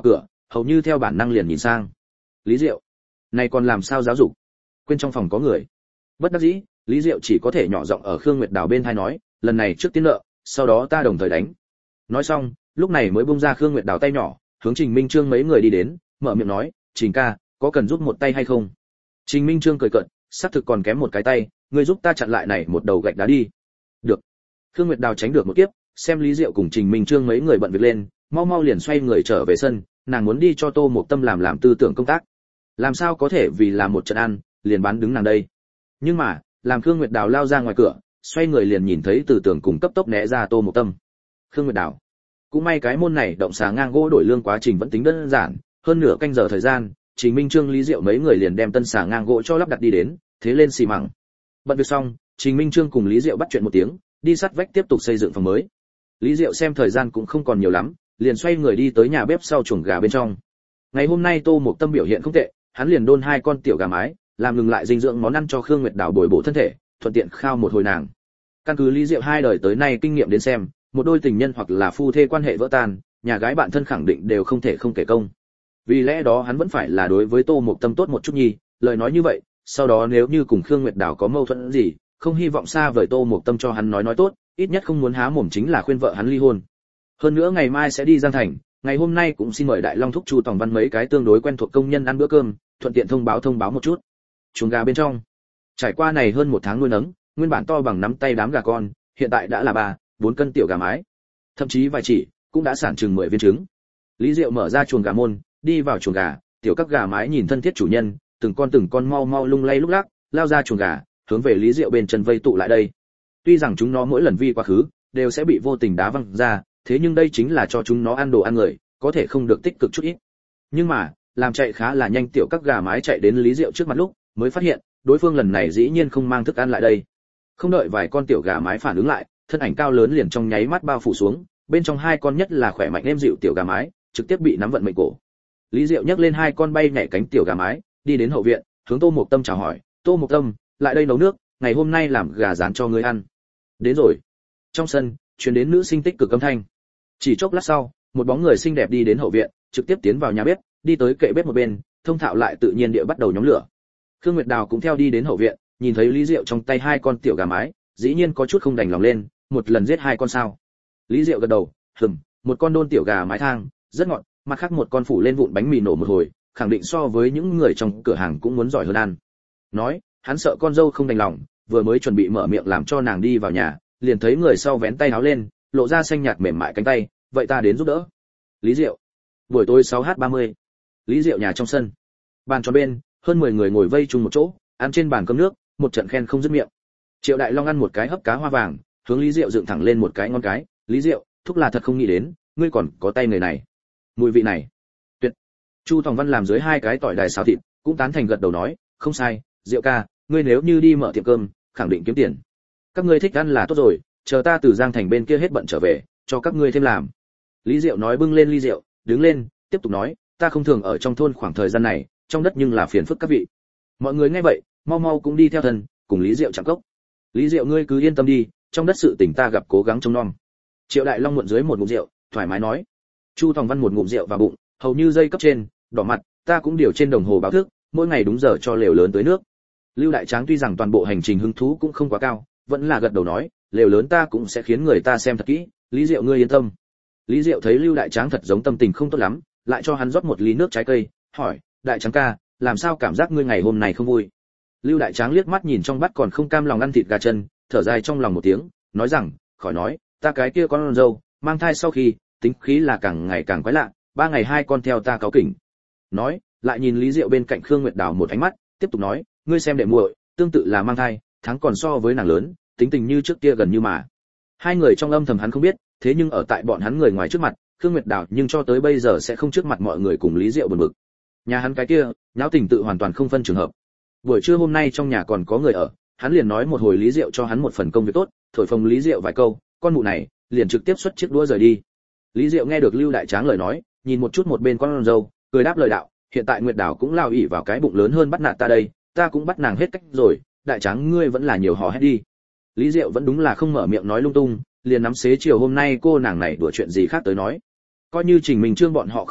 hầu như theo bản năng liền nhìn sang. Lý Diệu, này còn làm sao giáo dục? Quên trong phòng có người. Bất đắc dĩ, Lý Diệu chỉ có thể nhỏ giọng ở Khương Nguyệt Đào bên tai nói, lần này trước tiến nợ, sau đó ta đồng thời đánh. Nói xong, lúc này mới buông ra Khương Nguyệt Đào tay nhỏ, hướng Trình Minh Trương mấy người đi đến, mở miệng nói, Trình ca, có cần giúp một tay hay không? Trình Minh Trương cười cợt, xác thực còn kém một cái tay, ngươi giúp ta chặn lại này một đầu gạch đá đi. Được. Khương Nguyệt Đào tránh được một kiếp, xem Lý Diệu cùng Trình Minh Trương mấy người bận việc lên, mau mau liền xoay người trở về sân, nàng muốn đi cho Tô Mộc Tâm làm làm tư tưởng công tác. Làm sao có thể vì làm một trận ăn, liền bán đứng nàng đây. Nhưng mà, làm Khương Nguyệt Đào lao ra ngoài cửa, xoay người liền nhìn thấy từ tường cùng cấp tốc né ra Tô Mộc Tâm. Khương Nguyệt Đào, cũng may cái môn này động xà ngang gỗ đổi lương quá trình vẫn tính đơn giản, hơn nửa canh giờ thời gian, Trình Minh Trương Lý Diệu mấy người liền đem tân xà ngang gỗ cho lắp đặt đi đến, thế lên xì mảng. Bận việc xong, Trình Minh Trương cùng Lý Diệu bắt chuyện một tiếng, đi sát vách tiếp tục xây dựng phòng mới. Lý Diệu xem thời gian cũng không còn nhiều lắm, liền xoay người đi tới nhà bếp sau chuồng gà bên trong. Ngày hôm nay Tô Mộc Tâm biểu hiện không tệ, hắn liền đôn hai con tiểu gà mái, làm ngừng lại dinh dưỡng món ăn cho Khương Nguyệt Đào bồi bổ thân thể, thuận tiện khao một hồi nàng. Căn cứ Lý Diệu hai đời tới nay kinh nghiệm đến xem, một đôi tình nhân hoặc là phu thê quan hệ vỡ tan, nhà gái bạn thân khẳng định đều không thể không kể công. Vì lẽ đó hắn vẫn phải là đối với Tô Mộc Tâm tốt một chút nhi, lời nói như vậy, sau đó nếu như cùng Khương Nguyệt Đào có mâu thuẫn gì, không hy vọng xa vời Tô Mộc Tâm cho hắn nói nói tốt, ít nhất không muốn há mồm chính là khuyên vợ hắn ly hôn. Hơn nữa ngày mai sẽ đi Giang Thành, ngày hôm nay cũng xin mời Đại Long thúc Chu Tòng Văn mấy cái tương đối quen thuộc công nhân ăn bữa cơm, thuận tiện thông báo thông báo một chút. Chuồng gà bên trong, trải qua này hơn một tháng nuôi nấng, nguyên bản to bằng nắm tay đám gà con, hiện tại đã là ba, bốn cân tiểu gà mái, thậm chí vài chỉ cũng đã sản chừng mười viên trứng. Lý Diệu mở ra chuồng gà môn, đi vào chuồng gà, tiểu các gà mái nhìn thân thiết chủ nhân, từng con từng con mau mau lung lay lúc lắc, lao ra chuồng gà, hướng về Lý Diệu bên chân vây tụ lại đây. Tuy rằng chúng nó mỗi lần vi quá khứ đều sẽ bị vô tình đá văng ra, thế nhưng đây chính là cho chúng nó ăn đồ ăn người, có thể không được tích cực chút ít. Nhưng mà, làm chạy khá là nhanh tiểu các gà mái chạy đến Lý Diệu trước mặt lúc, mới phát hiện, đối phương lần này dĩ nhiên không mang thức ăn lại đây. Không đợi vài con tiểu gà mái phản ứng lại, thân ảnh cao lớn liền trong nháy mắt bao phủ xuống, bên trong hai con nhất là khỏe mạnh êm dịu tiểu gà mái, trực tiếp bị nắm vận mệnh cổ. Lý Diệu nhấc lên hai con bay nhảy cánh tiểu gà mái, đi đến hậu viện, hướng Tô Mộc Tâm chào hỏi, "Tô Mộc Tâm, lại đây nấu nước, ngày hôm nay làm gà rán cho ngươi ăn." Đến rồi. Trong sân, truyền đến nữ sinh tích cực âm thanh. Chỉ chốc lát sau, một bóng người xinh đẹp đi đến hậu viện, trực tiếp tiến vào nhà bếp, đi tới kệ bếp một bên, thông thạo lại tự nhiên địa bắt đầu nhóm lửa. Khương Nguyệt Đào cũng theo đi đến hậu viện, nhìn thấy Lý Diệu trong tay hai con tiểu gà mái, dĩ nhiên có chút không đành lòng lên, một lần giết hai con sao? Lý Diệu gật đầu, "Ừm, một con đôn tiểu gà mái thang, rất ngọt, mặt khác một con phủ lên vụn bánh mì nổ một hồi, khẳng định so với những người trong cửa hàng cũng muốn giỏi hơn ăn." Nói, hắn sợ con dâu không đành lòng, vừa mới chuẩn bị mở miệng làm cho nàng đi vào nhà, liền thấy người sau vén tay áo lên, lộ ra xanh nhạt mềm mại cánh tay, "Vậy ta đến giúp đỡ." Lý Diệu. Buổi tối sáu h ba mươi. Lý Diệu nhà trong sân. Bàn tròn bên, hơn mười người ngồi vây chung một chỗ, ăn trên bàn cơm nước, một trận khen không dứt miệng. Triệu Đại Long ăn một cái hấp cá hoa vàng, hướng Lý Diệu dựng thẳng lên một cái ngón cái, "Lý Diệu, thúc là thật không nghĩ đến, ngươi còn có tay người này. Mùi vị này, tuyệt." Chu Tòng Văn làm dưới hai cái tỏi đài xào thịt, cũng tán thành gật đầu nói, "Không sai, Diệu ca, ngươi nếu như đi mở tiệm cơm, khẳng định kiếm tiền. Các ngươi thích ăn là tốt rồi, chờ ta từ Giang Thành bên kia hết bận trở về, cho các ngươi thêm làm." Lý Diệu nói bưng lên ly rượu, đứng lên, tiếp tục nói, "Ta không thường ở trong thôn khoảng thời gian này, trong đất nhưng là phiền phức các vị." Mọi người nghe vậy, mau mau cũng đi theo thân, cùng Lý Diệu chạm cốc. "Lý Diệu ngươi cứ yên tâm đi, trong đất sự tình ta gặp cố gắng trông nom." Triệu Đại Long muộn dưới một ngụm rượu, thoải mái nói. Chu Tòng Văn một ngụm rượu vào bụng, hầu như dây cấp trên, đỏ mặt, "Ta cũng điều trên đồng hồ báo thức, mỗi ngày đúng giờ cho lều lớn tới nước." Lưu Đại Tráng tuy rằng toàn bộ hành trình hứng thú cũng không quá cao, vẫn là gật đầu nói, "Lều lớn ta cũng sẽ khiến người ta xem thật kỹ, Lý Diệu ngươi yên tâm." Lý Diệu thấy Lưu Đại Tráng thật giống tâm tình không tốt lắm, lại cho hắn rót một ly nước trái cây, hỏi, "Đại Tráng ca, làm sao cảm giác ngươi ngày hôm nay không vui?" Lưu Đại Tráng liếc mắt nhìn trong bát còn không cam lòng ăn thịt gà chân, thở dài trong lòng một tiếng, nói rằng, "Khỏi nói, ta cái kia con dâu, mang thai sau khi, tính khí là càng ngày càng quái lạ, ba ngày hai con theo ta cáu kỉnh." Nói, lại nhìn Lý Diệu bên cạnh Khương Nguyệt Đào một ánh mắt, tiếp tục nói, "Ngươi xem đệ muội, tương tự là mang thai, tháng còn so với nàng lớn, tính tình như trước kia gần như mà." Hai người trong âm thầm hắn không biết, thế nhưng ở tại bọn hắn người ngoài trước mặt, Khương Nguyệt Đào nhưng cho tới bây giờ sẽ không trước mặt mọi người cùng Lý Diệu buồn bực. Nhà hắn cái kia, nháo tình tự hoàn toàn không phân trường hợp. Buổi trưa hôm nay trong nhà còn có người ở, hắn liền nói một hồi Lý Diệu cho hắn một phần công việc tốt, thổi phồng Lý Diệu vài câu, con mụ này liền trực tiếp xuất chiếc đũa rời đi. Lý Diệu nghe được Lưu Đại Tráng lời nói, nhìn một chút một bên con dâu, cười đáp lời đạo, "Hiện tại Nguyệt Đào cũng lao ỉ vào cái bụng lớn hơn bắt nạt ta đây, ta cũng bắt nàng hết cách rồi, Đại Tráng ngươi vẫn là nhiều hò hét đi." Lý Diệu vẫn đúng là không mở miệng nói lung tung, liền nắm xế chiều hôm nay cô nàng này đùa chuyện gì khác tới nói. Coi như Trình Minh Trương bọn họ không ở,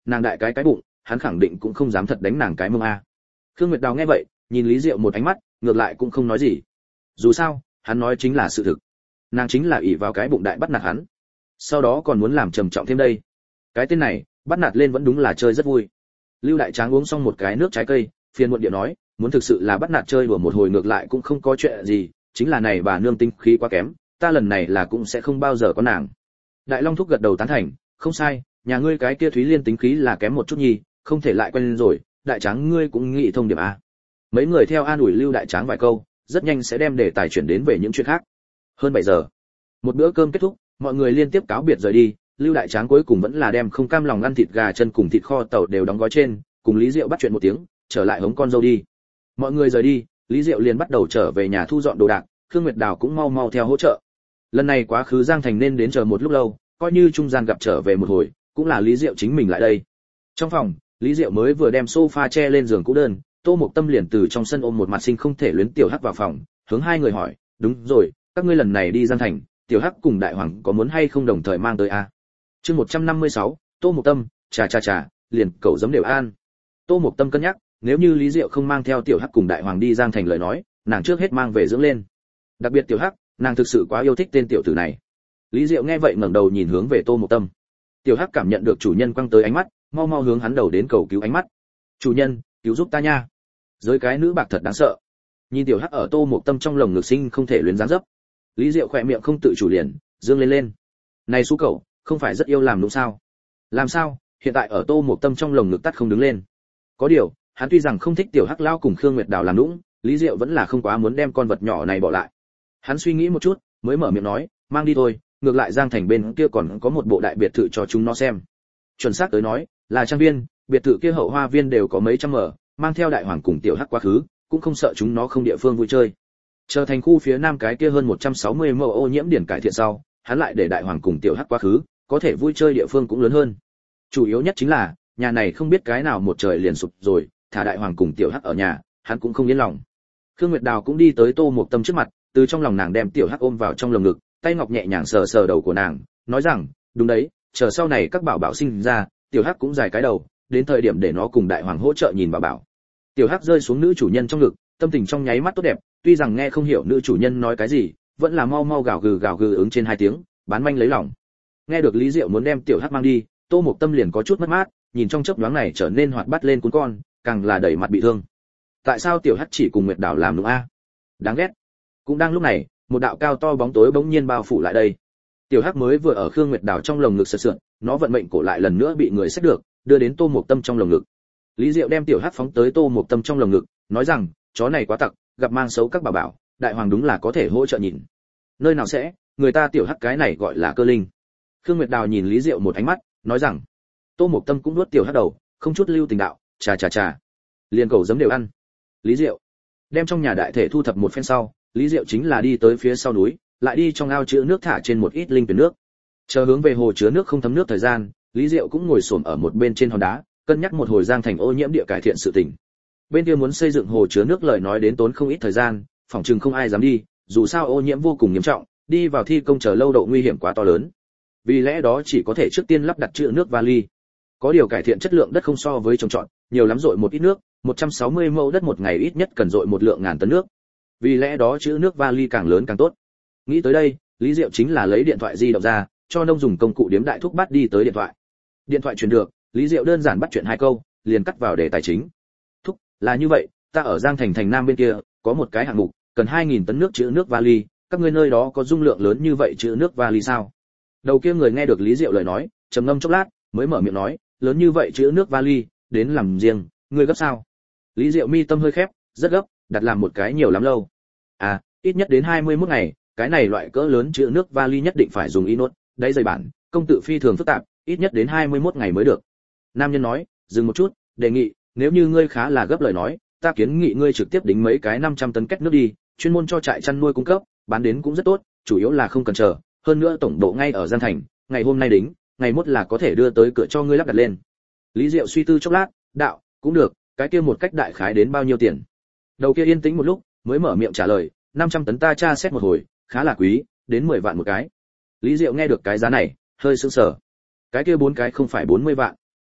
nàng đại cái cái bụng, hắn khẳng định cũng không dám thật đánh nàng cái mông a. Khương Nguyệt Đào nghe vậy, nhìn Lý Diệu một ánh mắt, ngược lại cũng không nói gì. Dù sao, hắn nói chính là sự thực. Nàng chính là ỷ vào cái bụng đại bắt nạt hắn, sau đó còn muốn làm trầm trọng thêm đây. Cái tên này, bắt nạt lên vẫn đúng là chơi rất vui. Lưu Đại Tráng uống xong một cái nước trái cây, phiền muộn điệu nói, muốn thực sự là bắt nạt chơi đùa một hồi ngược lại cũng không có chuyện gì, chính là này bà nương tinh khí quá kém, ta lần này là cũng sẽ không bao giờ có nàng. Đại Long thúc gật đầu tán thành, không sai, nhà ngươi cái kia Thúy Liên tính khí là kém một chút nhi, không thể lại quen rồi, Đại Tráng ngươi cũng nghĩ thông điểm a. Mấy người theo an ủi Lưu Đại Tráng vài câu, rất nhanh sẽ đem đề tài chuyển đến về những chuyện khác. Hơn bảy giờ, một bữa cơm kết thúc, mọi người liên tiếp cáo biệt rời đi. Lưu Đại Tráng cuối cùng vẫn là đem không cam lòng ăn thịt gà chân cùng thịt kho tàu đều đóng gói trên, cùng Lý Diệu bắt chuyện một tiếng, trở lại hống con dâu đi. Mọi người rời đi, Lý Diệu liền bắt đầu trở về nhà thu dọn đồ đạc, Khương Nguyệt Đào cũng mau mau theo hỗ trợ. Lần này quá khứ Giang Thành nên đến chờ một lúc lâu, coi như trung gian gặp trở về một hồi, cũng là Lý Diệu chính mình lại đây. Trong phòng, Lý Diệu mới vừa đem sofa che lên giường cũ đơn, Tô Mộc Tâm liền từ trong sân ôm một mặt sinh không thể luyến Tiểu Hắc vào phòng, hướng hai người hỏi, đúng rồi, các ngươi lần này đi Giang Thành, Tiểu Hắc cùng Đại Hoàng có muốn hay không đồng thời mang tới a? Chương một trăm năm mươi sáu, Tô Mộc Tâm, chà chà chà, liền cậu giấm đều an. Tô Mộc Tâm cân nhắc, nếu như Lý Diệu không mang theo Tiểu Hắc cùng Đại Hoàng đi Giang Thành lời nói, nàng trước hết mang về dưỡng lên. Đặc biệt Tiểu Hắc, nàng thực sự quá yêu thích tên tiểu tử này. Lý Diệu nghe vậy ngẩng đầu nhìn hướng về Tô Mộc Tâm. Tiểu Hắc cảm nhận được chủ nhân quăng tới ánh mắt, mau mau hướng hắn đầu đến cầu cứu ánh mắt. Chủ nhân, cứu giúp ta nha. Giới cái nữ bạc thật đáng sợ. Nhìn Tiểu Hắc ở Tô Mộc Tâm trong lồng ngực sinh không thể luyến dáng dấp. Lý Diệu khỏe miệng không tự chủ liền dương lên lên. Này xú cậu, không phải rất yêu làm đúng sao? Làm sao? Hiện tại ở Tô Mộc Tâm trong lồng ngực tắt không đứng lên. Có điều, hắn tuy rằng không thích Tiểu Hắc lao cùng Khương Nguyệt Đào làm nũng, Lý Diệu vẫn là không quá muốn đem con vật nhỏ này bỏ lại. Hắn suy nghĩ một chút, mới mở miệng nói, mang đi thôi, ngược lại Giang Thành bên kia còn có một bộ đại biệt thự cho chúng nó xem. Chuẩn xác tới nói, là trang viên, biệt thự kia hậu hoa viên đều có mấy trăm mở, mang theo Đại Hoàng cùng Tiểu Hắc quá khứ, cũng không sợ chúng nó không địa phương vui chơi. Trở thành khu phía nam cái kia hơn một trăm sáu mươi mẫu ô nhiễm điển cải thiện sau, hắn lại để Đại Hoàng cùng Tiểu Hắc quá khứ, có thể vui chơi địa phương cũng lớn hơn. Chủ yếu nhất chính là, nhà này không biết cái nào một trời liền sụp rồi, thả Đại Hoàng cùng Tiểu Hắc ở nhà, hắn cũng không yên lòng. Khương Nguyệt Đào cũng đi tới Tô Mộc Tâm trước mặt, từ trong lòng nàng đem Tiểu Hắc ôm vào trong lồng ngực, tay ngọc nhẹ nhàng sờ sờ đầu của nàng, nói rằng, đúng đấy, chờ sau này các bảo bảo sinh ra, Tiểu Hắc cũng dài cái đầu, đến thời điểm để nó cùng Đại Hoàng hỗ trợ nhìn bảo bảo. Tiểu Hắc rơi xuống nữ chủ nhân trong ngực, tâm tình trong nháy mắt tốt đẹp, tuy rằng nghe không hiểu nữ chủ nhân nói cái gì, vẫn là mau mau gào gừ gào gừ ứng trên hai tiếng, bán manh lấy lòng. Nghe được Lý Diệu muốn đem Tiểu Hắc mang đi, Tô Mộc Tâm liền có chút mất mát, nhìn trong chớp nhoáng này trở nên hoạt bát lên cuốn con, càng là đầy mặt bị thương. Tại sao Tiểu Hắc chỉ cùng Nguyệt Đào làm đúng a? Đáng ghét. Cũng đang lúc này, một đạo cao to bóng tối bỗng nhiên bao phủ lại đây. Tiểu Hắc mới vừa ở Khương Nguyệt Đào trong lồng ngực sượt sượt, nó vận mệnh cổ lại lần nữa bị người xách được, đưa đến Tô Mộc Tâm trong lồng ngực. Lý Diệu đem Tiểu Hắc phóng tới Tô Mộc Tâm trong lồng ngực, nói rằng, chó này quá tặc, gặp mang xấu các bảo bảo, Đại Hoàng đúng là có thể hỗ trợ nhìn. Nơi nào sẽ, người ta Tiểu Hắc cái này gọi là cơ linh. Khương Nguyệt Đào nhìn Lý Diệu một ánh mắt, nói rằng, Tô Mộc Tâm cũng nuốt Tiểu Hắc đầu, không chút lưu tình đạo, chà chà chà, liền cầu giấm đều ăn. Lý Diệu đem trong nhà đại thể thu thập một phen sau, Lý Diệu chính là đi tới phía sau núi, lại đi trong ao chứa nước thả trên một ít linh tuyển nước. Chờ hướng về hồ chứa nước không thấm nước thời gian, Lý Diệu cũng ngồi xổm ở một bên trên hòn đá, cân nhắc một hồi Giang Thành ô nhiễm địa cải thiện sự tình. Bên kia muốn xây dựng hồ chứa nước lời nói đến tốn không ít thời gian, phòng trừng không ai dám đi, dù sao ô nhiễm vô cùng nghiêm trọng, đi vào thi công chờ lâu độ nguy hiểm quá to lớn. Vì lẽ đó chỉ có thể trước tiên lắp đặt trữ nước vali. Có điều cải thiện chất lượng đất không so với trồng trọt, nhiều lắm dội một ít nước, một trăm sáu mươi mẫu đất một ngày ít nhất cần dội một lượng ngàn tấn nước. Vì lẽ đó trữ nước vali càng lớn càng tốt. Nghĩ tới đây, Lý Diệu chính là lấy điện thoại di động ra, cho nông dùng công cụ điếm đại thúc bắt đi tới điện thoại. Điện thoại truyền được, Lý Diệu đơn giản bắt chuyện hai câu, liền cắt vào đề tài chính. Thúc, là như vậy, ta ở Giang Thành thành Nam bên kia, có một cái hạng mục, cần hai nghìn tấn nước trữ nước vali, các ngươi nơi đó có dung lượng lớn như vậy trữ nước vali sao? Đầu kia người nghe được Lý Diệu lời nói, trầm ngâm chốc lát, mới mở miệng nói, lớn như vậy trữ nước vali, đến làm riêng, ngươi gấp sao? Lý Diệu mi tâm hơi khép, rất gấp, đặt làm một cái nhiều lắm lâu. À, ít nhất đến hai mươi mốt ngày, cái này loại cỡ lớn trữ nước vali nhất định phải dùng inox, đáy dày bản, công tự phi thường phức tạp, ít nhất đến hai mươi mốt ngày mới được. Nam nhân nói, dừng một chút, đề nghị, nếu như ngươi khá là gấp lời nói, ta kiến nghị ngươi trực tiếp đính mấy cái năm trăm tấn két nước đi, chuyên môn cho trại chăn nuôi cung cấp, bán đến cũng rất tốt, chủ yếu là không cần chờ, hơn nữa tổng độ ngay ở Giang Thành, ngày hôm nay đính, ngày mốt là có thể đưa tới cửa cho ngươi lắp đặt lên. Lý Diệu suy tư chốc lát, đạo, cũng được, cái kia một cách đại khái đến bao nhiêu tiền? Đầu kia yên tĩnh một lúc, mới mở miệng trả lời, năm trăm tấn ta tra xét một hồi, khá là quý, đến mười vạn một cái. Lý Diệu nghe được cái giá này, hơi sững sờ. Cái kia bốn cái không phải bốn mươi vạn.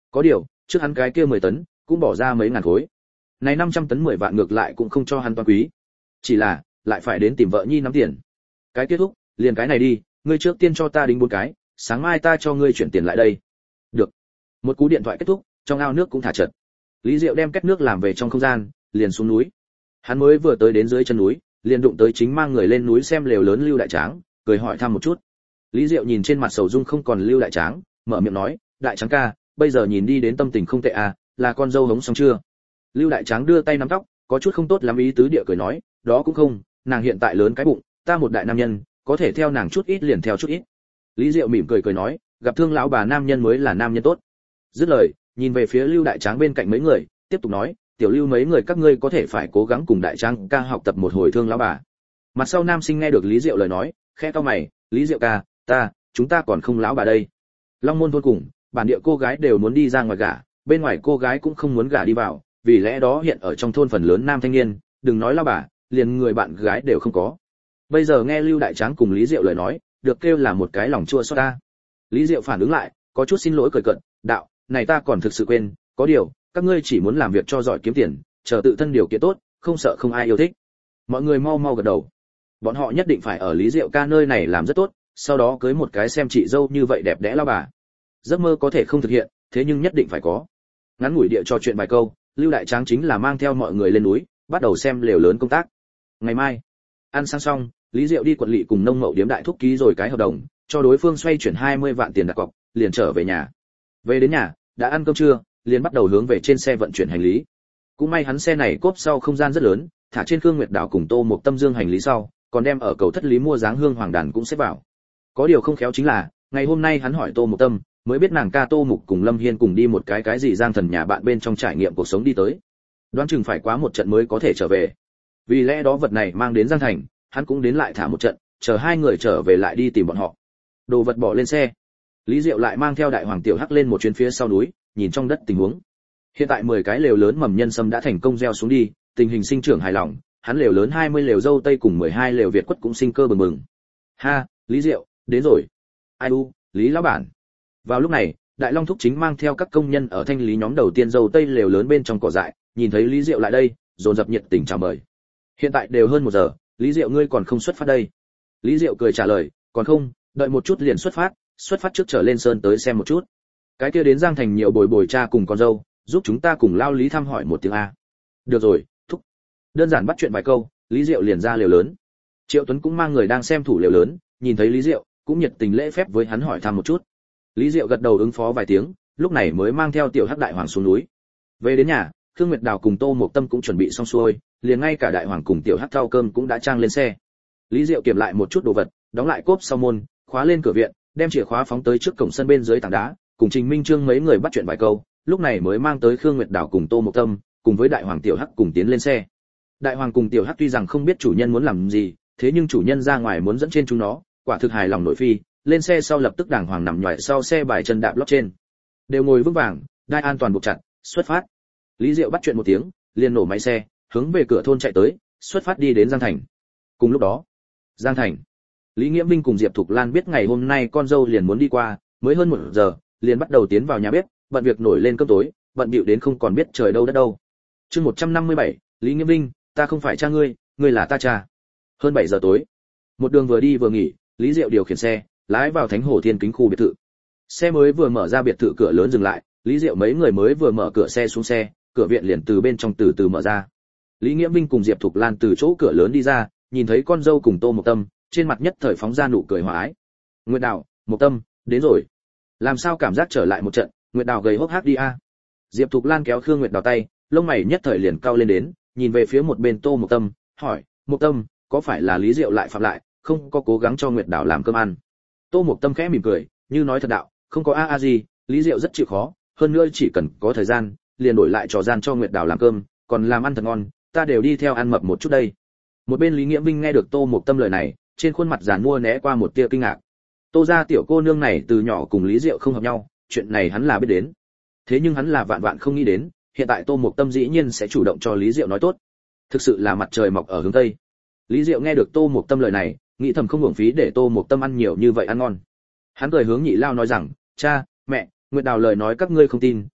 Có điều, trước hắn cái kia mười tấn, cũng bỏ ra mấy ngàn khối. Này năm trăm tấn mười vạn ngược lại cũng không cho hắn toán quý. Chỉ là, lại phải đến tìm vợ nhi nắm tiền. Cái kết thúc, liền cái này đi, ngươi trước tiên cho ta đính bốn cái, sáng mai ta cho ngươi chuyển tiền lại đây. Được. Một cú điện thoại kết thúc, trong ao nước cũng thả chật. Lý Diệu đem két nước làm về trong không gian, liền xuống núi. Hắn mới vừa tới đến dưới chân núi, liền đụng tới chính mang người lên núi xem lều lớn Lưu Đại Tráng, cười hỏi thăm một chút. Lý Diệu nhìn trên mặt sầu dung không còn Lưu Đại Tráng, mở miệng nói, Đại Tráng ca, bây giờ nhìn đi đến tâm tình không tệ à, là con dâu hống xong chưa? Lưu Đại Tráng đưa tay nắm tóc, có chút không tốt lắm ý tứ địa cười nói, đó cũng không, nàng hiện tại lớn cái bụng, ta một đại nam nhân, có thể theo nàng chút ít liền theo chút ít. Lý Diệu mỉm cười cười nói, gặp thương lão bà nam nhân mới là nam nhân tốt. Dứt lời, nhìn về phía Lưu Đại Tráng bên cạnh mấy người, tiếp tục nói, tiểu Lưu mấy người các ngươi có thể phải cố gắng cùng Đại Tráng ca học tập một hồi thương lão bà. Mặt sau nam sinh nghe được Lý Diệu lời nói, khẽ cau mày, Lý Diệu ca, ta, chúng ta còn không lão bà đây. Long Môn thôn cùng, bản địa cô gái đều muốn đi ra ngoài gả, bên ngoài cô gái cũng không muốn gả đi vào, vì lẽ đó hiện ở trong thôn phần lớn nam thanh niên, đừng nói lão bà, liền người bạn gái đều không có. Bây giờ nghe Lưu Đại Tráng cùng Lý Diệu lời nói, được kêu là một cái lòng chua xót ta. Lý Diệu phản ứng lại, có chút xin lỗi cười cợt, đạo, này ta còn thực sự quên, có điều, các ngươi chỉ muốn làm việc cho giỏi kiếm tiền, chờ tự thân điều kiện tốt, không sợ không ai yêu thích. Mọi người mau mau gật đầu. Bọn họ nhất định phải ở Lý Diệu ca nơi này làm rất tốt, sau đó cưới một cái xem chị dâu như vậy đẹp đẽ lão bà. Giấc mơ có thể không thực hiện, thế nhưng nhất định phải có. Ngắn ngủi địa trò chuyện vài câu, Lưu Đại Tráng chính là mang theo mọi người lên núi, bắt đầu xem lều lớn công tác. Ngày mai, ăn sáng xong, Lý Diệu đi quận lỵ cùng nông mậu điếm đại thúc ký rồi cái hợp đồng, cho đối phương xoay chuyển hai mươi vạn tiền đặt cọc, liền trở về nhà. Về đến nhà, đã ăn cơm trưa, liền bắt đầu hướng về trên xe vận chuyển hành lý. Cũng may hắn xe này cốp sau không gian rất lớn, thả trên Khương Nguyệt Đảo cùng Tô Mộc Tâm dương hành lý sau, còn đem ở cầu thất lý mua dáng hương hoàng đàn cũng xếp vào. Có điều không khéo chính là, ngày hôm nay hắn hỏi Tô Mộc Tâm, mới biết nàng ca Tô Mục cùng Lâm Hiên cùng đi một cái cái gì giang thần nhà bạn bên trong trải nghiệm cuộc sống đi tới. Đoán chừng phải quá một trận mới có thể trở về. Vì lẽ đó vật này mang đến Giang Thành, hắn cũng đến lại thả một trận, chờ hai người trở về lại đi tìm bọn họ. Đồ vật bỏ lên xe. Lý Diệu lại mang theo đại hoàng tiểu hắc lên một chuyến phía sau núi, nhìn trong đất tình huống. Hiện tại mười cái lều lớn mầm nhân sâm đã thành công gieo xuống đi, tình hình sinh trưởng hài lòng, hắn lều lớn hai mươi lều dâu tây cùng mười hai lều việt quất cũng sinh cơ bừng bừng. Ha, Lý Diệu, đến rồi. Ai u, Lý lão bản. Vào lúc này, Đại Long thúc chính mang theo các công nhân ở thanh lý nhóm đầu tiên dâu tây lều lớn bên trong cỏ dại, nhìn thấy Lý Diệu lại đây, dồn dập nhiệt tình chào mời. Hiện tại đều hơn một giờ, Lý Diệu ngươi còn không xuất phát đây? Lý Diệu cười trả lời, còn không, đợi một chút liền xuất phát, xuất phát trước trở lên sơn tới xem một chút. Cái kia đến Giang Thành nhiều bồi bồi cha cùng con dâu, giúp chúng ta cùng lao Lý thăm hỏi một tiếng a. Được rồi, thúc. Đơn giản bắt chuyện vài câu, Lý Diệu liền ra lều lớn. Triệu Tuấn cũng mang người đang xem thủ lều lớn, nhìn thấy Lý Diệu, cũng nhiệt tình lễ phép với hắn hỏi thăm một chút. Lý Diệu gật đầu ứng phó vài tiếng, lúc này mới mang theo tiểu hắc đại hoàng xuống núi. Về đến nhà, Khương Nguyệt Đào cùng Tô Mộc Tâm cũng chuẩn bị xong xuôi, liền ngay cả đại hoàng cùng tiểu hắc thau cơm cũng đã trang lên xe. Lý Diệu kiểm lại một chút đồ vật, đóng lại cốp sau môn, khóa lên cửa viện, đem chìa khóa phóng tới trước cổng sân bên dưới tảng đá, cùng Trình Minh Trương mấy người bắt chuyện vài câu, lúc này mới mang tới Khương Nguyệt Đào cùng Tô Mộc Tâm, cùng với đại hoàng tiểu hắc cùng tiến lên xe. Đại hoàng cùng tiểu hắc tuy rằng không biết chủ nhân muốn làm gì, thế nhưng chủ nhân ra ngoài muốn dẫn trên chúng nó, quả thực hài lòng nội phi, lên xe sau lập tức đàng hoàng nằm nhòi sau xe bài chân đạp lót trên. Đều ngồi vững vàng, đai an toàn buộc chặt, xuất phát. Lý Diệu bắt chuyện một tiếng, liền nổ máy xe, hướng về cửa thôn chạy tới, xuất phát đi đến Giang Thành. Cùng lúc đó, Giang Thành, Lý Nghĩa Minh cùng Diệp Thục Lan biết ngày hôm nay con dâu liền muốn đi qua, mới hơn một giờ, liền bắt đầu tiến vào nhà bếp, bận việc nổi lên cơm tối, bận bịu đến không còn biết trời đâu đất đâu. Chương một trăm năm mươi bảy, Lý Nghĩa Minh, ta không phải cha ngươi, ngươi là ta cha. Hơn bảy giờ tối, một đường vừa đi vừa nghỉ, Lý Diệu điều khiển xe, lái vào Thánh Hồ Thiên Kính khu biệt thự. Xe mới vừa mở ra biệt thự cửa lớn dừng lại, Lý Diệu mấy người mới vừa mở cửa xe xuống xe, cửa viện liền từ bên trong từ từ mở ra. Lý Nghĩa Minh cùng Diệp Thục Lan từ chỗ cửa lớn đi ra, nhìn thấy con dâu cùng Tô Mộc Tâm, trên mặt nhất thời phóng ra nụ cười hòa ái. Nguyệt Đào, Mộc Tâm, đến rồi. Làm sao cảm giác trở lại một trận, Nguyệt Đào gầy hốc hác đi a. Diệp Thục Lan kéo Khương Nguyệt Đào tay, lông mày nhất thời liền cau lên đến, nhìn về phía một bên Tô Mộc Tâm, hỏi, Mộc Tâm, có phải là Lý Diệu lại phạm lại, không có cố gắng cho Nguyệt Đào làm cơm ăn? Tô Mộc Tâm khẽ mỉm cười, như nói thật đạo, không có a a gì, Lý Diệu rất chịu khó, hơn nữa chỉ cần có thời gian, liền đổi lại trò gian cho Nguyệt Đào làm cơm, còn làm ăn thật ngon, ta đều đi theo ăn mập một chút đây. Một bên Lý Nghĩa Vinh nghe được Tô Mộc Tâm lời này, trên khuôn mặt giàn mua né qua một tia kinh ngạc. Tô gia tiểu cô nương này từ nhỏ cùng Lý Diệu không hợp nhau, chuyện này hắn là biết đến. Thế nhưng hắn là vạn vạn không nghĩ đến, hiện tại Tô Mộc Tâm dĩ nhiên sẽ chủ động cho Lý Diệu nói tốt. Thực sự là mặt trời mọc ở hướng tây. Lý Diệu nghe được Tô Mộc Tâm lời này, nghĩ thầm không uổng phí để Tô Mộc Tâm ăn nhiều như vậy ăn ngon. Hắn cười hướng Nhị Lao nói rằng, cha, mẹ, Nguyệt Đào lời nói các ngươi không tin,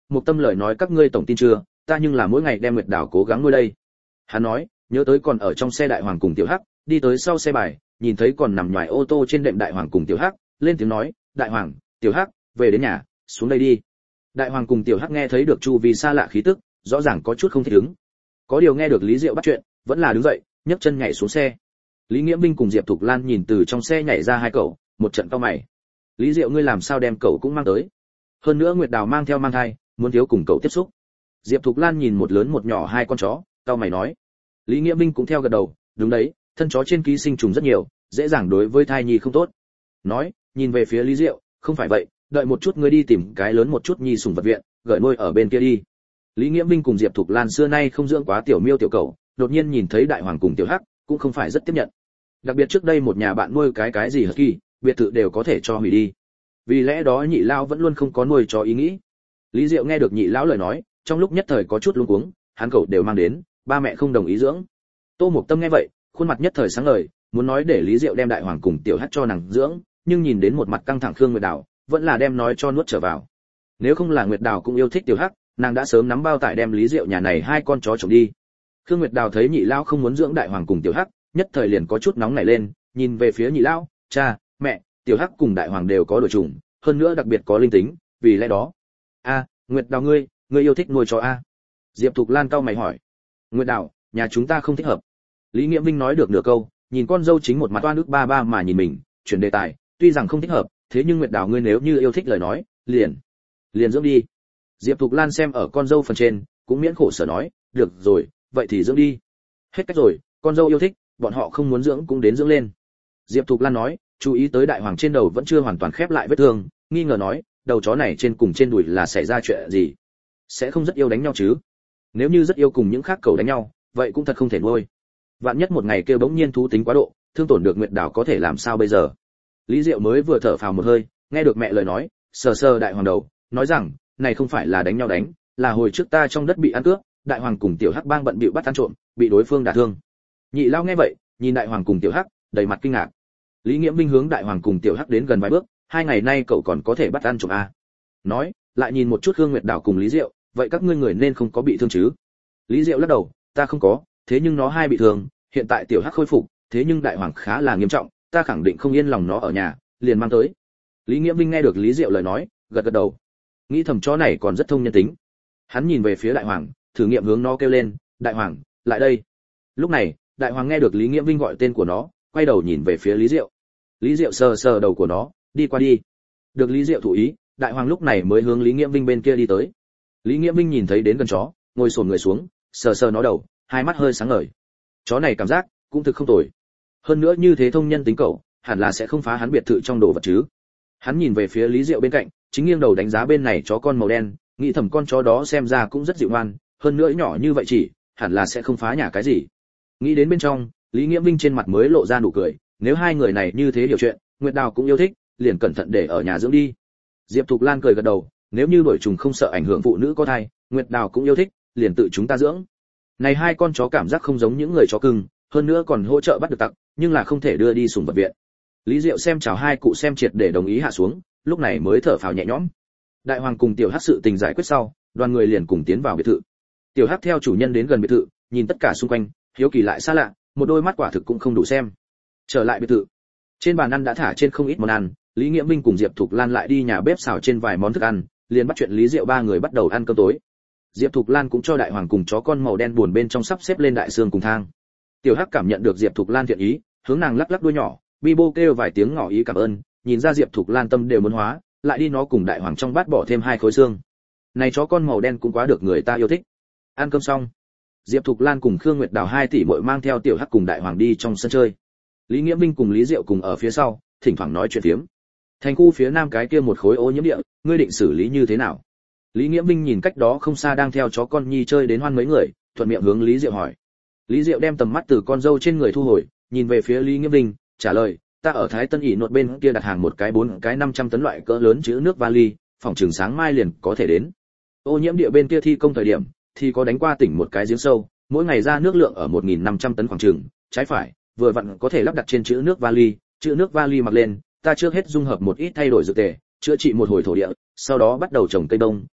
Một Tâm lời nói các ngươi tổng tin chưa, ta nhưng là mỗi ngày đem Nguyệt Đào cố gắng nuôi đây. Hắn nói, nhớ tới còn ở trong xe Đại Hoàng cùng Tiểu Hắc, đi tới sau xe bài, nhìn thấy còn nằm ngoài ô tô trên đệm Đại Hoàng cùng Tiểu Hắc, lên tiếng nói, Đại Hoàng, Tiểu Hắc, về đến nhà, xuống đây đi. Đại Hoàng cùng Tiểu Hắc nghe thấy được chu vi xa lạ khí tức, rõ ràng có chút không thích ứng. Có điều nghe được Lý Diệu bắt chuyện, vẫn là đứng dậy, nhấc chân nhảy xuống xe. Lý Nghĩa Minh cùng Diệp Thục Lan nhìn từ trong xe nhảy ra hai cậu, một trận cau mày. Lý Diệu ngươi làm sao đem cậu cũng mang tới? Hơn nữa Nguyệt Đào mang theo mang thai, muốn thiếu cùng cậu tiếp xúc. Diệp Thục Lan nhìn một lớn một nhỏ hai con chó, cau mày nói. Lý Nghĩa Minh cũng theo gật đầu, đúng đấy, thân chó trên ký sinh trùng rất nhiều, dễ dàng đối với thai nhi không tốt. Nói, nhìn về phía Lý Diệu, không phải vậy, đợi một chút ngươi đi tìm cái lớn một chút nhi sủng vật viện, gửi nuôi ở bên kia đi. Lý Nghĩa Minh cùng Diệp Thục Lan xưa nay không dưỡng quá tiểu miêu tiểu cẩu, đột nhiên nhìn thấy Đại Hoàng cùng Tiểu Hắc, cũng không phải rất tiếp nhận. Đặc biệt trước đây một nhà bạn nuôi cái cái gì husky, biệt thự đều có thể cho hủy đi. Vì lẽ đó Nhị lão vẫn luôn không có nuôi chó ý nghĩ. Lý Diệu nghe được Nhị lão lời nói, trong lúc nhất thời có chút luống cuống, hắn cậu đều mang đến, ba mẹ không đồng ý dưỡng. Tô Mộc Tâm nghe vậy, khuôn mặt nhất thời sáng ngời, muốn nói để Lý Diệu đem Đại Hoàng cùng Tiểu Hắc cho nàng dưỡng, nhưng nhìn đến một mặt căng thẳng Khương Nguyệt Đào, vẫn là đem nói cho nuốt trở vào. Nếu không là Nguyệt Đào cũng yêu thích Tiểu Hắc, nàng đã sớm nắm bao tải đem Lý Diệu nhà này hai con chó trộm đi. Khương Nguyệt Đào thấy Nhị lão không muốn dưỡng Đại Hoàng cùng Tiểu Hắc, nhất thời liền có chút nóng nảy lên, nhìn về phía Nhị lão, cha, mẹ, Tiểu Hắc cùng Đại Hoàng đều có đuổi trùng, hơn nữa đặc biệt có linh tính, vì lẽ đó. A, Nguyệt Đào ngươi, ngươi yêu thích nuôi chó a? Diệp Thục Lan cau mày hỏi. Nguyệt Đào, nhà chúng ta không thích hợp. Lý Nghĩa Minh nói được nửa câu, nhìn con dâu chính một mặt oan ức ba ba mà nhìn mình, chuyển đề tài, tuy rằng không thích hợp, thế nhưng Nguyệt Đào ngươi nếu như yêu thích lời nói, liền, liền dưỡng đi. Diệp Thục Lan xem ở con dâu phần trên, cũng miễn khổ sở nói, được rồi, vậy thì dưỡng đi. Hết cách rồi, con dâu yêu thích, bọn họ không muốn dưỡng cũng đến dưỡng lên. Diệp Thục Lan nói, chú ý tới Đại Hoàng trên đầu vẫn chưa hoàn toàn khép lại vết thương, nghi ngờ nói, đầu chó này trên cùng trên đùi là xảy ra chuyện gì? Sẽ không rất yêu đánh nhau chứ? Nếu như rất yêu cùng những khác cẩu đánh nhau, vậy cũng thật không thể nuôi. Vạn nhất một ngày kêu bỗng nhiên thú tính quá độ, thương tổn được Nguyệt Đào có thể làm sao bây giờ? Lý Diệu mới vừa thở phào một hơi, nghe được mẹ lời nói, sờ sờ Đại Hoàng đầu, nói rằng, này không phải là đánh nhau đánh, là hồi trước ta trong đất bị ăn cướp, Đại Hoàng cùng Tiểu Hắc bang bận bịu bắt ăn trộm, bị đối phương đả thương. Nhị lao nghe vậy, nhìn Đại Hoàng cùng Tiểu Hắc, đầy mặt kinh ngạc. Lý Nghĩa Minh hướng Đại Hoàng cùng Tiểu Hắc đến gần vài bước, hai ngày nay cậu còn có thể bắt ăn trộm à? Nói, lại nhìn một chút Hương Nguyệt Đào cùng Lý Diệu, vậy các ngươi người nên không có bị thương chứ? Lý Diệu lắc đầu, ta không có, thế nhưng nó hai bị thương, hiện tại Tiểu Hắc khôi phục, thế nhưng Đại Hoàng khá là nghiêm trọng, ta khẳng định không yên lòng nó ở nhà, liền mang tới. Lý Nghĩa Minh nghe được Lý Diệu lời nói, gật gật đầu, nghĩ thầm chó này còn rất thông nhân tính. Hắn nhìn về phía Đại Hoàng, thử nghiệm hướng nó kêu lên, Đại Hoàng, lại đây. Lúc này, Đại Hoàng nghe được Lý Nghĩa Minh gọi tên của nó, quay đầu nhìn về phía Lý Diệu. Lý Diệu sờ sờ đầu của nó, đi qua đi. Được Lý Diệu thụ ý, Đại Hoàng lúc này mới hướng Lý Nghĩa Minh bên kia đi tới. Lý Nghĩa Minh nhìn thấy đến gần chó, ngồi xổm người xuống, sờ sờ nó đầu, hai mắt hơi sáng ngời. Chó này cảm giác cũng thực không tồi. Hơn nữa như thế thông nhân tính cậu, hẳn là sẽ không phá hắn biệt thự trong đồ vật chứ. Hắn nhìn về phía Lý Diệu bên cạnh, chính nghiêng đầu đánh giá bên này chó con màu đen, nghĩ thầm con chó đó xem ra cũng rất dịu ngoan, hơn nữa nhỏ như vậy chỉ, hẳn là sẽ không phá nhà cái gì. Nghĩ đến bên trong, Lý Nghĩa Minh trên mặt mới lộ ra nụ cười, nếu hai người này như thế hiểu chuyện, Nguyệt Đào cũng yêu thích, liền cẩn thận để ở nhà dưỡng đi. Diệp Thục Lan cười gật đầu, nếu như đuổi trùng không sợ ảnh hưởng phụ nữ có thai, Nguyệt Đào cũng yêu thích, liền tự chúng ta dưỡng. Này hai con chó cảm giác không giống những người chó cưng, hơn nữa còn hỗ trợ bắt được tặc, nhưng là không thể đưa đi sủng vật viện. Lý Diệu xem chào hai cụ xem triệt để đồng ý hạ xuống, lúc này mới thở phào nhẹ nhõm. Đại Hoàng cùng Tiểu Hắc sự tình giải quyết sau, đoàn người liền cùng tiến vào biệt thự. Tiểu Hắc theo chủ nhân đến gần biệt thự, nhìn tất cả xung quanh, hiếu kỳ lại xa lạ, một đôi mắt quả thực cũng không đủ xem. Trở lại biệt thự, trên bàn ăn đã thả trên không ít món ăn, Lý Nghĩa Minh cùng Diệp Thục Lan lại đi nhà bếp xào trên vài món thức ăn, liền bắt chuyện Lý Diệu ba người bắt đầu ăn cơm tối. Diệp Thục Lan cũng cho Đại Hoàng cùng chó con màu đen buồn bên trong sắp xếp lên đại xương cùng thang. Tiểu Hắc cảm nhận được Diệp Thục Lan thiện ý, hướng nàng lắc lắc đuôi nhỏ, bi bô kêu vài tiếng ngỏ ý cảm ơn, nhìn ra Diệp Thục Lan tâm đều muốn hóa, lại đi nó cùng Đại Hoàng trong bát bỏ thêm hai khối xương. Này chó con màu đen cũng quá được người ta yêu thích. Ăn cơm xong, Diệp Thục Lan cùng Khương Nguyệt Đào hai tỷ muội mang theo Tiểu Hắc cùng Đại Hoàng đi trong sân chơi. Lý Nghĩa Minh cùng Lý Diệu cùng ở phía sau, thỉnh thoảng nói chuyện phiếm. Thành khu phía nam cái kia một khối ô nhiễm địa, ngươi định xử lý như thế nào? Lý Nghĩa Minh nhìn cách đó không xa đang theo chó con nhi chơi đến hoan mấy người, thuận miệng hướng Lý Diệu hỏi. Lý Diệu đem tầm mắt từ con dâu trên người thu hồi, nhìn về phía Lý Nghĩa Minh, trả lời, ta ở Thái Tân ỉ nột bên kia đặt hàng một cái bốn cái năm trăm tấn loại cỡ lớn chứa nước vali, phòng trường sáng mai liền có thể đến. Ô nhiễm địa bên kia thi công thời điểm, thì có đánh qua tỉnh một cái giếng sâu, mỗi ngày ra nước lượng ở một nghìn năm trăm tấn khoảng trường, trái phải, vừa vặn có thể lắp đặt trên chứa nước vali, chứa nước vali mặc lên, ta trước hết dung hợp một ít thay đổi dược tề, chữa trị một hồi thổ địa, sau đó bắt đầu trồng cây bông,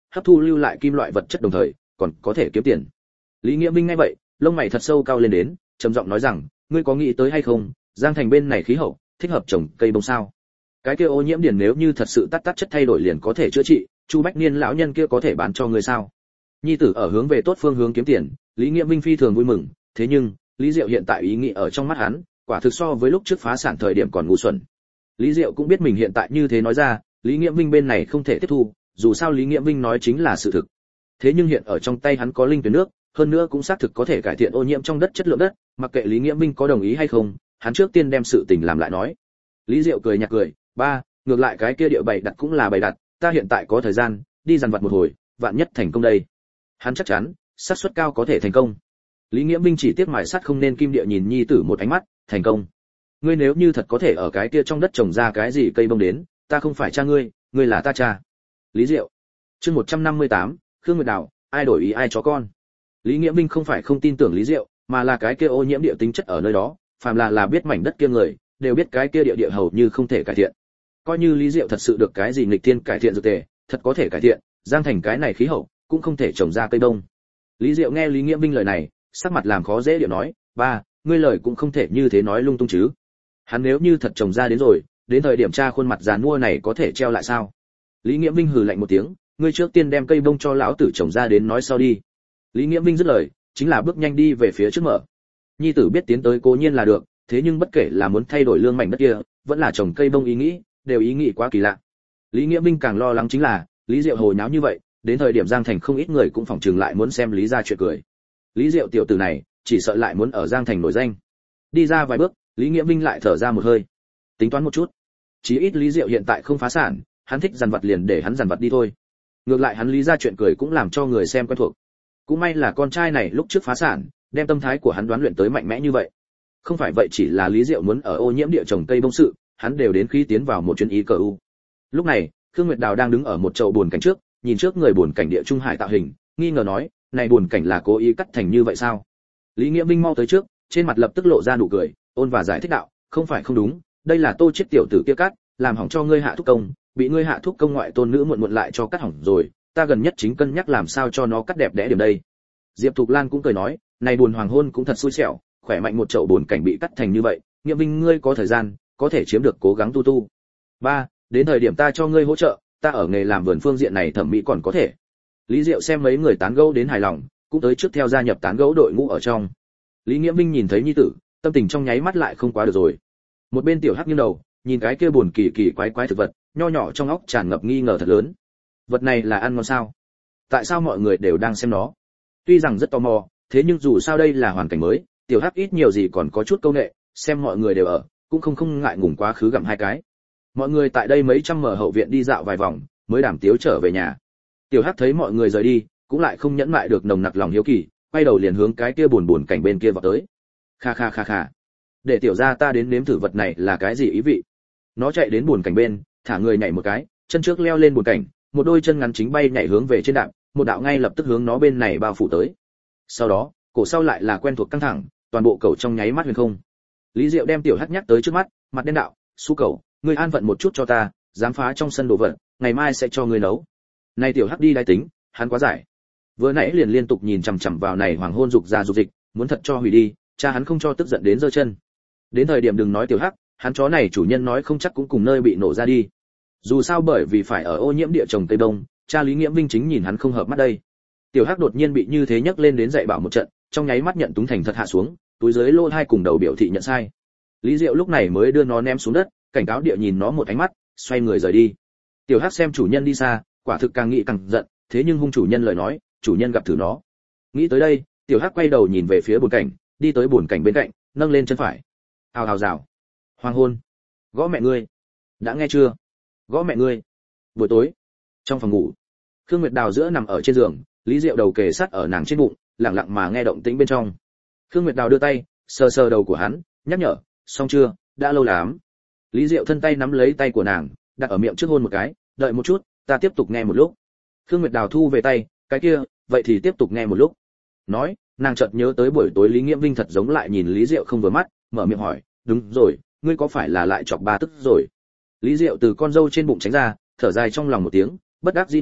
hấp thu lưu lại kim loại vật chất đồng thời còn có thể kiếm tiền. Lý Nghĩa Minh nghe vậy, lông mày thật sâu cao lên đến, trầm giọng nói rằng, ngươi có nghĩ tới hay không, Giang Thành bên này khí hậu thích hợp trồng cây bông sao? Cái kia ô nhiễm điển nếu như thật sự tắt tắt chất thay đổi liền có thể chữa trị, Chu Bách Niên lão nhân kia có thể bán cho ngươi sao? Nhi tử ở hướng về tốt phương hướng kiếm tiền, Lý Nghĩa Minh phi thường vui mừng, thế nhưng, Lý Diệu hiện tại ý nghĩ ở trong mắt hắn, quả thực so với lúc trước phá sản thời điểm còn ngu xuẩn. Lý Diệu cũng biết mình hiện tại như thế nói ra, Lý Nghĩa Minh bên này không thể tiếp thu, dù sao Lý Nghĩa Minh nói chính là sự thực. Thế nhưng hiện ở trong tay hắn có linh tuyển nước, hơn nữa cũng xác thực có thể cải thiện ô nhiễm trong đất chất lượng đất, mặc kệ Lý Nghĩa Minh có đồng ý hay không, hắn trước tiên đem sự tình làm lại nói. Lý Diệu cười nhạt cười, ba, ngược lại cái kia địa bày đặt cũng là bày đặt, ta hiện tại có thời gian, đi dằn vặt một hồi, vạn nhất thành công đây. Hắn chắc chắn, xác suất cao có thể thành công. Lý Nghĩa Minh chỉ tiếc mài sắt không nên kim địa nhìn nhi tử một ánh mắt, thành công. Ngươi nếu như thật có thể ở cái kia trong đất trồng ra cái gì cây bông đến, ta không phải cha ngươi, ngươi là ta cha. Lý Diệu. Chương một trăm năm mươi tám, Khương Nguyệt Đào, ai đổi ý ai chó con. Lý Nghĩa Minh không phải không tin tưởng Lý Diệu, mà là cái kia ô nhiễm địa tính chất ở nơi đó, phàm là là biết mảnh đất kia người, đều biết cái kia địa địa hầu như không thể cải thiện. Coi như Lý Diệu thật sự được cái gì nghịch thiên cải thiện dược tề, thật có thể cải thiện, Giang Thành cái này khí hậu, cũng không thể trồng ra cây bông. Lý Diệu nghe Lý Nghĩa Minh lời này, sắc mặt làm khó dễ điệu nói, ba, ngươi lời cũng không thể như thế nói lung tung chứ. Hắn nếu như thật trồng ra đến rồi, đến thời điểm tra khuôn mặt giàn mua này có thể treo lại sao? Lý Nghĩa Minh hừ lạnh một tiếng, ngươi trước tiên đem cây bông cho lão tử trồng ra đến nói sau đi. Lý Nghĩa Minh dứt lời, chính là bước nhanh đi về phía trước mở. Nhi tử biết tiến tới cố nhiên là được, thế nhưng bất kể là muốn thay đổi lương mảnh đất kia, vẫn là trồng cây bông ý nghĩ, đều ý nghĩ quá kỳ lạ. Lý Nghĩa Minh càng lo lắng chính là, Lý Diệu hồ nháo như vậy, đến thời điểm Giang Thành không ít người cũng phòng trường lại muốn xem Lý gia chuyện cười. Lý Diệu tiểu tử này, chỉ sợ lại muốn ở Giang Thành nổi danh. Đi ra vài bước, Lý Nghĩa Minh lại thở ra một hơi. Tính toán một chút, chí ít Lý Diệu hiện tại không phá sản, hắn thích dằn vặt liền để hắn dằn vặt đi thôi. Ngược lại hắn Lý gia chuyện cười cũng làm cho người xem quen thuộc. Cũng may là con trai này lúc trước phá sản, đem tâm thái của hắn đoán luyện tới mạnh mẽ như vậy. Không phải vậy chỉ là Lý Diệu muốn ở ô nhiễm địa trồng cây bông sự, hắn đều đến khi tiến vào một chuyến ý cờ u. Lúc này, Khương Nguyệt Đào đang đứng ở một chậu buồn cảnh trước, nhìn trước người buồn cảnh địa trung hải tạo hình, nghi ngờ nói, này buồn cảnh là cố ý cắt thành như vậy sao? Lý Nghĩa Minh mau tới trước, trên mặt lập tức lộ ra nụ cười, ôn và giải thích đạo, không phải không đúng, đây là Tô chết tiểu tử kia cắt, làm hỏng cho ngươi hạ thúc công, bị ngươi hạ thúc công ngoại tôn nữ muộn muộn lại cho cắt hỏng rồi, ta gần nhất chính cân nhắc làm sao cho nó cắt đẹp đẽ điểm đây. Diệp Thục Lan cũng cười nói, này buồn hoàng hôn cũng thật xui xẻo, khỏe mạnh một chậu buồn cảnh bị cắt thành như vậy, Nghĩa Minh ngươi có thời gian, có thể chiếm được cố gắng tu tu. Ba, đến thời điểm ta cho ngươi hỗ trợ, ta ở nghề làm vườn phương diện này thẩm mỹ còn có thể. Lý Diệu xem mấy người tán gẫu đến hài lòng, cũng tới trước theo gia nhập tán gẫu đội ngũ ở trong. Lý Nghĩa Minh nhìn thấy nhi tử, tâm tình trong nháy mắt lại không quá được rồi. Một bên tiểu hắc nghiêng đầu, nhìn cái kia buồn kỳ kỳ quái quái thực vật, nho nhỏ trong óc tràn ngập nghi ngờ thật lớn. Vật này là ăn ngon sao? Tại sao mọi người đều đang xem nó? Tuy rằng rất tò mò, thế nhưng dù sao đây là hoàn cảnh mới, tiểu hắc ít nhiều gì còn có chút câu nệ, xem mọi người đều ở, cũng không không ngại ngùng quá khứ gặm hai cái. Mọi người tại đây mấy trăm mở hậu viện đi dạo vài vòng, mới đảm tiếu trở về nhà. Tiểu hắc thấy mọi người rời đi, cũng lại không nhẫn mại được nồng nặc lòng hiếu kỳ, quay đầu liền hướng cái kia buồn buồn cảnh bên kia vọt tới. Kha kha kha kha. Để tiểu gia ta đến nếm thử vật này là cái gì ý vị. Nó chạy đến buồn cảnh bên, thả người nhảy một cái, chân trước leo lên buồn cảnh, một đôi chân ngắn chính bay nhảy hướng về trên đạp, một đạo ngay lập tức hướng nó bên này bao phủ tới. Sau đó, cổ sau lại là quen thuộc căng thẳng, toàn bộ cầu trong nháy mắt huyền không. Lý Diệu đem tiểu hắc nhắc tới trước mắt, mặt đen đạo, "Su cầu, ngươi an phận một chút cho ta, dám phá trong sân đồ vật, ngày mai sẽ cho ngươi nấu." Này tiểu hắc đi đái tính, hắn quá giải. Vừa nãy liền liên tục nhìn chằm chằm vào này hoàng hôn dục ra dục dịch, muốn thật cho hủy đi, cha hắn không cho tức giận đến giơ chân. Đến thời điểm đừng nói tiểu hắc, hắn chó này chủ nhân nói không chắc cũng cùng nơi bị nổ ra đi. Dù sao bởi vì phải ở ô nhiễm địa trồng tây đông, cha Lý Nghiễm Vinh chính nhìn hắn không hợp mắt đây. Tiểu hắc đột nhiên bị như thế nhấc lên đến dạy bảo một trận, trong nháy mắt nhận túng thành thật hạ xuống, túi dưới lô hai cùng đầu biểu thị nhận sai. Lý Diệu lúc này mới đưa nó ném xuống đất, cảnh cáo địa nhìn nó một ánh mắt, xoay người rời đi. Tiểu hắc xem chủ nhân đi xa, quả thực càng nghĩ càng giận, thế nhưng hung chủ nhân lời nói, chủ nhân gặp thử nó. Nghĩ tới đây, tiểu hắc quay đầu nhìn về phía buồn cảnh, đi tới buồn cảnh bên cạnh, nâng lên chân phải. Hào hào rào. Hoàng hôn. Gõ mẹ ngươi. Đã nghe chưa? Gõ mẹ ngươi. Buổi tối, trong phòng ngủ, Khương Nguyệt Đào giữa nằm ở trên giường, Lý Diệu đầu kề sát ở nàng trên bụng, lặng lặng mà nghe động tĩnh bên trong. Khương Nguyệt Đào đưa tay, sờ sờ đầu của hắn, nhắc nhở, xong chưa, đã lâu lắm. Lý Diệu thân tay nắm lấy tay của nàng, đặt ở miệng trước hôn một cái, đợi một chút, ta tiếp tục nghe một lúc. Khương Nguyệt Đào thu về tay, cái kia, vậy thì tiếp tục nghe một lúc. Nói, nàng chợt nhớ tới buổi tối Lý Nghiễm Vinh thật giống lại nhìn Lý Diệu không vừa mắt, mở miệng hỏi, đúng rồi, ngươi có phải là lại chọc ba tức rồi? Lý Diệu từ con dâu trên bụng tránh ra, thở dài trong lòng một tiếng, bất đắc dĩ nói,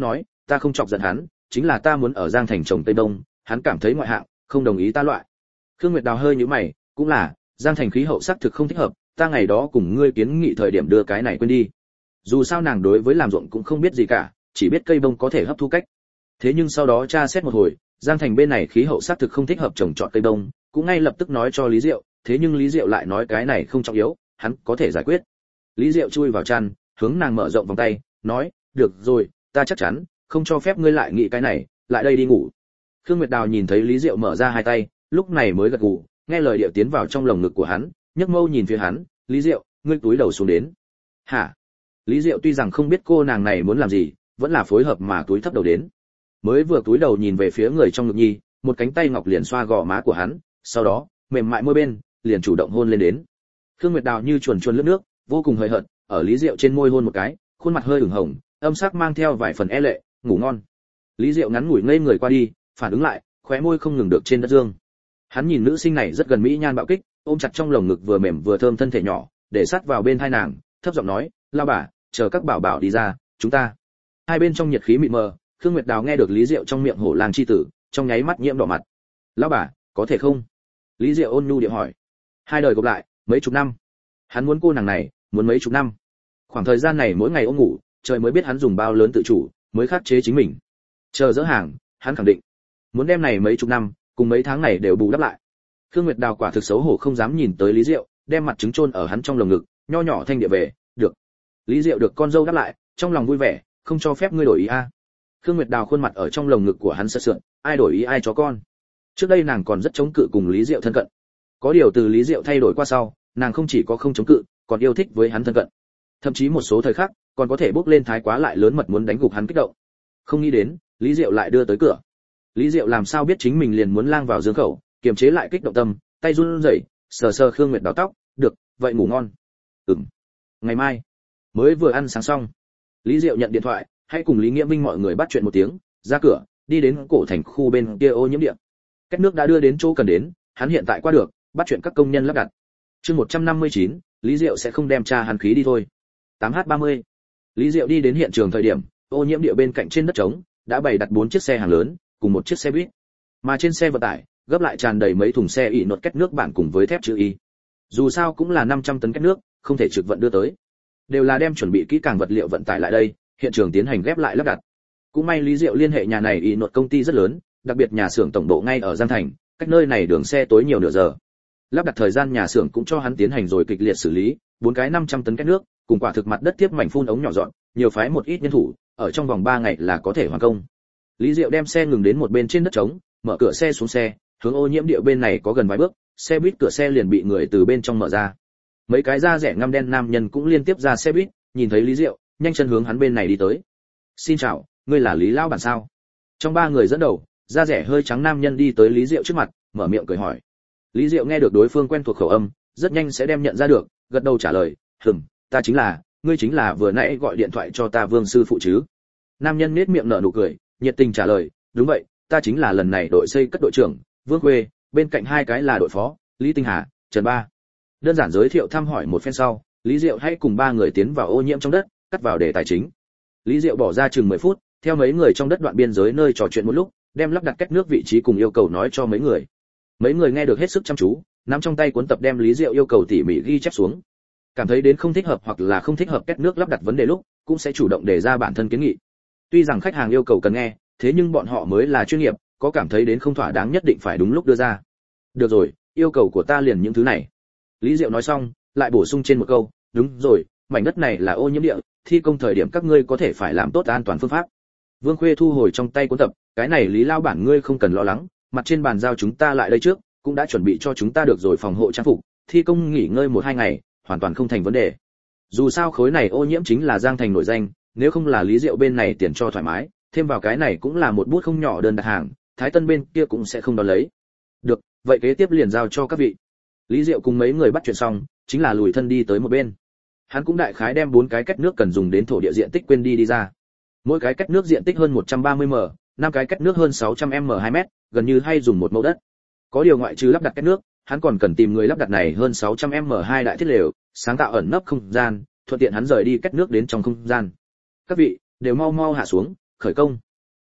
ta không chọc giận hắn, chính là ta muốn ở Giang Thành trồng Tây Đông, hắn cảm thấy ngoại hạng, không đồng ý ta loại. Khương Nguyệt Đào hơi nhíu mày, cũng là, Giang Thành khí hậu xác thực không thích hợp, ta ngày đó cùng ngươi kiến nghị thời điểm đưa cái này quên đi. Dù sao nàng đối với làm ruộng cũng không biết gì cả, chỉ biết cây bông có thể hấp thu cách. Thế nhưng sau đó tra xét một hồi, Giang Thành bên này khí hậu xác thực không thích hợp trồng trọt cây bông, cũng ngay lập tức nói cho Lý Diệu, thế nhưng Lý Diệu lại nói cái này không trọng yếu, hắn có thể giải quyết. Lý Diệu chui vào chăn, hướng nàng mở rộng vòng tay, nói, được rồi, ta chắc chắn, không cho phép ngươi lại nghĩ cái này, lại đây đi ngủ. Khương Nguyệt Đào nhìn thấy Lý Diệu mở ra hai tay, lúc này mới gật gù, nghe lời điệu tiến vào trong lồng ngực của hắn, nhấc mâu nhìn phía hắn, Lý Diệu, ngươi túi đầu xuống đến. Hả? Lý Diệu tuy rằng không biết cô nàng này muốn làm gì, vẫn là phối hợp mà túi thấp đầu đến. Mới vừa túi đầu nhìn về phía người trong ngực nhi, một cánh tay ngọc liền xoa gò má của hắn, sau đó, mềm mại môi bên, liền chủ động hôn lên đến. Khương Nguyệt Đào như chuồn chuồn lướt nước, vô cùng hời hợt, ở Lý Diệu trên môi hôn một cái, khuôn mặt hơi ửng hồng, âm sắc mang theo vài phần e lệ, ngủ ngon. Lý Diệu ngắn ngủi ngây người qua đi, phản ứng lại, khóe môi không ngừng được trên đất dương. Hắn nhìn nữ sinh này rất gần mỹ nhan bạo kích, ôm chặt trong lồng ngực vừa mềm vừa thơm thân thể nhỏ, để sát vào bên tai nàng, thấp giọng nói, "Lao bà, chờ các bảo bảo đi ra, chúng ta." Hai bên trong nhiệt khí mịt mờ, Khương Nguyệt Đào nghe được Lý Diệu trong miệng hổ lang chi tử, trong nháy mắt nhiễm đỏ mặt. "Lão bà, có thể không?" Lý Diệu ôn nhu điệu hỏi. Hai đời gặp lại, mấy chục năm. Hắn muốn cô nàng này, muốn mấy chục năm. Khoảng thời gian này mỗi ngày ôm ngủ, trời mới biết hắn dùng bao lớn tự chủ, mới khắc chế chính mình. Chờ dỡ hàng, hắn khẳng định muốn đem này mấy chục năm, cùng mấy tháng này đều bù đắp lại. Khương Nguyệt Đào quả thực xấu hổ không dám nhìn tới Lý Diệu, đem mặt trứng chôn ở hắn trong lồng ngực, nho nhỏ thanh địa về, "Được." Lý Diệu được con dâu đáp lại, trong lòng vui vẻ, "Không cho phép ngươi đổi ý a." À. Khương Nguyệt Đào khuôn mặt ở trong lồng ngực của hắn sượt sượt, ai đổi ý ai chó con. Trước đây nàng còn rất chống cự cùng Lý Diệu thân cận. Có điều từ Lý Diệu thay đổi qua sau, nàng không chỉ có không chống cự, còn yêu thích với hắn thân cận. Thậm chí một số thời khắc, còn có thể bước lên thái quá lại lớn mật muốn đánh gục hắn kích động. Không nghĩ đến, Lý Diệu lại đưa tới cửa. Lý Diệu làm sao biết chính mình liền muốn lang vào giường khẩu, kiềm chế lại kích động tâm, tay run rẩy, sờ sờ Khương Nguyệt Đào tóc, "Được, vậy ngủ ngon." "Ừm. Ngày mai." Mới vừa ăn sáng xong, Lý Diệu nhận điện thoại, hãy cùng Lý Nghĩa Minh mọi người bắt chuyện một tiếng, ra cửa, đi đến cổ thành khu bên kia ô nhiễm địa. Cách nước đã đưa đến chỗ cần đến, hắn hiện tại qua được, bắt chuyện các công nhân lắp đặt. Chương một trăm năm mươi chín, Lý Diệu sẽ không đem tra hàn khí đi thôi. tám h ba mươi. Lý Diệu đi đến hiện trường thời điểm, ô nhiễm địa bên cạnh trên đất trống đã bày đặt bốn chiếc xe hàng lớn, cùng một chiếc xe buýt. Mà trên xe vận tải, gấp lại tràn đầy mấy thùng xe ỉ nột kết nước bản cùng với thép chữ Y. Dù sao cũng là năm trăm tấn kết nước, không thể trực vận đưa tới. Đều là đem chuẩn bị kỹ càng vật liệu vận tải lại đây, hiện trường tiến hành ghép lại lắp đặt. Cũng may Lý Diệu liên hệ nhà này ỉ nột công ty rất lớn, đặc biệt nhà xưởng tổng bộ ngay ở Giang Thành, cách nơi này đường xe tối nhiều nửa giờ. Lắp đặt thời gian nhà xưởng cũng cho hắn tiến hành rồi kịch liệt xử lý, bốn cái năm trăm tấn kết nước, cùng quả thực mặt đất tiếp mảnh phun ống nhỏ dọn, nhiều phái một ít nhân thủ, ở trong vòng ba ngày là có thể hoàn công. Lý Diệu đem xe ngừng đến một bên trên đất trống, mở cửa xe xuống xe, hướng ô nhiễm địa bên này có gần vài bước, xe buýt cửa xe liền bị người từ bên trong mở ra. Mấy cái da rẻ ngăm đen nam nhân cũng liên tiếp ra xe buýt, nhìn thấy Lý Diệu, nhanh chân hướng hắn bên này đi tới. "Xin chào, ngươi là Lý lão bản sao?" Trong ba người dẫn đầu, da rẻ hơi trắng nam nhân đi tới Lý Diệu trước mặt, mở miệng cười hỏi. Lý Diệu nghe được đối phương quen thuộc khẩu âm, rất nhanh sẽ đem nhận ra được, gật đầu trả lời, "Ừm, ta chính là, ngươi chính là vừa nãy gọi điện thoại cho ta Vương sư phụ chứ?" Nam nhân nhếch miệng nở nụ cười, nhiệt tình trả lời, "Đúng vậy, ta chính là lần này đội xây cất đội trưởng, Vương Khuê, bên cạnh hai cái là đội phó, Lý Tinh Hà, Trần Ba." Đơn giản giới thiệu thăm hỏi một phen sau, Lý Diệu hãy cùng ba người tiến vào ô nhiễm trong đất, cắt vào đề tài chính. Lý Diệu bỏ ra chừng mười phút, theo mấy người trong đất đoạn biên giới nơi trò chuyện một lúc, đem lắp đặt cách nước vị trí cùng yêu cầu nói cho mấy người. Mấy người nghe được hết sức chăm chú, nắm trong tay cuốn tập đem Lý Diệu yêu cầu tỉ mỉ ghi chép xuống. Cảm thấy đến không thích hợp hoặc là không thích hợp cách nước lắp đặt vấn đề lúc, cũng sẽ chủ động đề ra bản thân kiến nghị. Tuy rằng khách hàng yêu cầu cần nghe, thế nhưng bọn họ mới là chuyên nghiệp, có cảm thấy đến không thỏa đáng nhất định phải đúng lúc đưa ra. "Được rồi, yêu cầu của ta liền những thứ này." Lý Diệu nói xong, lại bổ sung trên một câu, "Đúng rồi, mảnh đất này là ô nhiễm địa, thi công thời điểm các ngươi có thể phải làm tốt an toàn phương pháp." Vương Khuê thu hồi trong tay cuốn tập, "Cái này Lý lao bản ngươi không cần lo lắng, mặt trên bàn giao chúng ta lại đây trước, cũng đã chuẩn bị cho chúng ta được rồi phòng hộ trang phục, thi công nghỉ ngơi một hai ngày, hoàn toàn không thành vấn đề. Dù sao khối này ô nhiễm chính là Giang Thành nổi danh, nếu không là Lý Diệu bên này tiền cho thoải mái, thêm vào cái này cũng là một bút không nhỏ đơn đặt hàng, Thái Tân bên kia cũng sẽ không đón lấy." "Được, vậy kế tiếp liền giao cho các vị." Lý Diệu cùng mấy người bắt chuyện xong, chính là lùi thân đi tới một bên. Hắn cũng đại khái đem bốn cái cách nước cần dùng đến thổ địa diện tích quên đi đi ra. Mỗi cái cách nước diện tích hơn một trăm ba mươi mét, năm cái cách nước hơn sáu trăm mét hai mét, gần như hay dùng một mẫu đất. Có điều ngoại trừ lắp đặt cách nước, hắn còn cần tìm người lắp đặt này hơn sáu trăm mét hai đại thiết lều, sáng tạo ẩn nấp không gian, thuận tiện hắn rời đi cách nước đến trong không gian. "Các vị, đều mau mau hạ xuống, khởi công."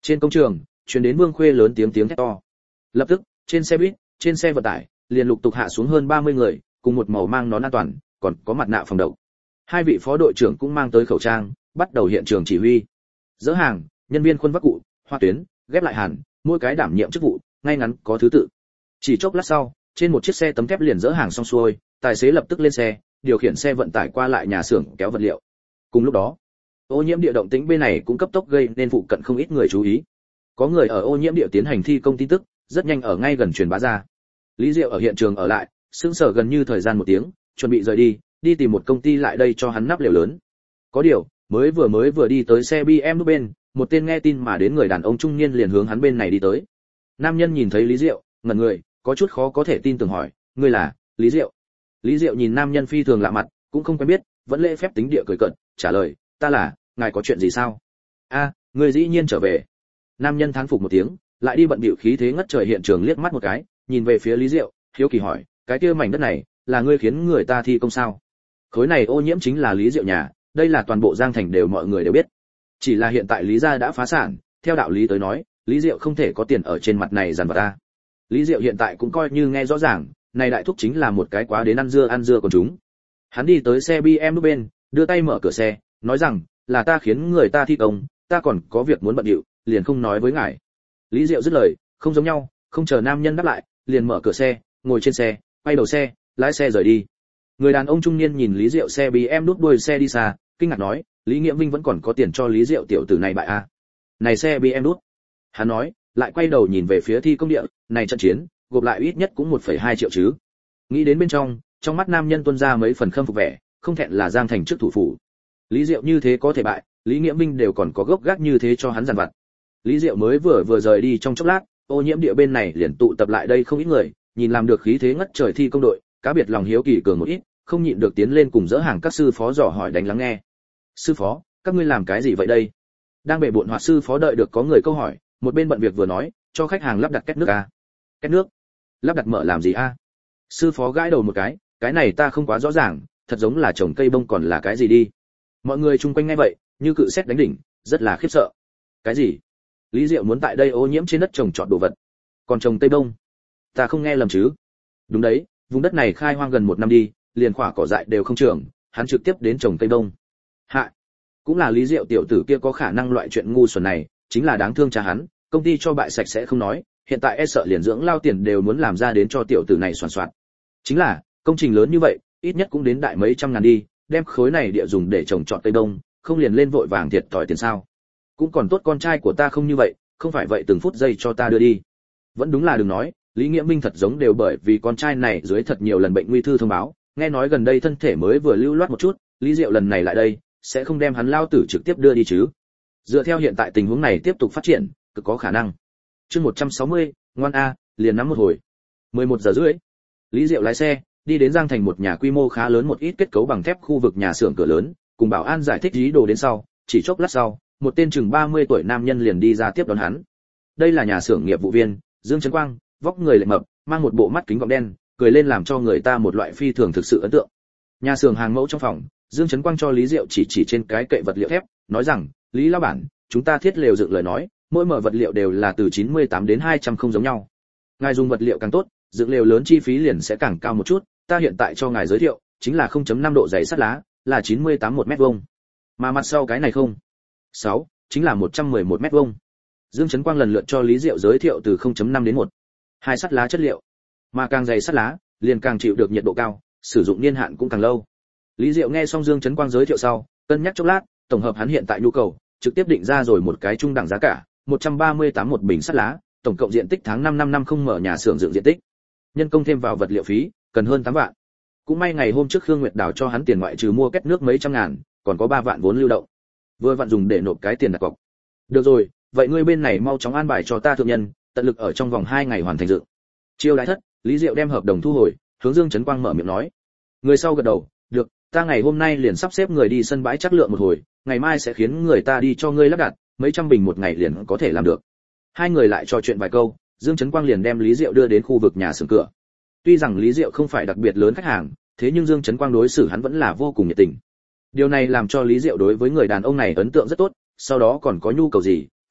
Trên công trường, truyền đến Vương Khuê lớn tiếng tiếng thét to. Lập tức, trên xe buýt, trên xe vận tải, liền lục tục hạ xuống hơn ba mươi người, cùng một màu mang nón an toàn, còn có mặt nạ phòng độc. Hai vị phó đội trưởng cũng mang tới khẩu trang, bắt đầu hiện trường chỉ huy. Dỡ hàng, nhân viên khuôn vác cụ, hoa tuyến, ghép lại hàn, mỗi cái đảm nhiệm chức vụ, ngay ngắn có thứ tự. Chỉ chốc lát sau, trên một chiếc xe tấm thép liền dỡ hàng xong xuôi, tài xế lập tức lên xe, điều khiển xe vận tải qua lại nhà xưởng kéo vật liệu. Cùng lúc đó, ô nhiễm địa động tĩnh bên này cũng cấp tốc gây nên phụ cận không ít người chú ý. Có người ở ô nhiễm địa tiến hành thi công tin tức, rất nhanh ở ngay gần truyền bá ra. Lý Diệu ở hiện trường ở lại, sững sờ gần như thời gian một tiếng, chuẩn bị rời đi, đi tìm một công ty lại đây cho hắn nắp lều lớn. Có điều, mới vừa mới vừa đi tới xe bê em bên, một tên nghe tin mà đến người đàn ông trung niên liền hướng hắn bên này đi tới. Nam nhân nhìn thấy Lý Diệu, ngẩn người, có chút khó có thể tin tưởng hỏi, ngươi là Lý Diệu? Lý Diệu nhìn nam nhân phi thường lạ mặt, cũng không quen biết, vẫn lễ phép tính địa cười cợt, trả lời, ta là, ngài có chuyện gì sao? A, ngươi dĩ nhiên trở về. Nam nhân thán phục một tiếng, lại đi bận bịu khí thế ngất trời hiện trường liếc mắt một cái, nhìn về phía Lý Diệu, hiếu kỳ hỏi, cái kia mảnh đất này, là ngươi khiến người ta thi công sao? Khối này ô nhiễm chính là Lý Diệu nhà, đây là toàn bộ Giang Thành đều mọi người đều biết. Chỉ là hiện tại Lý gia đã phá sản, theo đạo lý tới nói, Lý Diệu không thể có tiền ở trên mặt này dằn vặt ta. Lý Diệu hiện tại cũng coi như nghe rõ ràng, này đại thúc chính là một cái quá đến ăn dưa ăn dưa còn chúng. Hắn đi tới xe bê em bên, đưa tay mở cửa xe, nói rằng, là ta khiến người ta thi công, ta còn có việc muốn bận điệu, liền không nói với ngài. Lý Diệu dứt lời, không giống nhau, không chờ nam nhân đáp lại, liền mở cửa xe, ngồi trên xe, quay đầu xe, lái xe rời đi. Người đàn ông trung niên nhìn Lý Diệu xe bê em đút đuôi xe đi xa, kinh ngạc nói, Lý Nghĩa Vinh vẫn còn có tiền cho Lý Diệu tiểu tử này bại a. À? Này xe bê em đút. Hắn nói, lại quay đầu nhìn về phía thi công địa, này trận chiến, gộp lại ít nhất cũng một phẩy hai triệu chứ. Nghĩ đến bên trong, trong mắt nam nhân tuôn ra mấy phần khâm phục vẻ, không thẹn là Giang Thành trước thủ phủ. Lý Diệu như thế có thể bại, Lý Nghĩa Minh đều còn có gốc gác như thế cho hắn dằn vặt. Lý Diệu mới vừa vừa rời đi trong chốc lát, ô nhiễm địa bên này liền tụ tập lại đây không ít người, nhìn làm được khí thế ngất trời thi công đội, cá biệt lòng hiếu kỳ cường một ít, không nhịn được tiến lên cùng dỡ hàng các sư phó dò hỏi đánh lắng nghe. Sư phó, các ngươi làm cái gì vậy đây? Đang bệ bộn hoạt sư phó đợi được có người câu hỏi, một bên bận việc vừa nói, cho khách hàng lắp đặt két nước a. Két nước? Lắp đặt mở làm gì a? Sư phó gãi đầu một cái, cái này ta không quá rõ ràng, thật giống là trồng cây bông còn là cái gì đi. Mọi người chung quanh nghe vậy, như cự sét đánh đỉnh, rất là khiếp sợ. Cái gì? Lý Diệu muốn tại đây ô nhiễm trên đất trồng trọt đồ vật, còn trồng cây bông? Ta không nghe lầm chứ? Đúng đấy, vùng đất này khai hoang gần một năm đi, liền quả cỏ dại đều không trưởng, hắn trực tiếp đến trồng cây bông. Hạ, cũng là Lý Diệu tiểu tử kia có khả năng loại chuyện ngu xuẩn này, chính là đáng thương cha hắn, công ty cho bại sạch sẽ không nói, hiện tại e sợ liền dưỡng lao tiền đều muốn làm ra đến cho tiểu tử này soàn soạt. Chính là, công trình lớn như vậy, ít nhất cũng đến đại mấy trăm ngàn đi, đem khối này địa dùng để trồng trọt cây đông, không liền lên vội vàng thiệt thòi tiền sao? Cũng còn tốt con trai của ta không như vậy, không phải vậy từng phút giây cho ta đưa đi. Vẫn đúng là đừng nói, Lý Nghĩa Minh thật giống đều bởi vì con trai này dưới thật nhiều lần bệnh nguy thư thông báo, nghe nói gần đây thân thể mới vừa lưu loát một chút, Lý Diệu lần này lại đây, sẽ không đem hắn lao tử trực tiếp đưa đi chứ? Dựa theo hiện tại tình huống này tiếp tục phát triển, cực có khả năng. Chương một trăm sáu mươi, ngoan a, liền nắm một hồi. mười một giờ rưỡi. Lý Diệu lái xe, đi đến Giang Thành một nhà quy mô khá lớn một ít kết cấu bằng thép khu vực nhà xưởng cửa lớn, cùng bảo an giải thích ý đồ đến sau, chỉ chốc lát sau, một tên chừng ba mươi tuổi nam nhân liền đi ra tiếp đón hắn. Đây là nhà xưởng nghiệp vụ viên, Dương Trấn Quang, vóc người lệch mập, mang một bộ mắt kính gọng đen, cười lên làm cho người ta một loại phi thường thực sự ấn tượng. Nhà xưởng hàng mẫu trong phòng, Dương Trấn Quang cho Lý Diệu chỉ chỉ trên cái kệ vật liệu thép, nói rằng, Lý lão bản, chúng ta thiết lều dựng lời nói, mỗi mở vật liệu đều là từ chín mươi tám đến hai trăm không giống nhau. Ngài dùng vật liệu càng tốt, dựng lều lớn chi phí liền sẽ càng cao một chút, ta hiện tại cho ngài giới thiệu, chính là không chấm năm độ dày sắt lá, là chín mươi tám một mét vuông. Mà mặt sau cái này không. sáu, chính là một trăm mười một mét vuông. Dương Trấn Quang lần lượt cho Lý Diệu giới thiệu từ không chấm năm đến một. Hai sắt lá chất liệu. Mà càng dày sắt lá, liền càng chịu được nhiệt độ cao, sử dụng niên hạn cũng càng lâu. Lý Diệu nghe xong Dương Trấn Quang giới thiệu sau, cân nhắc chốc lát, tổng hợp hắn hiện tại nhu cầu, trực tiếp định ra rồi một cái trung đẳng giá cả, một trăm ba mươi tám một bình sắt lá, tổng cộng diện tích tháng năm năm năm không mở nhà xưởng dựng diện tích. Nhân công thêm vào vật liệu phí, cần hơn tám vạn. Cũng may ngày hôm trước Khương Nguyệt Đào cho hắn tiền ngoại trừ mua két nước mấy trăm ngàn, còn có ba vạn vốn lưu động. Vừa vặn dùng để nộp cái tiền đặt cọc. Được rồi, vậy ngươi bên này mau chóng an bài cho ta thượng nhân, tận lực ở trong vòng hai ngày hoàn thành dựng. Chiêu đãi thất, Lý Diệu đem hợp đồng thu hồi, hướng Dương Trấn Quang mở miệng nói. Người sau gật đầu, được, ta ngày hôm nay liền sắp xếp người đi sân bãi chắc lượng một hồi, ngày mai sẽ khiến người ta đi cho ngươi lắp đặt, mấy trăm bình một ngày liền có thể làm được. Hai người lại trò chuyện vài câu, Dương Trấn Quang liền đem Lý Diệu đưa đến khu vực nhà xưởng cửa. Tuy rằng Lý Diệu không phải đặc biệt lớn khách hàng, thế nhưng Dương Trấn Quang đối xử hắn vẫn là vô cùng nhiệt tình. Điều này làm cho Lý Diệu đối với người đàn ông này ấn tượng rất tốt, sau đó còn có nhu cầu gì,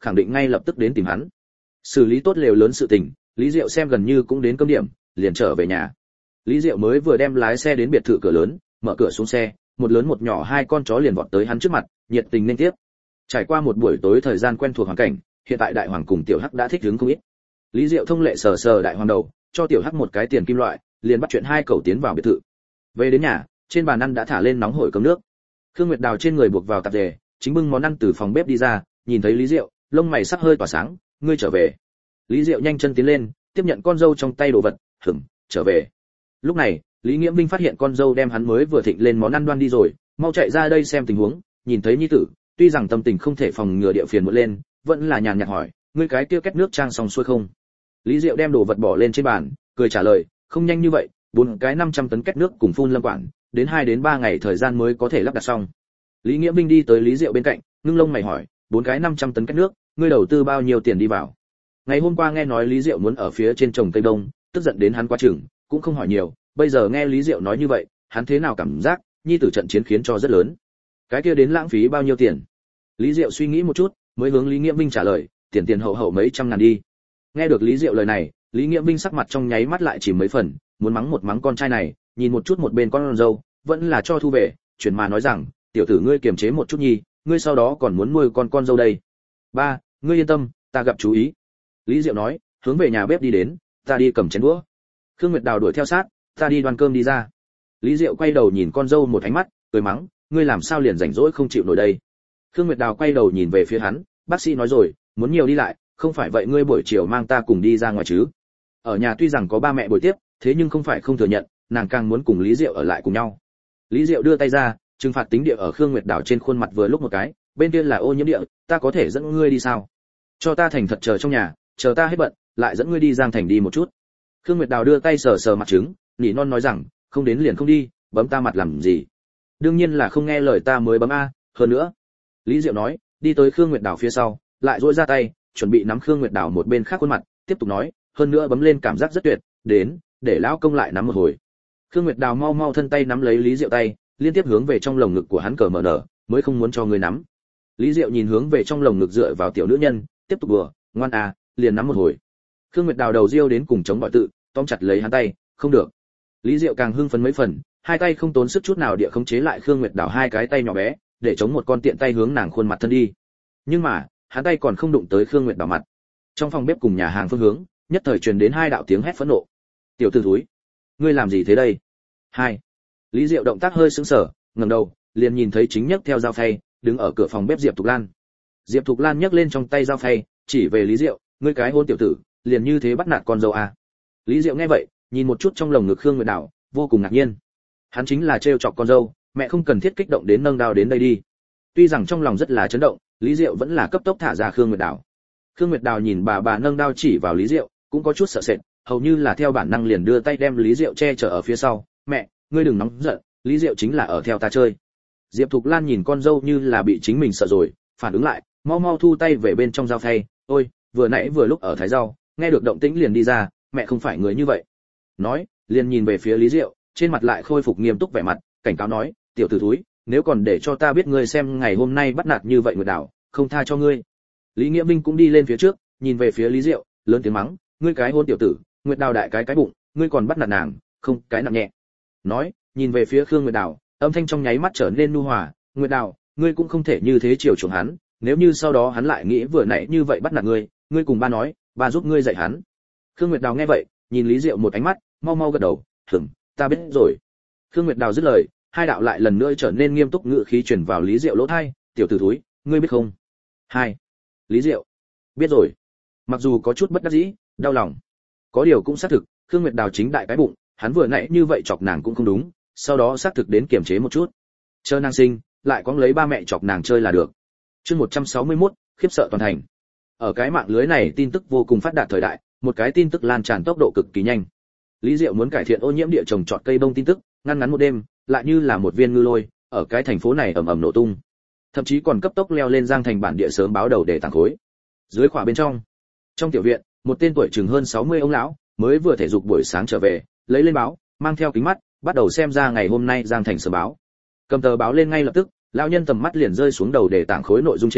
khẳng định ngay lập tức đến tìm hắn. Xử lý tốt lều lớn sự tình, Lý Diệu xem gần như cũng đến cơm điểm, liền trở về nhà. Lý Diệu mới vừa đem lái xe đến biệt thự cửa lớn, mở cửa xuống xe, một lớn một nhỏ hai con chó liền vọt tới hắn trước mặt, nhiệt tình nên tiếp. Trải qua một buổi tối thời gian quen thuộc hoàn cảnh, hiện tại đại hoàng cùng tiểu hắc đã thích ứng không ít. Lý Diệu thông lệ sờ sờ đại hoàng đầu, cho tiểu hắc một cái tiền kim loại, liền bắt chuyện hai cậu tiến vào biệt thự. Về đến nhà, trên bàn ăn đã thả lên nóng hổi cơm nước. Khương Nguyệt Đào trên người buộc vào tạp dề, chính bưng món ăn từ phòng bếp đi ra, nhìn thấy Lý Diệu, lông mày sắc hơi tỏa sáng, ngươi trở về. Lý Diệu nhanh chân tiến lên, tiếp nhận con dâu trong tay đồ vật, hửng, trở về. Lúc này, Lý Nghiễm Vinh phát hiện con dâu đem hắn mới vừa thịnh lên món ăn đoan đi rồi, mau chạy ra đây xem tình huống, nhìn thấy nhi tử, tuy rằng tâm tình không thể phòng ngừa địa phiền muộn lên, vẫn là nhàn nhạt hỏi, ngươi cái kia két nước trang xong xuôi không? Lý Diệu đem đồ vật bỏ lên trên bàn, cười trả lời, không nhanh như vậy, bốn cái năm trăm tấn két nước cùng phun lâm quản, đến hai đến ba ngày thời gian mới có thể lắp đặt xong. Lý Nghĩa Minh đi tới Lý Diệu bên cạnh, ngưng lông mày hỏi, bốn cái năm trăm tấn két nước, ngươi đầu tư bao nhiêu tiền đi vào? Ngày hôm qua nghe nói Lý Diệu muốn ở phía trên trồng cây đông, tức giận đến hắn quá chừng, cũng không hỏi nhiều, bây giờ nghe Lý Diệu nói như vậy, hắn thế nào cảm giác, nhi tử trận chiến khiến cho rất lớn. Cái kia đến lãng phí bao nhiêu tiền? Lý Diệu suy nghĩ một chút, mới hướng Lý Nghĩa Minh trả lời, tiền tiền hậu hậu mấy trăm ngàn đi. Nghe được Lý Diệu lời này, Lý Nghĩa Minh sắc mặt trong nháy mắt lại chìm mấy phần, muốn mắng một mắng con trai này, nhìn một chút một bên con dâu, vẫn là cho thu về, chuyển mà nói rằng, tiểu tử ngươi kiềm chế một chút nhi, ngươi sau đó còn muốn nuôi con con dâu đây. Ba, ngươi yên tâm, ta gặp chú ý. Lý Diệu nói, hướng về nhà bếp đi đến, ta đi cầm chén đũa. Khương Nguyệt Đào đuổi theo sát, ta đi đoan cơm đi ra. Lý Diệu quay đầu nhìn con dâu một ánh mắt, cười mắng, ngươi làm sao liền rảnh rỗi không chịu nổi đây. Khương Nguyệt Đào quay đầu nhìn về phía hắn, bác sĩ nói rồi, muốn nhiều đi lại, không phải vậy ngươi buổi chiều mang ta cùng đi ra ngoài chứ. Ở nhà tuy rằng có ba mẹ buổi tiếp, thế nhưng không phải không thừa nhận, nàng càng muốn cùng Lý Diệu ở lại cùng nhau. Lý Diệu đưa tay ra, trừng phạt tính địa ở Khương Nguyệt Đào trên khuôn mặt vừa lúc một cái, bên kia là ô nhiễm địa, ta có thể dẫn ngươi đi sao? Cho ta thành thật chờ trong nhà, chờ ta hết bận, lại dẫn ngươi đi Giang Thành đi một chút. Khương Nguyệt Đào đưa tay sờ sờ mặt trứng, nỉ non nói rằng, không đến liền không đi, bấm ta mặt làm gì? Đương nhiên là không nghe lời ta mới bấm a, hơn nữa. Lý Diệu nói, đi tới Khương Nguyệt Đào phía sau, lại duỗi ra tay, chuẩn bị nắm Khương Nguyệt Đào một bên khác khuôn mặt, tiếp tục nói, hơn nữa bấm lên cảm giác rất tuyệt, đến, để lão công lại nắm một hồi. Khương Nguyệt Đào mau mau thân tay nắm lấy Lý Diệu tay, liên tiếp hướng về trong lồng ngực của hắn cờ mở nở, mới không muốn cho người nắm. Lý Diệu nhìn hướng về trong lồng ngực dựa vào tiểu nữ nhân, tiếp tục đùa, ngoan à, liền nắm một hồi. Khương Nguyệt Đào đầu riêu đến cùng chống bỏi tự, tóm chặt lấy hắn tay, không được. Lý Diệu càng hưng phấn mấy phần, hai tay không tốn sức chút nào địa khống chế lại Khương Nguyệt Đào hai cái tay nhỏ bé, để chống một con tiện tay hướng nàng khuôn mặt thân đi. Nhưng mà, hắn tay còn không đụng tới Khương Nguyệt Đào mặt. Trong phòng bếp cùng nhà hàng phương hướng, nhất thời truyền đến hai đạo tiếng hét phẫn nộ. Tiểu tử thúi, ngươi làm gì thế đây? Hai. Lý Diệu động tác hơi sững sờ, ngẩng đầu, liền nhìn thấy chính nhấc theo dao phay, đứng ở cửa phòng bếp Diệp Thục Lan. Diệp Thục Lan nhấc lên trong tay dao phay, chỉ về Lý Diệu, ngươi cái hôn tiểu tử, liền như thế bắt nạt con dâu à? Lý Diệu nghe vậy, nhìn một chút trong lồng ngực Khương Nguyệt Đào, vô cùng ngạc nhiên. Hắn chính là trêu chọc con dâu, mẹ không cần thiết kích động đến nâng đao đến đây đi. Tuy rằng trong lòng rất là chấn động, Lý Diệu vẫn là cấp tốc thả ra Khương Nguyệt Đào. Khương Nguyệt Đào nhìn bà bà nâng đao chỉ vào Lý Diệu, cũng có chút sợ sệt, hầu như là theo bản năng liền đưa tay đem Lý Diệu che chở ở phía sau. Mẹ, ngươi đừng nóng giận, Lý Diệu chính là ở theo ta chơi. Diệp Thục Lan nhìn con dâu như là bị chính mình sợ rồi, phản ứng lại, mau mau thu tay về bên trong dao phay. Ôi, vừa nãy vừa lúc ở thái rau, nghe được động tĩnh liền đi ra, mẹ không phải người như vậy. Nói, liền nhìn về phía Lý Diệu, trên mặt lại khôi phục nghiêm túc vẻ mặt, cảnh cáo nói, tiểu tử thúi, nếu còn để cho ta biết ngươi xem ngày hôm nay bắt nạt như vậy Nguyệt Đào, không tha cho ngươi. Lý Nghĩa Minh cũng đi lên phía trước, nhìn về phía Lý Diệu, lớn tiếng mắng, ngươi cái hôn tiểu tử, Nguyệt Đào đại cái cái bụng, ngươi còn bắt nạt nàng, không, cái nặng nhẹ. Nói, nhìn về phía Khương Nguyệt Đào, âm thanh trong nháy mắt trở nên nhu hòa, Nguyệt Đào, ngươi cũng không thể như thế chiều chuộng hắn, nếu như sau đó hắn lại nghĩ vừa nãy như vậy bắt nạt ngươi, ngươi cùng ba nói, ba giúp ngươi dạy hắn. Khương Nguyệt Đào nghe vậy, nhìn Lý Diệu một ánh mắt, mau mau gật đầu, "Ừm, ta biết rồi." Khương Nguyệt Đào dứt lời, hai đạo lại lần nữa trở nên nghiêm túc ngữ khí truyền vào Lý Diệu lỗ tai, "Tiểu tử thúi, ngươi biết không?" Hai. Lý Diệu, biết rồi. Mặc dù có chút bất đắc dĩ, đau lòng, có điều cũng xác thực, Khương Nguyệt Đào chính đại cái bụng, hắn vừa nãy như vậy chọc nàng cũng không đúng, sau đó xác thực đến kiềm chế một chút. Chờ nàng sinh, lại có lấy ba mẹ chọc nàng chơi là được. Chương một trăm sáu mươi mốt, khiếp sợ toàn thành. Ở cái mạng lưới này tin tức vô cùng phát đạt thời đại, một cái tin tức lan tràn tốc độ cực kỳ nhanh. Lý Diệu muốn cải thiện ô nhiễm địa trồng trọt cây bông tin tức, ngăn ngắn một đêm, lại như là một viên ngư lôi, ở cái thành phố này ầm ầm nổ tung. Thậm chí còn cấp tốc leo lên Giang Thành bản địa sớm báo đầu để tàng khối. Dưới khỏa bên trong, trong tiểu viện, một tên tuổi chừng hơn sáu mươi ông lão, mới vừa thể dục buổi sáng trở về, lấy lên báo, mang theo kính mắt, bắt đầu xem ra ngày hôm nay Giang Thành sớm báo. Cầm tờ báo lên ngay lập tức, lão nhân tầm mắt liền rơi xuống đầu để tảng khối nội dung trên,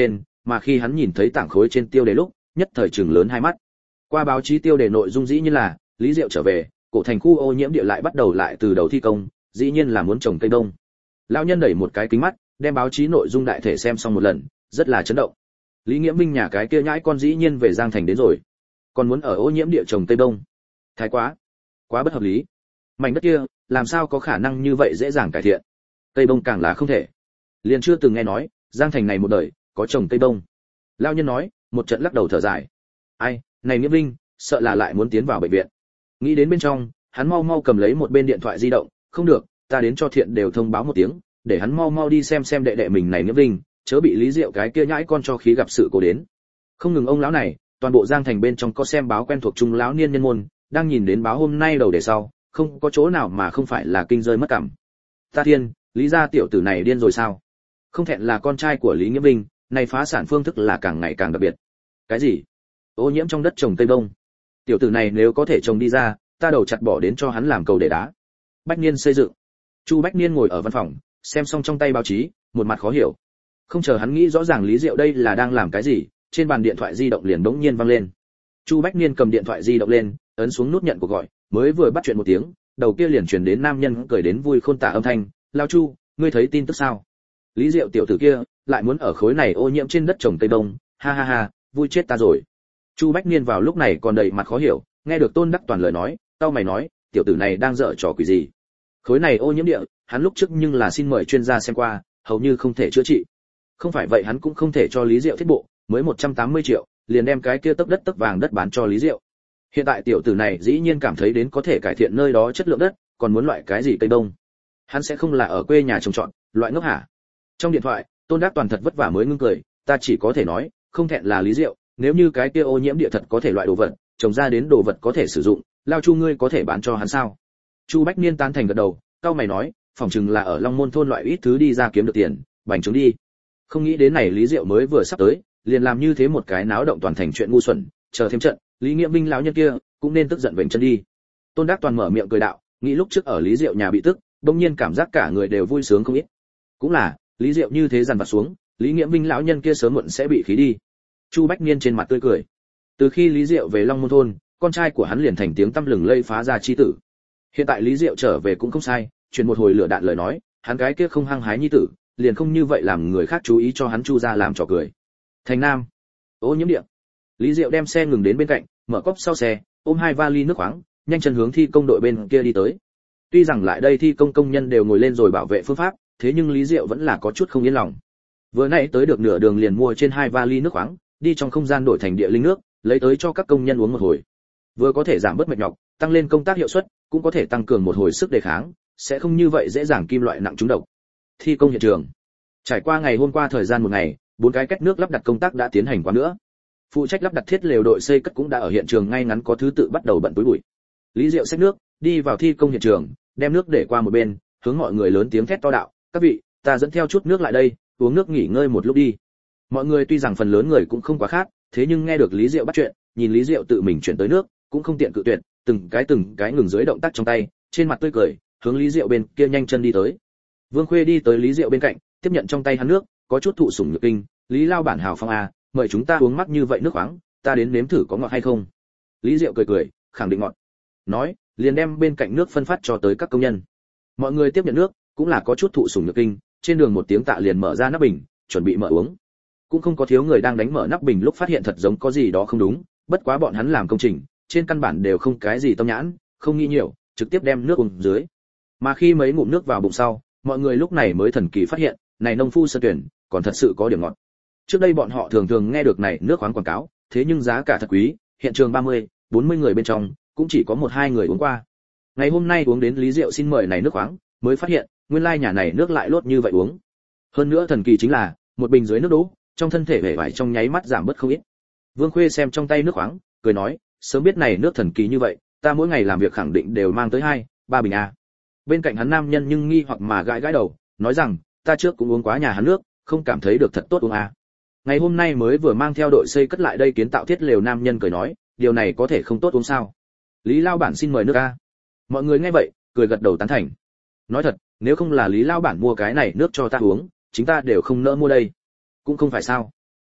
mà khi hắn nhìn thấy tảng khối trên tiêu đề lúc nhất thời chừng lớn hai mắt. Qua báo chí tiêu đề nội dung dĩ nhiên là Lý Diệu trở về, cổ thành khu ô nhiễm địa lại bắt đầu lại từ đầu thi công, dĩ nhiên là muốn trồng cây đông. Lão nhân đẩy một cái kính mắt, đem báo chí nội dung đại thể xem xong một lần, rất là chấn động. Lý Nghĩa Minh nhà cái kia nhãi con dĩ nhiên về Giang Thành đến rồi, còn muốn ở ô nhiễm địa trồng cây đông. Thái quá, quá bất hợp lý. Mảnh đất kia, làm sao có khả năng như vậy dễ dàng cải thiện? Cây bông càng là không thể. Liền chưa từng nghe nói, Giang Thành này một đời có trồng cây bông. Lão nhân nói, một trận lắc đầu thở dài. Ai, này Nghĩa Minh, sợ là lại muốn tiến vào bệnh viện. Nghĩ đến bên trong, hắn mau mau cầm lấy một bên điện thoại di động, không được, ta đến cho Thiện đều thông báo một tiếng, để hắn mau mau đi xem xem đệ đệ mình này Nghĩa Minh, chớ bị Lý Diệu cái kia nhãi con cho khí gặp sự cố đến. Không ngừng ông lão này, toàn bộ Giang Thành bên trong có xem báo quen thuộc trung lão niên nhân môn, đang nhìn đến báo hôm nay đầu để sau, không có chỗ nào mà không phải là kinh rơi mất cảm. Ta thiên, Lý gia tiểu tử này điên rồi sao? Không thẹn là con trai của Lý Nghĩa Minh, này phá sản phương thức là càng ngày càng đặc biệt. Cái gì? Ô nhiễm trong đất trồng cây bông. Tiểu tử này nếu có thể trồng đi ra, ta đầu chặt bỏ đến cho hắn làm cầu để đá. Bách Niên xây dựng. Chu Bách Niên ngồi ở văn phòng, xem xong trong tay báo chí, một mặt khó hiểu. Không chờ hắn nghĩ rõ ràng Lý Diệu đây là đang làm cái gì, trên bàn điện thoại di động liền bỗng nhiên vang lên. Chu Bách Niên cầm điện thoại di động lên, ấn xuống nút nhận cuộc gọi, mới vừa bắt chuyện một tiếng, đầu kia liền truyền đến nam nhân cười đến vui khôn tả âm thanh, "Lão Chu, ngươi thấy tin tức sao? Lý Diệu tiểu tử kia lại muốn ở khối này ô nhiễm trên đất trồng cây bông, ha ha ha, vui chết ta rồi." Chu Bách Niên vào lúc này còn đầy mặt khó hiểu, nghe được Tôn Đắc Toàn lời nói, tao mày nói, tiểu tử này đang dở trò quỷ gì? Khối này ô nhiễm địa, hắn lúc trước nhưng là xin mời chuyên gia xem qua, hầu như không thể chữa trị. Không phải vậy hắn cũng không thể cho Lý Diệu thiết bộ, mới một trăm tám mươi triệu, liền đem cái kia tấc đất tấc vàng đất bán cho Lý Diệu. Hiện tại tiểu tử này dĩ nhiên cảm thấy đến có thể cải thiện nơi đó chất lượng đất, còn muốn loại cái gì cây bông? Hắn sẽ không là ở quê nhà trồng trọt, loại ngốc hả? Trong điện thoại, Tôn Đắc Toàn thật vất vả mới ngưng cười, ta chỉ có thể nói, không thẹn là Lý Diệu, nếu như cái kia ô nhiễm địa thật có thể loại đồ vật, trồng ra đến đồ vật có thể sử dụng, Lao Chu ngươi có thể bán cho hắn sao? Chu Bách Niên tán thành gật đầu, cao mày nói, phỏng chừng là ở Long Môn thôn loại ít thứ đi ra kiếm được tiền, bành trướng đi. Không nghĩ đến này Lý Diệu mới vừa sắp tới, liền làm như thế một cái náo động toàn thành chuyện ngu xuẩn, chờ thêm trận, Lý Nghĩa Minh lão nhân kia cũng nên tức giận vểnh chân đi. Tôn Đắc Toàn mở miệng cười đạo, nghĩ lúc trước ở Lý Diệu nhà bị tức, bỗng nhiên cảm giác cả người đều vui sướng không ít. Cũng là, Lý Diệu như thế dằn vặt xuống, Lý Nghĩa Minh lão nhân kia sớm muộn sẽ bị khí đi. Chu Bách Niên trên mặt tươi cười. Từ khi Lý Diệu về Long Môn thôn, con trai của hắn liền thành tiếng tăm lừng lây phá gia chi tử. Hiện tại Lý Diệu trở về cũng không sai, truyền một hồi lửa đạn lời nói, hắn cái kia không hăng hái nhi tử, liền không như vậy làm người khác chú ý cho hắn Chu gia làm trò cười. Thành Nam, ô nhiễm địa. Lý Diệu đem xe ngừng đến bên cạnh, mở cốp sau xe, ôm hai vali nước khoáng, nhanh chân hướng thi công đội bên kia đi tới. Tuy rằng lại đây thi công công nhân đều ngồi lên rồi bảo vệ phương pháp, thế nhưng Lý Diệu vẫn là có chút không yên lòng. Vừa nãy tới được nửa đường liền mua trên hai vali nước khoáng, đi trong không gian đổi thành địa linh nước, lấy tới cho các công nhân uống một hồi. Vừa có thể giảm bớt mệt nhọc, tăng lên công tác hiệu suất, cũng có thể tăng cường một hồi sức đề kháng, sẽ không như vậy dễ dàng kim loại nặng trúng độc. Thi công hiện trường. Trải qua ngày hôm qua thời gian một ngày, bốn cái cách nước lắp đặt công tác đã tiến hành qua nữa. Phụ trách lắp đặt thiết lều đội xây cất cũng đã ở hiện trường ngay ngắn có thứ tự bắt đầu bận túi bụi. Lý Diệu xách nước, đi vào thi công hiện trường, đem nước để qua một bên, hướng mọi người lớn tiếng thét to đạo, "Các vị, ta dẫn theo chút nước lại đây, uống nước nghỉ ngơi một lúc đi." Mọi người tuy rằng phần lớn người cũng không quá khác, thế nhưng nghe được Lý Diệu bắt chuyện, nhìn Lý Diệu tự mình chuyển tới nước, cũng không tiện cự tuyệt, từng cái từng cái ngừng dưới động tác trong tay, trên mặt tươi cười, hướng Lý Diệu bên kia nhanh chân đi tới. Vương Khuê đi tới Lý Diệu bên cạnh, tiếp nhận trong tay hắn nước, có chút thụ sủng nhược kinh, "Lý lao bản hào phong à, mời chúng ta uống mắc như vậy nước khoáng, ta đến nếm thử có ngọt hay không." Lý Diệu cười cười, khẳng định ngọt. Nói, liền đem bên cạnh nước phân phát cho tới các công nhân. Mọi người tiếp nhận nước, cũng là có chút thụ sủng nhược kinh, trên đường một tiếng tạ liền mở ra nắp bình, chuẩn bị mở uống. Cũng không có thiếu người đang đánh mở nắp bình lúc phát hiện thật giống có gì đó không đúng, bất quá bọn hắn làm công trình, trên căn bản đều không cái gì tâm nhãn, không nghĩ nhiều, trực tiếp đem nước uống dưới. Mà khi mấy ngụm nước vào bụng sau, mọi người lúc này mới thần kỳ phát hiện, này nông phu sơn tuyển, còn thật sự có điểm ngọt. Trước đây bọn họ thường thường nghe được này nước khoáng quảng cáo, thế nhưng giá cả thật quý, hiện trường ba mươi, bốn mươi người bên trong, cũng chỉ có một hai người uống qua. Ngày hôm nay uống đến Lý Diệu xin mời này nước khoáng, mới phát hiện, nguyên lai nhà này nước lại lốt như vậy uống. Hơn nữa thần kỳ chính là, một bình dưới nước đỗ, trong thân thể vẻ vải trong nháy mắt giảm bớt không ít. Vương Khuê xem trong tay nước khoáng, cười nói, sớm biết này nước thần kỳ như vậy, ta mỗi ngày làm việc khẳng định đều mang tới hai, ba bình a. Bên cạnh hắn nam nhân nhưng nghi hoặc mà gãi gãi đầu, nói rằng, ta trước cũng uống quá nhà hắn nước, không cảm thấy được thật tốt uống a. Ngày hôm nay mới vừa mang theo đội xây cất lại đây kiến tạo thiết lều nam nhân cười nói, điều này có thể không tốt uống sao? Lý lao bản xin mời nước a. Mọi người nghe vậy, cười gật đầu tán thành. Nói thật, nếu không là Lý lao bản mua cái này nước cho ta uống, chúng ta đều không nỡ mua đây. Cũng không phải sao?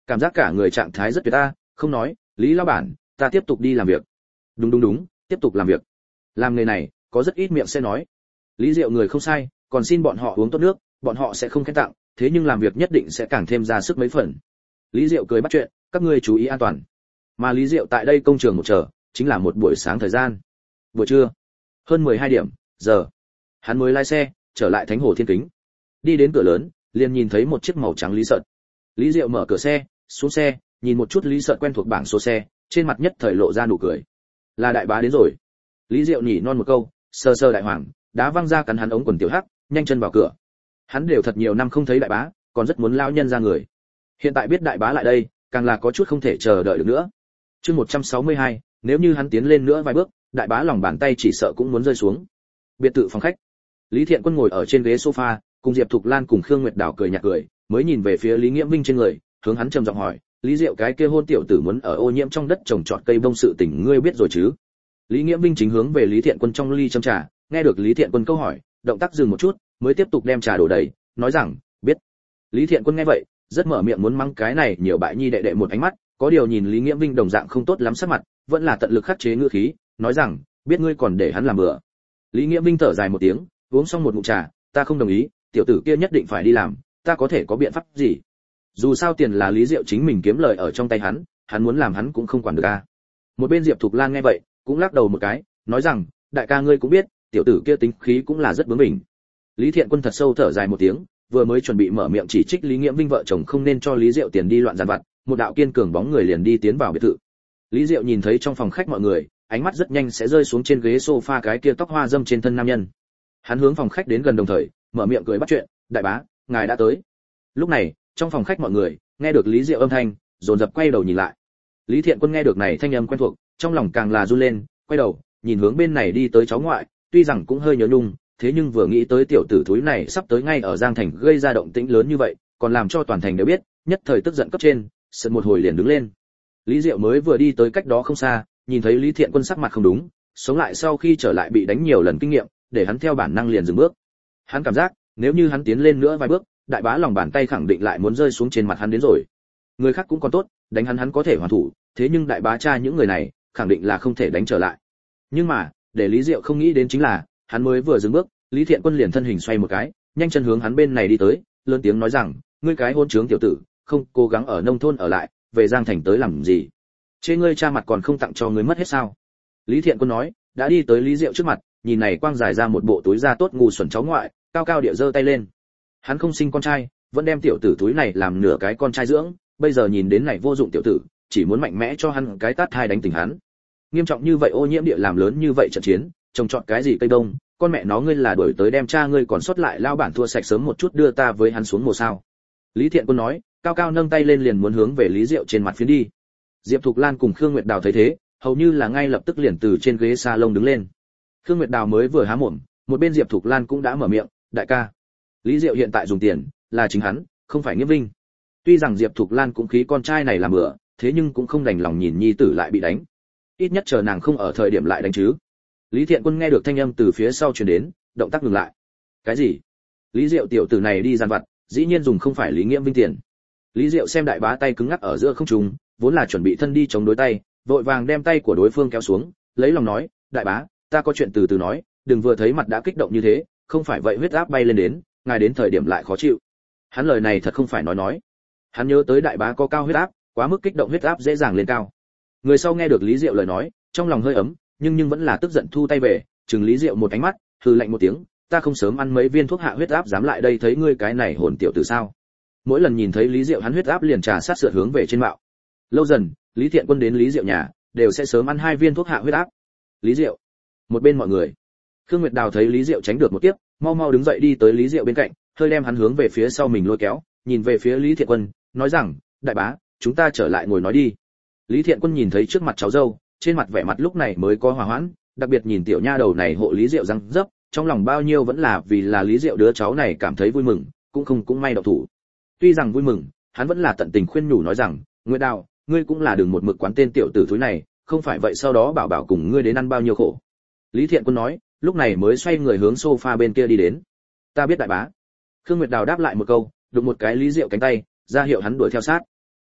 Cảm giác cả người trạng thái rất tuyệt ta, không nói, Lý lão bản, ta tiếp tục đi làm việc. Đúng đúng đúng, tiếp tục làm việc. Làm nghề này, có rất ít miệng sẽ nói. Lý Diệu người không sai, còn xin bọn họ uống tốt nước, bọn họ sẽ không khen tặng, thế nhưng làm việc nhất định sẽ càng thêm ra sức mấy phần. Lý Diệu cười bắt chuyện, các ngươi chú ý an toàn. Mà Lý Diệu tại đây công trường một chờ, chính là một buổi sáng thời gian. Buổi trưa, hơn mười hai điểm, giờ, hắn mới lái xe trở lại Thánh Hồ Thiên Kính. Đi đến cửa lớn, liền nhìn thấy một chiếc màu trắng Lý Sợn. Lý Diệu mở cửa xe, xuống xe, nhìn một chút Lý Sợn quen thuộc bảng số xe, trên mặt nhất thời lộ ra nụ cười. Là đại bá đến rồi. Lý Diệu nhỉ non một câu, sơ sơ đại hoàng, đá văng ra cắn hắn ống quần tiểu hắc, nhanh chân vào cửa. Hắn đều thật nhiều năm không thấy đại bá, còn rất muốn lão nhân ra người. Hiện tại biết đại bá lại đây, càng là có chút không thể chờ đợi được nữa. Chương một trăm sáu mươi hai, nếu như hắn tiến lên nữa vài bước, đại bá lòng bàn tay chỉ sợ cũng muốn rơi xuống. Biệt thự phòng khách. Lý Thiện Quân ngồi ở trên ghế sofa, cùng Diệp Thục Lan cùng Khương Nguyệt Đào cười nhạt cười, mới nhìn về phía Lý Nghiễm Vinh trên người, hướng hắn trầm giọng hỏi, Lý Diệu cái kia hôn tiểu tử muốn ở ô nhiễm trong đất trồng trọt cây bông sự tình ngươi biết rồi chứ? Lý Nghiễm Vinh chính hướng về Lý Thiện Quân trong ly châm trà, nghe được Lý Thiện Quân câu hỏi, động tác dừng một chút, mới tiếp tục đem trà đổ đầy, nói rằng, biết. Lý Thiện Quân nghe vậy, rất mở miệng muốn mắng cái này nhiều bại nhi đệ đệ một ánh mắt, có điều nhìn Lý Nghiễm Vinh đồng dạng không tốt lắm sắc mặt, vẫn là tận lực khắc chế ngữ khí, nói rằng, biết ngươi còn để hắn làm bữa. Lý Nghiễm Vinh thở dài một tiếng, uống xong một ngụm trà, ta không đồng ý, tiểu tử kia nhất định phải đi làm, ta có thể có biện pháp gì? Dù sao tiền là Lý Diệu chính mình kiếm lời ở trong tay hắn, hắn muốn làm hắn cũng không quản được a. Một bên Diệp Thục Lan nghe vậy, cũng lắc đầu một cái, nói rằng, đại ca ngươi cũng biết, tiểu tử kia tính khí cũng là rất bướng bỉnh. Lý Thiện Quân thật sâu thở dài một tiếng, vừa mới chuẩn bị mở miệng chỉ trích Lý Nghiễm Vinh vợ chồng không nên cho Lý Diệu tiền đi loạn giàn vặt, một đạo kiên cường bóng người liền đi tiến vào biệt thự. Lý Diệu nhìn thấy trong phòng khách mọi người, ánh mắt rất nhanh sẽ rơi xuống trên ghế sofa cái kia tóc hoa dâm trên thân nam nhân. Hắn hướng phòng khách đến gần đồng thời, mở miệng cười bắt chuyện, đại bá, ngài đã tới. Lúc này, trong phòng khách mọi người nghe được Lý Diệu âm thanh, dồn dập quay đầu nhìn lại. Lý Thiện Quân nghe được này thanh âm quen thuộc, trong lòng càng là run lên, quay đầu, nhìn hướng bên này đi tới cháu ngoại, tuy rằng cũng hơi nhớ nhung, thế nhưng vừa nghĩ tới tiểu tử thúi này sắp tới ngay ở Giang Thành gây ra động tĩnh lớn như vậy, còn làm cho toàn thành đều biết, nhất thời tức giận cấp trên, sượt một hồi liền đứng lên. Lý Diệu mới vừa đi tới cách đó không xa, nhìn thấy Lý Thiện Quân sắc mặt không đúng, sống lại sau khi trở lại bị đánh nhiều lần kinh nghiệm, để hắn theo bản năng liền dừng bước. Hắn cảm giác, nếu như hắn tiến lên nữa vài bước, đại bá lòng bàn tay khẳng định lại muốn rơi xuống trên mặt hắn đến rồi. Người khác cũng còn tốt, đánh hắn hắn có thể hoàn thủ, thế nhưng đại bá cha những người này, khẳng định là không thể đánh trở lại. Nhưng mà, để Lý Diệu không nghĩ đến chính là, hắn mới vừa dừng bước, Lý Thiện Quân liền thân hình xoay một cái, nhanh chân hướng hắn bên này đi tới, lớn tiếng nói rằng, ngươi cái hôn trướng tiểu tử, không cố gắng ở nông thôn ở lại, về Giang Thành tới làm gì? Chê ngươi cha mặt còn không tặng cho ngươi mất hết sao? Lý Thiện Quân nói, đã đi tới Lý Diệu trước mặt, nhìn này quang dài ra một bộ túi da tốt ngu xuẩn cháu ngoại, cao cao địa giơ tay lên. Hắn không sinh con trai, vẫn đem tiểu tử túi này làm nửa cái con trai dưỡng, bây giờ nhìn đến này vô dụng tiểu tử, chỉ muốn mạnh mẽ cho hắn cái tát hai đánh tỉnh hắn. Nghiêm trọng như vậy ô nhiễm địa làm lớn như vậy trận chiến, trồng trọt cái gì cây đông, con mẹ nó ngươi là đuổi tới đem cha ngươi còn sót lại lao bản thua sạch sớm một chút đưa ta với hắn xuống mồ sao? Lý Thiện Quân nói, cao cao nâng tay lên liền muốn hướng về Lý Diệu trên mặt phiến đi. Diệp Thục Lan cùng Khương Nguyệt Đào thấy thế, hầu như là ngay lập tức liền từ trên ghế salon đứng lên. Khương Nguyệt Đào mới vừa há mồm, một bên Diệp Thục Lan cũng đã mở miệng, đại ca, Lý Diệu hiện tại dùng tiền là chính hắn, không phải Nghiễm Vinh. Tuy rằng Diệp Thục Lan cũng khí con trai này làm bữa, thế nhưng cũng không đành lòng nhìn nhi tử lại bị đánh. Ít nhất chờ nàng không ở thời điểm lại đánh chứ. Lý Thiện Quân nghe được thanh âm từ phía sau truyền đến, động tác ngừng lại. Cái gì? Lý Diệu tiểu tử này đi gian vặt, dĩ nhiên dùng không phải Lý Nghiễm Vinh tiền. Lý Diệu xem đại bá tay cứng ngắc ở giữa không trung, vốn là chuẩn bị thân đi chống đối tay, vội vàng đem tay của đối phương kéo xuống, lấy lòng nói, đại bá, ta có chuyện từ từ nói, đừng vừa thấy mặt đã kích động như thế, không phải vậy huyết áp bay lên đến, ngài đến thời điểm lại khó chịu. Hắn lời này thật không phải nói nói. Hắn nhớ tới đại bá có cao huyết áp, quá mức kích động huyết áp dễ dàng lên cao. Người sau nghe được Lý Diệu lời nói, trong lòng hơi ấm, nhưng nhưng vẫn là tức giận thu tay về, trừng Lý Diệu một ánh mắt, hừ lạnh một tiếng, ta không sớm ăn mấy viên thuốc hạ huyết áp dám lại đây thấy ngươi cái này hồn tiểu tử sao? Mỗi lần nhìn thấy Lý Diệu hắn huyết áp liền trà sát sượt hướng về trên mạo. Lâu dần, Lý Thiện Quân đến Lý Diệu nhà, đều sẽ sớm ăn hai viên thuốc hạ huyết áp. Lý Diệu. Một bên mọi người. Khương Nguyệt Đào thấy Lý Diệu tránh được một kiếp, mau mau đứng dậy đi tới Lý Diệu bên cạnh, hơi đem hắn hướng về phía sau mình lôi kéo, nhìn về phía Lý Thiện Quân, nói rằng, đại bá, chúng ta trở lại ngồi nói đi. Lý Thiện Quân nhìn thấy trước mặt cháu dâu, trên mặt vẻ mặt lúc này mới có hòa hoãn, đặc biệt nhìn tiểu nha đầu này hộ Lý Diệu răng dấp, trong lòng bao nhiêu vẫn là vì là Lý Diệu đứa cháu này cảm thấy vui mừng, cũng không cũng may động thủ. Tuy rằng vui mừng, hắn vẫn là tận tình khuyên nhủ nói rằng, Nguyệt Đào, ngươi cũng là đừng một mực quán tên tiểu tử thúi này, không phải vậy sau đó bảo bảo cùng ngươi đến ăn bao nhiêu khổ. Lý Thiện Quân nói, lúc này mới xoay người hướng sofa bên kia đi đến. Ta biết đại bá. Khương Nguyệt Đào đáp lại một câu, đụng một cái Lý Diệu cánh tay, ra hiệu hắn đuổi theo sát.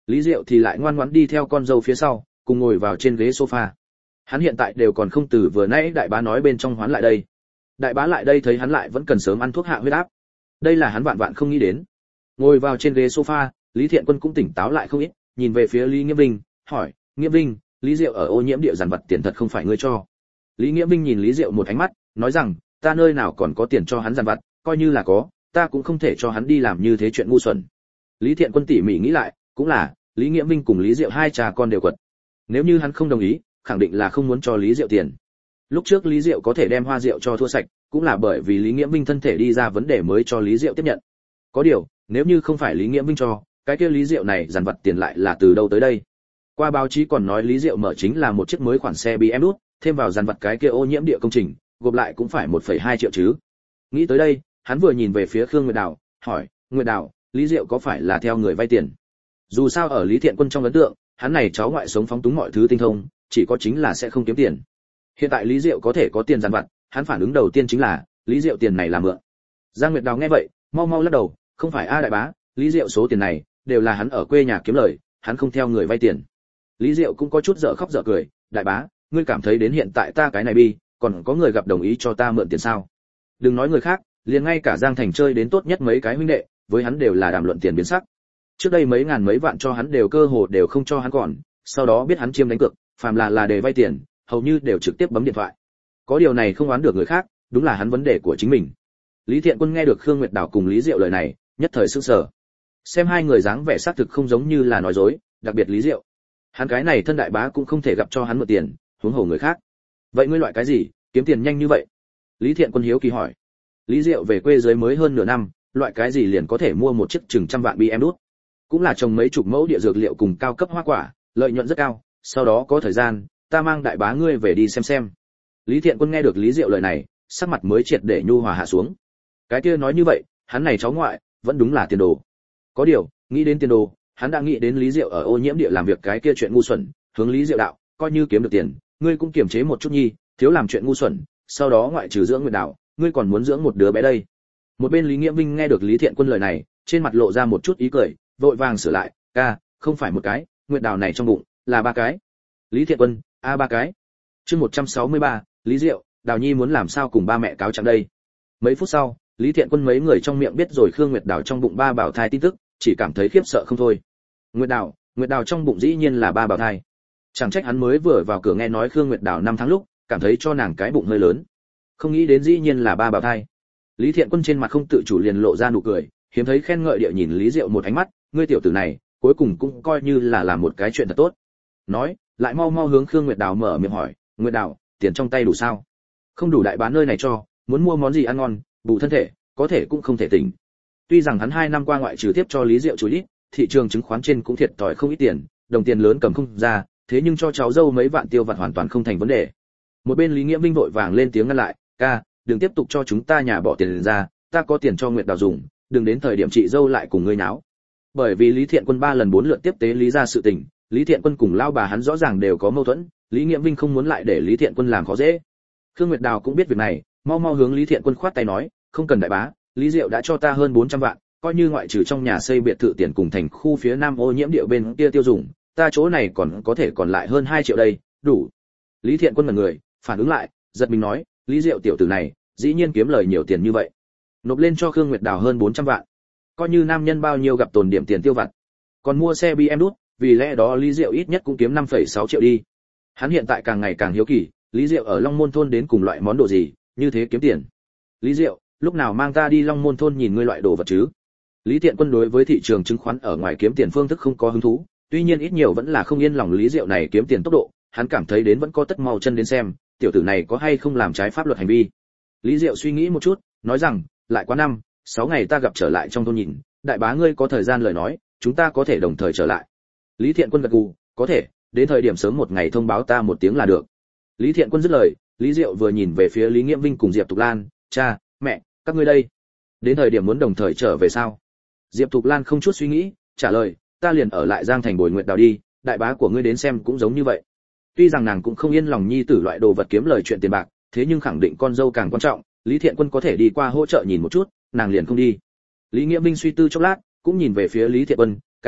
Lý Diệu thì lại ngoan ngoãn đi theo con dâu phía sau, cùng ngồi vào trên ghế sofa. Hắn hiện tại đều còn không từ vừa nãy đại bá nói bên trong hoán lại đây. Đại bá lại đây thấy hắn lại vẫn cần sớm ăn thuốc hạ huyết áp. Đây là hắn vạn vạn không nghĩ đến. Ngồi vào trên ghế sofa, Lý Thiện Quân cũng tỉnh táo lại không ít, nhìn về phía Lý Nghĩa Vinh, hỏi: "Nghĩa Vinh, Lý Diệu ở ô nhiễm địa giàn vật tiền thật không phải ngươi cho?" Lý Nghĩa Vinh nhìn Lý Diệu một ánh mắt, nói rằng: "Ta nơi nào còn có tiền cho hắn giàn vật, coi như là có, ta cũng không thể cho hắn đi làm như thế chuyện ngu xuẩn." Lý Thiện Quân tỉ mỉ nghĩ lại, cũng là, Lý Nghĩa Vinh cùng Lý Diệu hai cha con đều quật. Nếu như hắn không đồng ý, khẳng định là không muốn cho Lý Diệu tiền. Lúc trước Lý Diệu có thể đem hoa rượu cho thua sạch, cũng là bởi vì Lý Nghĩa Vinh thân thể đi ra vấn đề mới cho Lý Diệu tiếp nhận. Có điều, nếu như không phải Lý Nghĩa Vinh cho, cái kia Lý Diệu này dàn vật tiền lại là từ đâu tới đây? Qua báo chí còn nói Lý Diệu mở chính là một chiếc mới khoản xe bê em đút, thêm vào dàn vật cái kia ô nhiễm địa công trình, gộp lại cũng phải một phẩy hai triệu chứ. Nghĩ tới đây, hắn vừa nhìn về phía Khương Nguyệt Đào, hỏi: "Nguyệt Đào, Lý Diệu có phải là theo người vay tiền?" Dù sao ở Lý Thiện Quân trong ấn tượng, hắn này cháu ngoại sống phóng túng mọi thứ tinh thông, chỉ có chính là sẽ không kiếm tiền. Hiện tại Lý Diệu có thể có tiền dàn vặt, hắn phản ứng đầu tiên chính là, Lý Diệu tiền này là mượn. Giang Nguyệt Đào nghe vậy, mau mau lắc đầu, không phải a đại bá, Lý Diệu số tiền này đều là hắn ở quê nhà kiếm lời, hắn không theo người vay tiền. Lý Diệu cũng có chút dở khóc dở cười, đại bá, ngươi cảm thấy đến hiện tại ta cái này bi, còn có người gặp đồng ý cho ta mượn tiền sao? Đừng nói người khác, liền ngay cả Giang Thành chơi đến tốt nhất mấy cái huynh đệ, với hắn đều là đàm luận tiền biến sắc. Trước đây mấy ngàn mấy vạn cho hắn đều cơ hồ đều không cho hắn còn, sau đó biết hắn chiêm đánh cược, phàm là là để vay tiền, hầu như đều trực tiếp bấm điện thoại. Có điều này không oán được người khác, đúng là hắn vấn đề của chính mình. Lý Thiện Quân nghe được Khương Nguyệt Đào cùng Lý Diệu lời này, nhất thời sửng sở. Xem hai người dáng vẻ xác thực không giống như là nói dối, đặc biệt Lý Diệu. Hắn cái này thân đại bá cũng không thể gặp cho hắn mượn tiền, huống hồ người khác. Vậy ngươi loại cái gì, kiếm tiền nhanh như vậy? Lý Thiện Quân hiếu kỳ hỏi. Lý Diệu về quê dưới mới hơn nửa năm, loại cái gì liền có thể mua một chiếc chừng trăm vạn bê em đút. Cũng là trồng mấy chục mẫu địa dược liệu cùng cao cấp hoa quả, lợi nhuận rất cao, sau đó có thời gian, ta mang đại bá ngươi về đi xem xem. Lý Thiện Quân nghe được Lý Diệu lời này, sắc mặt mới triệt để nhu hòa hạ xuống. Cái kia nói như vậy, hắn này cháu ngoại, vẫn đúng là tiền đồ. Có điều, nghĩ đến tiền đồ, hắn đã nghĩ đến Lý Diệu ở ô nhiễm địa làm việc cái kia chuyện ngu xuẩn, hướng Lý Diệu đạo, coi như kiếm được tiền, ngươi cũng kiềm chế một chút nhi, thiếu làm chuyện ngu xuẩn, sau đó ngoại trừ dưỡng Nguyệt Đào, ngươi còn muốn dưỡng một đứa bé đây. Một bên Lý Nghĩa Vinh nghe được Lý Thiện Quân lời này, trên mặt lộ ra một chút ý cười, vội vàng sửa lại, ca, không phải một cái, Nguyệt Đào này trong bụng là ba cái. Lý Thiện Quân, a ba cái. Chương một trăm sáu mươi ba, Lý Diệu, Đào Nhi muốn làm sao cùng ba mẹ cáo trạng đây. Mấy phút sau, Lý Thiện Quân mấy người trong miệng biết rồi Khương Nguyệt Đào trong bụng ba bảo thai tin tức, chỉ cảm thấy khiếp sợ không thôi. Nguyệt Đào, Nguyệt Đào trong bụng dĩ nhiên là ba bảo thai. Chẳng trách hắn mới vừa vào cửa nghe nói Khương Nguyệt Đào năm tháng lúc, cảm thấy cho nàng cái bụng hơi lớn. Không nghĩ đến dĩ nhiên là ba bảo thai. Lý Thiện Quân trên mặt không tự chủ liền lộ ra nụ cười, hiếm thấy khen ngợi địa nhìn Lý Diệu một ánh mắt, ngươi tiểu tử này, cuối cùng cũng coi như là làm một cái chuyện thật tốt. Nói, lại mau mau hướng Khương Nguyệt Đào mở miệng hỏi, Nguyệt Đào, tiền trong tay đủ sao? Không đủ đại bán nơi này cho, muốn mua món gì ăn ngon, bù thân thể, có thể cũng không thể tỉnh. Tuy rằng hắn hai năm qua ngoại trừ tiếp cho Lý Diệu chú ít, thị trường chứng khoán trên cũng thiệt thòi không ít tiền, đồng tiền lớn cầm không ra, thế nhưng cho cháu dâu mấy vạn tiêu vặt hoàn toàn không thành vấn đề. Một bên Lý Nghĩa Vinh vội vàng lên tiếng ngăn lại, ca, đừng tiếp tục cho chúng ta nhà bỏ tiền ra, ta có tiền cho Nguyệt Đào dùng, đừng đến thời điểm chị dâu lại cùng ngươi náo. Bởi vì Lý Thiện Quân ba lần bốn lượt tiếp tế Lý ra sự tình, Lý Thiện Quân cùng lao bà hắn rõ ràng đều có mâu thuẫn, Lý Nghĩa Vinh không muốn lại để Lý Thiện Quân làm khó dễ. Khương Nguyệt Đào cũng biết việc này, mau mau hướng Lý Thiện Quân khoát tay nói, không cần đại bá, Lý Diệu đã cho ta hơn bốn trăm vạn, coi như ngoại trừ trong nhà xây biệt thự tiền cùng thành khu phía nam ô nhiễm địa bên kia tiêu dùng, ta chỗ này còn có thể còn lại hơn hai triệu đây, đủ. Lý Thiện Quân mặt người, phản ứng lại, giật mình nói, Lý Diệu tiểu tử này, dĩ nhiên kiếm lời nhiều tiền như vậy. Nộp lên cho Khương Nguyệt Đào hơn bốn trăm vạn. Coi như nam nhân bao nhiêu gặp tồn điểm tiền tiêu vặt. Còn mua xe bê em đút, vì lẽ đó Lý Diệu ít nhất cũng kiếm năm phẩy sáu triệu đi. Hắn hiện tại càng ngày càng hiếu kỳ, Lý Diệu ở Long Môn thôn đến cùng loại món đồ gì, như thế kiếm tiền. Lý Diệu, lúc nào mang ta đi Long Môn thôn nhìn ngươi loại đồ vật chứ? Lý Thiện Quân đối với thị trường chứng khoán ở ngoài kiếm tiền phương thức không có hứng thú, tuy nhiên ít nhiều vẫn là không yên lòng Lý Diệu này kiếm tiền tốc độ, hắn cảm thấy đến vẫn có tất mau chân đến xem, tiểu tử này có hay không làm trái pháp luật hành vi. Lý Diệu suy nghĩ một chút, nói rằng, lại quá năm, sáu ngày ta gặp trở lại trong thôn nhìn, đại bá ngươi có thời gian lời nói, chúng ta có thể đồng thời trở lại. Lý Thiện Quân gật gù, có thể, đến thời điểm sớm một ngày thông báo ta một tiếng là được. Lý Thiện Quân dứt lời, Lý Diệu vừa nhìn về phía Lý Nghiễm Vinh cùng Diệp Tục Lan, cha, mẹ, các ngươi đây, đến thời điểm muốn đồng thời trở về sao? Diệp Tục Lan không chút suy nghĩ, trả lời, ta liền ở lại Giang Thành bồi Nguyệt Đào đi, đại bá của ngươi đến xem cũng giống như vậy. Tuy rằng nàng cũng không yên lòng nhi tử loại đồ vật kiếm lời chuyện tiền bạc, thế nhưng khẳng định con dâu càng quan trọng, Lý Thiện Quân có thể đi qua hỗ trợ nhìn một chút, nàng liền không đi. Lý Nghĩa Vinh suy tư chốc lát, cũng nhìn về phía Lý Thiện Quân, ca,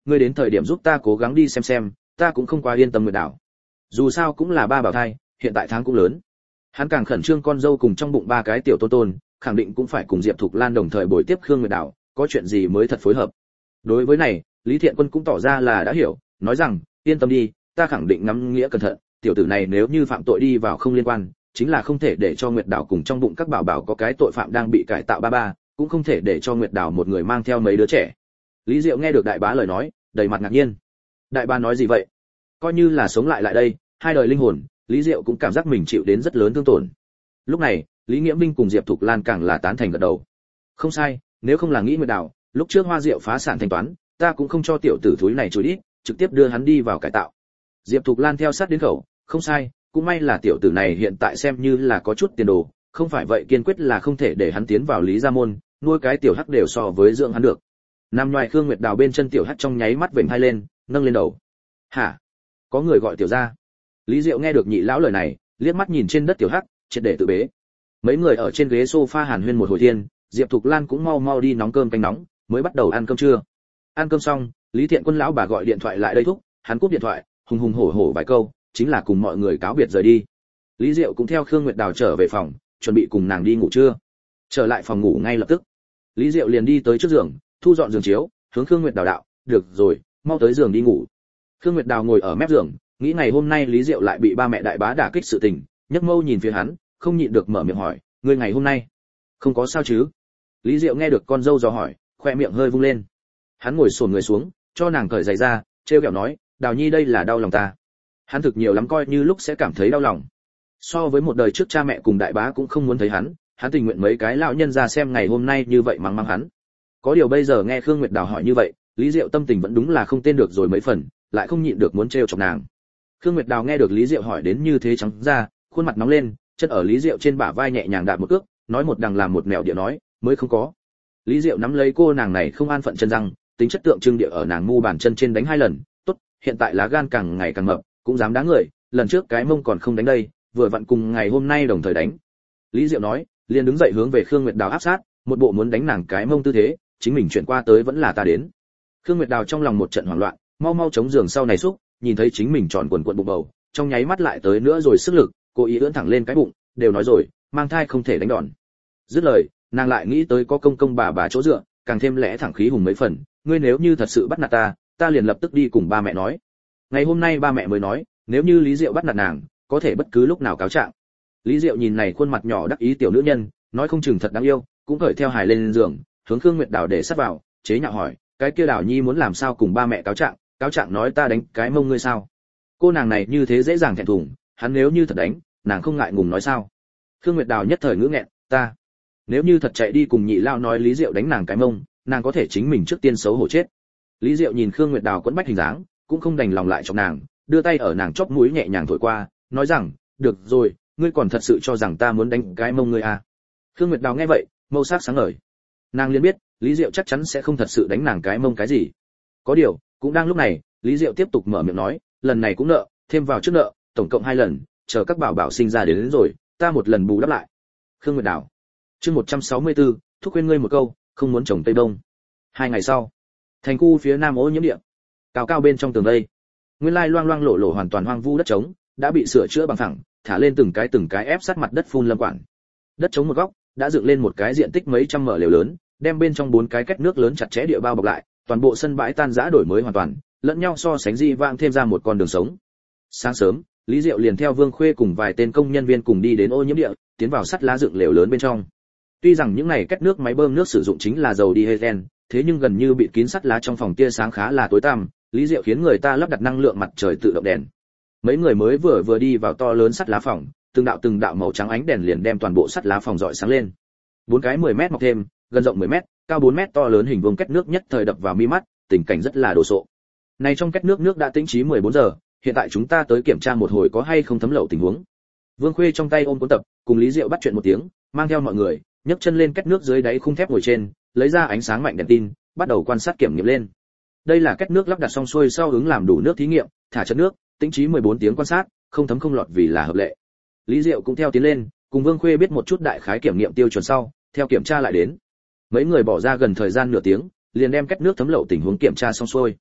ngươi đến thời điểm giúp ta cố gắng đi xem xem, ta cũng không quá yên tâm Nguyệt Đảo. Dù sao cũng là ba bảo thai, hiện tại tháng cũng lớn. Hắn càng khẩn trương con dâu cùng trong bụng ba cái tiểu tôn tôn, khẳng định cũng phải cùng Diệp Thục Lan đồng thời bồi tiếp Khương Nguyệt Đảo, có chuyện gì mới thật phối hợp. Đối với này, Lý Thiện Quân cũng tỏ ra là đã hiểu, nói rằng, yên tâm đi, ta khẳng định nắm nghĩa cẩn thận, tiểu tử này nếu như phạm tội đi vào không liên quan, chính là không thể để cho Nguyệt Đảo cùng trong bụng các bảo bảo có cái tội phạm đang bị cải tạo ba ba, cũng không thể để cho Nguyệt Đảo một người mang theo mấy đứa trẻ. Lý Diệu nghe được đại bá lời nói, đầy mặt ngạc nhiên. Đại bá nói gì vậy? Coi như là sống lại lại đây, hai đời linh hồn, Lý Diệu cũng cảm giác mình chịu đến rất lớn thương tổn. Lúc này, Lý Nghĩa Minh cùng Diệp Thục Lan càng là tán thành gật đầu. Không sai, nếu không là nghĩ Nguyệt Đảo, lúc trước Hoa Diệu phá sản thanh toán, ta cũng không cho tiểu tử thúi này chối đi, trực tiếp đưa hắn đi vào cải tạo. Diệp Thục Lan theo sát đến khẩu, không sai, cũng may là tiểu tử này hiện tại xem như là có chút tiền đồ, không phải vậy kiên quyết là không thể để hắn tiến vào Lý gia môn, nuôi cái tiểu hắc đều so với dưỡng hắn được. Nam ngoài Khương Nguyệt Đào bên chân tiểu hắc trong nháy mắt vểnh hai lên, nâng lên đầu. Hả? Có người gọi tiểu gia. Lý Diệu nghe được nhị lão lời này, liếc mắt nhìn trên đất tiểu hắc, triệt để tự bế. Mấy người ở trên ghế sofa hàn huyên một hồi thiên, Diệp Thục Lan cũng mau mau đi nóng cơm canh nóng, mới bắt đầu ăn cơm trưa. Ăn cơm xong, Lý Thiện Quân lão bà gọi điện thoại lại đây thúc, hắn cúp điện thoại, hùng hùng hổ hổ vài câu, chính là cùng mọi người cáo biệt rời đi. Lý Diệu cũng theo Khương Nguyệt Đào trở về phòng, chuẩn bị cùng nàng đi ngủ trưa. Trở lại phòng ngủ ngay lập tức, Lý Diệu liền đi tới trước giường, thu dọn giường chiếu, hướng Khương Nguyệt Đào đạo, "Được rồi, mau tới giường đi ngủ." Khương Nguyệt Đào ngồi ở mép giường, nghĩ ngày hôm nay Lý Diệu lại bị ba mẹ đại bá đả kích sự tình, nhấc mâu nhìn phía hắn, không nhịn được mở miệng hỏi, "Ngươi ngày hôm nay không có sao chứ?" Lý Diệu nghe được con dâu dò hỏi, khoe miệng hơi vung lên. Hắn ngồi xổm người xuống, cho nàng cởi giày ra, trêu ghẹo nói, "Đào Nhi đây là đau lòng ta." Hắn thực nhiều lắm coi như lúc sẽ cảm thấy đau lòng. So với một đời trước cha mẹ cùng đại bá cũng không muốn thấy hắn, hắn tình nguyện mấy cái lão nhân ra xem ngày hôm nay như vậy mắng mắng hắn. Có điều bây giờ nghe Khương Nguyệt Đào hỏi như vậy, Lý Diệu tâm tình vẫn đúng là không tên được rồi mấy phần, lại không nhịn được muốn trêu chọc nàng. Khương Nguyệt Đào nghe được Lý Diệu hỏi đến như thế trắng ra, khuôn mặt nóng lên, chân ở Lý Diệu trên bả vai nhẹ nhàng đạp một cước, nói một đằng làm một mèo địa nói, mới không có. Lý Diệu nắm lấy cô nàng này không an phận chân răng, tính chất tượng trưng địa ở nàng mu bàn chân trên đánh hai lần, tốt, hiện tại lá gan càng ngày càng mập, cũng dám đá người, lần trước cái mông còn không đánh đây, vừa vặn cùng ngày hôm nay đồng thời đánh. Lý Diệu nói, liền đứng dậy hướng về Khương Nguyệt Đào áp sát, một bộ muốn đánh nàng cái mông tư thế, chính mình chuyển qua tới vẫn là ta đến. Khương Nguyệt Đào trong lòng một trận hoảng loạn, mau mau chống giường sau này xúc, nhìn thấy chính mình tròn quần quần bụng bầu, trong nháy mắt lại tới nữa rồi sức lực, cố ý ưỡn thẳng lên cái bụng, đều nói rồi, mang thai không thể đánh đòn. Dứt lời, nàng lại nghĩ tới có công công bà bà chỗ dựa, càng thêm lẽ thẳng khí hùng mấy phần, ngươi nếu như thật sự bắt nạt ta, ta liền lập tức đi cùng ba mẹ nói. Ngày hôm nay ba mẹ mới nói, nếu như Lý Diệu bắt nạt nàng, có thể bất cứ lúc nào cáo trạng. Lý Diệu nhìn này khuôn mặt nhỏ đắc ý tiểu nữ nhân, nói không chừng thật đáng yêu, cũng cởi theo hài lên giường, hướng Khương Nguyệt Đào để sát vào, chế nhạo hỏi, cái kia Đào Nhi muốn làm sao cùng ba mẹ cáo trạng, cáo trạng nói ta đánh cái mông ngươi sao? Cô nàng này như thế dễ dàng thẹn thùng, hắn nếu như thật đánh, nàng không ngại ngùng nói sao? Khương Nguyệt Đào nhất thời ngữ nghẹn, ta nếu như thật chạy đi cùng nhị lao nói Lý Diệu đánh nàng cái mông, nàng có thể chính mình trước tiên xấu hổ chết. Lý Diệu nhìn Khương Nguyệt Đào quẫn bách hình dáng, cũng không đành lòng lại chọc nàng, đưa tay ở nàng chóp mũi nhẹ nhàng thổi qua, nói rằng, được rồi, ngươi còn thật sự cho rằng ta muốn đánh cái mông ngươi à? Khương Nguyệt Đào nghe vậy, mâu sắc sáng ngời. Nàng liền biết, Lý Diệu chắc chắn sẽ không thật sự đánh nàng cái mông cái gì. Có điều, cũng đang lúc này, Lý Diệu tiếp tục mở miệng nói, lần này cũng nợ, thêm vào trước nợ, tổng cộng hai lần, chờ các bảo bảo sinh ra đến, đến rồi, ta một lần bù đắp lại. Khương Nguyệt Đào. Chương một trăm sáu mươi tư, thúc khuyên ngươi một câu, không muốn trồng tây đông. Hai ngày sau, thành khu phía nam ô nhiễm địa, cao cao bên trong tường đây, nguyên lai loang loang lổ lổ hoàn toàn hoang vu đất trống, đã bị sửa chữa bằng phẳng, thả lên từng cái từng cái ép sát mặt đất phun lâm quản. Đất trống một góc, đã dựng lên một cái diện tích mấy trăm mở lều lớn, đem bên trong bốn cái két nước lớn chặt chẽ địa bao bọc lại, toàn bộ sân bãi tan rã đổi mới hoàn toàn, lẫn nhau so sánh di vãng thêm ra một con đường sống. Sáng sớm, Lý Diệu liền theo Vương Khuê cùng vài tên công nhân viên cùng đi đến ô nhiễm địa, tiến vào sắt lá dựng lều lớn bên trong. Tuy rằng những này két nước máy bơm nước sử dụng chính là dầu diesel, thế nhưng gần như bị kín sắt lá trong phòng tia sáng khá là tối tăm, Lý Diệu khiến người ta lắp đặt năng lượng mặt trời tự động đèn. Mấy người mới vừa vừa đi vào to lớn sắt lá phòng, từng đạo từng đạo màu trắng ánh đèn liền đem toàn bộ sắt lá phòng rọi sáng lên. Bốn cái mười mét mọc thêm, gần rộng mười mét, cao bốn mét to lớn hình vuông két nước nhất thời đập vào mi mắt, tình cảnh rất là đồ sộ. Này trong két nước nước đã tĩnh trí mười bốn giờ, hiện tại chúng ta tới kiểm tra một hồi có hay không thấm lậu tình huống. Vương Khuê trong tay ôm cuốn tập, cùng Lý Diệu bắt chuyện một tiếng, mang theo mọi người, nhấc chân lên két nước dưới đáy khung thép ngồi trên, lấy ra ánh sáng mạnh đèn tin, bắt đầu quan sát kiểm nghiệm lên. Đây là két nước lắp đặt xong xuôi sau ứng làm đủ nước thí nghiệm, thả chất nước, tĩnh trí mười bốn tiếng quan sát, không thấm không lọt vì là hợp lệ. Lý Diệu cũng theo tiến lên, cùng Vương Khuê biết một chút đại khái kiểm nghiệm tiêu chuẩn sau, theo kiểm tra lại đến. Mấy người bỏ ra gần thời gian nửa tiếng, liền đem két nước thấm lậu tình huống kiểm tra xong xuôi.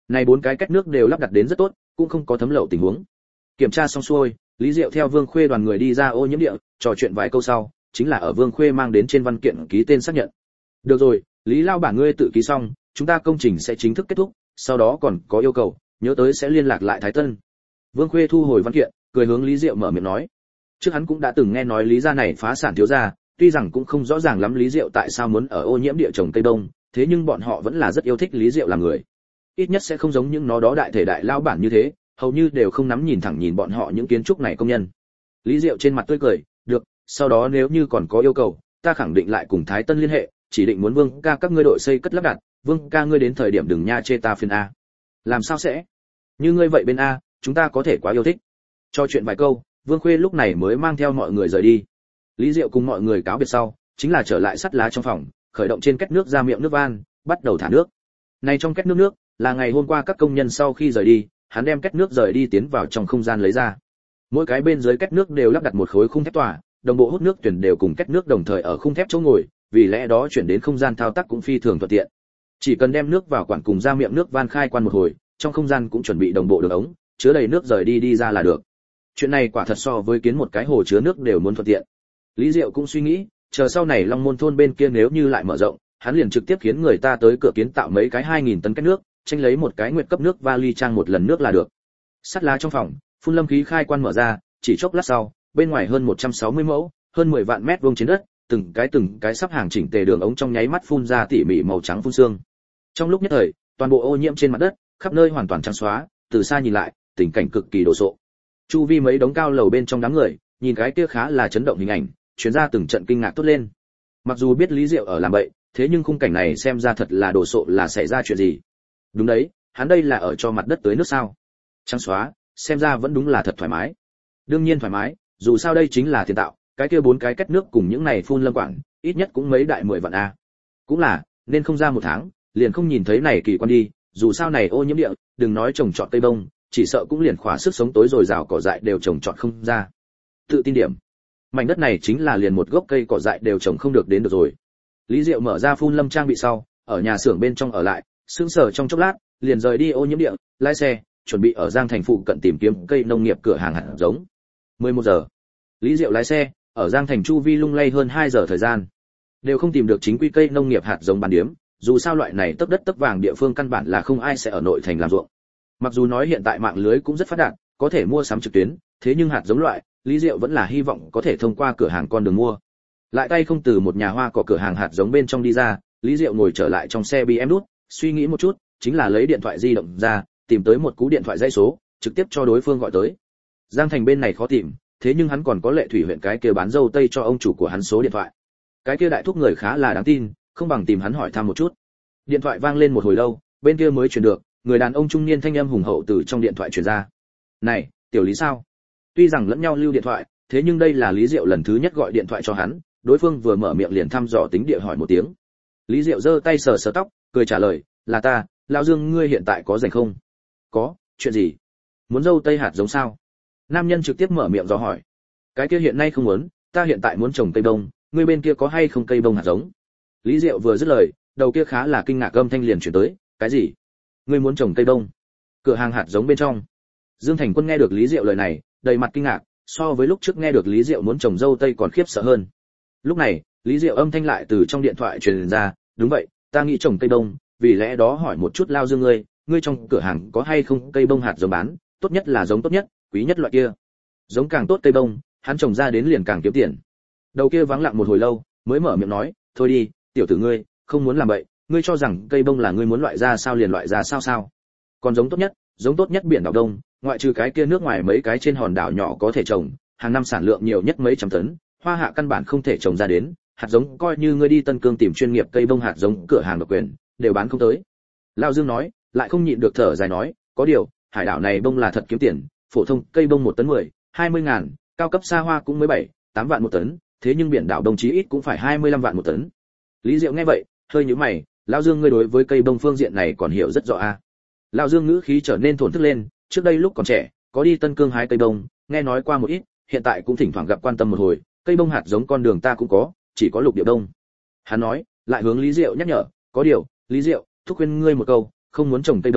Này bốn cái cách nước đều lắp đặt đến rất tốt, cũng không có thấm lậu tình huống. Kiểm tra xong xuôi, Lý Diệu theo Vương Khuê đoàn người đi ra ô nhiễm địa, trò chuyện vài câu sau, chính là ở Vương Khuê mang đến trên văn kiện ký tên xác nhận. Được rồi, Lý lao bản ngươi tự ký xong, chúng ta công trình sẽ chính thức kết thúc, sau đó còn có yêu cầu, nhớ tới sẽ liên lạc lại Thái Tân. Vương Khuê thu hồi văn kiện, cười hướng Lý Diệu mở miệng nói. Trước hắn cũng đã từng nghe nói Lý gia này phá sản thiếu gia, tuy rằng cũng không rõ ràng lắm Lý Diệu tại sao muốn ở ô nhiễm địa trồng cây đông, thế nhưng bọn họ vẫn là rất yêu thích Lý Diệu làm người. Ít nhất sẽ không giống những nó đó đại thể đại lao bản như thế, hầu như đều không nắm nhìn thẳng nhìn bọn họ những kiến trúc này công nhân. Lý Diệu trên mặt tươi cười, được, sau đó nếu như còn có yêu cầu, ta khẳng định lại cùng Thái Tân liên hệ, chỉ định muốn Vương ca các ngươi đội xây cất lắp đặt, Vương ca ngươi đến thời điểm đừng nha chê ta phiền a. Làm sao sẽ? Như ngươi vậy bên a, chúng ta có thể quá yêu thích. Cho chuyện vài câu, Vương Khuê lúc này mới mang theo mọi người rời đi. Lý Diệu cùng mọi người cáo biệt sau, chính là trở lại sắt lá trong phòng, khởi động trên két nước ra miệng nước van, bắt đầu thả nước. Này trong két nước nước, là ngày hôm qua các công nhân sau khi rời đi, hắn đem két nước rời đi tiến vào trong không gian lấy ra. Mỗi cái bên dưới két nước đều lắp đặt một khối khung thép tỏa, đồng bộ hút nước tuyển đều cùng két nước đồng thời ở khung thép chỗ ngồi, vì lẽ đó chuyển đến không gian thao tác cũng phi thường thuận tiện. Chỉ cần đem nước vào quản cùng ra miệng nước van khai quan một hồi, trong không gian cũng chuẩn bị đồng bộ đường ống, chứa đầy nước rời đi đi ra là được. Chuyện này quả thật so với kiến một cái hồ chứa nước đều muốn thuận tiện. Lý Diệu cũng suy nghĩ, chờ sau này Long Môn thôn bên kia nếu như lại mở rộng, hắn liền trực tiếp khiến người ta tới cửa kiến tạo mấy cái hai nghìn tấn két nước, tranh lấy một cái nguyệt cấp nước vali trang một lần nước là được. Sắt lá trong phòng, phun lâm khí khai quan mở ra, chỉ chốc lát sau, bên ngoài hơn một trăm sáu mươi mẫu, hơn mười vạn mét vuông trên đất, từng cái từng cái sắp hàng chỉnh tề đường ống trong nháy mắt phun ra tỉ mỉ màu trắng phun sương. Trong lúc nhất thời, toàn bộ ô nhiễm trên mặt đất, khắp nơi hoàn toàn trắng xóa, từ xa nhìn lại, tình cảnh cực kỳ đồ sộ. Chu vi mấy đống cao lầu bên trong đám người, nhìn cái kia khá là chấn động hình ảnh, truyền ra từng trận kinh ngạc tốt lên. Mặc dù biết Lý Diệu ở làm bậy, thế nhưng khung cảnh này xem ra thật là đồ sộ, là xảy ra chuyện gì. Đúng đấy, hắn đây là ở cho mặt đất tưới nước sao? Trắng xóa, xem ra vẫn đúng là thật thoải mái. Đương nhiên thoải mái, dù sao đây chính là tiền tạo, cái kia bốn cái cách nước cùng những này phun lâm quản, ít nhất cũng mấy đại mười vạn a. Cũng là, nên không ra một tháng, liền không nhìn thấy này kỳ quan đi, dù sao này ô nhiễm địa, đừng nói trồng trọt cây bông, chỉ sợ cũng liền khóa sức sống tối rồi rào cỏ dại đều trồng trọt không ra. Tự tin điểm. Mảnh đất này chính là liền một gốc cây cỏ dại đều trồng không được đến được rồi. Lý Diệu mở ra phun lâm trang bị sau, ở nhà xưởng bên trong ở lại, sững sờ trong chốc lát, liền rời đi ô nhiễm địa, lái xe, chuẩn bị ở Giang Thành phụ cận tìm kiếm cây nông nghiệp cửa hàng hạt giống. mười một giờ. Lý Diệu lái xe, ở Giang Thành chu vi lung lay hơn hai giờ thời gian, đều không tìm được chính quy cây nông nghiệp hạt giống bán điếm, dù sao loại này tấp đất tấp vàng địa phương căn bản là không ai sẽ ở nội thành làm ruộng. Mặc dù nói hiện tại mạng lưới cũng rất phát đạt, có thể mua sắm trực tuyến, thế nhưng hạt giống loại, Lý Diệu vẫn là hy vọng có thể thông qua cửa hàng con đường mua. Lại tay không từ một nhà hoa cỏ cửa hàng hạt giống bên trong đi ra, Lý Diệu ngồi trở lại trong xe bê em đút, suy nghĩ một chút, chính là lấy điện thoại di động ra, tìm tới một cú điện thoại dây số, trực tiếp cho đối phương gọi tới. Giang Thành bên này khó tìm, thế nhưng hắn còn có Lệ Thủy huyện cái kia bán dâu tây cho ông chủ của hắn số điện thoại. Cái kia đại thúc người khá là đáng tin, không bằng tìm hắn hỏi thăm một chút. Điện thoại vang lên một hồi lâu, bên kia mới truyền được, người đàn ông trung niên thanh âm hùng hậu từ trong điện thoại truyền ra. "Này, tiểu Lý sao?" Tuy rằng lẫn nhau lưu điện thoại, thế nhưng đây là Lý Diệu lần thứ nhất gọi điện thoại cho hắn, đối phương vừa mở miệng liền thăm dò tính địa hỏi một tiếng. Lý Diệu giơ tay sờ sờ tóc, cười trả lời, "Là ta, lão Dương, ngươi hiện tại có rảnh không?" "Có, chuyện gì? Muốn dâu tây hạt giống sao?" Nam nhân trực tiếp mở miệng dò hỏi. "Cái kia hiện nay không muốn, ta hiện tại muốn trồng cây bông, ngươi bên kia có hay không cây bông hạt giống?" Lý Diệu vừa dứt lời, đầu kia khá là kinh ngạc âm thanh liền chuyển tới, "Cái gì? Ngươi muốn trồng cây bông?" Cửa hàng hạt giống bên trong. Dương Thành Quân nghe được Lý Diệu lời này, đầy mặt kinh ngạc, so với lúc trước nghe được Lý Diệu muốn trồng dâu tây còn khiếp sợ hơn. Lúc này, Lý Diệu âm thanh lại từ trong điện thoại truyền ra, "Đúng vậy, ta nghĩ trồng cây bông, vì lẽ đó hỏi một chút Lao Dương ngươi, ngươi trong cửa hàng có hay không cây bông hạt giống bán, tốt nhất là giống tốt nhất, quý nhất loại kia. Giống càng tốt cây bông, hắn trồng ra đến liền càng kiếm tiền." Đầu kia vắng lặng một hồi lâu, mới mở miệng nói, "Thôi đi, tiểu tử ngươi, không muốn làm vậy, ngươi cho rằng cây bông là ngươi muốn loại ra sao liền loại ra sao sao? Còn giống tốt nhất, giống tốt nhất biển đảo đông, ngoại trừ cái kia nước ngoài mấy cái trên hòn đảo nhỏ có thể trồng, hàng năm sản lượng nhiều nhất mấy trăm tấn, hoa hạ căn bản không thể trồng ra đến, hạt giống coi như ngươi đi Tân Cương tìm chuyên nghiệp cây bông hạt giống cửa hàng độc quyền, đều bán không tới." Lão Dương nói, lại không nhịn được thở dài nói, "Có điều, hải đảo này bông là thật kiếm tiền, phổ thông cây bông một tấn mười, hai mươi ngàn, cao cấp xa hoa cũng mới bảy, tám vạn một tấn, thế nhưng biển đảo đông chí ít cũng phải hai mươi lăm vạn một tấn." Lý Diệu nghe vậy, hơi nhíu mày, "Lão Dương ngươi đối với cây bông phương diện này còn hiểu rất rõ a?" Lão Dương ngữ khí trở nên thổn thức lên, trước đây lúc còn trẻ, có đi Tân Cương hái cây bông, nghe nói qua một ít, hiện tại cũng thỉnh thoảng gặp quan tâm một hồi, cây bông hạt giống con đường ta cũng có, chỉ có lục địa đông. Hắn nói, lại hướng Lý Diệu nhắc nhở, "Có điều, Lý Diệu, thúc khuyên ngươi một câu, không muốn trồng cây bông,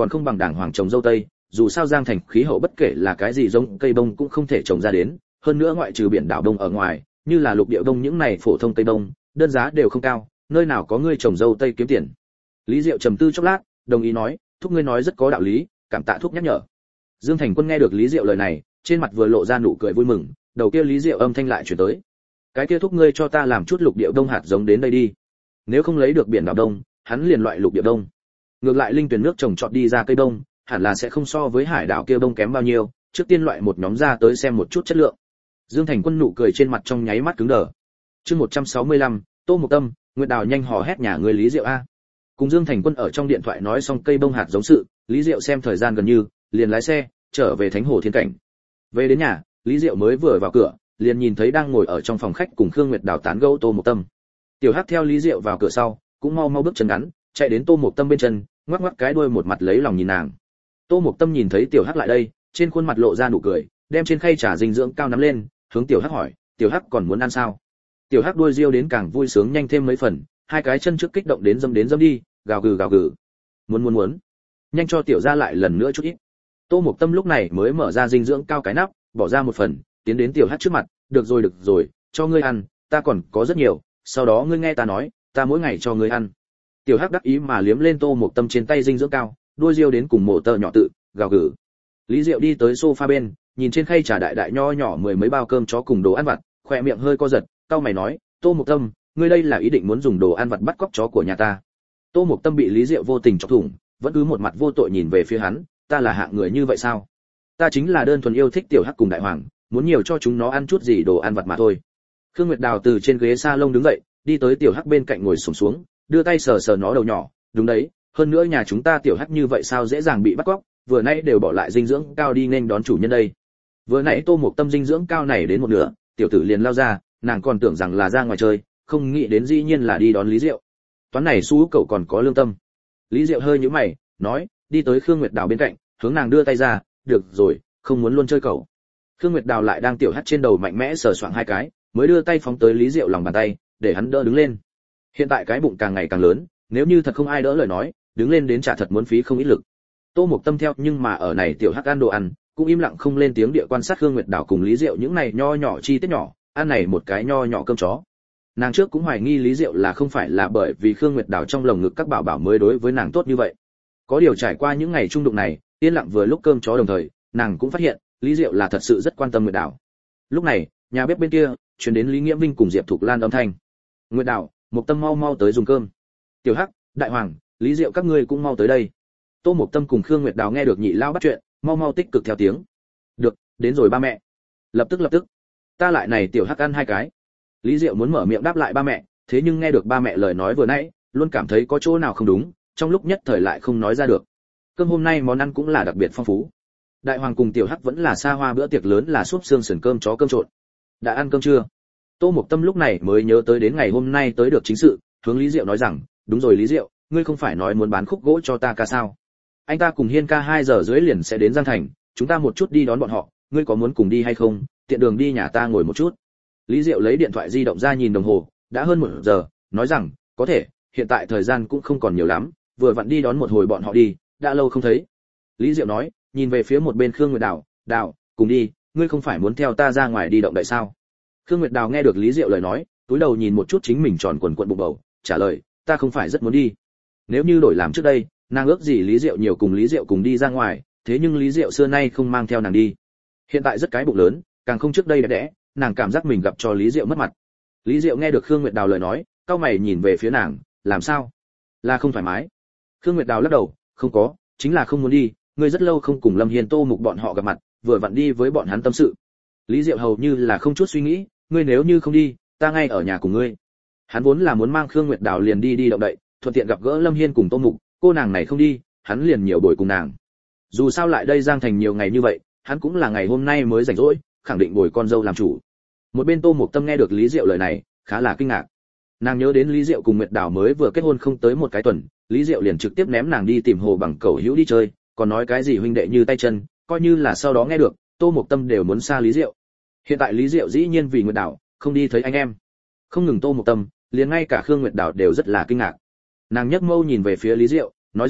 còn không bằng đàng hoàng trồng dâu tây, dù sao Giang Thành khí hậu bất kể là cái gì giống cây bông cũng không thể trồng ra đến, hơn nữa ngoại trừ biển đảo đông ở ngoài, như là lục địa đông những này phổ thông cây bông, đơn giá đều không cao, nơi nào có ngươi trồng dâu tây kiếm tiền. Lý Diệu trầm tư chốc lát, đồng ý nói, thúc ngươi nói rất có đạo lý, cảm tạ thúc nhắc nhở. Dương Thành Quân nghe được Lý Diệu lời này, trên mặt vừa lộ ra nụ cười vui mừng, đầu kia Lý Diệu âm thanh lại chuyển tới. Cái kia thúc ngươi cho ta làm chút lục địa đông hạt giống đến đây đi. Nếu không lấy được biển đảo đông, hắn liền loại lục địa đông. Ngược lại linh tuyển nước trồng trọt đi ra cây đông, hẳn là sẽ không so với hải đảo kia đông kém bao nhiêu, trước tiên loại một nhóm ra tới xem một chút chất lượng. Dương Thành Quân nụ cười trên mặt trong nháy mắt cứng đờ. Chương một trăm sáu mươi lăm, Tô Mộc Tâm, Nguyệt Đào nhanh hò hét nhà người Lý Diệu a. Cùng Dương Thành Quân ở trong điện thoại nói xong cây bông hạt giống sự, Lý Diệu xem thời gian gần như, liền lái xe trở về Thánh Hồ Thiên Cảnh. Về đến nhà, Lý Diệu mới vừa vào cửa, liền nhìn thấy đang ngồi ở trong phòng khách cùng Khương Nguyệt Đào tán gẫu Tô Mộc Tâm. Tiểu Hắc theo Lý Diệu vào cửa sau, cũng mau mau bước chân ngắn, chạy đến Tô Mộc Tâm bên chân, ngoắc ngoắc cái đuôi một mặt lấy lòng nhìn nàng. Tô Mộc Tâm nhìn thấy Tiểu Hắc lại đây, trên khuôn mặt lộ ra nụ cười, đem trên khay trà dinh dưỡng cao nắm lên, hướng Tiểu Hắc hỏi, Tiểu Hắc còn muốn ăn sao? Tiểu Hắc đuôi riêu đến càng vui sướng nhanh thêm mấy phần, hai cái chân trước kích động đến dâm đến dâm đi, gào gừ gào gừ. Muốn muốn muốn. Nhanh cho Tiểu gia lại lần nữa chút ít. Tô Mộc Tâm lúc này mới mở ra dinh dưỡng cao cái nắp, bỏ ra một phần, tiến đến Tiểu Hắc trước mặt, được rồi được rồi, cho ngươi ăn, ta còn có rất nhiều, sau đó ngươi nghe ta nói, ta mỗi ngày cho ngươi ăn. Tiểu Hắc đắc ý mà liếm lên Tô Mộc Tâm trên tay dinh dưỡng cao, đuôi riêu đến cùng mổ tờ nhỏ tự, gào gừ. Lý Diệu đi tới sofa bên, nhìn trên khay trà đại đại nho nhỏ mười mấy bao cơm chó cùng đồ ăn vặt, khóe miệng hơi co giật, cau mày nói, Tô Mộc Tâm, ngươi đây là ý định muốn dùng đồ ăn vặt bắt cóc chó của nhà ta? Tô Mộc Tâm bị Lý Diệu vô tình chọc thủng, vẫn cứ một mặt vô tội nhìn về phía hắn, ta là hạng người như vậy sao? Ta chính là đơn thuần yêu thích Tiểu Hắc cùng Đại Hoàng, muốn nhiều cho chúng nó ăn chút gì đồ ăn vặt mà thôi. Khương Nguyệt Đào từ trên ghế salon đứng dậy, đi tới Tiểu Hắc bên cạnh ngồi xổm xuống, đưa tay sờ sờ nó đầu nhỏ, đúng đấy, hơn nữa nhà chúng ta Tiểu Hắc như vậy sao dễ dàng bị bắt cóc, vừa nãy đều bỏ lại dinh dưỡng cao đi nên đón chủ nhân đây. Vừa nãy Tô Mộc Tâm dinh dưỡng cao này đến một nửa, tiểu tử liền lao ra, nàng còn tưởng rằng là ra ngoài chơi, không nghĩ đến dĩ nhiên là đi đón Lý Diệu. Toán này xú cậu còn có lương tâm. Lý Diệu hơi nhíu mày, nói, đi tới Khương Nguyệt Đào bên cạnh, hướng nàng đưa tay ra, được rồi, không muốn luôn chơi cậu. Khương Nguyệt Đào lại đang Tiểu Hắc trên đầu mạnh mẽ sờ soạng hai cái, mới đưa tay phóng tới Lý Diệu lòng bàn tay, để hắn đỡ đứng lên. Hiện tại cái bụng càng ngày càng lớn, nếu như thật không ai đỡ lời nói, đứng lên đến trả thật muốn phí không ít lực. Tô Mộc Tâm theo nhưng mà ở này Tiểu Hắc ăn đồ ăn, cũng im lặng không lên tiếng địa quan sát Khương Nguyệt Đào cùng Lý Diệu những này nho nhỏ chi tiết nhỏ, ăn này một cái nho nhỏ cơm chó. Nàng trước cũng hoài nghi Lý Diệu là không phải là bởi vì Khương Nguyệt Đào trong lồng ngực các bảo bảo mới đối với nàng tốt như vậy. Có điều trải qua những ngày trung đụng này, yên lặng vừa lúc cơm chó đồng thời, nàng cũng phát hiện, Lý Diệu là thật sự rất quan tâm Nguyệt Đào. Lúc này, nhà bếp bên kia truyền đến Lý Nghiễm Vinh cùng Diệp Thục Lan âm thanh. Nguyệt Đào, Mộc Tâm mau mau tới dùng cơm. Tiểu Hắc, Đại Hoàng, Lý Diệu các ngươi cũng mau tới đây. Tô Mộc Tâm cùng Khương Nguyệt Đào nghe được nhị lao bắt chuyện, mau mau tích cực theo tiếng. Được, đến rồi ba mẹ. Lập tức lập tức. Ta lại này Tiểu Hắc ăn hai cái. Lý Diệu muốn mở miệng đáp lại ba mẹ, thế nhưng nghe được ba mẹ lời nói vừa nãy, luôn cảm thấy có chỗ nào không đúng, trong lúc nhất thời lại không nói ra được. Cơm hôm nay món ăn cũng là đặc biệt phong phú. Đại Hoàng cùng Tiểu Hắc vẫn là xa hoa bữa tiệc lớn là súp xương sườn cơm chó cơm trộn. Đã ăn cơm chưa? Tô Mộc Tâm lúc này mới nhớ tới đến ngày hôm nay tới được chính sự, hướng Lý Diệu nói rằng, đúng rồi Lý Diệu, ngươi không phải nói muốn bán khúc gỗ cho ta ca sao? Anh ta cùng Hiên ca hai giờ rưỡi liền sẽ đến Giang Thành, chúng ta một chút đi đón bọn họ, ngươi có muốn cùng đi hay không? Tiện đường đi nhà ta ngồi một chút. Lý Diệu lấy điện thoại di động ra nhìn đồng hồ, đã hơn một giờ, nói rằng, có thể, hiện tại thời gian cũng không còn nhiều lắm, vừa vặn đi đón một hồi bọn họ đi, đã lâu không thấy. Lý Diệu nói, nhìn về phía một bên Khương Nguyệt Đào, Đào, cùng đi, ngươi không phải muốn theo ta ra ngoài đi động đại sao? Khương Nguyệt Đào nghe được Lý Diệu lời nói, túi đầu nhìn một chút chính mình tròn quần quận bụng bầu, trả lời, ta không phải rất muốn đi. Nếu như đổi làm trước đây, nàng ước gì Lý Diệu nhiều cùng Lý Diệu cùng đi ra ngoài, thế nhưng Lý Diệu xưa nay không mang theo nàng đi. Hiện tại rất cái bụng lớn, càng không trước đây đã đẽ, nàng cảm giác mình gặp cho Lý Diệu mất mặt. Lý Diệu nghe được Khương Nguyệt Đào lời nói, cau mày nhìn về phía nàng, làm sao? Là không thoải mái? Khương Nguyệt Đào lắc đầu, không có, chính là không muốn đi, ngươi rất lâu không cùng Lâm Hiên Tô Mục bọn họ gặp mặt, vừa vặn đi với bọn hắn tâm sự. Lý Diệu hầu như là không chút suy nghĩ, ngươi nếu như không đi, ta ngay ở nhà cùng ngươi. Hắn vốn là muốn mang Khương Nguyệt Đào liền đi đi động đậy, thuận tiện gặp gỡ Lâm Hiên cùng Tô Mục, cô nàng này không đi, hắn liền nhiều bồi cùng nàng. Dù sao lại đây Giang Thành nhiều ngày như vậy, hắn cũng là ngày hôm nay mới rảnh rỗi, khẳng định bồi con dâu làm chủ. Một bên Tô Mục Tâm nghe được Lý Diệu lời này, khá là kinh ngạc. Nàng nhớ đến Lý Diệu cùng Nguyệt Đào mới vừa kết hôn không tới một cái tuần, Lý Diệu liền trực tiếp ném nàng đi tìm Hồ Bằng Cẩu hữu đi chơi, còn nói cái gì huynh đệ như tay chân, coi như là sau đó nghe được, Tô Mộc Tâm đều muốn xa Lý Diệu. Hiện tại Lý Diệu dĩ nhiên vì Nguyệt Đào, không đi thấy anh em. Không ngừng Tô Mộc Tâm, liền ngay cả Khương Nguyệt Đào đều rất là kinh ngạc. Nàng nhấc mâu nhìn về phía Lý Diệu, nói rằng,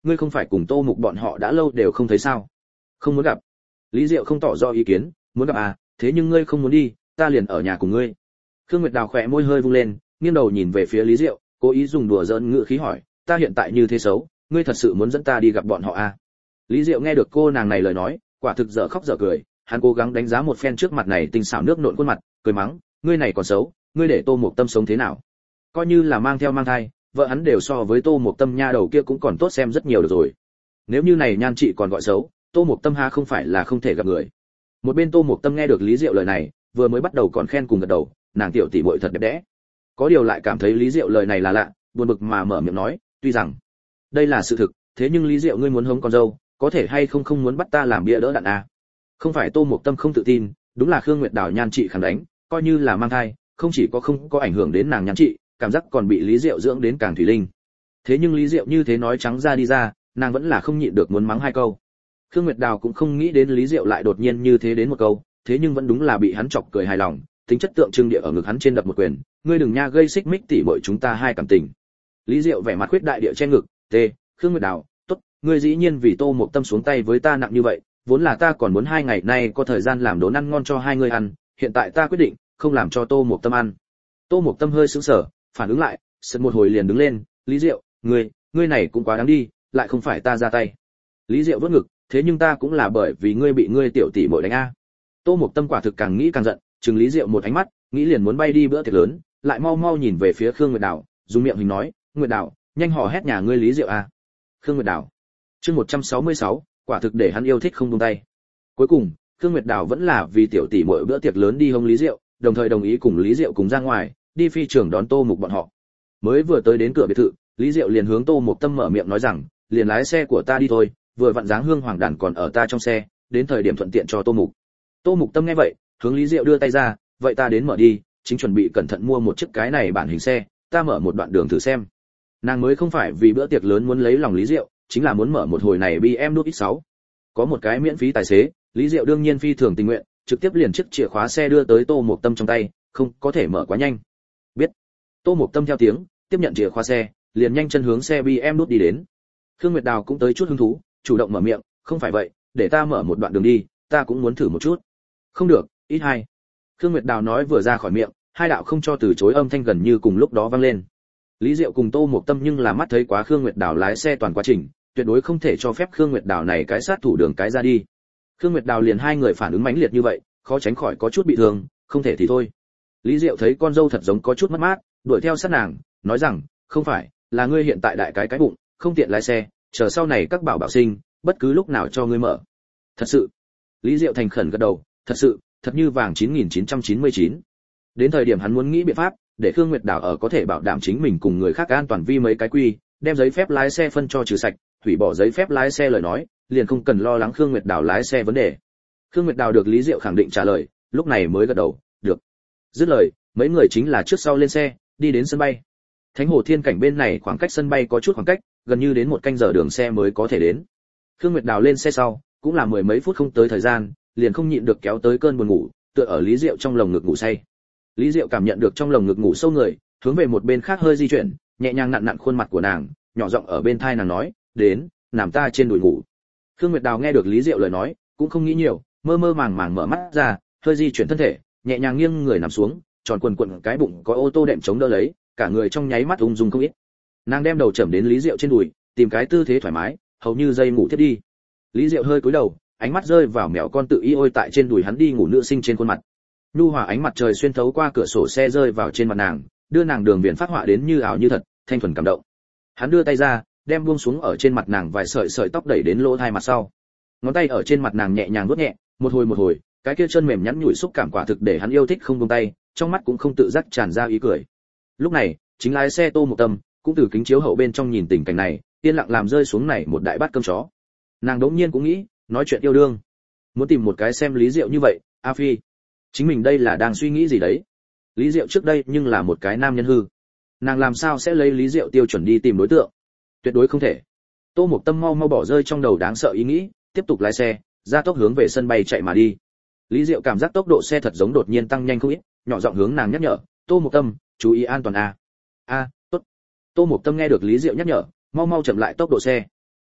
ngươi không phải cùng Tô Mục bọn họ đã lâu đều không thấy sao? Không muốn gặp. Lý Diệu không tỏ rõ ý kiến, muốn gặp à, thế nhưng ngươi không muốn đi, ta liền ở nhà cùng ngươi. Khương Nguyệt Đào khỏe môi hơi vung lên, nghiêng đầu nhìn về phía Lý Diệu, cố ý dùng đùa giỡn ngữ khí hỏi, ta hiện tại như thế xấu, ngươi thật sự muốn dẫn ta đi gặp bọn họ à? Lý Diệu nghe được cô nàng này lời nói, quả thực dở khóc dở cười, hắn cố gắng đánh giá một phen trước mặt này tinh xảo nước nộn khuôn mặt, cười mắng, ngươi này còn xấu, ngươi để Tô Mục Tâm sống thế nào? Coi như là mang theo mang thai, vợ hắn đều so với Tô Mục Tâm nha đầu kia cũng còn tốt xem rất nhiều được rồi. Nếu như này nhan chị còn gọi xấu, Tô Mục Tâm ha không phải là không thể gặp người. Một bên Tô Mục Tâm nghe được Lý Diệu lời này, vừa mới bắt đầu còn khen cùng gật đầu, nàng tiểu tỷ muội thật đẹp đẽ. Có điều lại cảm thấy Lý Diệu lời này là lạ, buồn bực mà mở miệng nói, tuy rằng đây là sự thực, thế nhưng Lý Diệu ngươi muốn hống con dâu, có thể hay không không muốn bắt ta làm bia đỡ đạn à? Không phải Tô Mục Tâm không tự tin, đúng là Khương Nguyệt Đào nhan chị khẳng đánh, coi như là mang thai, không chỉ có không có ảnh hưởng đến nàng nhan chị, cảm giác còn bị Lý Diệu dưỡng đến càng thủy linh. Thế nhưng Lý Diệu như thế nói trắng ra đi ra, nàng vẫn là không nhịn được muốn mắng hai câu. Khương Nguyệt Đào cũng không nghĩ đến Lý Diệu lại đột nhiên như thế đến một câu, thế nhưng vẫn đúng là bị hắn chọc cười hài lòng, tính chất tượng trưng địa ở ngực hắn trên đập một quyền, ngươi đừng nha gây xích mích tỉ muội chúng ta hai cảm tình. Lý Diệu vẻ mặt khuyết đại địa che ngực, tê, Khương Nguyệt Đào, tốt, ngươi dĩ nhiên vì Tô Mục Tâm xuống tay với ta nặng như vậy, vốn là ta còn muốn hai ngày nay có thời gian làm đồ ăn ngon cho hai người ăn, hiện tại ta quyết định không làm cho Tô Mục Tâm ăn. Tô Mục Tâm hơi sững sờ, phản ứng lại, sững một hồi liền đứng lên, Lý Diệu, ngươi, ngươi này cũng quá đáng đi, lại không phải ta ra tay. Lý Diệu vỗ ngực, thế nhưng ta cũng là bởi vì ngươi bị ngươi tiểu tỷ muội đánh a. Tô Mục Tâm quả thực càng nghĩ càng giận, trừng Lý Diệu một ánh mắt, nghĩ liền muốn bay đi bữa tiệc lớn, lại mau mau nhìn về phía Khương Nguyệt Đào, dùng miệng hình nói, Nguyệt Đào, nhanh hò hét nhà ngươi Lý Diệu a. Khương Nguyệt Đào. Chương một trăm sáu mươi sáu, quả thực để hắn yêu thích không buông tay. Cuối cùng, Khương Nguyệt Đào vẫn là vì tiểu tỷ muội bữa tiệc lớn đi hông Lý Diệu, đồng thời đồng ý cùng Lý Diệu cùng ra ngoài, đi phi trường đón Tô Mục bọn họ. Mới vừa tới đến cửa biệt thự, Lý Diệu liền hướng Tô Mục Tâm mở miệng nói rằng, liền lái xe của ta đi thôi, vừa vặn dáng hương hoàng đàn còn ở ta trong xe, đến thời điểm thuận tiện cho Tô Mục. Tô Mục Tâm nghe vậy, hướng Lý Diệu đưa tay ra, vậy ta đến mở đi, chính chuẩn bị cẩn thận mua một chiếc cái này bản hình xe, ta mở một đoạn đường thử xem. Nàng mới không phải vì bữa tiệc lớn muốn lấy lòng Lý Diệu, chính là muốn mở một hồi này bê em đút ích sáu. Có một cái miễn phí tài xế, Lý Diệu đương nhiên phi thường tình nguyện, trực tiếp liền chiếc chìa khóa xe đưa tới Tô Mục Tâm trong tay, không có thể mở quá nhanh. Biết. Tô Mục Tâm theo tiếng, tiếp nhận chìa khóa xe, liền nhanh chân hướng xe bê em đút đi đến. Khương Nguyệt Đào cũng tới chút hứng thú, chủ động mở miệng, không phải vậy, để ta mở một đoạn đường đi, ta cũng muốn thử một chút. Không được, ít hai. Khương Nguyệt Đào nói vừa ra khỏi miệng, hai đạo không cho từ chối âm thanh gần như cùng lúc đó vang lên. Lý Diệu cùng Tô Mục Tâm nhưng là mắt thấy quá Khương Nguyệt Đào lái xe toàn quá trình, tuyệt đối không thể cho phép Khương Nguyệt Đào này cái sát thủ đường cái ra đi. Khương Nguyệt Đào liền hai người phản ứng mãnh liệt như vậy, khó tránh khỏi có chút bị thương, không thể thì thôi. Lý Diệu thấy con dâu thật giống có chút mất mát, đuổi theo sát nàng, nói rằng, không phải, là ngươi hiện tại đại cái cái bụng, không tiện lái xe, chờ sau này các bảo bảo sinh, bất cứ lúc nào cho ngươi mở. Thật sự. Lý Diệu thành khẩn gật đầu, thật sự, thật như vàng chín nghìn chín trăm chín mươi chín. Đến thời điểm hắn muốn nghĩ biện pháp, để Khương Nguyệt Đào ở có thể bảo đảm chính mình cùng người khác an toàn vi mấy cái quy, đem giấy phép lái xe phân cho trừ sạch, hủy bỏ giấy phép lái xe lời nói, liền không cần lo lắng Khương Nguyệt Đào lái xe vấn đề. Khương Nguyệt Đào được Lý Diệu khẳng định trả lời, lúc này mới gật đầu, được. Dứt lời, mấy người chính là trước sau lên xe, đi đến sân bay. Thánh Hồ Thiên Cảnh bên này khoảng cách sân bay có chút khoảng cách, gần như đến một canh giờ đường xe mới có thể đến. Khương Nguyệt Đào lên xe sau, cũng là mười mấy phút không tới thời gian, liền không nhịn được kéo tới cơn buồn ngủ, tựa ở Lý Diệu trong lồng ngực ngủ say. Lý Diệu cảm nhận được trong lồng ngực ngủ sâu người, hướng về một bên khác hơi di chuyển, nhẹ nhàng nặn nặn khuôn mặt của nàng, nhỏ giọng ở bên tai nàng nói, "Đến, nằm ta trên đùi ngủ." Khương Nguyệt Đào nghe được Lý Diệu lời nói, cũng không nghĩ nhiều, mơ mơ màng màng mở mắt ra, hơi di chuyển thân thể, nhẹ nhàng nghiêng người nằm xuống, tròn quần quần cái bụng có ô tô đệm chống đỡ lấy, cả người trong nháy mắt ung dung không ít. Nàng đem đầu chầm đến Lý Diệu trên đùi, tìm cái tư thế thoải mái, hầu như dây ngủ thiết đi. Lý Diệu hơi cúi đầu, ánh mắt rơi vào mèo con tự y ôi tại trên đùi hắn đi ngủ nữ sinh trên khuôn mặt. Nhu hòa ánh mặt trời xuyên thấu qua cửa sổ xe rơi vào trên mặt nàng, đưa nàng đường viền phát họa đến như ảo như thật, thanh thuần cảm động. Hắn đưa tay ra, đem buông xuống ở trên mặt nàng vài sợi sợi tóc đẩy đến lỗ tai mặt sau. Ngón tay ở trên mặt nàng nhẹ nhàng vuốt nhẹ, một hồi một hồi, cái kia chân mềm nhắn nhủi xúc cảm quả thực để hắn yêu thích không buông tay, trong mắt cũng không tự giác tràn ra ý cười. Lúc này, chính lái xe Tô Mục Tâm cũng từ kính chiếu hậu bên trong nhìn tình cảnh này, yên lặng làm rơi xuống này một đại bát cơm chó. Nàng đống nhiên cũng nghĩ, nói chuyện yêu đương, muốn tìm một cái xem Lý Diệu như vậy, A Phi, chính mình đây là đang suy nghĩ gì đấy? Lý Diệu trước đây nhưng là một cái nam nhân hư, nàng làm sao sẽ lấy Lý Diệu tiêu chuẩn đi tìm đối tượng? Tuyệt đối không thể. Tô Mục Tâm mau mau bỏ rơi trong đầu đáng sợ ý nghĩ, tiếp tục lái xe, ra tốc hướng về sân bay chạy mà đi. Lý Diệu cảm giác tốc độ xe thật giống đột nhiên tăng nhanh không ít, nhỏ giọng hướng nàng nhắc nhở, "Tô Mục Tâm, chú ý an toàn a." "A, tốt." Tô Mục Tâm nghe được Lý Diệu nhắc nhở, mau mau chậm lại tốc độ xe.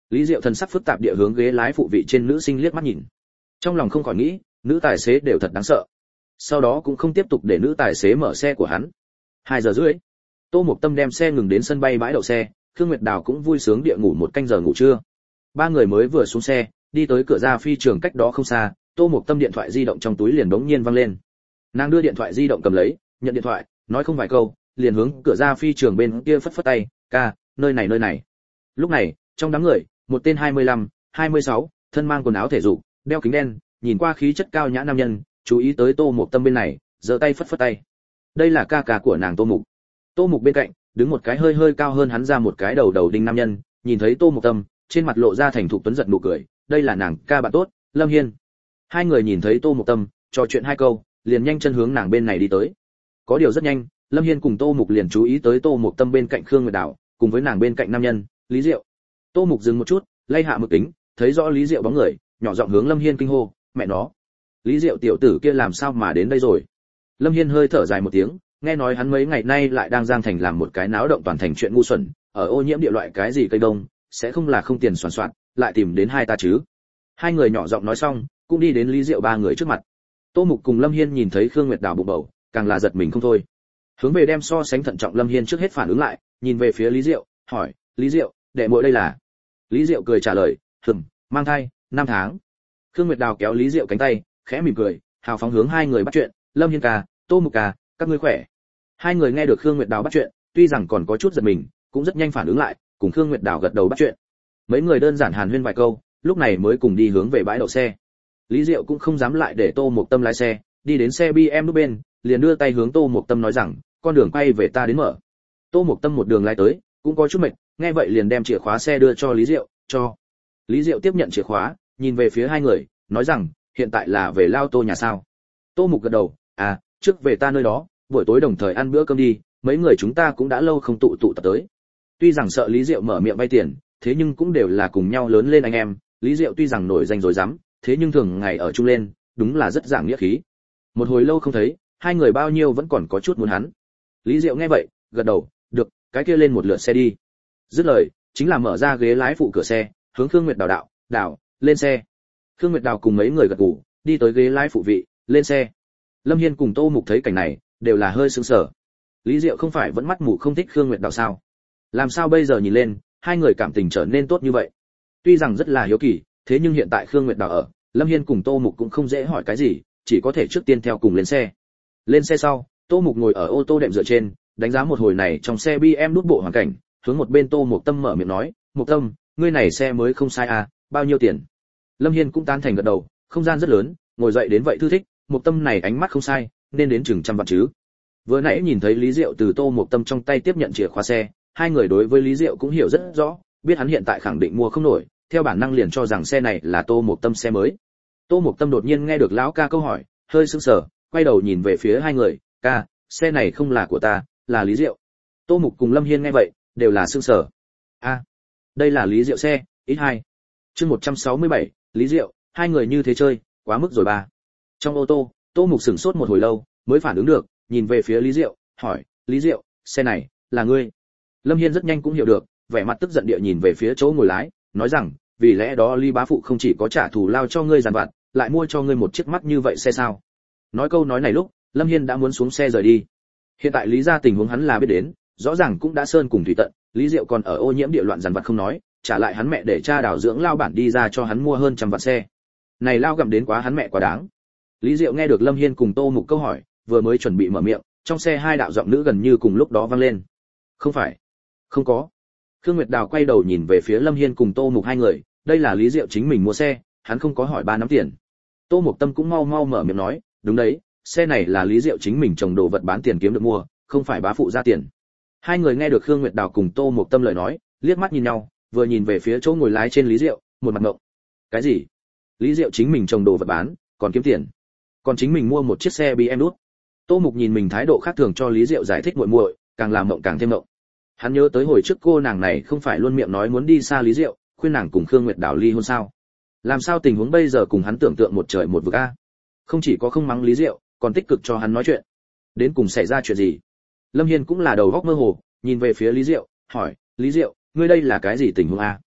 Lý Diệu thần sắc phức tạp địa hướng ghế lái phụ vị trên nữ sinh liếc mắt nhìn. Trong lòng không khỏi nghĩ, nữ tài xế đều thật đáng sợ. Sau đó cũng không tiếp tục để nữ tài xế mở xe của hắn. Hai giờ rưỡi, Tô Mộc Tâm đem xe ngừng đến sân bay bãi đậu xe, Khương Nguyệt Đào cũng vui sướng địa ngủ một canh giờ ngủ trưa. Ba người mới vừa xuống xe, đi tới cửa ra phi trường cách đó không xa, Tô Mộc Tâm điện thoại di động trong túi liền bỗng nhiên vang lên. Nàng đưa điện thoại di động cầm lấy, nhận điện thoại, nói không vài câu, liền hướng cửa ra phi trường bên kia phất phất tay, "Ca, nơi này nơi này." Lúc này, trong đám người, một tên hai mươi lăm, hai mươi sáu, thân mang quần áo thể dục, đeo kính đen, nhìn qua khí chất cao nhã nam nhân, chú ý tới Tô Mộc Tâm bên này, giơ tay phất phất tay. Đây là ca ca của nàng Tô Mục. Tô Mục bên cạnh, đứng một cái hơi hơi cao hơn hắn ra một cái đầu đầu đinh nam nhân, nhìn thấy Tô Mộc Tâm, trên mặt lộ ra thành thục tuấn giật nụ cười, đây là nàng ca bạn tốt, Lâm Hiên. Hai người nhìn thấy Tô Mộc Tâm, trò chuyện hai câu, liền nhanh chân hướng nàng bên này đi tới. Có điều rất nhanh, Lâm Hiên cùng Tô Mục liền chú ý tới Tô Mộc Tâm bên cạnh Khương Nguyệt Đào, cùng với nàng bên cạnh nam nhân, Lý Diệu. Tô Mục dừng một chút, lay hạ mực kính, thấy rõ Lý Diệu bóng người, nhỏ giọng hướng Lâm Hiên kinh hô, mẹ nó, Lý Diệu tiểu tử kia làm sao mà đến đây rồi? Lâm Hiên hơi thở dài một tiếng, nghe nói hắn mấy ngày nay lại đang giang thành làm một cái náo động toàn thành chuyện ngu xuẩn, ở ô nhiễm địa loại cái gì cây đông, sẽ không là không tiền soàn soạn, lại tìm đến hai ta chứ? Hai người nhỏ giọng nói xong, cũng đi đến Lý Diệu ba người trước mặt. Tô Mục cùng Lâm Hiên nhìn thấy Khương Nguyệt Đào bụng bầu, càng là giật mình không thôi. Hướng về đem so sánh thận trọng Lâm Hiên trước hết phản ứng lại, nhìn về phía Lý Diệu, hỏi, Lý Diệu, đệ muội đây là? Lý Diệu cười trả lời, hừm, mang thai, năm tháng. Khương Nguyệt Đào kéo Lý Diệu cánh tay, khẽ mỉm cười, hào phóng hướng hai người bắt chuyện, Lâm Hiên ca, Tô Mục ca, các ngươi khỏe? Hai người nghe được Khương Nguyệt Đào bắt chuyện, tuy rằng còn có chút giật mình, cũng rất nhanh phản ứng lại, cùng Khương Nguyệt Đào gật đầu bắt chuyện. Mấy người đơn giản hàn huyên vài câu, lúc này mới cùng đi hướng về bãi đậu xe. Lý Diệu cũng không dám lại để Tô Mộc Tâm lái xe, đi đến xe bê em nút bên, liền đưa tay hướng Tô Mộc Tâm nói rằng, con đường quay về ta đến mở. Tô Mộc Tâm một đường lái tới, cũng có chút mệt, nghe vậy liền đem chìa khóa xe đưa cho Lý Diệu, cho. Lý Diệu tiếp nhận chìa khóa, nhìn về phía hai người, nói rằng, hiện tại là về Lao Tô nhà sao? Tô Mục gật đầu, à, trước về ta nơi đó, buổi tối đồng thời ăn bữa cơm đi, mấy người chúng ta cũng đã lâu không tụ tụ tập tới. Tuy rằng sợ Lý Diệu mở miệng vay tiền, thế nhưng cũng đều là cùng nhau lớn lên anh em, Lý Diệu tuy rằng nổi danh rồi dám, thế nhưng thường ngày ở chung lên, đúng là rất giảng nghĩa khí. Một hồi lâu không thấy, hai người bao nhiêu vẫn còn có chút muốn hắn. Lý Diệu nghe vậy, gật đầu, được, cái kia lên một lượt xe đi. Dứt lời, chính là mở ra ghế lái phụ cửa xe, hướng Khương Nguyệt Đào đạo, "Đào, lên xe." Khương Nguyệt Đào cùng mấy người gật gù, đi tới ghế lái phụ vị, lên xe. Lâm Hiên cùng Tô Mục thấy cảnh này, đều là hơi sững sờ. Lý Diệu không phải vẫn mắt mù không thích Khương Nguyệt Đào sao? Làm sao bây giờ nhìn lên, hai người cảm tình trở nên tốt như vậy? Tuy rằng rất là hiếu kỳ, thế nhưng hiện tại Khương Nguyệt Đào ở, Lâm Hiên cùng Tô Mục cũng không dễ hỏi cái gì, chỉ có thể trước tiên theo cùng lên xe. Lên xe sau, Tô Mục ngồi ở ô tô đệm dựa trên, đánh giá một hồi này trong xe bê em nút bộ hoàn cảnh, hướng một bên Tô Mục Tâm mở miệng nói, "Mục Tâm, ngươi này xe mới không sai à, bao nhiêu tiền?" Lâm Hiên cũng tán thành gật đầu, không gian rất lớn, ngồi dậy đến vậy thư thích, Mục Tâm này ánh mắt không sai, nên đến chừng trăm vạn chứ. Vừa nãy nhìn thấy Lý Diệu từ Tô Mục Tâm trong tay tiếp nhận chìa khóa xe, hai người đối với Lý Diệu cũng hiểu rất rõ, biết hắn hiện tại khẳng định mua không nổi, theo bản năng liền cho rằng xe này là Tô Mục Tâm xe mới. Tô Mục Tâm đột nhiên nghe được lão ca câu hỏi, hơi sững sờ, quay đầu nhìn về phía hai người, "Ca, xe này không là của ta, là Lý Diệu." Tô Mục cùng Lâm Hiên nghe vậy, đều là sững sờ. "A, đây là Lý Diệu xe, ít hai." Chương một trăm sáu mươi bảy, Lý Diệu, hai người như thế chơi, quá mức rồi ba. Trong ô tô, Tô Mục sửng sốt một hồi lâu, mới phản ứng được, nhìn về phía Lý Diệu, hỏi, "Lý Diệu, xe này là ngươi?" Lâm Hiên rất nhanh cũng hiểu được, vẻ mặt tức giận địa nhìn về phía chỗ ngồi lái, nói rằng, "Vì lẽ đó Lý bá phụ không chỉ có trả thù lao cho ngươi giàn vặt, lại mua cho ngươi một chiếc mắt như vậy xe sao?" Nói câu nói này lúc, Lâm Hiên đã muốn xuống xe rời đi. Hiện tại Lý gia tình huống hắn là biết đến, rõ ràng cũng đã sơn cùng thủy tận, Lý Diệu còn ở ô nhiễm địa loạn giàn vặt không nói, trả lại hắn mẹ để cha đào dưỡng lao bản đi ra cho hắn mua hơn trăm vạn xe. Này lao gặm đến quá hắn mẹ quá đáng. Lý Diệu nghe được Lâm Hiên cùng Tô Mục câu hỏi, vừa mới chuẩn bị mở miệng, trong xe hai đạo giọng nữ gần như cùng lúc đó vang lên. "Không phải, không có." Khương Nguyệt Đào quay đầu nhìn về phía Lâm Hiên cùng Tô Mục hai người, đây là Lý Diệu chính mình mua xe, hắn không có hỏi ba nắm tiền. Tô Mục Tâm cũng mau mau mở miệng nói, "Đúng đấy, xe này là Lý Diệu chính mình trồng đồ vật bán tiền kiếm được mua, không phải bá phụ ra tiền." Hai người nghe được Khương Nguyệt Đào cùng Tô Mục Tâm lời nói, liếc mắt nhìn nhau, vừa nhìn về phía chỗ ngồi lái trên Lý Diệu, một mặt ngộng. Cái gì? Lý Diệu chính mình trồng đồ vật bán, còn kiếm tiền, còn chính mình mua một chiếc xe bê em đút. Tô Mục nhìn mình thái độ khác thường cho Lý Diệu giải thích muội muội, càng làm mộng càng thêm mộng. Hắn nhớ tới hồi trước cô nàng này không phải luôn miệng nói muốn đi xa Lý Diệu, khuyên nàng cùng Khương Nguyệt Đào ly hôn sao? Làm sao tình huống bây giờ cùng hắn tưởng tượng một trời một vực a? Không chỉ có không mắng Lý Diệu, còn tích cực cho hắn nói chuyện. Đến cùng xảy ra chuyện gì? Lâm Hiên cũng là đầu óc mơ hồ, nhìn về phía Lý Diệu, hỏi, "Lý Diệu, ngươi đây là cái gì tình huống a?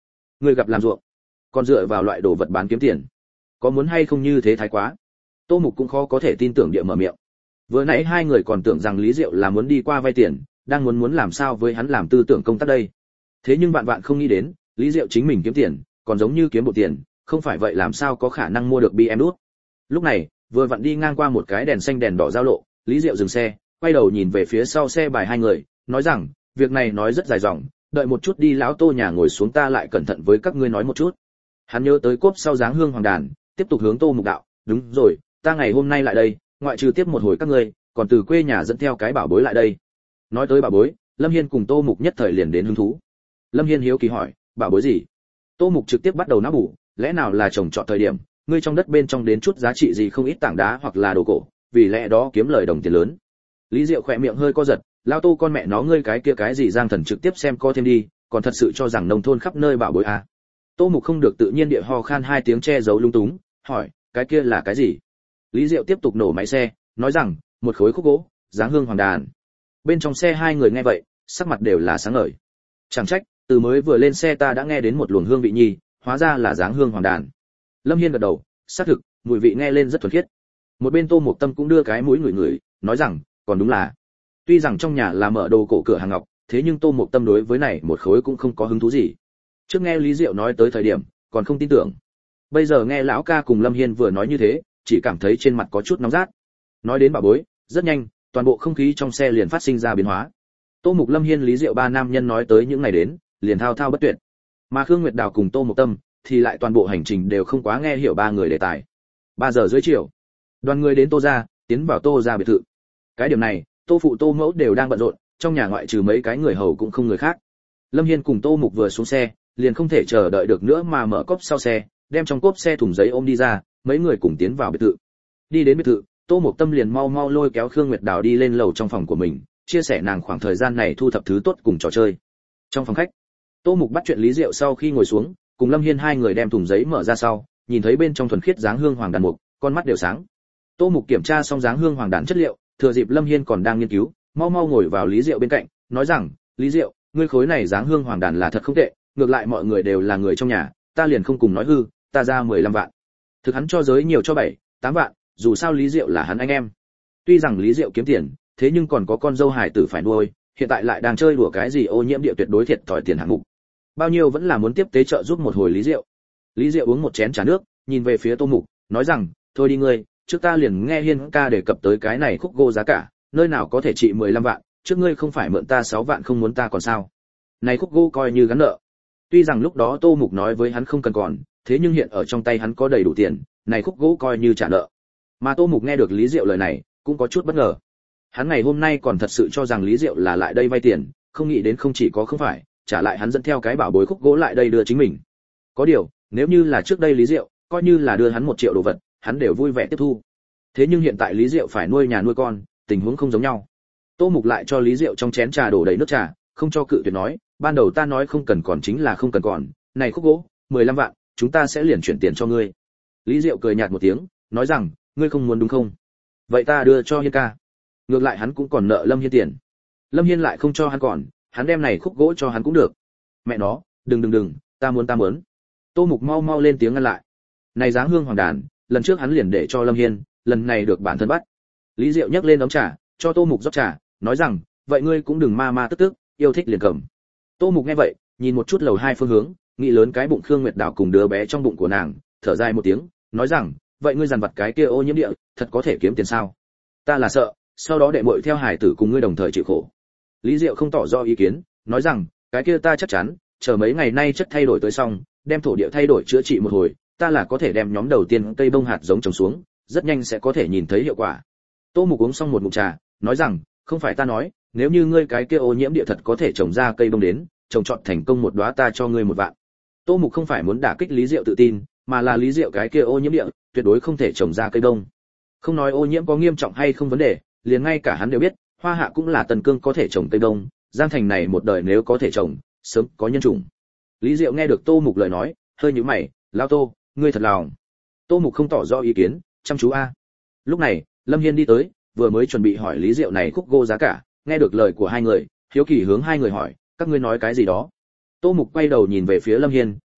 Ngươi gặp làm ruộng, còn dựa vào loại đồ vật bán kiếm tiền, có muốn hay không như thế thái quá. Tô Mục cũng khó có thể tin tưởng địa mở miệng. Vừa nãy hai người còn tưởng rằng Lý Diệu là muốn đi qua vay tiền, đang muốn muốn làm sao với hắn làm tư tưởng công tác đây. Thế nhưng vạn vạn không nghĩ đến, Lý Diệu chính mình kiếm tiền, còn giống như kiếm bộ tiền, không phải vậy làm sao có khả năng mua được bê em đút. Lúc này, vừa vặn đi ngang qua một cái đèn xanh đèn đỏ giao lộ, Lý Diệu dừng xe, quay đầu nhìn về phía sau xe bài hai người, nói rằng, việc này nói rất dài dòng, đợi một chút đi lão Tô nhà ngồi xuống ta lại cẩn thận với các ngươi nói một chút. Hắn nhớ tới cốp sau dáng hương hoàng đàn, tiếp tục hướng Tô Mục đạo, đúng rồi, ta ngày hôm nay lại đây, ngoại trừ tiếp một hồi các ngươi, còn từ quê nhà dẫn theo cái bảo bối lại đây. Nói tới bảo bối, Lâm Hiên cùng Tô Mục nhất thời liền đến hứng thú. Lâm Hiên hiếu kỳ hỏi, bảo bối gì? Tô Mục trực tiếp bắt đầu não bổ, lẽ nào là trồng trọt thời điểm, ngươi trong đất bên trong đến chút giá trị gì không ít tảng đá hoặc là đồ cổ, vì lẽ đó kiếm lời đồng tiền lớn. Lý Diệu khỏe miệng hơi co giật, lao Tô con mẹ nó ngươi cái kia cái gì Giang Thần trực tiếp xem co thêm đi, còn thật sự cho rằng nông thôn khắp nơi bảo bối à? Tô Mục không được tự nhiên địa ho khan hai tiếng che giấu lung túng, hỏi, cái kia là cái gì? Lý Diệu tiếp tục nổ máy xe, nói rằng, một khối khúc gỗ, dáng hương hoàng đàn. Bên trong xe hai người nghe vậy, sắc mặt đều là sáng ngời. Chẳng trách, từ mới vừa lên xe ta đã nghe đến một luồng hương vị nhi, hóa ra là dáng hương hoàng đàn. Lâm Hiên gật đầu, xác thực, mùi vị nghe lên rất thuần khiết. Một bên Tô Mục Tâm cũng đưa cái mũi ngửi ngửi, nói rằng, còn đúng là, tuy rằng trong nhà là mở đồ cổ cửa hàng ngọc, thế nhưng Tô Mục Tâm đối với này một khối cũng không có hứng thú gì. Trước nghe Lý Diệu nói tới thời điểm, còn không tin tưởng. Bây giờ nghe lão ca cùng Lâm Hiên vừa nói như thế, chỉ cảm thấy trên mặt có chút nóng rát. Nói đến bảo bối, rất nhanh, toàn bộ không khí trong xe liền phát sinh ra biến hóa. Tô Mục, Lâm Hiên, Lý Diệu ba nam nhân nói tới những ngày đến, liền thao thao bất tuyệt. Mà Khương Nguyệt Đào cùng Tô Mục Tâm thì lại toàn bộ hành trình đều không quá nghe hiểu ba người đề tài. Ba giờ dưới chiều, đoàn người đến Tô gia, tiến vào Tô gia biệt thự. Cái điểm này, Tô phụ Tô mẫu đều đang bận rộn, trong nhà ngoại trừ mấy cái người hầu cũng không người khác. Lâm Hiên cùng Tô Mục vừa xuống xe, liền không thể chờ đợi được nữa mà mở cốp sau xe, đem trong cốp xe thùng giấy ôm đi ra, mấy người cùng tiến vào biệt thự. Đi đến biệt thự, Tô Mục Tâm liền mau mau lôi kéo Khương Nguyệt Đào đi lên lầu trong phòng của mình, chia sẻ nàng khoảng thời gian này thu thập thứ tốt cùng trò chơi. Trong phòng khách, Tô Mục bắt chuyện Lý Diệu sau khi ngồi xuống, cùng Lâm Hiên hai người đem thùng giấy mở ra sau, nhìn thấy bên trong thuần khiết dáng hương hoàng đàn mục, con mắt đều sáng. Tô Mục kiểm tra xong dáng hương hoàng đàn chất liệu, thừa dịp Lâm Hiên còn đang nghiên cứu, mau mau ngồi vào Lý Diệu bên cạnh, nói rằng, Lý Diệu, ngươi khối này dáng hương hoàng đàn là thật không tệ, ngược lại mọi người đều là người trong nhà, ta liền không cùng nói hư, ta ra mười lăm vạn. Thực hắn cho giới nhiều cho bảy, tám vạn, dù sao Lý Diệu là hắn anh em. Tuy rằng Lý Diệu kiếm tiền, thế nhưng còn có con dâu hải tử phải nuôi, hiện tại lại đang chơi đùa cái gì ô nhiễm địa tuyệt đối thiệt thòi tiền hạng mục. Bao nhiêu vẫn là muốn tiếp tế trợ giúp một hồi Lý Diệu. Lý Diệu uống một chén trà nước, nhìn về phía Tô Mục, nói rằng, thôi đi ngươi, trước ta liền nghe Hiên ca đề cập tới cái này khúc gỗ giá cả, nơi nào có thể trị mười lăm vạn, trước ngươi không phải mượn ta sáu vạn không muốn ta còn sao? Này khúc gỗ coi như gắn nợ. Tuy rằng lúc đó Tô Mục nói với hắn không cần còn, thế nhưng hiện ở trong tay hắn có đầy đủ tiền, này khúc gỗ coi như trả nợ. Mà Tô Mục nghe được Lý Diệu lời này, cũng có chút bất ngờ. Hắn ngày hôm nay còn thật sự cho rằng Lý Diệu là lại đây vay tiền, không nghĩ đến không chỉ có không phải, trả lại hắn dẫn theo cái bảo bối khúc gỗ lại đây đưa chính mình. Có điều, nếu như là trước đây Lý Diệu, coi như là đưa hắn một triệu đồ vật, hắn đều vui vẻ tiếp thu. Thế nhưng hiện tại Lý Diệu phải nuôi nhà nuôi con, tình huống không giống nhau. Tô Mục lại cho Lý Diệu trong chén trà đổ đầy nước trà, không cho cự tuyệt nói, ban đầu ta nói không cần còn chính là không cần còn, này khúc gỗ, mười lăm vạn, chúng ta sẽ liền chuyển tiền cho ngươi. Lý Diệu cười nhạt một tiếng, nói rằng, ngươi không muốn đúng không? Vậy ta đưa cho Hiên ca. Ngược lại hắn cũng còn nợ Lâm Hiên tiền. Lâm Hiên lại không cho hắn còn, hắn đem này khúc gỗ cho hắn cũng được. Mẹ nó, đừng đừng đừng, ta muốn ta muốn. Tô Mục mau mau lên tiếng ngăn lại. Này dáng hương hoàng đàn, lần trước hắn liền để cho Lâm Hiên, lần này được bản thân bắt. Lý Diệu nhấc lên ấm trà, cho Tô Mục rót trà, nói rằng, vậy ngươi cũng đừng ma ma tức tức, yêu thích liền cầm. Tô Mục nghe vậy, nhìn một chút lầu hai phương hướng, nghĩ lớn cái bụng Khương Nguyệt Đào cùng đứa bé trong bụng của nàng, thở dài một tiếng, nói rằng, vậy ngươi dằn vặt cái kia ô nhiễm địa, thật có thể kiếm tiền sao? Ta là sợ, sau đó đệ muội theo hải tử cùng ngươi đồng thời chịu khổ. Lý Diệu không tỏ rõ ý kiến, nói rằng, cái kia ta chắc chắn, chờ mấy ngày nay chất thay đổi tới xong, đem thổ địa thay đổi chữa trị một hồi, ta là có thể đem nhóm đầu tiên cây bông hạt giống trồng xuống, rất nhanh sẽ có thể nhìn thấy hiệu quả. Tô Mục uống xong một ngụm trà, nói rằng, không phải ta nói, nếu như ngươi cái kia ô nhiễm địa thật có thể trồng ra cây bông đến, trồng trọt thành công một đóa ta cho ngươi một vạn. Tô Mục không phải muốn đả kích Lý Diệu tự tin, mà là Lý Diệu cái kia ô nhiễm địa, tuyệt đối không thể trồng ra cây bông. Không nói ô nhiễm có nghiêm trọng hay không vấn đề, liền ngay cả hắn đều biết, Hoa Hạ cũng là Tần Cương có thể trồng cây bông, Giang Thành này một đời nếu có thể trồng, sớm có nhân chủng. Lý Diệu nghe được Tô Mục lời nói, hơi nhíu mày, "Lão Tô, ngươi thật lòng." Tô Mục không tỏ rõ ý kiến, chăm chú a. Lúc này, Lâm Hiên đi tới, vừa mới chuẩn bị hỏi Lý Diệu này khúc gỗ giá cả, nghe được lời của hai người, hiếu kỳ hướng hai người hỏi, "Các ngươi nói cái gì đó?" Tô Mục quay đầu nhìn về phía Lâm Hiên,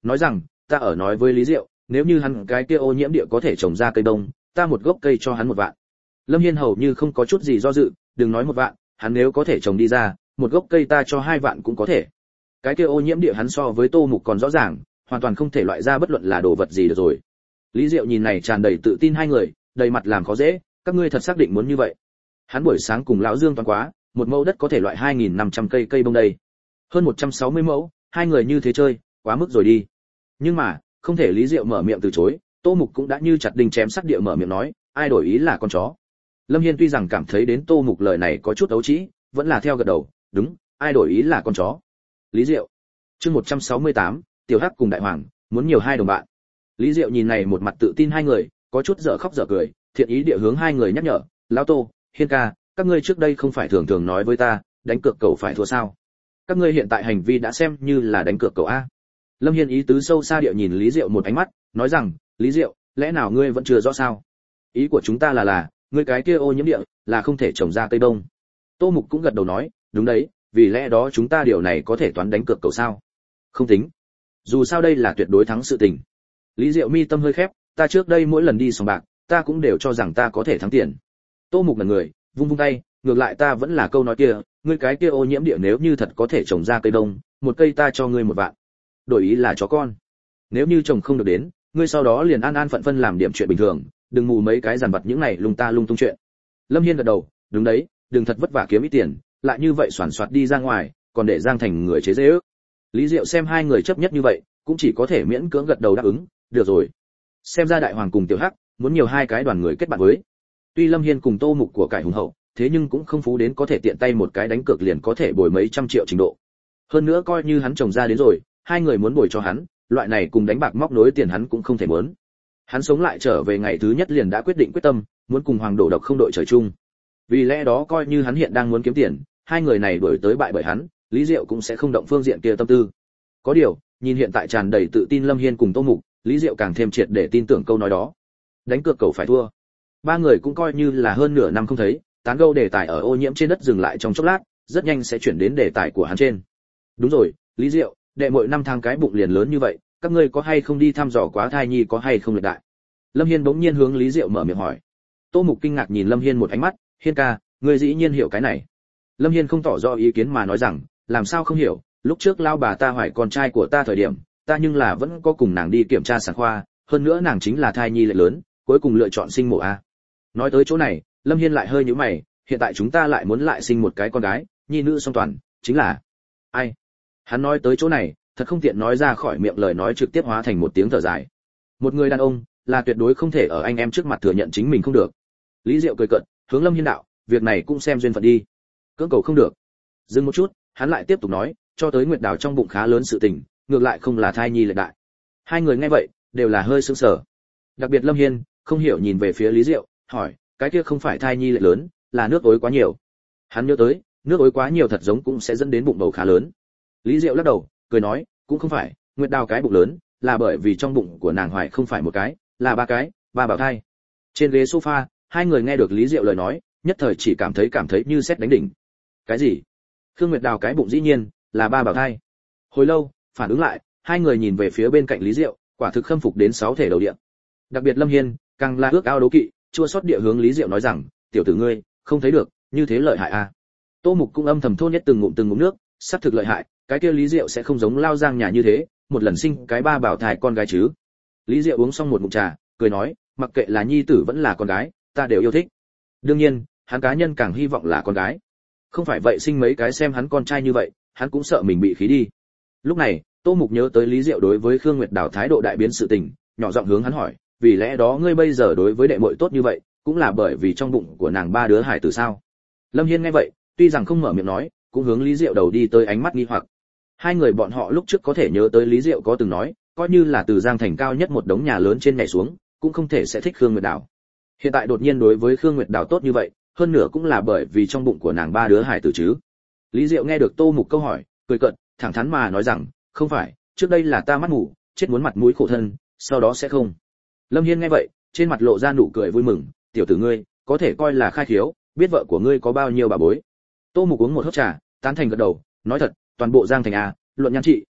nói rằng ta ở nói với Lý Diệu, nếu như hắn cái kia ô nhiễm địa có thể trồng ra cây đông, ta một gốc cây cho hắn một vạn. Lâm Hiên hầu như không có chút gì do dự, đừng nói một vạn, hắn nếu có thể trồng đi ra, một gốc cây ta cho hai vạn cũng có thể. Cái kia ô nhiễm địa hắn so với Tô Mục còn rõ ràng, hoàn toàn không thể loại ra bất luận là đồ vật gì được rồi. Lý Diệu nhìn này tràn đầy tự tin hai người, đầy mặt làm khó dễ, các ngươi thật xác định muốn như vậy? Hắn buổi sáng cùng lão Dương toán quá, một mẫu đất có thể loại hai nghìn năm trăm cây cây bông đây. Hơn một trăm sáu mươi mẫu, hai người như thế chơi, quá mức rồi đi. Nhưng mà, không thể Lý Diệu mở miệng từ chối, Tô Mục cũng đã như chặt đinh chém sắt địa mở miệng nói, ai đổi ý là con chó. Lâm Hiên tuy rằng cảm thấy đến Tô Mục lời này có chút ấu trĩ, vẫn là theo gật đầu, đúng, ai đổi ý là con chó. Lý Diệu. Chương một trăm sáu mươi tám, Tiểu Hắc cùng Đại Hoàng, muốn nhiều hai đồng bạn. Lý Diệu nhìn này một mặt tự tin hai người, có chút dở khóc dở cười, thiện ý địa hướng hai người nhắc nhở, lão Tô, Hiên ca, các ngươi trước đây không phải thường thường nói với ta, đánh cược cầu phải thua sao? Các ngươi hiện tại hành vi đã xem như là đánh cược cầu a. Lâm Hiên ý tứ sâu xa địa nhìn Lý Diệu một ánh mắt, nói rằng, Lý Diệu, lẽ nào ngươi vẫn chưa rõ sao? Ý của chúng ta là là, ngươi cái kia ô nhiễm địa, là không thể trồng ra cây bông. Tô Mục cũng gật đầu nói, đúng đấy, vì lẽ đó chúng ta điều này có thể toán đánh cược cầu sao? Không tính. Dù sao đây là tuyệt đối thắng sự tình. Lý Diệu mi tâm hơi khép, ta trước đây mỗi lần đi sòng bạc, ta cũng đều cho rằng ta có thể thắng tiền. Tô Mục là người, vung vung tay, ngược lại ta vẫn là câu nói kia, ngươi cái kia ô nhiễm địa nếu như thật có thể trồng ra cây đông, một cây ta cho ngươi một vạn. Đổi ý là chó con. Nếu như trồng không được đến, ngươi sau đó liền an an phận phân làm điểm chuyện bình thường, đừng mù mấy cái giàn vặt những này lung ta lung tung chuyện. Lâm Hiên gật đầu, đúng đấy, đừng thật vất vả kiếm ít tiền, lại như vậy xoản xoạt đi ra ngoài, còn để Giang Thành người chế giễu. Lý Diệu xem hai người chấp nhất như vậy, cũng chỉ có thể miễn cưỡng gật đầu đáp ứng, được rồi. Xem ra Đại Hoàng cùng Tiểu Hắc muốn nhiều hai cái đoàn người kết bạn với. Tuy Lâm Hiên cùng Tô Mục của cải hùng hậu, thế nhưng cũng không phú đến có thể tiện tay một cái đánh cược liền có thể bồi mấy trăm triệu trình độ. Hơn nữa coi như hắn trồng ra đến rồi, hai người muốn bồi cho hắn, loại này cùng đánh bạc móc nối tiền hắn cũng không thể muốn. Hắn sống lại trở về ngày thứ nhất liền đã quyết định quyết tâm, muốn cùng Hoàng Đổ Độc không đội trời chung. Vì lẽ đó coi như hắn hiện đang muốn kiếm tiền, hai người này đuổi tới bại bởi hắn, Lý Diệu cũng sẽ không động phương diện kia tâm tư. Có điều, nhìn hiện tại tràn đầy tự tin Lâm Hiên cùng Tô Mục, Lý Diệu càng thêm triệt để tin tưởng câu nói đó. Đánh cược cầu phải thua. Ba người cũng coi như là hơn nửa năm không thấy, tán gẫu đề tài ở ô nhiễm trên đất dừng lại trong chốc lát, rất nhanh sẽ chuyển đến đề tài của hắn trên. Đúng rồi, Lý Diệu, đệ mỗi năm tháng cái bụng liền lớn như vậy, các ngươi có hay không đi thăm dò quá thai nhi có hay không lệch đại? Lâm Hiên bỗng nhiên hướng Lý Diệu mở miệng hỏi. Tô Mục kinh ngạc nhìn Lâm Hiên một ánh mắt, Hiên ca, ngươi dĩ nhiên hiểu cái này. Lâm Hiên không tỏ rõ ý kiến mà nói rằng, làm sao không hiểu, lúc trước lao bà ta hoài con trai của ta thời điểm, ta nhưng là vẫn có cùng nàng đi kiểm tra sản khoa, hơn nữa nàng chính là thai nhi lệch lớn, cuối cùng lựa chọn sinh mổ a. Nói tới chỗ này, Lâm Hiên lại hơi nhíu mày, hiện tại chúng ta lại muốn lại sinh một cái con gái, nhi nữ song toàn, chính là ai? Hắn nói tới chỗ này, thật không tiện nói ra khỏi miệng lời nói trực tiếp hóa thành một tiếng thở dài. Một người đàn ông là tuyệt đối không thể ở anh em trước mặt thừa nhận chính mình không được. Lý Diệu cười cợt, hướng Lâm Hiên đạo, việc này cũng xem duyên phận đi. Cưỡng cầu không được. Dừng một chút, hắn lại tiếp tục nói, cho tới Nguyệt Đào trong bụng khá lớn sự tình, ngược lại không là thai nhi lệch đại. Hai người nghe vậy, đều là hơi sững sờ. Đặc biệt Lâm Hiên, không hiểu nhìn về phía Lý Diệu, hỏi, cái kia không phải thai nhi lệch lớn, là nước ối quá nhiều. Hắn nhớ tới, nước ối quá nhiều thật giống cũng sẽ dẫn đến bụng bầu khá lớn. Lý Diệu lắc đầu, cười nói, cũng không phải, Nguyệt Đào cái bụng lớn, là bởi vì trong bụng của nàng hoài không phải một cái, là ba cái, ba bảo thai. Trên ghế sofa, hai người nghe được Lý Diệu lời nói, nhất thời chỉ cảm thấy cảm thấy như sét đánh đỉnh. Cái gì? Khương Nguyệt Đào cái bụng dĩ nhiên là ba bảo thai. Hồi lâu, phản ứng lại, hai người nhìn về phía bên cạnh Lý Diệu, quả thực khâm phục đến sáu thể đầu địa. Đặc biệt Lâm Hiên, càng là ước ao đấu kỵ, chua xót địa hướng Lý Diệu nói rằng, tiểu tử ngươi, không thấy được, như thế lợi hại à? Tô Mục cũng âm thầm thôn nhất từng ngụm từng ngụm nước, sắp thực lợi hại, cái kia Lý Diệu sẽ không giống Lao Giang nhà như thế, một lần sinh cái ba bảo thai con gái chứ? Lý Diệu uống xong một ngụm trà, cười nói, mặc kệ là nhi tử vẫn là con gái, ta đều yêu thích. Đương nhiên, hắn cá nhân càng hy vọng là con gái. Không phải vậy sinh mấy cái xem hắn con trai như vậy, hắn cũng sợ mình bị khí đi. Lúc này, Tô Mục nhớ tới Lý Diệu đối với Khương Nguyệt Đào thái độ đại biến sự tình, nhỏ giọng hướng hắn hỏi, vì lẽ đó ngươi bây giờ đối với đệ muội tốt như vậy, cũng là bởi vì trong bụng của nàng ba đứa hải tử sao? Lâm Hiên nghe vậy, tuy rằng không mở miệng nói, cũng hướng Lý Diệu đầu đi tới ánh mắt nghi hoặc. Hai người bọn họ lúc trước có thể nhớ tới Lý Diệu có từng nói, coi như là từ Giang Thành cao nhất một đống nhà lớn trên nhảy xuống, cũng không thể sẽ thích Khương Nguyệt Đào. Hiện tại đột nhiên đối với Khương Nguyệt Đào tốt như vậy, hơn nữa cũng là bởi vì trong bụng của nàng ba đứa hải tử chứ. Lý Diệu nghe được Tô Mục câu hỏi, cười cợt, thẳng thắn mà nói rằng, không phải, trước đây là ta mắt mù, chết muốn mặt mũi khổ thân, sau đó sẽ không. Lâm Hiên nghe vậy, trên mặt lộ ra nụ cười vui mừng, tiểu tử ngươi, có thể coi là khai khiếu, biết vợ của ngươi có bao nhiêu bà bối. Tô Mục uống một hớp trà, tán thành gật đầu, nói thật, toàn bộ Giang Thành a, luận nhan trị,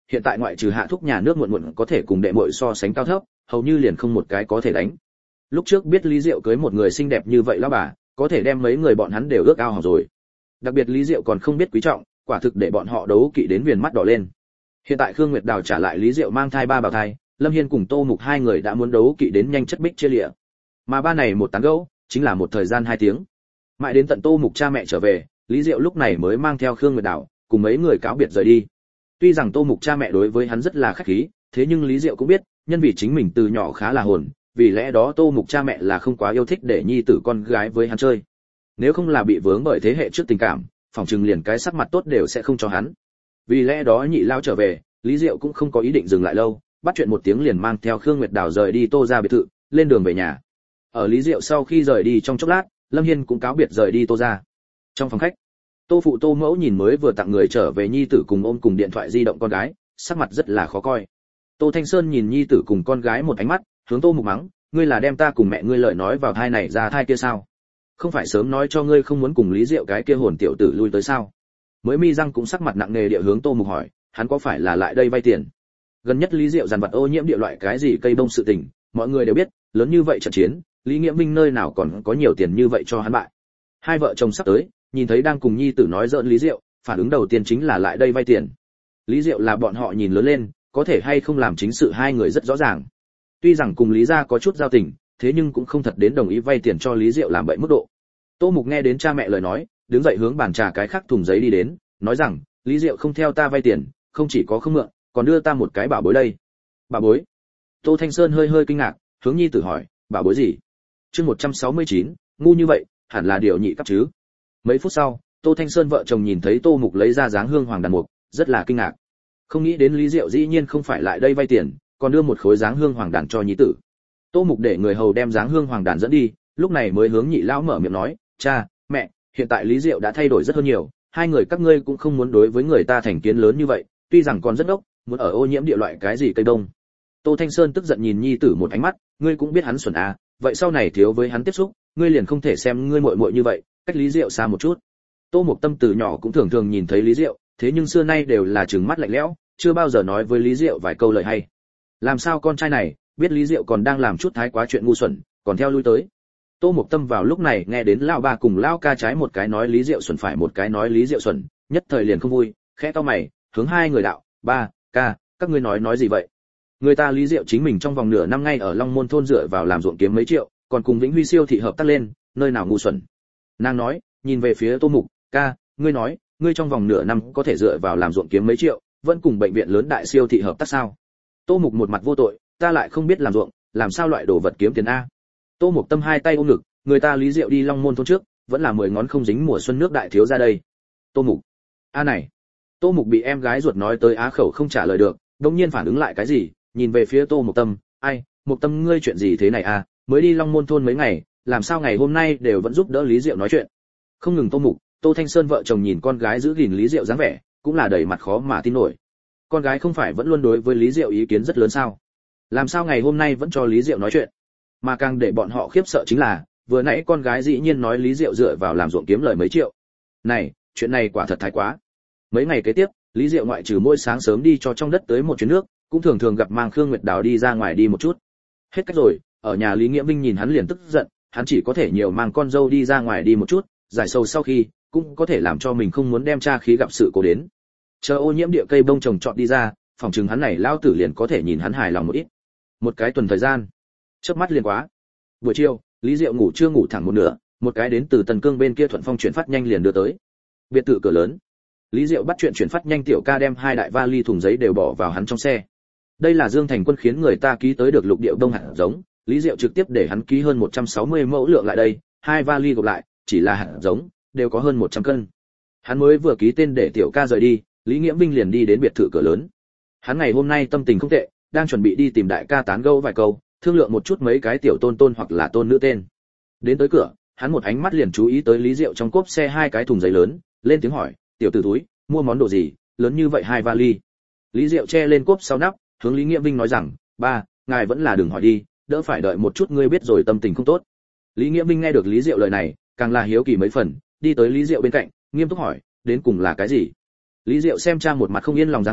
hiện tại ngoại trừ hạ thúc nhà nước muộn muộn có thể cùng đệ muội so sánh cao thấp, hầu như liền không một cái có thể đánh. Lúc trước biết Lý Diệu cưới một người xinh đẹp như vậy lão bà, có thể đem mấy người bọn hắn đều ước ao hỏng rồi. Đặc biệt Lý Diệu còn không biết quý trọng, quả thực để bọn họ đấu kỵ đến viền mắt đỏ lên. Hiện tại Khương Nguyệt Đào trả lại Lý Diệu mang thai ba bào thai, Lâm Hiên cùng Tô Mục hai người đã muốn đấu kỵ đến nhanh chất bích chia lịa. Mà ba này một tán gẫu, chính là một thời gian hai tiếng. Mãi đến tận Tô Mục cha mẹ trở về, Lý Diệu lúc này mới mang theo Khương Nguyệt Đào cùng mấy người cáo biệt rời đi. Tuy rằng Tô Mục cha mẹ đối với hắn rất là khách khí, thế nhưng Lý Diệu cũng biết, nhân vì chính mình từ nhỏ khá là hồn, vì lẽ đó Tô Mục cha mẹ là không quá yêu thích để nhi tử con gái với hắn chơi. Nếu không là bị vướng bởi thế hệ trước tình cảm, phòng trừng liền cái sắc mặt tốt đều sẽ không cho hắn. Vì lẽ đó nhị lao trở về, Lý Diệu cũng không có ý định dừng lại lâu, bắt chuyện một tiếng liền mang theo Khương Nguyệt Đào rời đi Tô gia biệt thự, lên đường về nhà. Ở Lý Diệu sau khi rời đi trong chốc lát, Lâm Hiên cũng cáo biệt rời đi Tô gia. Trong phòng khách, Tô phụ Tô mẫu nhìn mới vừa tặng người trở về nhi tử cùng ôm cùng điện thoại di động con gái, sắc mặt rất là khó coi. Tô Thanh Sơn nhìn nhi tử cùng con gái một ánh mắt, hướng Tô Mục mắng, ngươi là đem ta cùng mẹ ngươi lời nói vào thai này ra thai kia sao? Không phải sớm nói cho ngươi không muốn cùng Lý Diệu cái kia hồn tiểu tử lui tới sao? Mới mi răng cũng sắc mặt nặng nề địa hướng Tô Mục hỏi, hắn có phải là lại đây vay tiền? Gần nhất Lý Diệu dàn vật ô nhiễm địa loại cái gì cây bông sự tình, mọi người đều biết, lớn như vậy trận chiến, Lý Nghĩa Minh nơi nào còn có nhiều tiền như vậy cho hắn bại. Hai vợ chồng sắp tới, nhìn thấy đang cùng nhi tử nói giỡn Lý Diệu, phản ứng đầu tiên chính là lại đây vay tiền. Lý Diệu là bọn họ nhìn lớn lên, có thể hay không làm chính sự hai người rất rõ ràng. Tuy rằng cùng Lý gia có chút giao tình, thế nhưng cũng không thật đến đồng ý vay tiền cho Lý Diệu làm bậy mức độ. Tô Mục nghe đến cha mẹ lời nói, đứng dậy hướng bàn trà cái khác thùng giấy đi đến, nói rằng, Lý Diệu không theo ta vay tiền, không chỉ có không mượn, còn đưa ta một cái bảo bối đây. Bảo bối? Tô Thanh Sơn hơi hơi kinh ngạc, hướng nhi tử hỏi, bảo bối gì? Chương một trăm sáu mươi chín, ngu như vậy, hẳn là điều nhị cấp chứ. Mấy phút sau, Tô Thanh Sơn vợ chồng nhìn thấy Tô Mục lấy ra dáng hương hoàng đàn mục, rất là kinh ngạc. Không nghĩ đến Lý Diệu dĩ nhiên không phải lại đây vay tiền, còn đưa một khối dáng hương hoàng đàn cho nhi tử. Tô Mục để người hầu đem dáng hương hoàng đàn dẫn đi, lúc này mới hướng nhị lão mở miệng nói, cha, mẹ, hiện tại Lý Diệu đã thay đổi rất hơn nhiều, hai người các ngươi cũng không muốn đối với người ta thành kiến lớn như vậy, tuy rằng còn rất ốc, muốn ở ô nhiễm địa loại cái gì cây đông. Tô Thanh Sơn tức giận nhìn nhi tử một ánh mắt, ngươi cũng biết hắn xuẩn à, vậy sau này thiếu với hắn tiếp xúc, ngươi liền không thể xem ngươi muội muội như vậy, cách Lý Diệu xa một chút. Tô Mục Tâm từ nhỏ cũng thường thường nhìn thấy Lý Diệu, thế nhưng xưa nay đều là trừng mắt lạnh lẽo, chưa bao giờ nói với Lý Diệu vài câu lời hay. Làm sao con trai này, biết Lý Diệu còn đang làm chút thái quá chuyện ngu xuẩn, còn theo lui tới. Tô Mục Tâm vào lúc này nghe đến lão ba cùng lão ca trái một cái nói Lý Diệu xuẩn phải một cái nói Lý Diệu xuẩn, nhất thời liền không vui, khẽ cau mày, hướng hai người đạo, ba, ca, các ngươi nói nói gì vậy? Người ta Lý Diệu chính mình trong vòng nửa năm ngay ở Long Môn thôn dựa vào làm ruộng kiếm mấy triệu, còn cùng Vĩnh Huy siêu thị hợp tác lên, nơi nào ngu xuẩn. Nàng nói, nhìn về phía Tô Mục, ca, ngươi nói, ngươi trong vòng nửa năm có thể dựa vào làm ruộng kiếm mấy triệu, vẫn cùng bệnh viện lớn đại siêu thị hợp tác sao? Tô Mục một mặt vô tội, ta lại không biết làm ruộng, làm sao loại đồ vật kiếm tiền a? Tô Mục Tâm hai tay ôm ngực, người ta Lý Diệu đi Long Môn thôn trước, vẫn là mười ngón không dính mùa xuân nước đại thiếu ra đây. Tô Mục, a này. Tô Mục bị em gái ruột nói tới á khẩu không trả lời được, đột nhiên phản ứng lại cái gì, nhìn về phía Tô Mục Tâm, ai, Mục Tâm ngươi chuyện gì thế này a? Mới đi Long Môn thôn mấy ngày, làm sao ngày hôm nay đều vẫn giúp đỡ Lý Diệu nói chuyện. Không ngừng Tô Mục, Tô Thanh Sơn vợ chồng nhìn con gái giữ gìn Lý Diệu dáng vẻ, cũng là đầy mặt khó mà tin nổi. Con gái không phải vẫn luôn đối với Lý Diệu ý kiến rất lớn sao? Làm sao ngày hôm nay vẫn cho Lý Diệu nói chuyện? Mà càng để bọn họ khiếp sợ chính là, vừa nãy con gái dĩ nhiên nói Lý Diệu dựa vào làm ruộng kiếm lời mấy triệu. Này, chuyện này quả thật thái quá. Mấy ngày kế tiếp, Lý Diệu ngoại trừ mỗi sáng sớm đi cho trong đất tới một chuyến nước, cũng thường thường gặp mang Khương Nguyệt Đào đi ra ngoài đi một chút. Hết cách rồi, ở nhà Lý Nghĩa Minh nhìn hắn liền tức giận, hắn chỉ có thể nhiều mang con dâu đi ra ngoài đi một chút, giải sầu sau khi, cũng có thể làm cho mình không muốn đem cha khí gặp sự cố đến. Chờ ô nhiễm địa cây bông trồng trọt đi ra, phòng chừng hắn này lao tử liền có thể nhìn hắn hài lòng một ít. Một cái tuần thời gian, chớp mắt liền quá. Buổi chiều, Lý Diệu ngủ chưa ngủ thẳng một nửa, một cái đến từ Tần Cương bên kia thuận phong chuyển phát nhanh liền đưa tới. Biệt thự cửa lớn. Lý Diệu bắt chuyện chuyển phát nhanh tiểu ca đem hai đại vali thùng giấy đều bỏ vào hắn trong xe. Đây là Dương Thành Quân khiến người ta ký tới được lục điệu đông hạt giống, Lý Diệu trực tiếp để hắn ký hơn một trăm sáu mươi mẫu lượng lại đây, hai vali gộp lại, chỉ là hạt giống, đều có hơn một trăm cân. Hắn mới vừa ký tên để tiểu ca rời đi, Lý Nghĩa Minh liền đi đến biệt thự cửa lớn. Hắn ngày hôm nay tâm tình không tệ, đang chuẩn bị đi tìm đại ca tán gẫu vài câu, thương lượng một chút mấy cái tiểu tôn tôn hoặc là tôn nữ tên. Đến tới cửa, hắn một ánh mắt liền chú ý tới Lý Diệu trong cốp xe hai cái thùng giấy lớn, lên tiếng hỏi, "Tiểu tử túi, mua món đồ gì, lớn như vậy hai vali?" Lý Diệu che lên cốp sau nắp, hướng Lý Nghĩa Minh nói rằng, "Ba, ngài vẫn là đừng hỏi đi, đỡ phải đợi một chút ngươi biết rồi tâm tình không tốt." Lý Nghĩa Minh nghe được Lý Diệu lời này, càng là hiếu kỳ mấy phần, đi tới Lý Diệu bên cạnh, nghiêm túc hỏi, "Đến cùng là cái gì?" Lý Diệu xem cha một mặt không yên lòng dáng vẻ,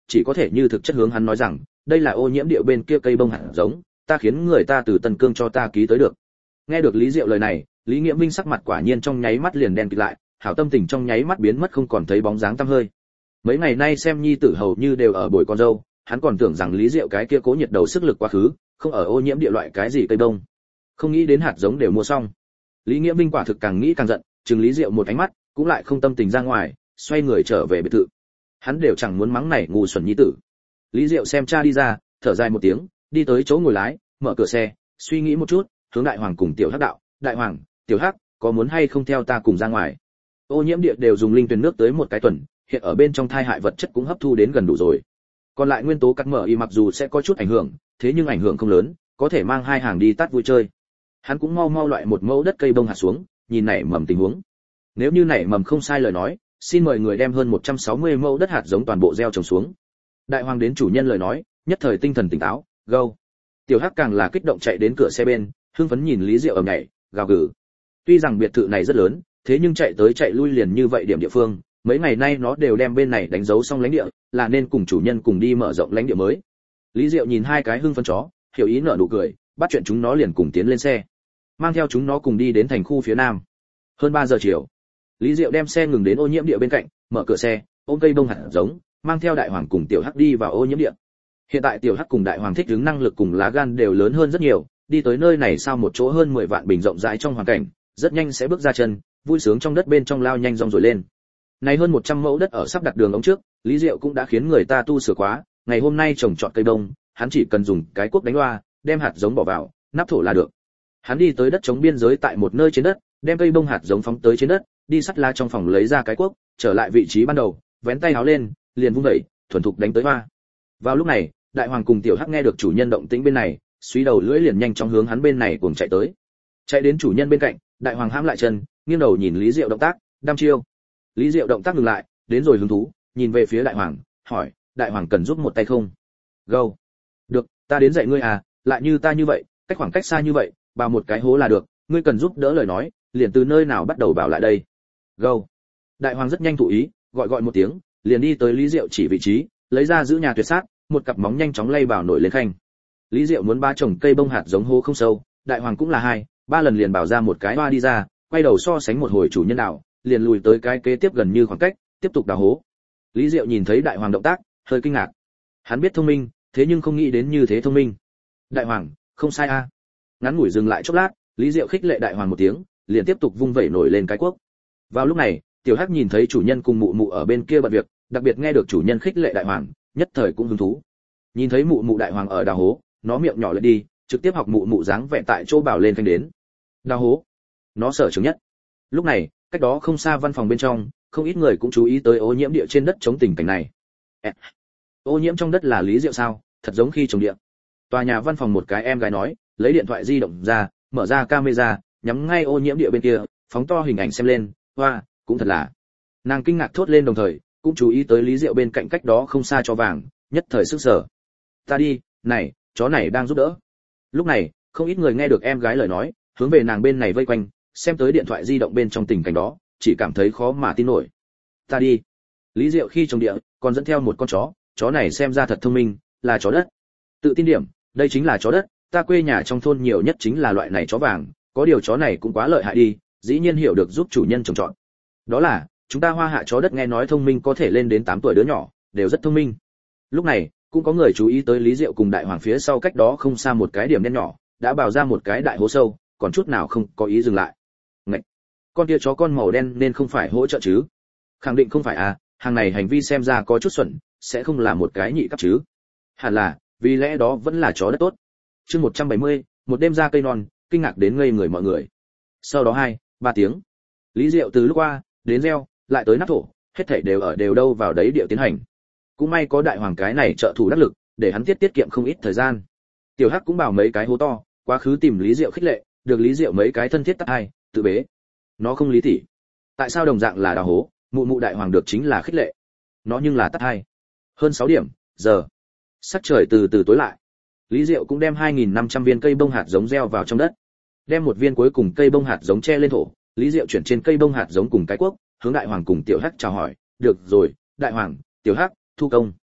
chỉ có thể như thực chất hướng hắn nói rằng đây là ô nhiễm địa bên kia cây bông hạt giống, ta khiến người ta từ Tân Cương cho ta ký tới được. Nghe được Lý Diệu lời này, Lý Nghĩa Minh sắc mặt quả nhiên trong nháy mắt liền đen kịt lại, hảo tâm tình trong nháy mắt biến mất không còn thấy bóng dáng tăm hơi. Mấy ngày nay xem nhi tử hầu như đều ở bồi con dâu, hắn còn tưởng rằng Lý Diệu cái kia cố nhiệt đầu sức lực quá khứ, không ở ô nhiễm địa loại cái gì cây bông. Không nghĩ đến hạt giống đều mua xong. Lý Nghĩa Minh quả thực càng nghĩ càng giận, trừng Lý Diệu một ánh mắt, cũng lại không tâm tình ra ngoài, xoay người trở về biệt thự. Hắn đều chẳng muốn mắng này ngu xuẩn nhi tử. Lý Diệu xem cha đi ra, thở dài một tiếng, đi tới chỗ ngồi lái, mở cửa xe, suy nghĩ một chút, hướng Đại Hoàng cùng Tiểu Hắc đạo, Đại Hoàng, Tiểu Hắc, có muốn hay không theo ta cùng ra ngoài? Ô nhiễm địa đều dùng linh tuyền nước tới một cái tuần, hiện ở bên trong thai hại vật chất cũng hấp thu đến gần đủ rồi. Còn lại nguyên tố cắt mở y mặc dù sẽ có chút ảnh hưởng, thế nhưng ảnh hưởng không lớn, có thể mang hai hàng đi tắt vui chơi. Hắn cũng mau mau loại một mẫu đất cây bông hạt xuống, nhìn nảy mầm tình huống. Nếu như nảy mầm không sai lời nói, xin mời người đem hơn một trăm sáu mươi mẫu đất hạt giống toàn bộ gieo trồng xuống. Đại Hoàng đến chủ nhân lời nói, nhất thời tinh thần tỉnh táo, go. Tiểu Hắc càng là kích động chạy đến cửa xe bên, hưng phấn nhìn Lý Diệu ở nhảy, gào gừ. Tuy rằng biệt thự này rất lớn, thế nhưng chạy tới chạy lui liền như vậy điểm địa phương, mấy ngày nay nó đều đem bên này đánh dấu xong lãnh địa, là nên cùng chủ nhân cùng đi mở rộng lãnh địa mới. Lý Diệu nhìn hai cái hưng phấn chó, hiểu ý nở nụ cười, bắt chuyện chúng nó liền cùng tiến lên xe, mang theo chúng nó cùng đi đến thành khu phía nam. Hơn ba giờ chiều, Lý Diệu đem xe ngừng đến ô nhiễm địa bên cạnh, mở cửa xe, ôm cây bông hạt giống, mang theo Đại Hoàng cùng Tiểu Hắc đi vào ô nhiễm địa. Hiện tại Tiểu Hắc cùng Đại Hoàng thích ứng năng lực cùng lá gan đều lớn hơn rất nhiều, đi tới nơi này sau một chỗ hơn mười vạn bình rộng rãi trong hoàn cảnh, rất nhanh sẽ bước ra chân, vui sướng trong đất bên trong lao nhanh rong rồi lên. Này hơn một trăm mẫu đất ở sắp đặt đường ống trước, Lý Diệu cũng đã khiến người ta tu sửa quá, ngày hôm nay trồng trọt cây bông, hắn chỉ cần dùng cái cuốc đánh loa, đem hạt giống bỏ vào, nắp thổ là được. Hắn đi tới đất trống biên giới tại một nơi trên đất, đem cây bông hạt giống phóng tới trên đất, đi sắt la trong phòng lấy ra cái cuốc, trở lại vị trí ban đầu, vén tay áo lên, liền vung đẩy, thuần thục đánh tới hoa. Vào lúc này, Đại Hoàng cùng Tiểu Hắc nghe được chủ nhân động tĩnh bên này, suy đầu lưỡi liền nhanh chóng hướng hắn bên này cùng chạy tới. Chạy đến chủ nhân bên cạnh, Đại Hoàng hãm lại chân, nghiêng đầu nhìn Lý Diệu động tác, đăm chiêu. Lý Diệu động tác ngừng lại, đến rồi hứng thú, nhìn về phía Đại Hoàng, hỏi, Đại Hoàng cần giúp một tay không? Go. Được, ta đến dạy ngươi à, lại như ta như vậy, cách khoảng cách xa như vậy, bào một cái hố là được, ngươi cần giúp đỡ lời nói, liền từ nơi nào bắt đầu bảo lại đây. Go. Đại Hoàng rất nhanh thụ ý, gọi gọi một tiếng, liền đi tới Lý Diệu chỉ vị trí, lấy ra giữ nhà tuyệt sát, một cặp móng nhanh chóng lay bảo nổi lên khanh. Lý Diệu muốn ba trồng cây bông hạt giống hố không sâu, Đại Hoàng cũng là hai, ba lần liền bảo ra một cái hoa đi ra, quay đầu so sánh một hồi chủ nhân đào, liền lùi tới cái kế tiếp gần như khoảng cách, tiếp tục đào hố. Lý Diệu nhìn thấy Đại Hoàng động tác, hơi kinh ngạc. Hắn biết thông minh, thế nhưng không nghĩ đến như thế thông minh. Đại Hoàng, không sai a. À. Ngắn ngủi dừng lại chốc lát, Lý Diệu khích lệ Đại Hoàng một tiếng, liền tiếp tục vung vẩy nổi lên cái cuốc. Vào lúc này, Tiểu Hắc nhìn thấy chủ nhân cùng mụ mụ ở bên kia bận việc, đặc biệt nghe được chủ nhân khích lệ Đại Hoàng, nhất thời cũng hứng thú. Nhìn thấy mụ mụ Đại Hoàng ở đào hố, nó miệng nhỏ lên đi, trực tiếp học mụ mụ dáng vẻ tại chỗ bảo lên phanh đến. Đào hố, nó sở trường nhất. Lúc này, cách đó không xa văn phòng bên trong, không ít người cũng chú ý tới ô nhiễm địa trên đất chống tình cảnh này. À, ô nhiễm trong đất là Lý Diệu sao? Thật giống khi trồng địa. Tòa nhà văn phòng một cái em gái nói, lấy điện thoại di động ra, mở ra camera, nhắm ngay ô nhiễm địa bên kia, phóng to hình ảnh xem lên, hoa, cũng thật là. Nàng kinh ngạc thốt lên đồng thời, cũng chú ý tới Lý Diệu bên cạnh cách đó không xa cho vàng, nhất thời sức sở. Ta đi, này, chó này đang giúp đỡ. Lúc này, không ít người nghe được em gái lời nói, hướng về nàng bên này vây quanh, xem tới điện thoại di động bên trong tình cảnh đó, chỉ cảm thấy khó mà tin nổi. Ta đi. Lý Diệu khi trồng địa, còn dẫn theo một con chó, chó này xem ra thật thông minh, là chó đất. Tự tin điểm, đây chính là chó đất, ta quê nhà trong thôn nhiều nhất chính là loại này chó vàng, có điều chó này cũng quá lợi hại đi, dĩ nhiên hiểu được giúp chủ nhân trồng trọt. Đó là, chúng ta Hoa Hạ chó đất nghe nói thông minh có thể lên đến tám tuổi đứa nhỏ, đều rất thông minh. Lúc này, cũng có người chú ý tới Lý Diệu cùng Đại Hoàng phía sau cách đó không xa một cái điểm đen nhỏ, đã bào ra một cái đại hố sâu, còn chút nào không có ý dừng lại. Ngậy! Con kia chó con màu đen nên không phải hỗ trợ chứ? Khẳng định không phải à, hàng này hành vi xem ra có chút xuẩn, sẽ không là một cái nhị cấp chứ? Hẳn là, vì lẽ đó vẫn là chó đất tốt. Chương một trăm bảy mươi, một đêm ra cây non, kinh ngạc đến ngây người mọi người. Sau đó hai, ba tiếng. Lý Diệu từ lúc qua, đến gieo, lại tới nắp thổ, hết thảy đều ở đều đâu vào đấy điệu tiến hành. Cũng may có Đại Hoàng cái này trợ thủ đắc lực, để hắn tiết tiết kiệm không ít thời gian. Tiểu Hắc cũng bảo mấy cái hố to, quá khứ tìm Lý Diệu khích lệ, được Lý Diệu mấy cái thân thiết tắt hai, tự bế. Nó không lý tỉ. Tại sao đồng dạng là đào hố, mụ mụ Đại Hoàng được chính là khích lệ. Nó nhưng là tắt hai. Hơn sáu điểm, giờ. Sắc trời từ từ tối lại. Lý Diệu cũng đem hai nghìn năm trăm viên cây bông hạt giống gieo vào trong đất. Đem một viên cuối cùng cây bông hạt giống che lên thổ, Lý Diệu chuyển trên cây bông hạt giống cùng cái cuốc, hướng Đại Hoàng cùng Tiểu Hắc chào hỏi, "Được rồi, Đại Hoàng, Tiểu Hắc, thu công."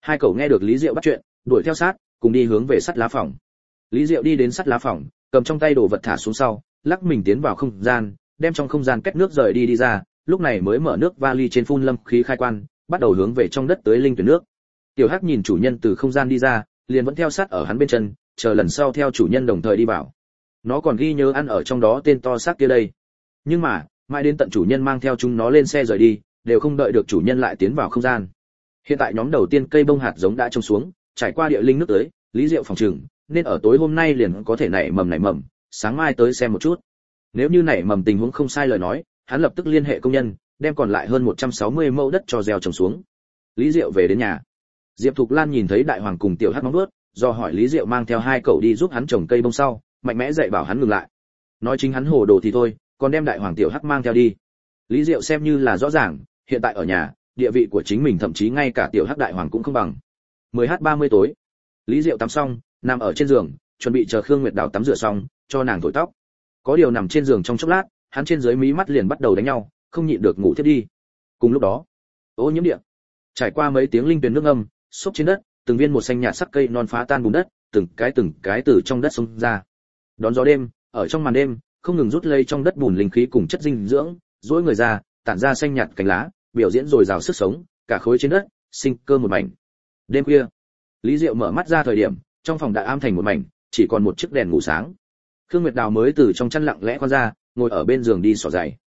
Hai cậu nghe được Lý Diệu bắt chuyện, đuổi theo sát, cùng đi hướng về sắt lá phòng. Lý Diệu đi đến sắt lá phòng, cầm trong tay đồ vật thả xuống sau, lắc mình tiến vào không gian, đem trong không gian kết nước rời đi đi ra, lúc này mới mở nước vali trên phun lâm khí khai quan, bắt đầu hướng về trong đất tới linh tuyển nước. Tiểu Hắc nhìn chủ nhân từ không gian đi ra, liền vẫn theo sát ở hắn bên chân, chờ lần sau theo chủ nhân đồng thời đi vào. Nó còn ghi nhớ ăn ở trong đó tên to xác kia đây. Nhưng mà, mãi đến tận chủ nhân mang theo chúng nó lên xe rời đi, đều không đợi được chủ nhân lại tiến vào không gian. Hiện tại nhóm đầu tiên cây bông hạt giống đã trồng xuống, trải qua địa linh nước tới, Lý Diệu phòng trừng, nên ở tối hôm nay liền có thể nảy mầm nảy mầm, sáng mai tới xem một chút. Nếu như nảy mầm tình huống không sai lời nói, hắn lập tức liên hệ công nhân, đem còn lại hơn một trăm sáu mươi mẫu đất cho gieo trồng xuống. Lý Diệu về đến nhà. Diệp Thục Lan nhìn thấy Đại Hoàng cùng Tiểu Hắc nóng nuốt, do hỏi Lý Diệu mang theo hai cậu đi giúp hắn trồng cây bông sau, mạnh mẽ dạy bảo hắn ngừng lại. Nói chính hắn hồ đồ thì thôi, còn đem Đại Hoàng Tiểu Hắc mang theo đi. Lý Diệu xem như là rõ ràng, hiện tại ở nhà, địa vị của chính mình thậm chí ngay cả Tiểu Hắc Đại Hoàng cũng không bằng. mười h ba mươi tối, Lý Diệu tắm xong, nằm ở trên giường, chuẩn bị chờ Khương Nguyệt Đào tắm rửa xong, cho nàng thổi tóc. Có điều nằm trên giường trong chốc lát, hắn trên dưới mí mắt liền bắt đầu đánh nhau, không nhịn được ngủ thiếp đi. Cùng lúc đó, ô nhiễm địa, trải qua mấy tiếng linh tuyền nước ngâm, xúc trên đất, từng viên một xanh nhạt sắc cây non phá tan bùn đất, từng cái từng cái từ trong đất xông ra. Đón gió đêm, ở trong màn đêm, không ngừng rút lấy trong đất bùn linh khí cùng chất dinh dưỡng, duỗi người ra, tản ra xanh nhạt cánh lá, biểu diễn rồi rào sức sống, cả khối trên đất, sinh cơ một mảnh. Đêm khuya, Lý Diệu mở mắt ra thời điểm, trong phòng đã am thành một mảnh, chỉ còn một chiếc đèn ngủ sáng. Khương Nguyệt Đào mới từ trong chăn lặng lẽ khoan ra, ngồi ở bên giường đi xỏ giày.